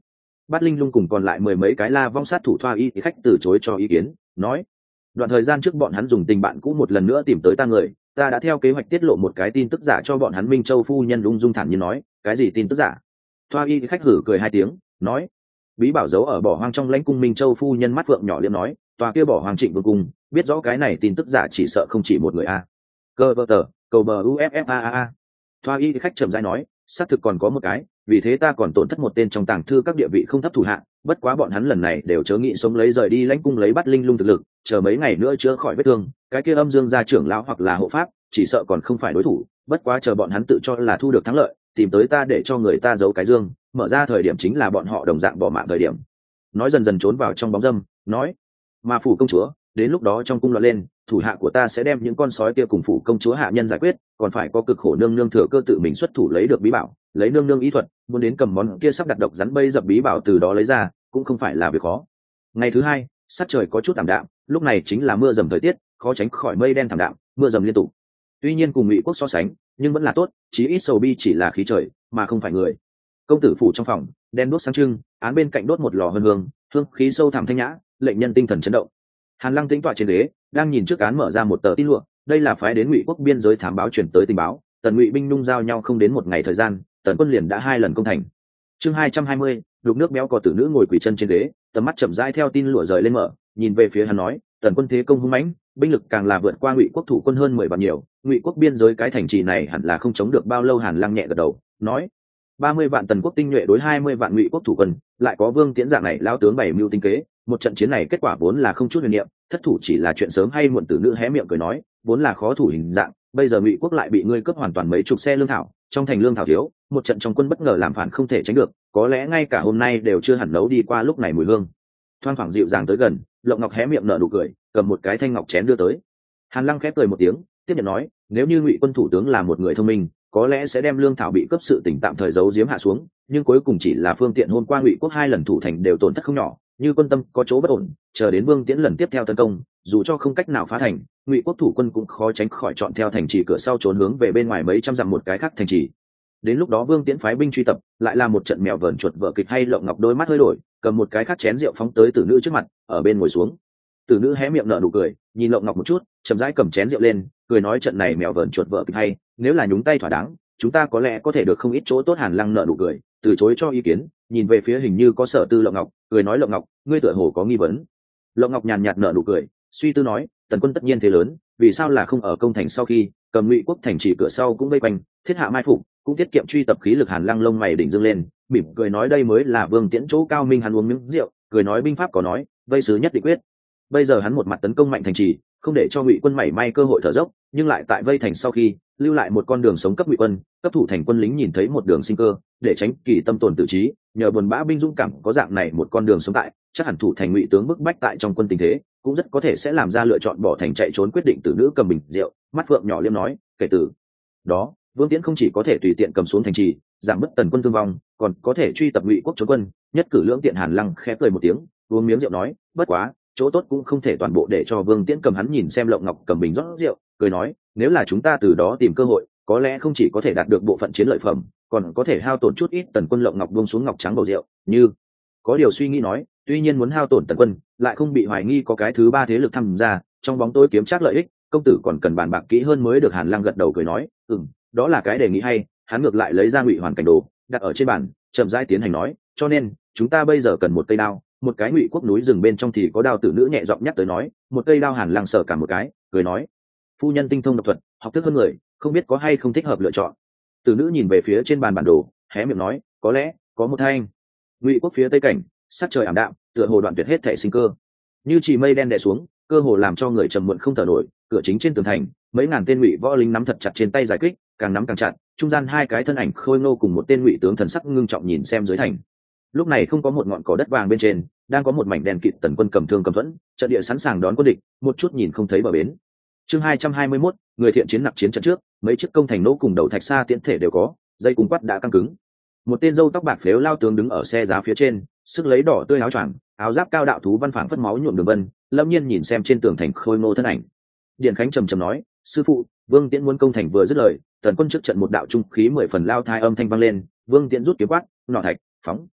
Bát Linh Lung cùng còn lại mười mấy cái La Vong sát thủ thoa y khách từ chối cho ý kiến, nói: đoạn thời gian trước bọn hắn dùng tình bạn cũ một lần nữa tìm tới ta người, ta đã theo kế hoạch tiết lộ một cái tin tức giả cho bọn hắn. Minh Châu phu nhân ung dung thản nhiên nói: cái gì tin tức giả? Thoa y khách hử cười hai tiếng, nói: bí bảo giấu ở bỏ hoang trong lãnh cung. Minh Châu phu nhân mắt vượng nhỏ liếm nói: tòa kia bỏ hoang Trịnh Vương cung biết rõ cái này tin tức giả chỉ sợ không chỉ một người a. Cơ vợ tờ cầu bờ uff a a a. Thoa y khách trầm rãi nói: xác thực còn có một cái, vì thế ta còn tổn thất một tên trong tàng thư các địa vị không thấp thủ hạ, bất quá bọn hắn lần này đều chớ nghĩ sống lấy rời đi lãnh cung lấy Bát Linh Lung thực lực, chờ mấy ngày nữa chữa khỏi vết thương, cái kia âm dương gia trưởng lão hoặc là hộ pháp chỉ sợ còn không phải đối thủ. Bất quá chờ bọn hắn tự cho là thu được thắng lợi, tìm tới ta để cho người ta giấu cái dương, mở ra thời điểm chính là bọn họ đồng dạng bỏ mạng thời điểm. Nói dần dần trốn vào trong bóng dâm, nói: mà phủ công chúa đến lúc đó trong cung loạn lên, thủ hạ của ta sẽ đem những con sói kia cùng phủ công chúa hạ nhân giải quyết, còn phải có cực khổ nương nương thừa cơ tự mình xuất thủ lấy được bí bảo, lấy nương nương ý thuật muốn đến cầm món kia sắp đặt độc rắn bây dập bí bảo từ đó lấy ra cũng không phải là việc khó. Ngày thứ hai, sắc trời có chút ảm đạm, lúc này chính là mưa dầm thời tiết, khó tránh khỏi mây đen thảm đạm, mưa dầm liên tục. Tuy nhiên cùng Ngụy quốc so sánh, nhưng vẫn là tốt, chí ít sầu bi chỉ là khí trời mà không phải người. Công tử phủ trong phòng đen đuốc sáng trưng, án bên cạnh đốt một lò hương hương, hương khí sâu thẳm thanh nhã, lệnh nhân tinh thần chấn động. Hàn Lăng tĩnh tọa trên ghế, đang nhìn trước án mở ra một tờ tin lụa, đây là phái đến Ngụy quốc biên giới thám báo chuyển tới tình báo, Tần Ngụy binh nung giao nhau không đến một ngày thời gian, Tần quân liền đã hai lần công thành. Chương hai trăm hai mươi, đục nước béo cò tử nữ ngồi quỳ chân trên ghế, tầm mắt chậm rãi theo tin lụa rời lên mở, nhìn về phía hắn nói: Tần quân thế công hung mãnh, binh lực càng là vượt qua Ngụy quốc thủ quân hơn mười vạn nhiều, Ngụy quốc biên giới cái thành trì này hẳn là không chống được bao lâu. Hàn Lăng nhẹ gật đầu, nói: ba mươi vạn Tần quốc tinh nhuệ đối hai mươi vạn Ngụy quốc thủ quân, lại có Vương Tiễn dạng này lão tướng bảy mưu tinh kế, một trận chiến này kết quả vốn là không chút huyền niệm, thất thủ chỉ là chuyện sớm hay muộn. Tử nữ hé miệng cười nói: vốn là khó thủ hình dạng, bây giờ Ngụy quốc lại bị ngươi cướp hoàn toàn mấy chục xe lương thảo, trong thành lương thảo thiếu, một trận trong quân bất ngờ làm phản không thể tránh được, có lẽ ngay cả hôm nay đều chưa hẳn nấu đi qua. Lúc này mùi hương thoang thoảng dịu dàng tới gần, Lộng Ngọc hé miệng nở nụ cười, cầm một cái thanh ngọc chén đưa tới. Hàn Lăng khép cười một tiếng, tiếp nhận nói: nếu như Ngụy quân thủ tướng là một người thông minh, có lẽ sẽ đem lương thảo bị cướp sự tỉnh tạm thời giấu giếm hạ xuống, nhưng cuối cùng chỉ là phương tiện. Hôm qua Ngụy quốc hai lần thủ thành đều tổn thất không nhỏ, như quân tâm có chỗ bất ổn, chờ đến Vương Tiễn lần tiếp theo tấn công, dù cho không cách nào phá thành, Ngụy quốc thủ quân cũng khó tránh khỏi chọn theo thành trì cửa sau trốn hướng về bên ngoài mấy trăm dặm một cái khác thành trì. Đến lúc đó Vương Tiễn phái binh truy tập, lại là một trận mèo vờn chuột vợ kịch. Hay Lộng Ngọc đôi mắt hơi đổi, cầm một cái khác chén rượu phóng tới tử nữ trước mặt, ở bên ngồi xuống. Tử nữ hé miệng nở nụ cười, nhìn Lộng Ngọc một chút, chậm rãi cầm chén rượu lên, cười nói: trận này mèo vờn chuột vợ kịch hay, nếu là nhúng tay thỏa đáng, chúng ta có lẽ có thể được không ít chỗ tốt. Hàn Lăng nở nụ cười, từ chối cho ý kiến, nhìn về phía hình như có sở tư Lộng Ngọc, cười nói: Lộng Ngọc, ngươi tựa hồ có nghi vấn. Lộng Ngọc nhàn nhạt nở nụ cười, suy tư nói: Tần quân tất nhiên thế lớn, vì sao là không ở công thành sau khi cầm Ngụy quốc thành trì cửa sau cũng vây quanh, thiết hạ mai phục, cũng tiết kiệm truy tập khí lực. Hàn Lăng lông mày đỉnh dương lên, mỉm cười nói: đây mới là Vương Tiễn chỗ cao minh. Hắn uống miếng rượu, cười nói: binh pháp có nói, vây sứ nhất định quyết. Bây giờ hắn một mặt tấn công mạnh thành trì, không để cho Ngụy quân mảy may cơ hội thở dốc, nhưng lại tại vây thành sau khi lưu lại một con đường sống cấp Ngụy quân, cấp thủ thành quân lính nhìn thấy một đường sinh cơ, để tránh kỳ tâm tổn tự trí, nhờ buồn bã binh dũng cảm có dạng này một con đường sống tại, chắc hẳn thủ thành Ngụy tướng bức bách tại trong quân tình thế, cũng rất có thể sẽ làm ra lựa chọn bỏ thành chạy trốn quyết định. Tử nữ cầm bình rượu, mắt phượng nhỏ liêm nói: kể từ đó Vương Tiễn không chỉ có thể tùy tiện cầm xuống thành trì, giảm bớt Tần quân thương vong, còn có thể truy tập Ngụy quốc trốn quân, nhất cử lưỡng tiện. Hàn Lăng khẽ cười một tiếng, uống miếng rượu nói: bất quá chỗ tốt cũng không thể toàn bộ để cho Vương Tiễn cầm. Hắn nhìn xem Lộng Ngọc cầm bình rót rượu, cười nói: nếu là chúng ta từ đó tìm cơ hội, có lẽ không chỉ có thể đạt được bộ phận chiến lợi phẩm, còn có thể hao tổn chút ít Tần quân. Lộng Ngọc buông xuống ngọc trắng bầu rượu, như có điều suy nghĩ nói: tuy nhiên muốn hao tổn Tần quân, lại không bị hoài nghi có cái thứ ba thế lực tham gia, trong bóng tối kiếm trác lợi ích, công tử còn cần bàn bạc kỹ hơn mới được. Hàn Lăng gật đầu cười nói: ừm, đó là cái đề nghị hay. Hắn ngược lại lấy ra Ngụy hoàn cảnh đồ, đặt ở trên bàn, chậm rãi tiến hành nói: cho nên chúng ta bây giờ cần một cây đao, một cái Ngụy quốc núi rừng bên trong thì có đao. Tử nữ nhẹ giọng nhắc tới nói: một cây đao. Hàn Lăng sờ cả một cái, cười nói: phu nhân tinh thông độc thuật, học thức hơn người, không biết có hay không thích hợp lựa chọn. Tử nữ nhìn về phía trên bàn bản đồ, hé miệng nói: có lẽ có một thanh. Ngụy quốc phía tây cảnh, sắc trời ảm đạm, tựa hồ đoạn tuyệt hết thể sinh cơ, như chỉ mây đen đè xuống, cơ hồ làm cho người trầm muộn không thở nổi. Cửa chính trên tường thành, mấy ngàn tên Ngụy võ lính nắm thật chặt trên tay giải kích, càng nắm càng chặt, trung gian hai cái thân ảnh khôi ngô cùng một tên Ngụy tướng thần sắc ngưng trọng nhìn xem dưới thành. Lúc này không có một ngọn cỏ đất vàng bên trên, đang có một mảnh đèn kịt Tần quân cầm thương cầm thuẫn, trận địa sẵn sàng đón quân địch, một chút nhìn không thấy bờ bến. Chương hai trăm hai mươi mốt, người thiện chiến nặc chiến trận trước, mấy chiếc công thành nỗ cùng đầu thạch xa tiễn thể đều có, dây cung quắt đã căng cứng. Một tên râu tóc bạc phếu lao tướng đứng ở xe giá phía trên, sức lấy đỏ tươi áo choàng, áo giáp cao đạo thú văn phảng phất máu nhuộm đường vân, lâm nhiên nhìn xem trên tường thành khôi ngô thân ảnh. Điện Khánh trầm trầm nói: sư phụ, Vương Tiễn muốn công thành. Vừa dứt lời, Tần quân trước trận một đạo trung khí mười phần lao thai âm thanh vang lên, Vương Tiễn rút kiếm quát: nọ thạch phóng.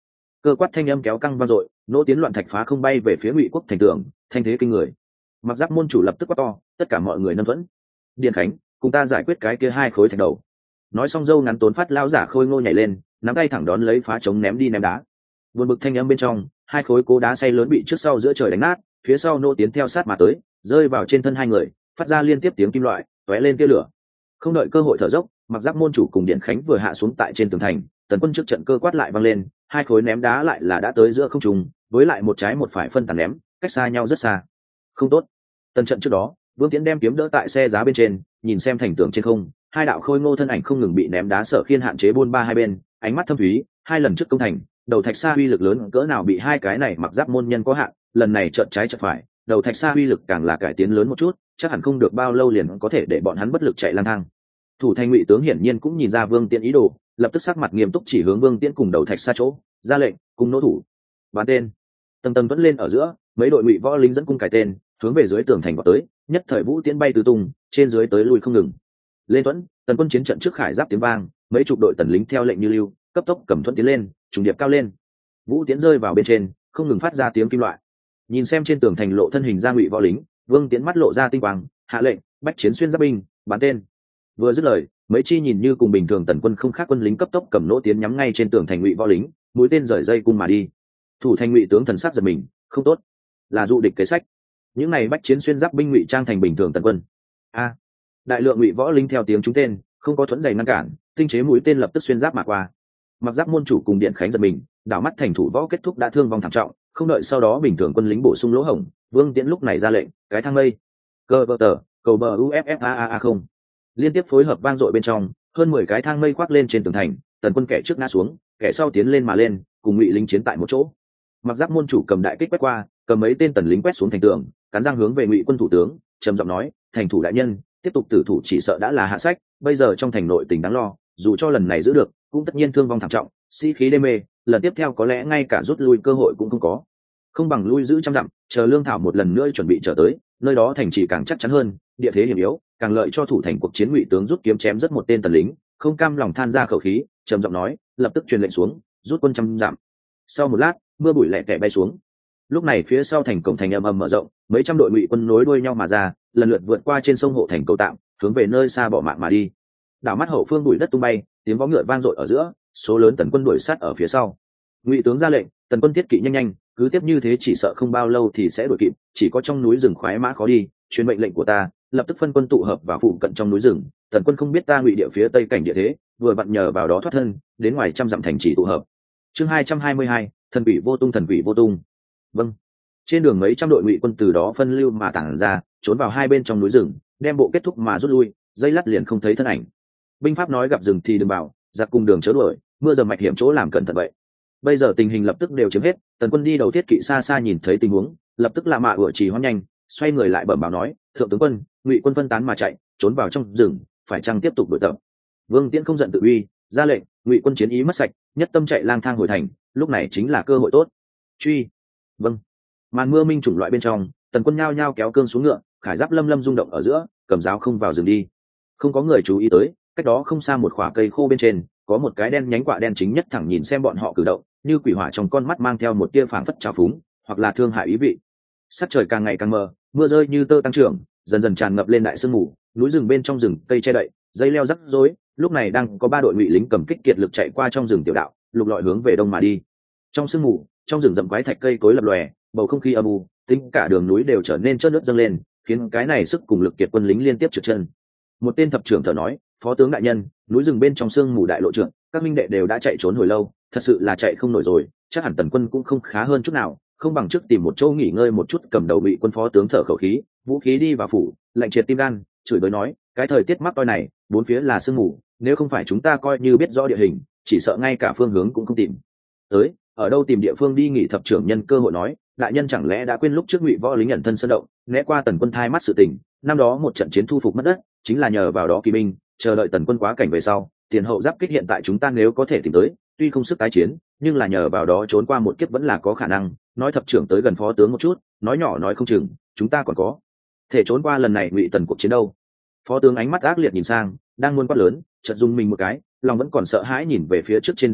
Cơ quát thanh âm kéo căng vang dội, nỗ tiến loạn thạch phá không bay về phía Ngụy quốc thành tường, thanh thế kinh người. Mặc Giáp môn chủ lập tức quát to, tất cả mọi người nâng thuẫn. Điền Khánh, cùng ta giải quyết cái kia hai khối thạch đầu. Nói xong dâu ngắn tốn phát lão giả khôi ngô nhảy lên, nắm tay thẳng đón lấy phá trống ném đi ném đá. Buồn bực thanh âm bên trong, hai khối cố đá xay lớn bị trước sau giữa trời đánh nát, phía sau nô tiến theo sát mà tới, rơi vào trên thân hai người, phát ra liên tiếp tiếng kim loại, tóe lên tia lửa. Không đợi cơ hội thở dốc, Mặc Giáp môn chủ cùng Điện Khánh vừa hạ xuống tại trên tường thành, tần quân trước trận cơ quát lại vang lên, hai khối ném đá lại là đã tới giữa không trung, với lại một trái một phải phân tàn ném, cách xa nhau rất xa. Không tốt. Tần trận trước đó, Vương Tiễn đem kiếm đỡ tại xe giá bên trên, nhìn xem thành tường trên không, hai đạo khôi ngô thân ảnh không ngừng bị ném đá sở khiên hạn chế buôn ba hai bên, ánh mắt thâm thúy, hai lần trước công thành, đầu thạch sa uy lực lớn cỡ nào bị hai cái này Mặc Giáp môn nhân có hạn, lần này trợn trái trợn phải, đầu thạch sa uy lực càng là cải tiến lớn một chút, chắc hẳn không được bao lâu liền có thể để bọn hắn bất lực chạy lang thang. Thủ thành Ngụy tướng hiển nhiên cũng nhìn ra Vương Tiễn ý đồ, lập tức sắc mặt nghiêm túc chỉ hướng Vương Tiễn cùng đầu thạch sa chỗ, ra lệnh, cùng nỗ thủ. Bắn tên. Tầng tầng vẫn lên ở giữa, mấy đội Ngụy võ lính dẫn cung cải tên, hướng về dưới tường thành vào tới, nhất thời vũ tiễn bay tứ tung, trên dưới tới lui không ngừng. Lên thuẫn, tần quân chiến trận trước khải giáp tiếng vang, mấy chục đội tần lính theo lệnh như lưu, cấp tốc cầm thuẫn tiến lên, trùng điệp cao lên. Vũ tiễn rơi vào bên trên, không ngừng phát ra tiếng kim loại. Nhìn xem trên tường thành lộ thân hình ra Ngụy võ lính, Vương Tiễn mắt lộ ra tinh quang, hạ lệnh, bách chiến xuyên giáp binh, bắn tên. Vừa dứt lời, mấy chi nhìn như cùng bình thường tần quân không khác quân lính cấp tốc cầm nỗ tiến nhắm ngay trên tường thành Ngụy võ lính, mũi tên rời dây cung mà đi. Thủ thành Ngụy tướng thần sắc giật mình, không tốt, là dụ địch kế sách. Những này bách chiến xuyên giáp binh ngụy trang thành bình thường tần quân. A, đại lượng Ngụy võ lính theo tiếng trúng tên, không có thuẫn dày ngăn cản, tinh chế mũi tên lập tức xuyên giáp mà qua. Mặc Giáp môn chủ cùng Điện Khánh giật mình, đảo mắt thành thủ võ kết thúc đã thương vong thảm trọng, không đợi sau đó bình thường quân lính bổ sung lỗ hổng, Vương Tiễn lúc này ra lệnh, cái thang mây, cơ vợ tờ, cầu bờ uffaa không, liên tiếp phối hợp vang dội bên trong, hơn mười cái thang mây khoác lên trên tường thành, tần quân kẻ trước ngã xuống, kẻ sau tiến lên mà lên, cùng Ngụy lính chiến tại một chỗ. Mặc Giáp môn chủ cầm đại kích quét qua, cầm mấy tên tần lính quét xuống thành tường, cắn răng hướng về Ngụy quân thủ tướng trầm giọng nói, thành thủ đại nhân, tiếp tục tử thủ chỉ sợ đã là hạ sách, bây giờ trong thành nội tình đáng lo, dù cho lần này giữ được cũng tất nhiên thương vong thảm trọng, sĩ khí đê mê, lần tiếp theo có lẽ ngay cả rút lui cơ hội cũng không có, không bằng lui giữ trăm dặm, chờ lương thảo một lần nữa chuẩn bị trở tới, nơi đó thành trì càng chắc chắn hơn, địa thế hiểm yếu, càng lợi cho thủ thành cuộc chiến. Ngụy tướng rút kiếm chém rất một tên tần lính, không cam lòng than ra khẩu khí, trầm giọng nói, lập tức truyền lệnh xuống, rút quân trăm dặm. Sau một lát, mưa bụi lẹ tẻ bay xuống. Lúc này phía sau thành cổng thành ầm ầm mở rộng, mấy trăm đội Ngụy quân nối đuôi nhau mà ra, lần lượt vượt qua trên sông hộ thành cầu tạm, hướng về nơi xa bỏ mạng mà đi. Đảo mắt hậu phương bụi đất tung bay, tiếng vó ngựa vang dội ở giữa, số lớn tần quân đuổi sát ở phía sau. Ngụy tướng ra lệnh, tần quân thiết kỵ nhanh nhanh, cứ tiếp như thế chỉ sợ không bao lâu thì sẽ đuổi kịp, chỉ có trong núi rừng khoái mã khó đi, truyền mệnh lệnh của ta, lập tức phân quân tụ hợp vào phụ cận trong núi rừng. Tần quân không biết ta Ngụy địa phía tây cảnh địa thế, vừa vặn nhờ vào đó thoát thân, đến ngoài trăm dặm thành trì tụ hợp. Chương hai trăm hai mươi hai, thần quỷ vô tung, thần quỷ vô tung. Vâng. Trên đường mấy trăm đội Ngụy quân từ đó phân lưu mà tản ra, trốn vào hai bên trong núi rừng, đem bộ kết thúc mà rút lui, dây lắt liền không thấy thân ảnh. Binh pháp nói gặp rừng thì đừng bảo, giặc cùng đường chớ đuổi, mưa dầm mạch hiểm chỗ làm cẩn thận vậy. Bây giờ tình hình lập tức đều chiếm hết, tần quân đi đầu thiết kỵ xa xa nhìn thấy tình huống, lập tức lạ mạ ủa trì hoãn nhanh, xoay người lại bẩm báo nói, thượng tướng quân, Ngụy quân phân tán mà chạy, trốn vào trong rừng, phải chăng tiếp tục đuổi tập? Vương Tiễn không giận tự uy, ra lệnh, Ngụy quân chiến ý mất sạch, nhất tâm chạy lang thang hồi thành, lúc này chính là cơ hội tốt. Truy. Vâng. Màn mưa minh chủng loại bên trong, tần quân nhao nhao kéo cương xuống ngựa, khải giáp lâm lâm rung động ở giữa, cầm giáo không vào rừng đi. Không có người chú ý tới, cách đó không xa một khỏa cây khô bên trên, có một cái đen nhánh quạ đen chính nhất thẳng nhìn xem bọn họ cử động, như quỷ hỏa trong con mắt mang theo một tia phảng phất trào phúng, hoặc là thương hại ý vị. Sắc trời càng ngày càng mờ, mưa rơi như tơ tăng trưởng, dần dần tràn ngập lên đại sương mù, núi rừng bên trong rừng cây che đậy, dây leo rắc rối. Lúc này đang có ba đội Ngụy lính cầm kích kiệt lực chạy qua trong rừng tiểu đạo, lục lọi hướng về đông mà đi. Trong sương mù, trong rừng rậm quái thạch cây cối lập lòe, bầu không khí âm u, tính cả đường núi đều trở nên trơn nước dâng lên, khiến cái này sức cùng lực kiệt quân lính liên tiếp trượt chân. Một tên thập trưởng thở nói, phó tướng đại nhân, núi rừng bên trong sương mù đại lộ trưởng, các minh đệ đều đã chạy trốn hồi lâu, thật sự là chạy không nổi rồi, chắc hẳn tần quân cũng không khá hơn chút nào, không bằng trước tìm một chỗ nghỉ ngơi một chút. Cầm đầu Bị quân phó tướng thở khẩu khí, vũ khí đi vào phủ, lạnh triệt tim gan, chửi bới nói, cái thời tiết mắc toi này, bốn phía là sương mù, nếu không phải chúng ta coi như biết rõ địa hình, chỉ sợ ngay cả phương hướng cũng không tìm tới, ở đâu tìm địa phương đi nghỉ? Thập trưởng nhân cơ hội nói, đại nhân chẳng lẽ đã quên lúc trước Ngụy võ lính nhận thân sơn động, né qua tần quân thai mắt sự tình, năm đó một trận chiến thu phục mất đất, chính là nhờ vào đó kỳ binh, chờ đợi tần quân quá cảnh về sau, tiền hậu giáp kích hiện tại chúng ta nếu có thể tìm tới, tuy không sức tái chiến, nhưng là nhờ vào đó trốn qua một kiếp vẫn là có khả năng. Nói thập trưởng tới gần phó tướng một chút, nói nhỏ nói không chừng chúng ta còn có thể trốn qua lần này Ngụy tần cuộc chiến đâu. Phó tướng ánh mắt ác liệt nhìn sang, đang muốn quát lớn, chợt dùng mình một cái, lòng vẫn còn sợ hãi nhìn về phía trước trên đường nhỏ,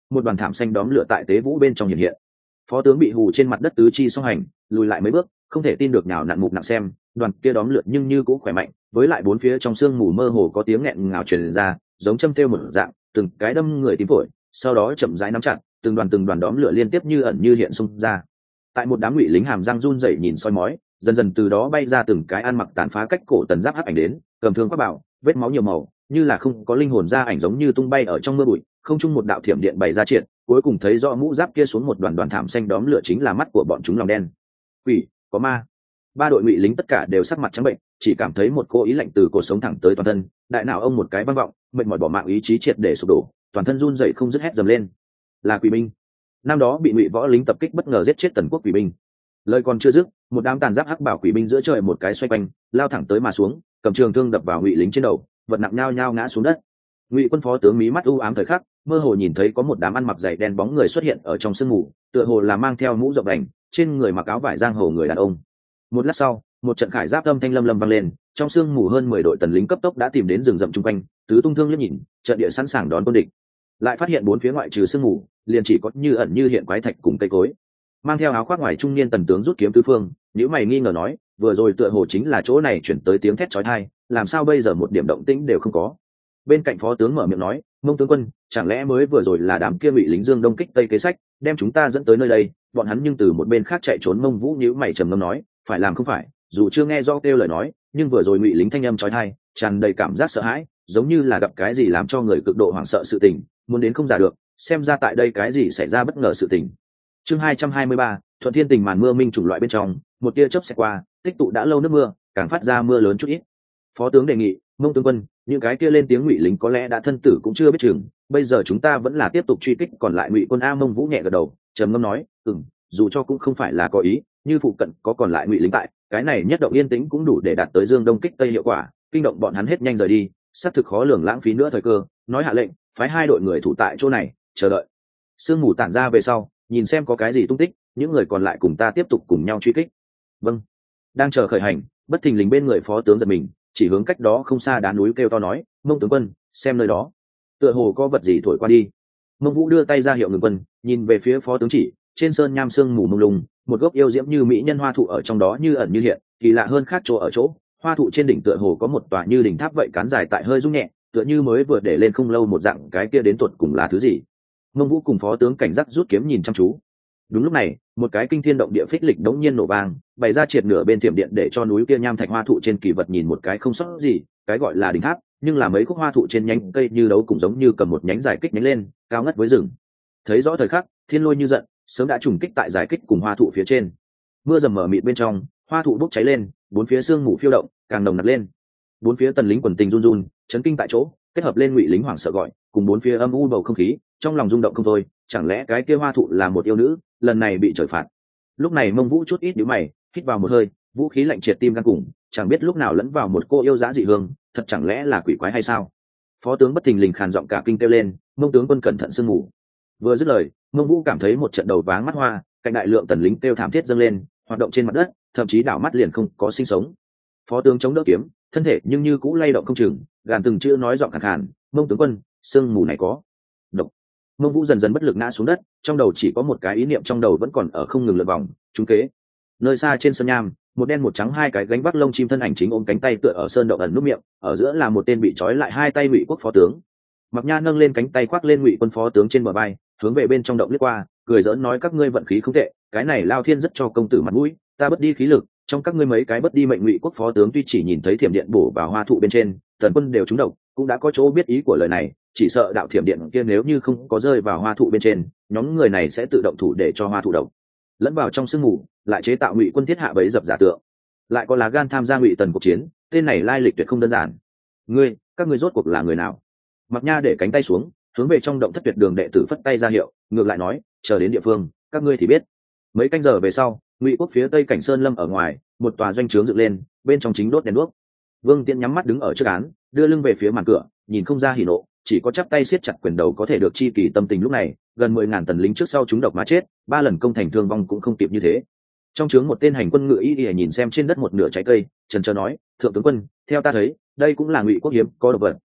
một đoàn thảm xanh đóm lửa tại tế vũ bên trong hiện hiện. Phó tướng bị hù trên mặt đất tứ chi song hành, lùi lại mấy bước, không thể tin được nhào nặn mục nặng xem, đoàn kia đóm lửa nhưng như cũng khỏe mạnh, với lại bốn phía trong sương mù mơ hồ có tiếng nghẹn ngào truyền ra, giống châm kêu một dạng, từng cái đâm người tím phổi, sau đó chậm rãi nắm chặt, từng đoàn từng đoàn đóm lửa liên tiếp như ẩn như hiện xung ra. Tại một đám ngụy lính hàm răng run rẩy nhìn soi mói, dần dần từ đó bay ra từng cái ăn mặc tàn phá cách cổ tần giáp hắc ảnh đến, cầm thương quát bảo, vết máu nhiều màu, như là không có linh hồn ra ảnh giống như tung bay ở trong mưa bụi, không chung một đạo thiểm điện bày ra triệt, cuối cùng thấy rõ mũ giáp kia xuống một đoàn đoàn thảm xanh đóm lửa chính là mắt của bọn chúng lòng đen. Quỷ, có ma. Ba đội ngụy lính tất cả đều sắc mặt trắng bệnh, chỉ cảm thấy một cô ý lạnh từ cổ sống thẳng tới toàn thân, đại não ông một cái băng vọng, mệt mỏi bỏ mạng ý chí triệt để sụp đổ, toàn thân run rẩy không dứt hét dầm lên. Là quỷ binh. Năm đó bị ngụy võ lính tập kích bất ngờ giết chết tần quốc quỷ binh. Lời còn chưa dứt, một đám tàn giáp hắc bảo quỷ binh giữa trời một cái xoay quanh, lao thẳng tới mà xuống, cầm trường thương đập vào ngụy lính trên đầu, vật nặng nhao nhao ngã xuống đất. Ngụy quân phó tướng mí mắt u ám thời khắc, mơ hồ nhìn thấy có một đám ăn mặc dày đen bóng người xuất hiện ở trong sương mù, tựa hồ là mang theo mũ rộng đành, trên người mặc áo vải giang hồ người đàn ông. Một lát sau, một trận khải giáp âm thanh lâm lâm vang lên, trong sương mù hơn mười đội tần lính cấp tốc đã tìm đến rừng rậm chung quanh, tứ tung thương liếc nhìn, trận địa sẵn sàng đón quân địch. Lại phát hiện bốn phía ngoại trừ sương mù, liền chỉ có như ẩn như hiện quái thạch cùng cây cối. Mang theo áo khoác ngoài trung niên tần tướng rút kiếm tứ phương, nếu mày nghi ngờ nói, vừa rồi tựa hồ chính là chỗ này chuyển tới tiếng thét chói tai, làm sao bây giờ một điểm động tĩnh đều không có. Bên cạnh phó tướng mở miệng nói, Mông tướng quân, chẳng lẽ mới vừa rồi là đám kia ngụy lính Dương Đông kích Tây kế sách, đem chúng ta dẫn tới nơi đây, bọn hắn nhưng từ một bên khác chạy trốn. Mông Vũ nhíu mày trầm ngâm nói, phải làm không phải, dù chưa nghe do kêu lời nói, nhưng vừa rồi ngụy lính thanh âm chói tai, tràn đầy cảm giác sợ hãi, giống như là gặp cái gì làm cho người cực độ hoảng sợ sự tình, muốn đến không giả được, xem ra tại đây cái gì xảy ra bất ngờ sự tình. Chương hai trăm hai mươi ba, thuận thiên tình màn mưa minh chủng loại bên trong, một tia chớp sẽ qua, tích tụ đã lâu nước mưa, càng phát ra mưa lớn chút ít. Phó tướng đề nghị, Mông tướng quân, những cái kia lên tiếng ngụy lính có lẽ đã thân tử cũng chưa biết chừng, bây giờ chúng ta vẫn là tiếp tục truy kích còn lại ngụy quân. A Mông Vũ nhẹ gật đầu, trầm ngâm nói, ừm, dù cho cũng không phải là có ý, như phụ cận có còn lại ngụy lính tại, cái này nhất động yên tĩnh cũng đủ để đạt tới Dương Đông kích Tây hiệu quả, kinh động bọn hắn hết nhanh rời đi, xác thực khó lường lãng phí nữa thời cơ. Nói hạ lệnh, phái hai đội người thủ tại chỗ này, chờ đợi. Sương mù tản ra về sau, nhìn xem có cái gì tung tích, những người còn lại cùng ta tiếp tục cùng nhau truy kích. Vâng. Đang chờ khởi hành, bất thình lình bên người phó tướng giật mình, chỉ hướng cách đó không xa đá núi kêu to nói, Mông tướng quân, xem nơi đó, tựa hồ có vật gì thổi qua đi. Mông Vũ đưa tay ra hiệu ngừng quân, nhìn về phía phó tướng chỉ, trên sơn nham sương mù mông lung, một gốc yêu diễm như mỹ nhân hoa thụ ở trong đó như ẩn như hiện, kỳ lạ hơn khác chỗ ở chỗ, hoa thụ trên đỉnh tựa hồ có một tòa như đỉnh tháp vậy cán dài tại hơi rung nhẹ, tựa như mới vừa để lên không lâu một dạng, cái kia đến tuột cùng là thứ gì. Mông Vũ cùng phó tướng cảnh giác rút kiếm nhìn chăm chú. Đúng lúc này, một cái kinh thiên động địa phích lịch đống nhiên nổ vang, bày ra triệt nửa bên tiệm điện để cho núi kia nham thạch hoa thụ trên kỳ vật nhìn một cái không sót gì, cái gọi là đỉnh tháp, nhưng là mấy khúc hoa thụ trên nhánh cây như đấu cũng giống như cầm một nhánh giải kích nhánh lên, cao ngất với rừng. Thấy rõ thời khắc, thiên lôi như giận, sớm đã trùng kích tại giải kích cùng hoa thụ phía trên. Mưa dầm mở mịt bên trong, hoa thụ bốc cháy lên, bốn phía sương mù phiêu động, càng nồng nặc lên. Bốn phía tần lính quần tình run run, chấn kinh tại chỗ, kết hợp lên ngụy lính hoảng sợ gọi, cùng bốn phía âm u bầu không khí, trong lòng rung động không thôi, chẳng lẽ cái kia hoa thụ là một yêu nữ, lần này bị trời phạt. Lúc này Mông Vũ chút ít nhíu mày, hít vào một hơi, vũ khí lạnh triệt tim gan cùng, chẳng biết lúc nào lẫn vào một cô yêu dã dị hương, thật chẳng lẽ là quỷ quái hay sao? Phó tướng bất thình lình khàn giọng cả kinh kêu lên, Mông tướng quân cẩn thận sương mù. Vừa dứt lời, Mông Vũ cảm thấy một trận đầu váng mắt hoa, cạnh đại lượng tần lính kêu thảm thiết dâng lên, hoạt động trên mặt đất, thậm chí đảo mắt liền không có sinh sống. Phó tướng chống đỡ kiếm, thân thể nhưng như cũ lay động không chừng, gàn từng chữ nói giọng khàn khàn, Mông tướng quân, sương mù này có độc. Mông Vũ dần dần bất lực ngã xuống đất, trong đầu chỉ có một cái ý niệm trong đầu vẫn còn ở không ngừng lượn vòng, trúng kế. Nơi xa trên sơn nham, một đen một trắng hai cái gánh vác lông chim thân ảnh chính ôm cánh tay tựa ở sơn động ẩn núp miệng, ở giữa là một tên bị trói lại hai tay ngụy quốc phó tướng. Mặc Nha nâng lên cánh tay khoác lên ngụy quân phó tướng trên bờ vai, hướng về bên trong động liếc qua, cười giỡn nói, các ngươi vận khí không tệ, cái này Lao Thiên rất cho công tử mặt mũi, ta bất đi khí lực, trong các ngươi mấy cái bất đi mệnh. Ngụy quốc phó tướng tuy chỉ nhìn thấy thiểm điện bổ vào hoa thụ bên trên, tần quân đều trúng độc, cũng đã có chỗ biết ý của lời này, chỉ sợ đạo thiểm điện kia nếu như không có rơi vào hoa thụ bên trên, nhóm người này sẽ tự động thủ để cho hoa thụ độc lẫn vào trong sương mù, lại chế tạo ngụy quân thiết hạ bẫy dập giả tượng, lại có lá gan tham gia ngụy tần cuộc chiến, tên này lai lịch tuyệt không đơn giản. Ngươi, các ngươi rốt cuộc là người nào? Mặc Nha để cánh tay xuống, hướng về trong động thất tuyệt đường đệ tử phất tay ra hiệu, ngược lại nói, chờ đến địa phương, các ngươi thì biết. Mấy canh giờ về sau, ngụy quốc phía tây cảnh sơn lâm ở ngoài, một tòa doanh trướng dựng lên, bên trong chính đốt đèn đuốc. Vương Tiễn nhắm mắt đứng ở trước án, đưa lưng về phía màn cửa, nhìn không ra hỉ nộ, chỉ có chắp tay siết chặt quyền đầu có thể được chi kỳ tâm tình. Lúc này gần mười ngàn tần lính trước sau chúng độc má chết, ba lần công thành thương vong cũng không kịp như thế. Trong trướng một tên hành quân ngự y y nhìn xem trên đất một nửa trái cây, trần trờ nói, thượng tướng quân, theo ta thấy đây cũng là ngụy quốc hiếm có độc vật,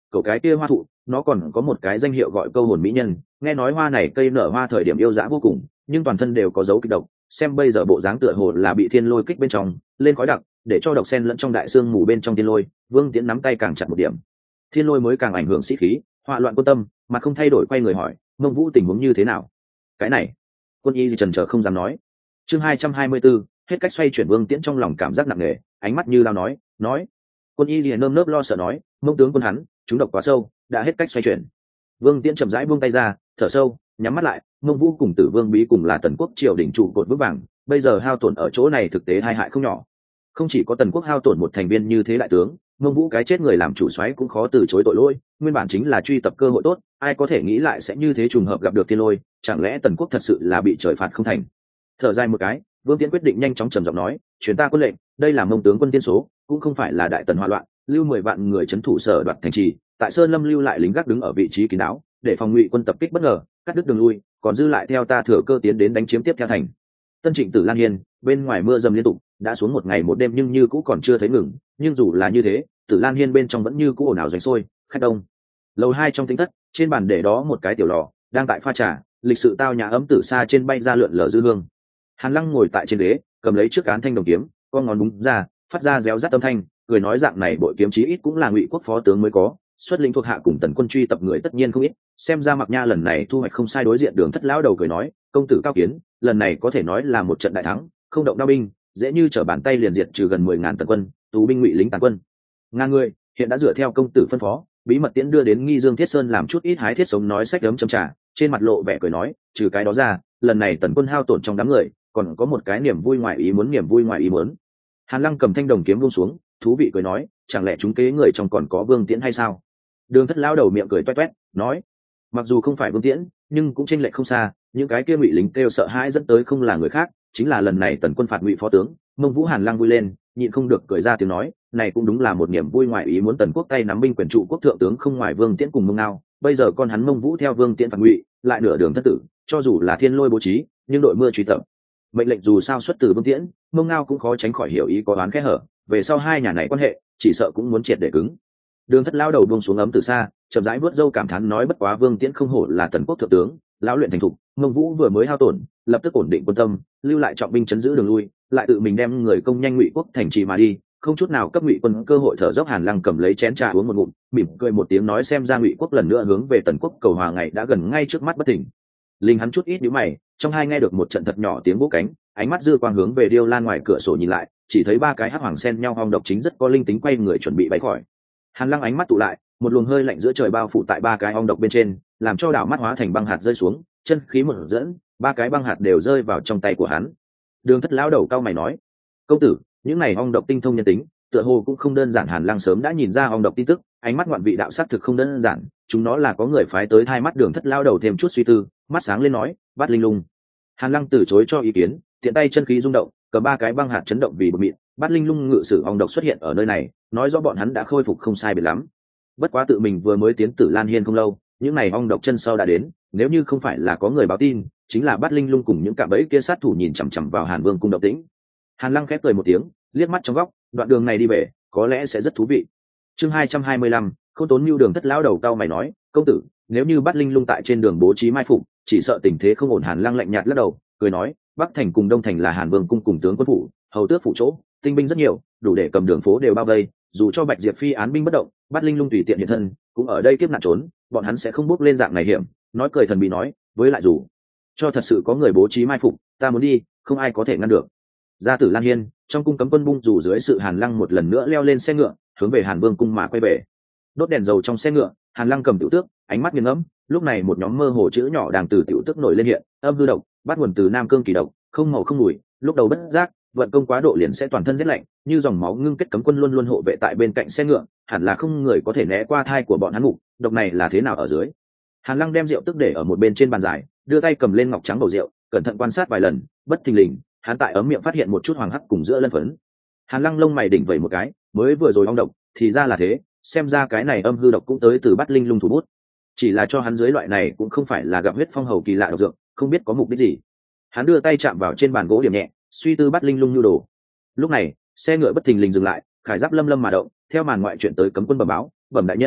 cậu cái kia hoa thụ nó còn có một cái danh hiệu gọi câu hồn mỹ nhân, nghe nói hoa này cây nở hoa thời điểm yêu dã vô cùng, nhưng toàn thân đều có dấu kịch độc, xem bây giờ bộ dáng tựa hồ là bị thiên lôi kích bên trong lên khói đặc, để cho độc sen lẫn trong đại xương mù bên trong thiên lôi. Vương Tiễn nắm tay càng chặt một điểm, thiên lôi mới càng ảnh hưởng sĩ khí, họa loạn quân tâm, mà không thay đổi quay người hỏi Mông Vũ tình huống như thế nào. Cái này Quân Y trần trờ không dám nói. Chương hai trăm hai mươi 224, hết cách xoay chuyển. Vương Tiễn trong lòng cảm giác nặng nề, ánh mắt như lao nói nói Quân Y liền nơm nớp lo sợ nói Mông tướng quân hắn chúng độc quá sâu, đã hết cách xoay chuyển. Vương Tiễn chậm rãi buông tay ra, thở sâu, nhắm mắt lại. Mông Vũ cùng Tử Vương Bí cùng là Tần quốc triều đình trụ cột vững vàng, bây giờ hao tổn ở chỗ này thực tế hai hại không nhỏ. Không chỉ có Tần quốc hao tổn một thành viên như thế đại tướng, Mông Vũ cái chết người làm chủ soái cũng khó từ chối tội lỗi, nguyên bản chính là truy tập cơ hội tốt, ai có thể nghĩ lại sẽ như thế trùng hợp gặp được thiên lôi, chẳng lẽ Tần quốc thật sự là bị trời phạt không thành. Thở dài một cái, Vương Tiễn quyết định nhanh chóng trầm giọng nói truyền ta quân lệnh, đây là Mông tướng quân tiên số, cũng không phải là đại tần hỏa loạn, lưu mười vạn người trấn thủ sở đoạt thành trì, tại sơn lâm lưu lại lính gác đứng ở vị trí kín đáo, để phòng ngụy quân tập kích bất ngờ, cắt đứt đường lui, còn dư lại theo ta thừa cơ tiến đến đánh chiếm tiếp theo thành. Tân Trịnh Tử Lan Hiên bên ngoài mưa dầm liên tục, đã xuống một ngày một đêm nhưng như cũ còn chưa thấy ngừng, nhưng dù là như thế, Tử Lan Hiên bên trong vẫn như cũ ồn ào doanh sôi, khách đông. Lầu hai trong tính thất, trên bàn để đó một cái tiểu lò, đang tại pha trà, lịch sự tao nhã ấm tử xa trên bay ra lượn lờ dư hương. Hàn Lăng ngồi tại trên ghế, cầm lấy chiếc cán thanh đồng kiếm, con ngón búng ra, phát ra réo rắt âm thanh, cười nói dạng này bội kiếm chí ít cũng là Ngụy quốc phó tướng mới có, xuất lĩnh thuộc hạ cùng Tần quân truy tập người tất nhiên không ít, xem ra Mặc Nha lần này thu hoạch không sai. Đối diện Đường Thất lão đầu cười nói công tử cao kiến, lần này có thể nói là một trận đại thắng, không động đao binh, dễ như trở bàn tay liền diệt trừ gần mười ngàn Tần quân, tú binh Ngụy lính tàn quân ngàn người, hiện đã dựa theo công tử phân phó, bí mật tiễn đưa đến Nghi Dương Thiết Sơn làm chút ít hái thiết sống nói sách ấm châm trà, trên mặt lộ vẻ cười nói trừ cái đó ra, lần này Tần quân hao tổn trong đám người, còn có một cái niềm vui ngoài ý muốn. Niềm vui ngoài ý muốn? Hàn Lăng cầm thanh đồng kiếm buông xuống, thú vị cười nói chẳng lẽ chúng kế người trong còn có Vương Tiễn hay sao? Đường Thất lão đầu miệng cười toét toét nói mặc dù không phải Vương Tiễn, nhưng cũng chênh lệch không xa, những cái kia Ngụy lính kêu sợ hãi dẫn tới không là người khác, chính là lần này Tần quân phạt Ngụy phó tướng Mông Vũ. Hàn Lăng vui lên, nhịn không được cười ra tiếng nói này cũng đúng là một niềm vui ngoài ý muốn. Tần quốc tay nắm binh quyền trụ quốc thượng tướng không ngoài Vương Tiễn cùng Mông Ngao, bây giờ con hắn Mông Vũ theo Vương Tiễn phạt Ngụy, lại nửa đường thất tử, cho dù là thiên lôi bố trí, nhưng đội mưa truy tập mệnh lệnh dù sao xuất từ Vương Tiễn, Mông Ngao cũng khó tránh khỏi hiểu ý có đoán kẽ hở, về sau hai nhà này quan hệ chỉ sợ cũng muốn triệt để cứng. Đường Thất lão đầu buông xuống ấm từ xa, chậm rãi vuốt râu cảm thán nói bất quá Vương Tiễn không hổ là Tần quốc thượng tướng, lão luyện thành thục. Mông Vũ vừa mới hao tổn, lập tức ổn định quân tâm, lưu lại trọng binh chấn giữ đường lui, lại tự mình đem người công nhanh Ngụy quốc thành trì mà đi, không chút nào cấp Ngụy quân cơ hội thở dốc. Hàn Lăng cầm lấy chén trà uống một ngụm, mỉm cười một tiếng nói xem ra Ngụy quốc lần nữa hướng về Tần quốc cầu hòa ngày đã gần ngay trước mắt bất tỉnh. Linh hắn chút ít nhíu mày, trong hai nghe được một trận thật nhỏ tiếng vỗ cánh, ánh mắt dư quang hướng về điêu lan ngoài cửa sổ nhìn lại, chỉ thấy ba cái hắc hoàng sen nhau hong độc chính rất có linh tính quay người chuẩn bị bay khỏi. Hàn Lăng ánh mắt tụ lại, một luồng hơi lạnh giữa trời bao phủ tại ba cái ong độc bên trên, làm cho đảo mắt hóa thành băng hạt rơi xuống, chân khí một dẫn, ba cái băng hạt đều rơi vào trong tay của hắn. Đường Thất lão đầu cao mày nói công tử, những này ong độc tinh thông nhân tính, tựa hồ cũng không đơn giản. Hàn Lăng sớm đã nhìn ra ong độc tin tức, ánh mắt ngoạn vị đạo sắc thực không đơn giản, chúng nó là có người phái tới thay mắt. Đường Thất lão đầu thêm chút suy tư, mắt sáng lên nói Bát Linh Lung. Hàn Lăng từ chối cho ý kiến, tiện tay chân khí rung động, cầm ba cái băng hạt chấn động vì bột mịn. Bát Linh Lung ngự sử ong độc xuất hiện ở nơi này, nói rõ bọn hắn đã khôi phục không sai biệt lắm. Bất quá tự mình vừa mới tiến Tử Lan Hiên không lâu, những này ong độc chân sau đã đến, nếu như không phải là có người báo tin, chính là Bát Linh Lung cùng những cạm bẫy kia sát thủ nhìn chằm chằm vào Hàn Vương cung động tĩnh. Hàn Lăng khép cười một tiếng, liếc mắt trong góc, đoạn đường này đi về, có lẽ sẽ rất thú vị. Chương hai trăm hai mươi lăm, Không tốn Nưu. Đường Thất lão đầu cao mày nói công tử, nếu như Bát Linh Lung tại trên đường bố trí mai phục, chỉ sợ tình thế không ổn. Hàn Lăng lạnh nhạt lắc đầu, cười nói Bắc thành cùng Đông thành là Hàn Vương cung cùng tướng quân phủ, hầu tước phủ chỗ, tinh binh rất nhiều, đủ để cầm đường phố đều bao vây, dù cho Bạch Diệp Phi án binh bất động, Bát Linh Lung tùy tiện hiện thân, cũng ở đây kiếp nạn trốn, bọn hắn sẽ không bước lên dạng này hiểm. Nói cười thần bí nói với lại dù cho thật sự có người bố trí mai phục, ta muốn đi, không ai có thể ngăn được. Ra Tử Lan Hiên, trong cung cấm quân bung dù dưới sự Hàn Lăng một lần nữa leo lên xe ngựa, hướng về Hàn Vương cung mà quay về. Đốt đèn dầu trong xe ngựa, Hàn Lăng cầm tiểu tước, ánh mắt nghiêng ngẫm, lúc này một nhóm mơ hồ chữ nhỏ đang từ tiểu tước nổi lên hiện, âm hư độc, bắt nguồn từ Nam Cương kỳ độc, không màu không mùi, lúc đầu bất giác, vận công quá độ liền sẽ toàn thân rét lạnh, như dòng máu ngưng kết. Cấm quân luôn luôn hộ vệ tại bên cạnh xe ngựa, hẳn là không người có thể né qua thai của bọn hắn mục, độc này là thế nào ở dưới. Hàn Lăng đem rượu tức để ở một bên trên bàn dài, đưa tay cầm lên ngọc trắng bầu rượu, cẩn thận quan sát vài lần, bất thình lình, hắn tại ấm miệng phát hiện một chút hoàng hắc cùng giữa lân phấn. Hàn Lăng lông mày đỉnh vẩy một cái, mới vừa rồi ong độc, thì ra là thế, xem ra cái này âm hư độc cũng tới từ Bát Linh Lung thủ bút. Chỉ là cho hắn dưới loại này cũng không phải là gặp huyết phong hầu kỳ lạ độc dược, không biết có mục đích gì. Hắn đưa tay chạm vào trên bàn gỗ điểm nhẹ, suy tư Bát Linh Lung nhu đồ. Lúc này, xe ngựa bất thình lình dừng lại, khải giáp lâm lâm mà động, theo màn ngoại chuyện tới cấm quân bẩm báo, bẩm đại nhân,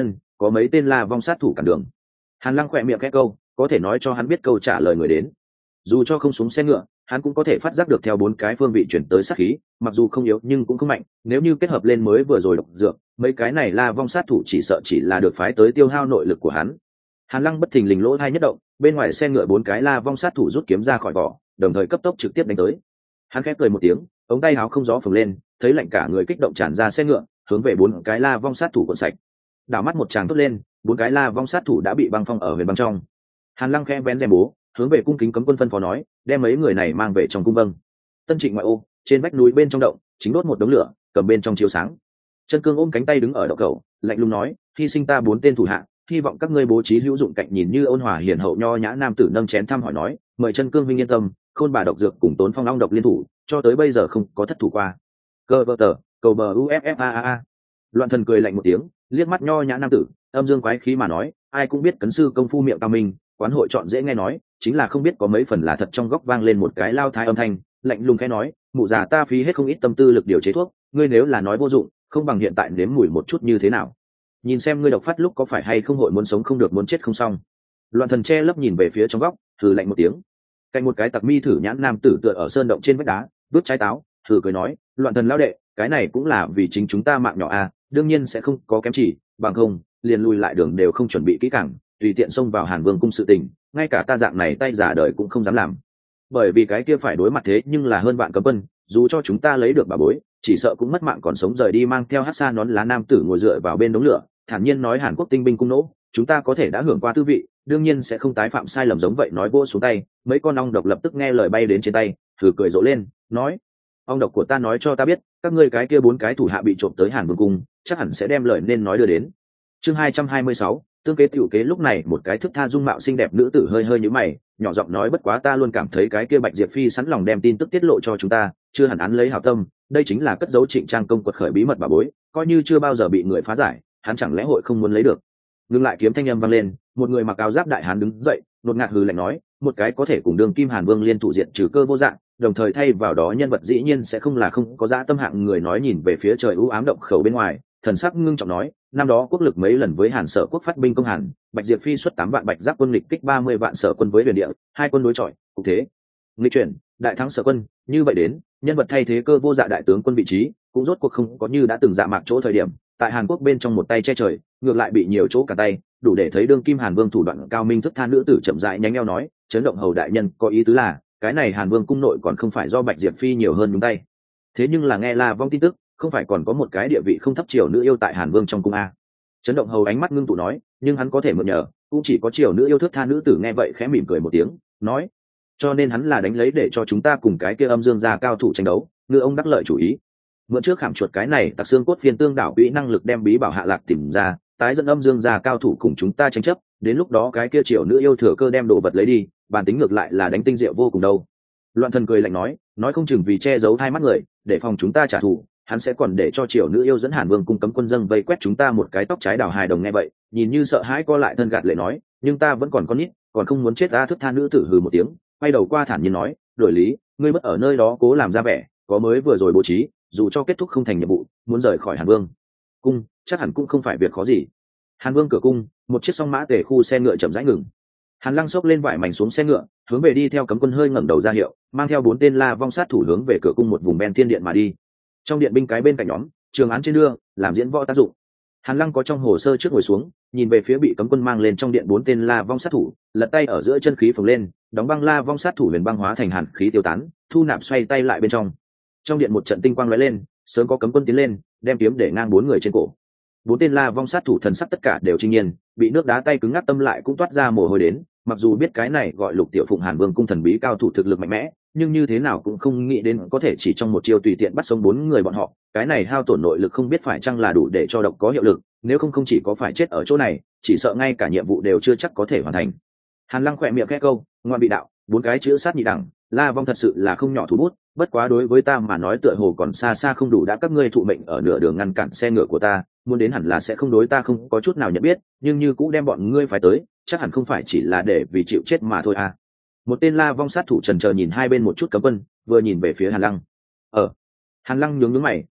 có mấy tên la vong sát thủ cản đường. Hàn Lăng khỏe miệng khẽ câu, có thể nói cho hắn biết câu trả lời người đến. Dù cho không xuống xe ngựa, hắn cũng có thể phát giác được theo bốn cái phương vị chuyển tới sát khí, mặc dù không yếu nhưng cũng không mạnh, nếu như kết hợp lên mới vừa rồi độc dược, mấy cái này la vong sát thủ chỉ sợ chỉ là được phái tới tiêu hao nội lực của hắn. Hàn Lăng bất thình lình lỗ hai nhất động, bên ngoài xe ngựa bốn cái la vong sát thủ rút kiếm ra khỏi vỏ, đồng thời cấp tốc trực tiếp đánh tới. Hắn khẽ cười một tiếng, ống tay áo không gió phồng lên, thấy lạnh cả người kích động tràn ra xe ngựa, hướng về bốn cái la vong sát thủ cuộn sạch. Đảo mắt một tràng thốt lên, bốn cái la vong sát thủ đã bị băng phong ở huyền băng trong. Hàn Lăng khẽ vén rèm bố, hướng về cung kính cấm quân phân phó nói, đem mấy người này mang về trong cung vâng. Tân Trịnh ngoại ô, trên vách núi bên trong động, chính đốt một đống lửa, cầm bên trong chiếu sáng. Chân Cương ôm cánh tay đứng ở đầu cầu, lạnh lùng nói, hy sinh ta bốn tên thủ hạ, hy vọng các ngươi bố trí hữu dụng cạnh nhìn như ôn hòa hiền hậu nho nhã nam tử nâng chén thăm hỏi nói, mời Chân Cương huynh yên tâm, khôn bà độc dược cùng Tốn Phong long độc liên thủ, cho tới bây giờ không có thất thủ qua. Cơ vợ tờ, cầu bờ uffaa. Loạn Thần cười lạnh một tiếng, liếc mắt nho nhã nam tử, âm dương quái khí mà nói, ai cũng biết cấn sư công phu miệng cao minh, quán hội chọn dễ nghe nói, chính là không biết có mấy phần là thật. Trong góc vang lên một cái lao thái âm thanh, lạnh lùng khẽ nói, mụ già ta phí hết không ít tâm tư lực điều chế thuốc, ngươi nếu là nói vô dụng, không bằng hiện tại nếm mùi một chút như thế nào, nhìn xem ngươi độc phát lúc có phải hay không hội muốn sống không được muốn chết không xong. Loạn Thần che lấp nhìn về phía trong góc, thử lạnh một tiếng. Cạnh một cái tặc mi thử nhãn nam tử tựa ở sơn động trên vách đá, bước trái táo, thử cười nói, Loạn Thần lao đệ, cái này cũng là vì chính chúng ta mạng nhỏ à, đương nhiên sẽ không có kém chỉ, bằng không liền lùi lại đường đều không chuẩn bị kỹ càng, tùy tiện xông vào Hàn Vương cung sự tình, ngay cả ta dạng này tay giả đời cũng không dám làm. Bởi vì cái kia phải đối mặt thế nhưng là hơn vạn cấm quân, dù cho chúng ta lấy được bà bối, chỉ sợ cũng mất mạng còn sống rời đi. Mang theo hắc sa nón lá nam tử ngồi dựa vào bên đống lửa, thản nhiên nói, Hàn Quốc tinh binh cung nỗ, chúng ta có thể đã hưởng qua tư vị, đương nhiên sẽ không tái phạm sai lầm giống vậy. Nói vô xuống tay, mấy con ong độc lập tức nghe lời bay đến trên tay, thử cười rộ lên, nói, ong độc của ta nói cho ta biết, các ngươi cái kia bốn cái thủ hạ bị trộm tới Hàn Vương cung, chắc hẳn sẽ đem lời nên nói đưa đến. Chương hai trăm hai mươi sáu, tương kế tiểu kế. Lúc này một cái thức tha dung mạo xinh đẹp nữ tử hơi hơi nhíu mày, nhỏ giọng nói, bất quá ta luôn cảm thấy cái kia Bạch Diệp Phi sẵn lòng đem tin tức tiết lộ cho chúng ta, chưa hẳn án lấy hảo tâm, đây chính là cất giấu Trịnh Trang công quật khởi bí mật bà bối, coi như chưa bao giờ bị người phá giải, hắn chẳng lẽ hội không muốn lấy được. Ngưng lại, kiếm thanh âm vang lên, một người mặc áo giáp đại hán đứng dậy, đột ngạt hừ lạnh nói, một cái có thể cùng đường kim Hàn Vương liên thủ diện trừ cơ vô dạng, đồng thời thay vào đó nhân vật dĩ nhiên sẽ không là không có dã tâm hạng người. Nói nhìn về phía trời u ám động khẩu bên ngoài, thần sắc ngưng trọng nói, năm đó quốc lực mấy lần với Hàn Sở quốc phát binh công Hàn, Bạch Diệp Phi xuất tám vạn Bạch Giáp quân nghịch kích ba mươi vạn Sở quân với huyền địa, hai quân đối chọi, cục thế nghịch chuyển, đại thắng Sở quân, như vậy đến, nhân vật thay thế cơ vô dạ đại tướng quân vị trí, cũng rốt cuộc không có như đã từng dạ mạc chỗ thời điểm, tại Hàn Quốc bên trong một tay che trời, ngược lại bị nhiều chỗ cả tay, đủ để thấy đương kim Hàn Vương thủ đoạn cao minh. Thức than nữ tử chậm rãi nhánh eo nói, chấn động hầu đại nhân, có ý tứ là, cái này Hàn Vương cung nội còn không phải do Bạch Diệp Phi nhiều hơn nhúng tay. Thế nhưng là nghe La Vong tin tức, không phải còn có một cái địa vị không thấp triều nữ yêu tại Hàn Vương trong cung a. Chấn động hầu ánh mắt ngưng tụ nói, nhưng hắn có thể mượn nhờ, cũng chỉ có triều nữ yêu. Thước tha nữ tử nghe vậy khẽ mỉm cười một tiếng, nói, cho nên hắn là đánh lấy để cho chúng ta cùng cái kia âm dương gia cao thủ tranh đấu, ngư ông đắc lợi chủ ý. Mượn trước khảm chuột cái này tặc xương cốt phiên tương đảo quỹ năng lực đem bí bảo hạ lạc tìm ra, tái dẫn âm dương gia cao thủ cùng chúng ta tranh chấp, đến lúc đó cái kia triều nữ yêu thừa cơ đem đồ vật lấy đi, bản tính ngược lại là đánh tinh diệu vô cùng đâu. Loạn Thần cười lạnh nói, nói không chừng vì che giấu hai mắt người, để phòng chúng ta trả thù, hắn sẽ còn để cho triều nữ yêu dẫn Hàn Vương cung cấm quân dâng vây quét chúng ta một cái tóc trái đào hài đồng. Nghe vậy, nhìn như sợ hãi co lại thân gạt lệ nói, nhưng ta vẫn còn con nít, còn không muốn chết. Ta thức tha nữ tử hừ một tiếng, quay đầu qua thản nhiên nói, đổi lý, ngươi mất ở nơi đó cố làm ra vẻ, có mới vừa rồi bố trí, dù cho kết thúc không thành nhiệm vụ, muốn rời khỏi Hàn Vương cung, chắc hẳn cũng không phải việc khó gì. Hàn Vương cửa cung, một chiếc song mã tề khu xe ngựa chậm rãi ngừng. Hàn Lăng xốc lên vải mảnh xuống xe ngựa, hướng về đi theo cấm quân hơi ngẩng đầu ra hiệu, mang theo bốn tên la vong sát thủ hướng về cửa cung một vùng ben thiên điện mà đi. Trong điện binh cái bên cạnh nhóm, trường án trên đưa, làm diễn võ tác dụng. Hàn Lăng có trong hồ sơ trước ngồi xuống, nhìn về phía bị cấm quân mang lên trong điện bốn tên la vong sát thủ, lật tay ở giữa chân khí phồng lên, đóng băng la vong sát thủ huyền băng hóa thành hàn khí tiêu tán, thu nạp xoay tay lại bên trong. Trong điện một trận tinh quang lóe lên, sớm có cấm quân tiến lên, đem kiếm để ngang bốn người trên cổ. Bốn tên la vong sát thủ thần sắc tất cả đều trinh nhiên, bị nước đá tay cứng ngắt tâm lại cũng toát ra mồ hôi đến. Mặc dù biết cái này gọi Lục Tiểu Phụng Hàn Vương cung thần bí cao thủ thực lực mạnh mẽ, nhưng như thế nào cũng không nghĩ đến có thể chỉ trong một chiêu tùy tiện bắt sống bốn người bọn họ. Cái này hao tổn nội lực không biết phải chăng là đủ để cho độc có hiệu lực, nếu không không chỉ có phải chết ở chỗ này, chỉ sợ ngay cả nhiệm vụ đều chưa chắc có thể hoàn thành. Hàn Lăng khỏe miệng khẽ câu, ngoan bị đạo, bốn cái chữ sát nhị đẳng, la vong thật sự là không nhỏ thủ bút, bất quá đối với ta mà nói tựa hồ còn xa xa không đủ. Đã các ngươi thụ mệnh ở nửa đường ngăn cản xe ngựa của ta, muốn đến hẳn là sẽ không đối ta không có chút nào nhận biết, nhưng như cũ đem bọn ngươi phải tới, chắc hẳn không phải chỉ là để vì chịu chết mà thôi à. Một tên la vong sát thủ trần chờ nhìn hai bên một chút cấm quân, vừa nhìn về phía Hàn Lăng. Ờ. Hàn Lăng nhướng nhướng mày,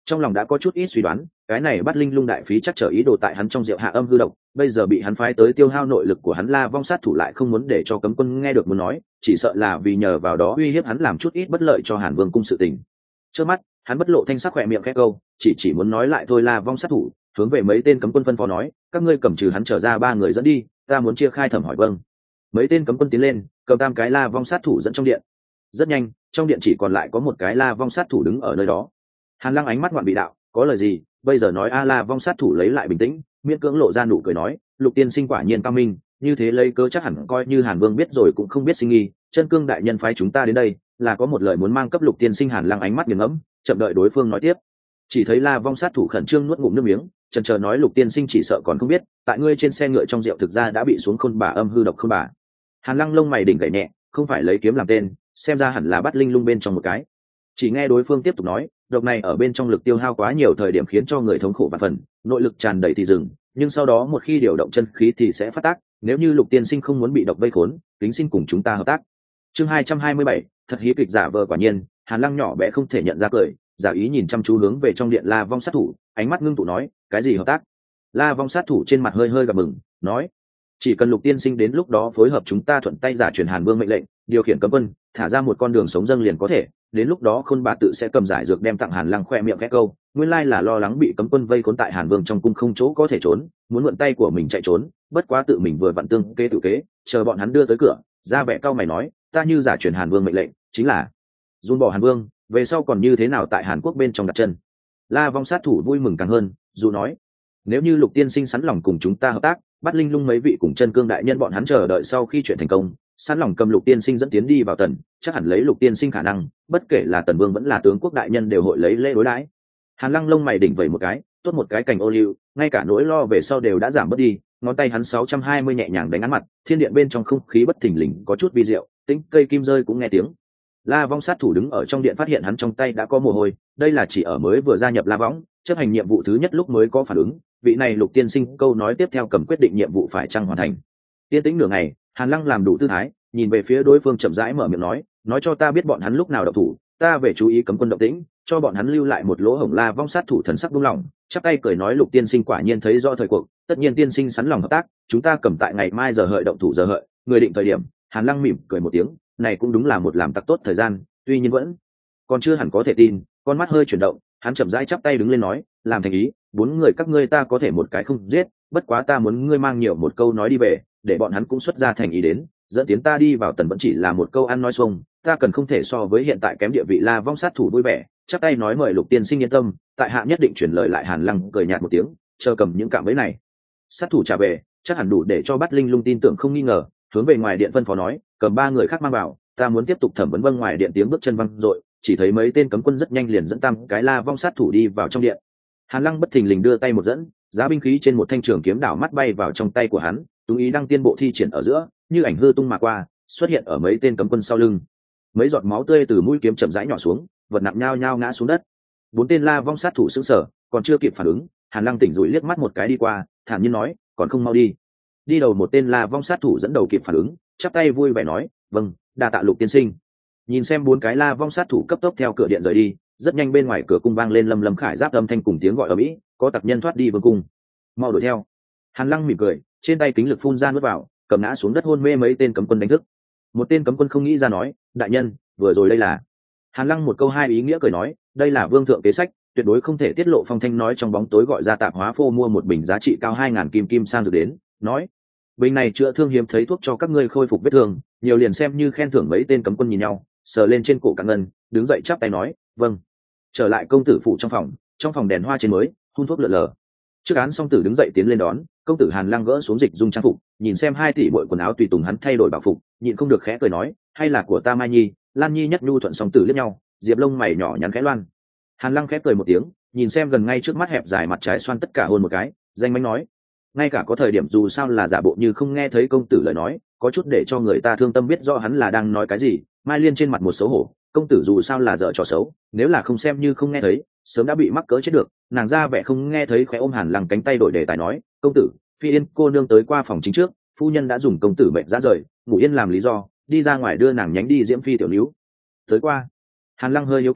trong lòng đã có chút ít suy đoán, cái này bắt linh lung đại phí chắc trở ý đồ tại hắn trong rượu hạ âm hư độc, bây giờ bị hắn phái tới tiêu hao nội lực của hắn La Vong sát thủ lại không muốn để cho cấm quân nghe được muốn nói, chỉ sợ là vì nhờ vào đó uy hiếp hắn làm chút ít bất lợi cho Hàn Vương cung sự tình. Trước mắt hắn bất lộ thanh sắc khỏe miệng khẽ câu, chỉ chỉ muốn nói lại thôi La Vong sát thủ, hướng về mấy tên cấm quân phân phó nói, các ngươi cầm trừ hắn trở ra ba người dẫn đi, ta muốn chia khai thẩm hỏi. Vâng. Mấy tên cấm quân tiến lên, cầm tam cái La Vong sát thủ dẫn trong điện. Rất nhanh, trong điện chỉ còn lại có một cái La Vong sát thủ đứng ở nơi đó. Hàn Lăng ánh mắt ngoạn bị đạo, có lời gì bây giờ nói. A La Vong sát thủ lấy lại bình tĩnh, miễn cưỡng lộ ra nụ cười nói, Lục tiên sinh quả nhiên cao minh, như thế lấy cớ chắc hẳn coi như Hàn Vương biết rồi cũng không biết sinh nghi. Chân Cương đại nhân phái chúng ta đến đây là có một lời muốn mang cấp Lục tiên sinh. Hàn Lăng ánh mắt nghiền ngẫm, chậm đợi đối phương nói tiếp. Chỉ thấy La Vong sát thủ khẩn trương nuốt ngụm nước miếng, chần chờ nói, Lục tiên sinh chỉ sợ còn không biết, tại ngươi trên xe ngựa trong rượu thực ra đã bị xuống khôn bà âm hư độc khôn bà. Hàn Lăng lông mày đỉnh gảy nhẹ, không phải lấy kiếm làm tên, xem ra hẳn là bắt linh lung bên trong một cái. Chỉ nghe đối phương tiếp tục nói, độc này ở bên trong lực tiêu hao quá nhiều thời điểm khiến cho người thống khổ và phần, nội lực tràn đầy thì dừng, nhưng sau đó một khi điều động chân khí thì sẽ phát tác. Nếu như Lục tiên sinh không muốn bị độc vây khốn, kính xin cùng chúng ta hợp tác. Chương hai trăm hai mươi bảy, thật hí kịch giả vờ. Quả nhiên, Hàn Lăng nhỏ bé không thể nhận ra cười, giả ý nhìn chăm chú hướng về trong điện La Vong sát thủ, ánh mắt ngưng tụ nói, cái gì hợp tác? La Vong sát thủ trên mặt hơi hơi gặp mừng, nói, chỉ cần Lục tiên sinh đến lúc đó phối hợp chúng ta thuận tay giả truyền Hàn Vương mệnh lệnh, điều khiển cấm quân, thả ra một con đường sống dâng liền có thể. Đến lúc đó Khôn bà tự sẽ cầm giải dược đem tặng Hàn Lăng, khoe miệng khẽ câu, nguyên lai là lo lắng bị cấm quân vây khốn tại Hàn Vương trong cung không chỗ có thể trốn, muốn mượn tay của mình chạy trốn, bất quá tự mình vừa vặn tương kế tự kế, chờ bọn hắn đưa tới cửa, ra vẻ cao mày nói, ta như giả truyền Hàn Vương mệnh lệnh, chính là dùn bỏ Hàn Vương, về sau còn như thế nào tại Hàn Quốc bên trong đặt chân. La Vong sát thủ vui mừng càng hơn, dù nói, nếu như Lục tiên sinh sẵn lòng cùng chúng ta hợp tác, bắt linh lung mấy vị cùng Chân Cương đại nhân bọn hắn chờ đợi sau khi chuyện thành công, sẵn lòng cầm Lục tiên sinh dẫn tiến đi vào tần, chắc hẳn lấy Lục tiên sinh khả năng, bất kể là tần vương vẫn là tướng quốc đại nhân đều hội lấy lễ đối đãi. Hàn Lăng lông mày đỉnh vẩy một cái, tốt một cái cành ô liu, ngay cả nỗi lo về sau đều đã giảm bớt đi. Ngón tay hắn sáu trăm hai mươi nhẹ nhàng đánh án mặt, thiên điện bên trong không khí bất thình lình có chút vi diệu, tĩnh cây kim rơi cũng nghe tiếng. La Vong sát thủ đứng ở trong điện phát hiện hắn trong tay đã có mồ hôi, đây là chỉ ở mới vừa gia nhập La Võng, chấp hành nhiệm vụ thứ nhất lúc mới có phản ứng. Vị này Lục tiên sinh câu nói tiếp theo cầm quyết định nhiệm vụ phải chăng hoàn thành. Tiên tĩnh nửa ngày, Hàn Lăng làm đủ tư thái, nhìn về phía đối phương chậm rãi mở miệng nói, nói cho ta biết bọn hắn lúc nào động thủ, ta về chú ý cấm quân động tĩnh, cho bọn hắn lưu lại một lỗ hổng. La Vong sát thủ thần sắc buông lỏng, chắp tay cười nói, Lục tiên sinh quả nhiên thấy rõ thời cuộc, tất nhiên tiên sinh sẵn lòng hợp tác, chúng ta cầm tại ngày mai giờ hợi động thủ giờ hợi, người định thời điểm. Hàn Lăng mỉm cười một tiếng, này cũng đúng là một làm tặc tốt thời gian, tuy nhiên vẫn còn chưa hẳn có thể tin. Con mắt hơi chuyển động, hắn chậm rãi chắp tay đứng lên nói, làm thành ý, bốn người các ngươi ta có thể một cái không giết, bất quá ta muốn ngươi mang nhiều một câu nói đi về, để bọn hắn cũng xuất ra thành ý đến, dẫn tiến ta đi vào tần vẫn chỉ là một câu ăn nói xuông, ta cần không thể so với hiện tại kém địa vị. La Vong sát thủ vui vẻ, chắp tay nói, mời Lục tiên sinh yên tâm, tại hạ nhất định chuyển lời lại. Hàn Lăng cười nhạt một tiếng, chờ cầm những cạm bẫy này sát thủ trả về, chắc hẳn đủ để cho bắt linh lung tin tưởng không nghi ngờ. Hướng về ngoài điện phân phó nói, cầm ba người khác mang vào, ta muốn tiếp tục thẩm vấn. Vâng. Ngoài điện tiếng bước chân văng dội, chỉ thấy mấy tên cấm quân rất nhanh liền dẫn tam cái La Vong sát thủ đi vào trong điện. Hàn Lăng bất thình lình đưa tay một dẫn, giá binh khí trên một thanh trường kiếm đảo mắt bay vào trong tay của hắn, tú ý đăng tiên bộ thi triển ở giữa, như ảnh hư tung mà qua, xuất hiện ở mấy tên cấm quân sau lưng. Mấy giọt máu tươi từ mũi kiếm chậm rãi nhỏ xuống, vật nặng nhao nhao ngã xuống đất. Bốn tên La Vong sát thủ sững sờ, còn chưa kịp phản ứng, Hàn Lăng tỉnh rủi liếc mắt một cái đi qua, thản nhiên nói, còn không mau đi. Đi đầu một tên La Vong sát thủ dẫn đầu kịp phản ứng, chắp tay vui vẻ nói, vâng, đa tạ Lục tiên sinh. Nhìn xem bốn cái La Vong sát thủ cấp tốc theo cửa điện rời đi, rất nhanh bên ngoài cửa cung vang lên lâm lâm khải giáp âm thanh cùng tiếng gọi ở mỹ, có tặc nhân thoát đi vương cung, mau đuổi theo. Hàn Lăng mỉm cười, trên tay kính lực phun ra nuốt vào, cầm ngã xuống đất hôn mê mấy tên cấm quân đánh thức. Một tên cấm quân không nghĩ ra nói, đại nhân, vừa rồi đây là. Hàn Lăng một câu hai ý nghĩa cười nói, đây là vương thượng kế sách, tuyệt đối không thể tiết lộ. Phong thanh nói trong bóng tối gọi ra tạp hóa phô mua một bình giá trị cao hai ngàn kim kim sang dược đến, nói, bình này chữa thương hiếm thấy thuốc cho các ngươi khôi phục vết thương, nhiều liền xem như khen thưởng. Mấy tên cấm quân nhìn nhau, sờ lên trên cổ cạn ngân, đứng dậy chắp tay nói, vâng. Trở lại công tử phủ trong phòng, trong phòng đèn hoa trên mới hun thuốc lượn lờ. Trước án song tử đứng dậy tiến lên đón công tử. Hàn Lăng gỡ xuống dịch dung trang phục, nhìn xem hai tỷ bội quần áo tùy tùng hắn thay đổi bảo phục, nhịn không được khẽ cười nói, hay là của ta Mai Nhi. Lan Nhi nhất nhu thuận. Song tử liếc nhau, diệp lông mày nhỏ nhắn khẽ loan. Hàn Lăng khẽ cười một tiếng, nhìn xem gần ngay trước mắt hẹp dài mặt trái xoan tất cả hôn một cái, danh mánh nói, ngay cả có thời điểm dù sao là giả bộ như không nghe thấy công tử lời nói, có chút để cho người ta thương tâm biết rõ hắn là đang nói cái gì. Mai Liên trên mặt một xấu hổ, công tử dù sao là dở trò xấu, nếu là không xem như không nghe thấy, sớm đã bị mắc cỡ chết được. Nàng ra vẻ không nghe thấy, khẽ ôm Hàn Lăng cánh tay đổi đề tài nói, công tử, Phi Yên cô nương tới qua phòng chính trước, phu nhân đã dùng công tử mệnh ra rời, ngủ yên làm lý do, đi ra ngoài đưa nàng nhánh đi diễm phi tiểu níu tới qua. Hàn Lăng hơi yếu kỳ,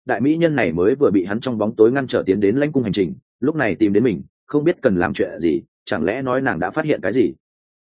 đại mỹ nhân này mới vừa bị hắn trong bóng tối ngăn trở tiến đến lãnh cung hành trình, lúc này tìm đến mình, không biết cần làm chuyện gì, chẳng lẽ nói nàng đã phát hiện cái gì?